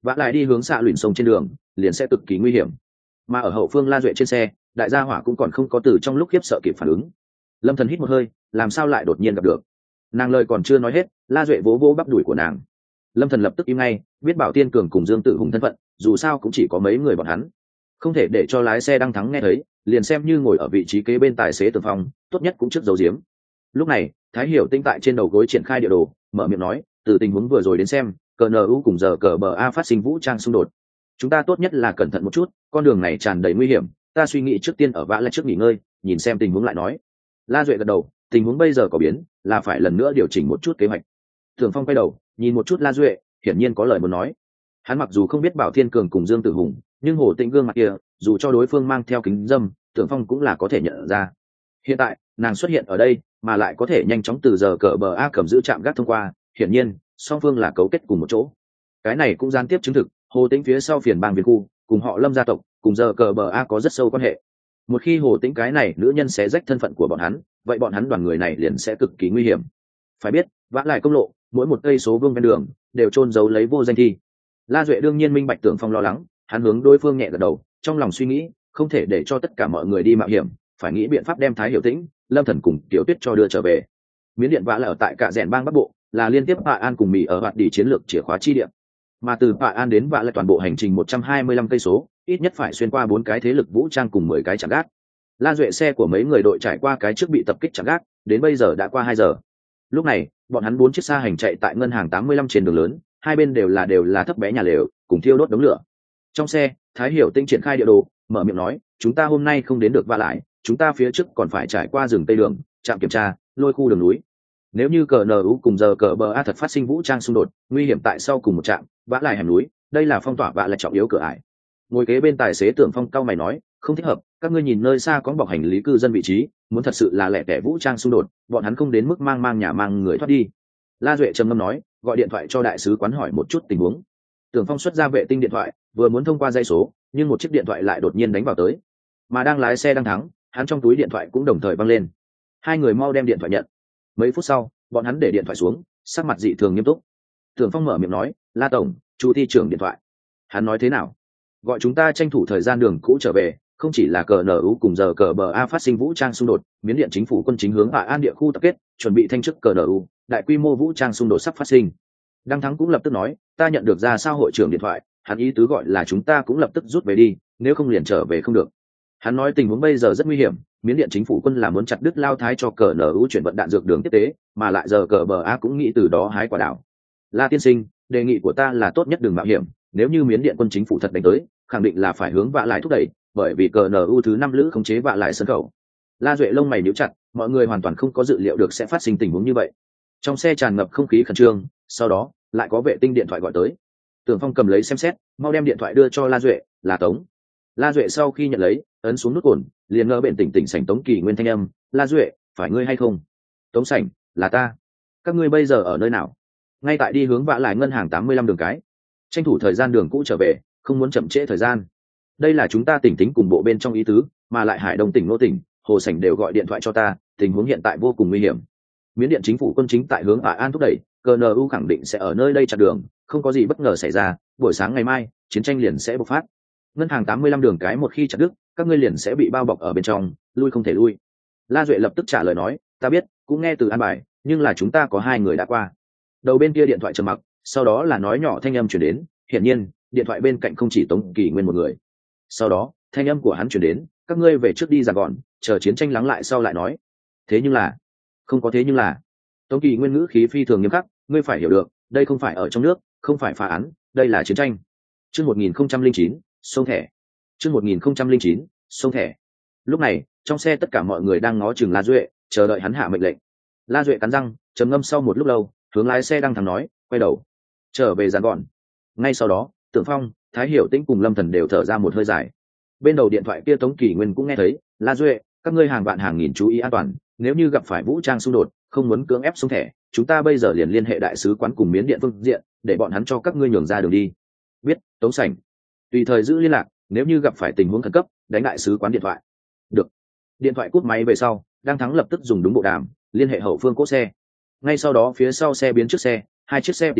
vã lại đi hướng xạ luyện sông trên đường liền sẽ cực kỳ nguy hiểm. Mà ở hậu phương La Duệ trên xe, đại gia hỏa cũng còn không có từ trong lúc khiếp sợ kịp phản ứng. Lâm Thần hít một hơi, làm sao lại đột nhiên gặp được? Nàng lời còn chưa nói hết, La Duệ vỗ vỗ bắp đùi của nàng. Lâm Thần lập tức im ngay, biết Bảo Tiên Cường cùng Dương Tử Hùng thân phận, dù sao cũng chỉ có mấy người bọn hắn, không thể để cho lái xe Đăng Thắng nghe thấy, liền xem như ngồi ở vị trí kế bên tài xế Tường Phong, tốt nhất cũng trước giấu giếm. Lúc này, Thái Hiểu Tinh tại trên đầu gối triển khai địa đồ, mở miệng nói, từ tình huống vừa rồi đến xem, cờ en u cùng giờ cờ bờ a phát sinh vũ trang xung đột, chúng ta tốt nhất là cẩn thận một chút, con đường này tràn đầy nguy hiểm, ta suy nghĩ trước tiên ở vã lại trước nghỉ ngơi, nhìn xem tình huống lại nói. La Duệ gật đầu, tình huống bây giờ có biến, là phải lần nữa điều chỉnh một chút kế hoạch. Thường Phong quay đầu, nhìn một chút La Duệ, hiển nhiên có lời muốn nói. Hắn mặc dù không biết Bảo Thiên Cường cùng Dương Tử Hùng, nhưng Hồ Tĩnh gương mặt kia, dù cho đối phương mang theo kính dâm, Thường Phong cũng là có thể nhận ra. Hiện tại, nàng xuất hiện ở đây, mà lại có thể nhanh chóng từ giờ cờ bờ a cầm giữ trạm gác thông qua, hiển nhiên, song phương là cấu kết cùng một chỗ. Cái này cũng gián tiếp chứng thực, Hồ Tĩnh phía sau phiền bang Việt khu, cùng họ Lâm gia tộc, cùng giờ cờ bờ a có rất sâu quan hệ. Một khi Hồ Tĩnh cái này nữ nhân xé rách thân phận của bọn hắn, vậy bọn hắn đoàn người này liền sẽ cực kỳ nguy hiểm. Phải biết, vã lại công lộ, mỗi một cây số vương ven đường đều chôn giấu lấy vô danh thi. La Duệ đương nhiên minh bạch Tưởng Phong lo lắng, hắn hướng đối phương nhẹ gật đầu, trong lòng suy nghĩ, không thể để cho tất cả mọi người đi mạo hiểm, phải nghĩ biện pháp đem Thái Hiểu Tĩnh, Lâm Thần cùng Tiểu Tuyết cho đưa trở về. Miến điện vã là ở tại cả rèn bang Bắc Bộ, là liên tiếp Hạ An cùng Mỹ ở hoạt đi chiến lược chìa khóa chi địa. Mà từ Hạ An đến vã lại toàn bộ hành trình một trăm hai mươi lăm cây số, ít nhất phải xuyên qua bốn cái thế lực vũ trang cùng mười cái trạm gác. La Duệ xe của mấy người đội trải qua cái trước bị tập kích trạm gác, đến bây giờ đã qua hai giờ. Lúc này, bọn hắn bốn chiếc xa hành chạy tại ngân hàng tám mươi lăm trên đường lớn, hai bên đều là đều là thấp bé nhà lều, cùng thiêu đốt đống lửa. Trong xe, Thái Hiểu Tinh triển khai địa đồ, mở miệng nói, chúng ta hôm nay không đến được vã lại, chúng ta phía trước còn phải trải qua rừng tây đường, trạm kiểm tra, lôi khu đường núi. Nếu như cờ en u cùng giờ cờ bờ a thật phát sinh vũ trang xung đột, nguy hiểm tại sau cùng một trạm, vã lại hẻm núi, đây là phong tỏa vã lại trọng yếu cửa ải. Ngồi kế bên tài xế Tưởng Phong cao mày nói, không thích hợp, các ngươi nhìn nơi xa có bọc hành lý cư dân vị trí, muốn thật sự là lẻ tẻ vũ trang xung đột, bọn hắn không đến mức mang mang nhà mang người thoát đi. La Duệ trầm ngâm nói, gọi điện thoại cho đại sứ quán hỏi một chút tình huống. Tưởng Phong xuất ra vệ tinh điện thoại, vừa muốn thông qua dây số, nhưng một chiếc điện thoại lại đột nhiên đánh vào tới. Mà đang lái xe Đăng Thắng, hắn trong túi điện thoại cũng đồng thời văng lên. Hai người mau đem điện thoại nhận. Mấy phút sau, bọn hắn để điện thoại xuống, sắc mặt dị thường nghiêm túc. Tưởng Phong mở miệng nói, La tổng, Chu thi trưởng điện thoại. Hắn nói thế nào? Gọi chúng ta tranh thủ thời gian đường cũ trở về, không chỉ là cờ en u cùng giờ cờ bờ a phát sinh vũ trang xung đột, miến điện chính phủ quân chính hướng Hạ An địa khu tập kết, chuẩn bị thanh chức cờ en u, đại quy mô vũ trang xung đột sắp phát sinh. Đăng Thắng cũng lập tức nói, ta nhận được ra sao hội trưởng điện thoại, hắn ý tứ gọi là chúng ta cũng lập tức rút về đi, nếu không liền trở về không được. Hắn nói tình huống bây giờ rất nguy hiểm, miến điện chính phủ quân là muốn chặt đứt lao thái cho cờ en u chuyển vận đạn dược đường tiếp tế, mà lại giờ cờ bờ a cũng nghĩ từ đó hái quả đảo. La tiên sinh, đề nghị của ta là tốt nhất đừng mạo hiểm, nếu như miến điện quân chính phủ thật đánh tới, khẳng định là phải hướng vạ lại thúc đẩy, bởi vì cờ en u thứ năm lữ khống chế vạ lại sân khẩu. La Duệ lông mày nhíu chặt, mọi người hoàn toàn không có dự liệu được sẽ phát sinh tình huống như vậy. Trong xe tràn ngập không khí khẩn trương, sau đó lại có vệ tinh điện thoại gọi tới. Tưởng Phong cầm lấy xem xét, mau đem điện thoại đưa cho La Duệ, là Tống. La Duệ sau khi nhận lấy, ấn xuống nút cồn, liền ngỡ bện tỉnh tỉnh sảnh Tống Kỳ Nguyên thanh âm, La Duệ, phải ngươi hay không? Tống sảnh, là ta. Các ngươi bây giờ ở nơi nào? Ngay tại đi hướng vạ lại ngân hàng tám mươi lăm đường cái. Tranh thủ thời gian đường cũ trở về, không muốn chậm trễ thời gian. Đây là chúng ta tỉnh tính cùng bộ bên trong ý tứ, mà lại Hải Đông tỉnh nô tỉnh, Hồ Sảnh đều gọi điện thoại cho ta, tình huống hiện tại vô cùng nguy hiểm. Miến điện chính phủ quân chính tại hướng Hạ An thúc đẩy, cờ en u khẳng định sẽ ở nơi đây chặn đường, không có gì bất ngờ xảy ra, buổi sáng ngày mai, chiến tranh liền sẽ bộc phát. Ngân hàng tám mươi lăm đường cái một khi chặt đứt, các ngươi liền sẽ bị bao bọc ở bên trong, lui không thể lui. La Duệ lập tức trả lời nói, ta biết, cũng nghe từ an bài, nhưng là chúng ta có hai người đã qua. Đầu bên kia điện thoại trầm mặc, sau đó là nói nhỏ thanh âm truyền đến, hiển nhiên, điện thoại bên cạnh không chỉ Tống Kỳ Nguyên một người. Sau đó, thanh âm của hắn truyền đến, các ngươi về trước đi ra gọn, chờ chiến tranh lắng lại sau lại nói. Thế nhưng là, không có thế nhưng là. Tống Kỳ Nguyên ngữ khí phi thường nghiêm khắc, ngươi phải hiểu được, đây không phải ở trong nước, không phải phá án, đây là chiến tranh. Chương một nghìn không trăm lẻ chín, sông thẻ. Chương một nghìn không trăm lẻ chín, sông thẻ. Lúc này, trong xe tất cả mọi người đang ngó chừng La Duệ, chờ đợi hắn hạ mệnh lệnh. La Duệ cắn răng, trầm ngâm sau một lúc lâu, hướng lái xe đang thẳng nói, quay đầu, trở về dàn gọn. Ngay sau đó, Tưởng Phong, Thái Hiểu Tĩnh cùng Lâm Thần đều thở ra một hơi dài. Bên đầu điện thoại kia Tống Kỳ Nguyên cũng nghe thấy, La Duệ, các ngươi hàng vạn hàng nghìn chú ý an toàn, nếu như gặp phải vũ trang xung đột, không muốn cưỡng ép xuống thẻ, chúng ta bây giờ liền liên hệ đại sứ quán cùng miến điện phương diện, để bọn hắn cho các ngươi nhường ra đường đi. Biết, Tống Sảnh. Tùy thời giữ liên lạc, nếu như gặp phải tình huống khẩn cấp, đánh đại sứ quán điện thoại. Được. Điện thoại cút máy về sau, Đang Thắng lập tức dùng đúng bộ đàm, liên hệ hậu phương cỗ xe. Ngay sau đó phía sau xe biến trước xe, hai chiếc xe tỉ cả,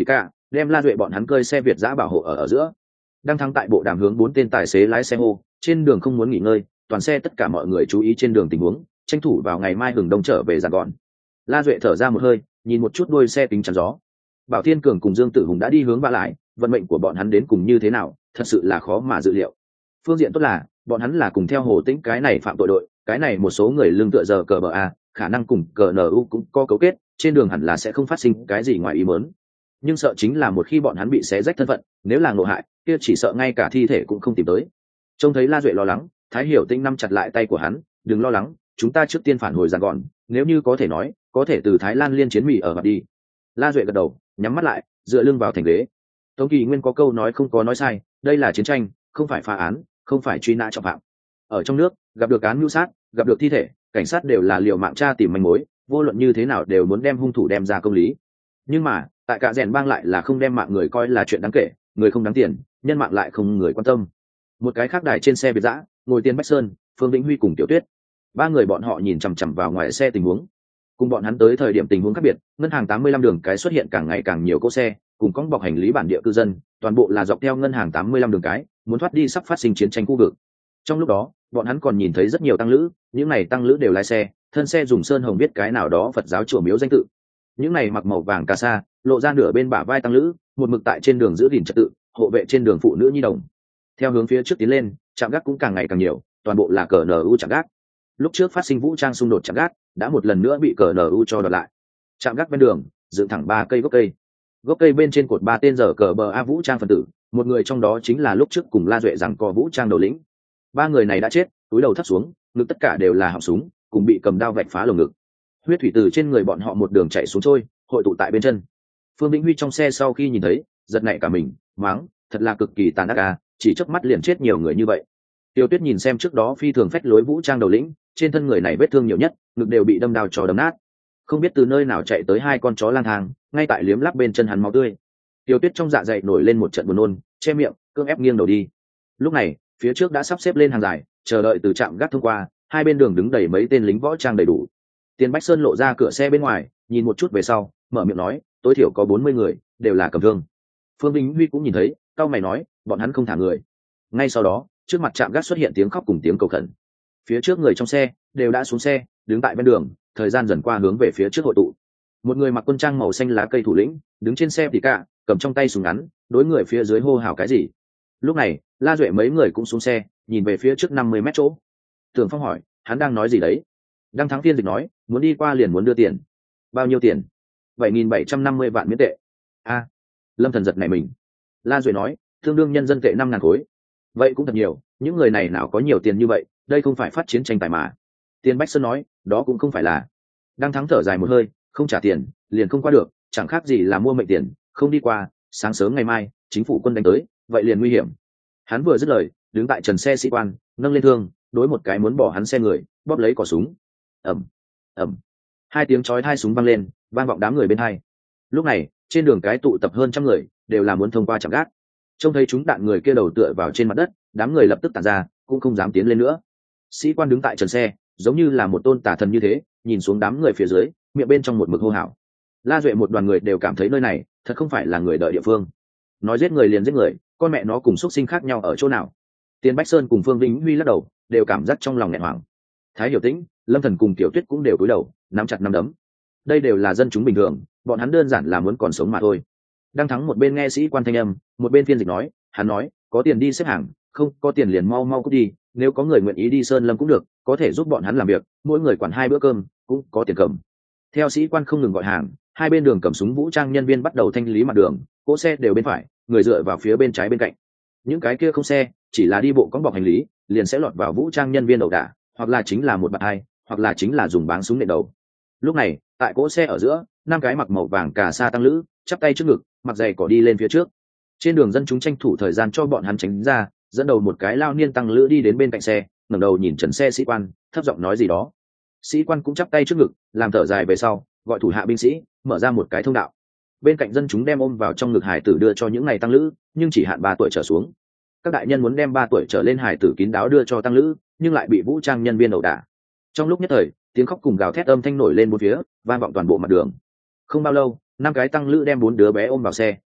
đem La Duệ bọn hắn cơi xe Việt giã bảo hộ ở ở giữa. Đang thắng tại bộ đàm hướng bốn tên tài xế lái xe hô, trên đường không muốn nghỉ ngơi, toàn xe tất cả mọi người chú ý trên đường tình huống, tranh thủ vào ngày mai hừng đông trở về giàn gọn. La Duệ thở ra một hơi, nhìn một chút đuôi xe kính chắn gió. Bảo Thiên Cường cùng Dương Tử Hùng đã đi hướng vã lại, vận mệnh của bọn hắn đến cùng như thế nào, thật sự là khó mà dự liệu. Phương diện tốt là, bọn hắn là cùng theo Hồ Tĩnh cái này phạm tội đội, cái này một số người lương tựa giờ cờ bờ a, khả năng cùng cờ en u cũng có cấu kết, trên đường hẳn là sẽ không phát sinh cái gì ngoài ý muốn. Nhưng sợ chính là một khi bọn hắn bị xé rách thân phận, nếu là ngộ hại, kia chỉ sợ ngay cả thi thể cũng không tìm tới. Trông thấy La Duệ lo lắng, Thái Hiểu Tĩnh nắm chặt lại tay của hắn, đừng lo lắng, chúng ta trước tiên phản hồi giàn gọn, nếu như có thể nói, có thể từ Thái Lan liên chiến Mỹ ở mặt đi. La Duệ gật đầu, nhắm mắt lại, dựa lưng vào thành ghế. Tống Kỳ Nguyên có câu nói không có nói sai, đây là chiến tranh, không phải phá án, không phải truy nã trọng phạm. Ở trong nước, gặp được án mưu sát, gặp được thi thể, cảnh sát đều là liều mạng tra tìm manh mối, vô luận như thế nào đều muốn đem hung thủ đem ra công lý. Nhưng mà, tại cả rèn bang lại là không đem mạng người coi là chuyện đáng kể, người không đáng tiền, nhân mạng lại không người quan tâm. Một cái khác đài trên xe Việt dã, ngồi Tiên Bách Sơn, Phương Vĩnh Huy cùng Tiểu Tuyết. Ba người bọn họ nhìn chằm chằm vào ngoài xe tình huống. Cùng bọn hắn tới thời điểm tình huống khác biệt, ngân hàng tám mươi lăm đường cái xuất hiện càng ngày càng nhiều cỗ xe, cùng con bọc hành lý bản địa cư dân, toàn bộ là dọc theo ngân hàng tám mươi lăm đường cái, muốn thoát đi sắp phát sinh chiến tranh khu vực. Trong lúc đó, bọn hắn còn nhìn thấy rất nhiều tăng lữ, những này tăng lữ đều lái xe, thân xe dùng sơn hồng viết cái nào đó Phật giáo chùa miếu danh tự. Những này mặc màu vàng cà sa, lộ ra nửa bên bả vai tăng lữ, một mực tại trên đường giữ gìn trật tự, hộ vệ trên đường phụ nữ nhi đồng. Theo hướng phía trước tiến lên, trạm gác cũng càng ngày càng nhiều, toàn bộ là cờ en u trạm gác. Lúc trước phát sinh vũ trang xung đột trạm gác, đã một lần nữa bị cờ en u cho đoạt lại. Trạm gác ven đường, dựng thẳng ba cây gốc cây. Gốc cây bên trên cột ba tên giờ cờ bờ a vũ trang phần tử, một người trong đó chính là lúc trước cùng La Duệ rằng co vũ trang đầu lĩnh. Ba người này đã chết, túi đầu thấp xuống, ngực tất cả đều là họng súng, cùng bị cầm đao vạch phá lồng ngực. Huyết thủy từ trên người bọn họ một đường chảy xuống trôi, hội tụ tại bên chân. Phương Vĩnh Huy trong xe sau khi nhìn thấy, giật nảy cả mình, mắng, thật là cực kỳ tàn ác à, chỉ chớp mắt liền chết nhiều người như vậy. Tiêu Tuyết nhìn xem trước đó phi thường phách lối vũ trang đầu lĩnh, trên thân người này vết thương nhiều nhất, ngực đều bị đâm đao cho đấm nát. Không biết từ nơi nào chạy tới hai con chó lang thang, ngay tại liếm láp bên chân hắn máu tươi. Tiêu Tuyết trong dạ dày nổi lên một trận buồn nôn, che miệng, cưỡng ép nghiêng đầu đi. Lúc này, phía trước đã sắp xếp lên hàng dài, chờ đợi từ trạm gác thông qua, hai bên đường đứng đầy mấy tên lính võ trang đầy đủ. Tiền Bách Sơn lộ ra cửa xe bên ngoài, nhìn một chút về sau, mở miệng nói, tối thiểu có bốn mươi người, đều là cầm thương. Phương Vĩnh Huy cũng nhìn thấy, cao mày nói, bọn hắn không thả người. Ngay sau đó, trước mặt trạm gác xuất hiện tiếng khóc cùng tiếng cầu khẩn. Phía trước người trong xe đều đã xuống xe, đứng tại bên đường, thời gian dần qua hướng về phía trước hội tụ. Một người mặc quân trang màu xanh lá cây thủ lĩnh, đứng trên xe tỉ cả, cầm trong tay súng ngắn, đối người phía dưới hô hào cái gì. Lúc này, La Duệ mấy người cũng xuống xe, nhìn về phía trước năm mươi mét chỗ. Tưởng Phong hỏi, hắn đang nói gì đấy? Đăng Thắng Phiên dịch nói, muốn đi qua liền muốn đưa tiền. Bao nhiêu tiền? bảy nghìn bảy trăm năm mươi vạn miễn tệ. A. Lâm Thần giật nảy mình. La Duệ nói, tương đương nhân dân tệ năm ngàn khối. Vậy cũng thật nhiều, những người này nào có nhiều tiền như vậy, đây không phải phát chiến tranh tài mà. Tiền Bách Sơn nói, đó cũng không phải là. Đăng Thắng thở dài một hơi, không trả tiền, liền không qua được, chẳng khác gì là mua mệnh tiền, không đi qua, sáng sớm ngày mai, chính phủ quân đánh tới, vậy liền nguy hiểm. Hắn vừa dứt lời, đứng tại trần xe sĩ quan, nâng lên thương, đối một cái muốn bỏ hắn xe người, bóp lấy cò súng. Ầm, ầm. Hai tiếng chói hai súng vang lên, vang vọng đám người bên hai. Lúc này, trên đường cái tụ tập hơn trăm người, đều là muốn thông qua trạm gác. Trông thấy chúng đạn người kia đầu tựa vào trên mặt đất, đám người lập tức tản ra, cũng không dám tiến lên nữa. Sĩ quan đứng tại trần xe, giống như là một tôn tà thần như thế, nhìn xuống đám người phía dưới, miệng bên trong một mực hô hào. La Duệ một đoàn người đều cảm thấy nơi này thật không phải là người đợi địa phương. Nói giết người liền giết người, con mẹ nó cùng xuất sinh khác nhau ở chỗ nào? Tiền Bách Sơn cùng Phương Vĩnh Huy lắc đầu, đều cảm giác trong lòng nghẹn hoảng. Thái Hiểu Tĩnh, Lâm Thần cùng Tiểu Tuyết cũng đều cúi đầu, nắm chặt nắm đấm. Đây đều là dân chúng bình thường, bọn hắn đơn giản là muốn còn sống mà thôi. Đang Thắng một bên nghe sĩ quan thanh âm, một bên phiên dịch nói, hắn nói, có tiền đi xếp hàng, không có tiền liền mau mau cút đi, nếu có người nguyện ý đi Sơn Lâm cũng được, có thể giúp bọn hắn làm việc, mỗi người quản hai bữa cơm, cũng có tiền cầm. Theo sĩ quan không ngừng gọi hàng, hai bên đường cầm súng vũ trang nhân viên bắt đầu thanh lý mặt đường, cỗ xe đều bên phải, người dựa vào phía bên trái bên cạnh. Những cái kia không xe, chỉ là đi bộ cõng bọc hành lý, liền sẽ lọt vào vũ trang nhân viên đầu đả, hoặc là chính là một bạt hai, hoặc là chính là dùng báng súng nện đầu. Lúc này, tại cỗ xe ở giữa, năm cái mặc màu vàng cà sa tăng lữ, chắp tay trước ngực, mặc giày cỏ đi lên phía trước. Trên đường dân chúng tranh thủ thời gian cho bọn hắn tránh ra, dẫn đầu một cái lao niên tăng lữ đi đến bên cạnh xe, ngẩng đầu nhìn trần xe sĩ quan, thấp giọng nói gì đó. Sĩ quan cũng chắp tay trước ngực, làm thở dài về sau, gọi thủ hạ binh sĩ mở ra một cái thông đạo. Bên cạnh dân chúng đem ôm vào trong ngực hải tử đưa cho những ngày tăng lữ, nhưng chỉ hạn ba tuổi trở xuống. Các đại nhân muốn đem ba tuổi trở lên hải tử kín đáo đưa cho tăng lữ, nhưng lại bị vũ trang nhân viên ẩu đả. Trong lúc nhất thời, tiếng khóc cùng gào thét âm thanh nổi lên bốn phía, vang vọng toàn bộ mặt đường. Không bao lâu, năm cái tăng lữ đem bốn đứa bé ôm vào xe,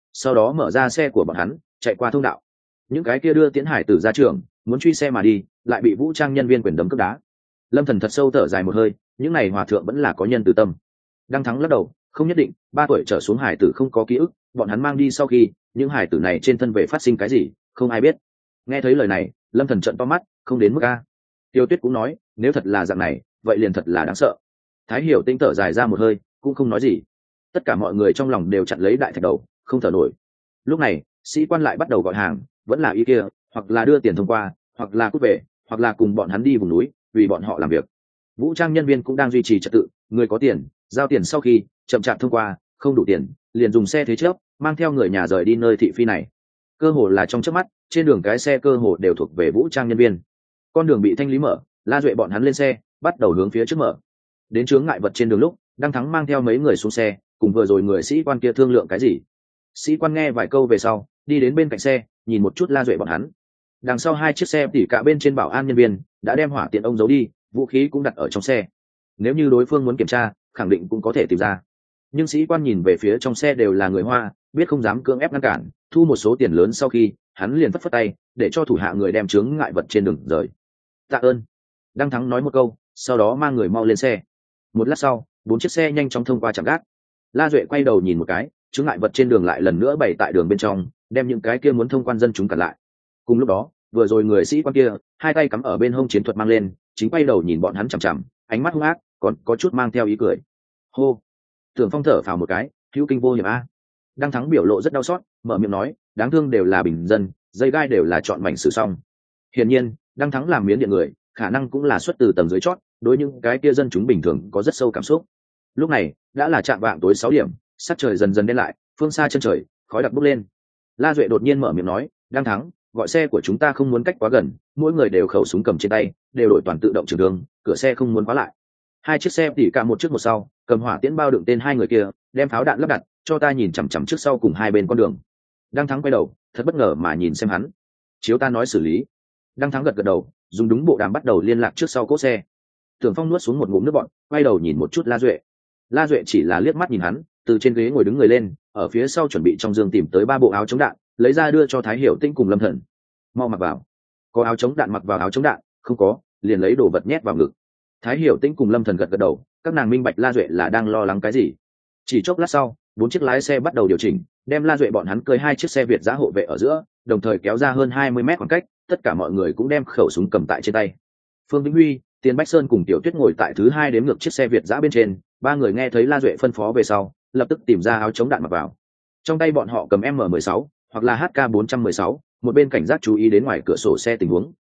sau đó mở ra xe của bọn hắn chạy qua thông đạo. Những cái kia đưa Tiễn Hải tử ra trường muốn truy xe mà đi, lại bị vũ trang nhân viên quyền đấm cướp đá. Lâm Thần thật sâu thở dài một hơi, những này hòa thượng vẫn là có nhân từ tâm. Đăng Thắng lắc đầu, không nhất định, ba tuổi trở xuống hải tử không có ký ức, bọn hắn mang đi sau khi những hải tử này trên thân về phát sinh cái gì không ai biết. Nghe thấy lời này, Lâm Thần trợn to mắt, không đến mức a. Tiêu Tuyết cũng nói, nếu thật là dạng này vậy liền thật là đáng sợ. Thái Hiểu Tinh thở dài ra một hơi, cũng không nói gì. Tất cả mọi người trong lòng đều chặn lấy đại thạch đầu, không thở nổi. Lúc này sĩ quan lại bắt đầu gọi hàng, vẫn là ý kia, hoặc là đưa tiền thông qua, hoặc là cút về, hoặc là cùng bọn hắn đi vùng núi vì bọn họ làm việc. Vũ trang nhân viên cũng đang duy trì trật tự, người có tiền giao tiền, sau khi chậm chạp thông qua, không đủ tiền liền dùng xe thế chấp mang theo người nhà rời đi nơi thị phi này. Cơ hồ là trong chớp mắt, trên đường cái xe cơ hồ đều thuộc về vũ trang nhân viên. Con đường bị thanh lý mở, La Duệ bọn hắn lên xe bắt đầu hướng phía trước mở. Đến chướng ngại vật trên đường lúc, Đăng Thắng mang theo mấy người xuống xe, cùng vừa rồi người sĩ quan kia thương lượng cái gì. Sĩ quan nghe vài câu về sau, đi đến bên cạnh xe nhìn một chút La Duệ bọn hắn. Đằng sau hai chiếc xe tỉ cả bên trên bảo an nhân viên đã đem hỏa tiện ông giấu đi, vũ khí cũng đặt ở trong xe. Nếu như đối phương muốn kiểm tra, khẳng định cũng có thể tìm ra. Nhưng sĩ quan nhìn về phía trong xe đều là người Hoa, biết không dám cưỡng ép ngăn cản, thu một số tiền lớn sau khi hắn liền phất phất tay để cho thủ hạ người đem chướng ngại vật trên đường rời. Tạ ơn. Đăng Thắng nói một câu, sau đó mang người mau lên xe. Một lát sau, bốn chiếc xe nhanh chóng thông qua trạm gác. La Duệ quay đầu nhìn một cái, chướng ngại vật trên đường lại lần nữa bày tại đường bên trong, đem những cái kia muốn thông quan dân chúng cản lại. Cùng lúc đó, vừa rồi người sĩ quan kia hai tay cắm ở bên hông chiến thuật mang lên, chính quay đầu nhìn bọn hắn chằm chằm, ánh mắt hung ác, còn có chút mang theo ý cười. Hô. Tưởng Phong thở phào một cái, hữu kinh vô hiểm a. Đăng Thắng biểu lộ rất đau xót, mở miệng nói, đáng thương đều là bình dân, dây gai đều là chọn mảnh xử xong. Hiển nhiên, Đăng Thắng làm miến điện người, khả năng cũng là xuất từ tầng dưới chót, đối những cái kia dân chúng bình thường có rất sâu cảm xúc. Lúc này đã là trạm vạng tối sáu điểm, sắc trời dần dần đen lại, phương xa chân trời khói đặc bốc lên. La Duệ đột nhiên mở miệng nói, Đăng Thắng, gọi xe của chúng ta không muốn cách quá gần, mỗi người đều khẩu súng cầm trên tay, đều đổi toàn tự động trường đường, cửa xe không muốn khóa lại. Hai chiếc xe tỉ cả một trước một sau, cầm hỏa tiễn bao đựng tên hai người kia, đem pháo đạn lắp đặt, cho ta nhìn chằm chằm trước sau cùng hai bên con đường. Đăng Thắng quay đầu, thật bất ngờ mà nhìn xem hắn. Chiếu ta nói xử lý. Đăng Thắng gật gật đầu, dùng đúng bộ đàm bắt đầu liên lạc trước sau cỗ xe. Tưởng Phong nuốt xuống một ngụm nước bọt, quay đầu nhìn một chút La Duệ. La Duệ chỉ là liếc mắt nhìn hắn, từ trên ghế ngồi đứng người lên, ở phía sau chuẩn bị trong giường tìm tới ba bộ áo chống đạn, lấy ra đưa cho Thái Hiểu Tinh cùng Lâm Thần. Mau mặc vào. Có áo chống đạn mặc vào áo chống đạn, không có, liền lấy đồ vật nhét vào ngực. Thái Hiểu Tinh cùng Lâm Thần gật gật đầu, các nàng minh bạch La Duệ là đang lo lắng cái gì. Chỉ chốc lát sau, bốn chiếc lái xe bắt đầu điều chỉnh, đem La Duệ bọn hắn cơi hai chiếc xe Việt giã hộ vệ ở giữa, đồng thời kéo ra hơn hai mươi mét khoảng cách, tất cả mọi người cũng đem khẩu súng cầm tại trên tay. Phương Vĩnh Huy, Tiền Bách Sơn cùng Tiểu Tuyết ngồi tại thứ hai đếm ngược chiếc xe Việt giã bên trên, ba người nghe thấy La Duệ phân phó về sau, lập tức tìm ra áo chống đạn mặc vào. Trong tay bọn họ cầm M mười sáu hoặc là H K bốn trăm mười sáu, một bên cảnh giác chú ý đến ngoài cửa sổ xe tình huống,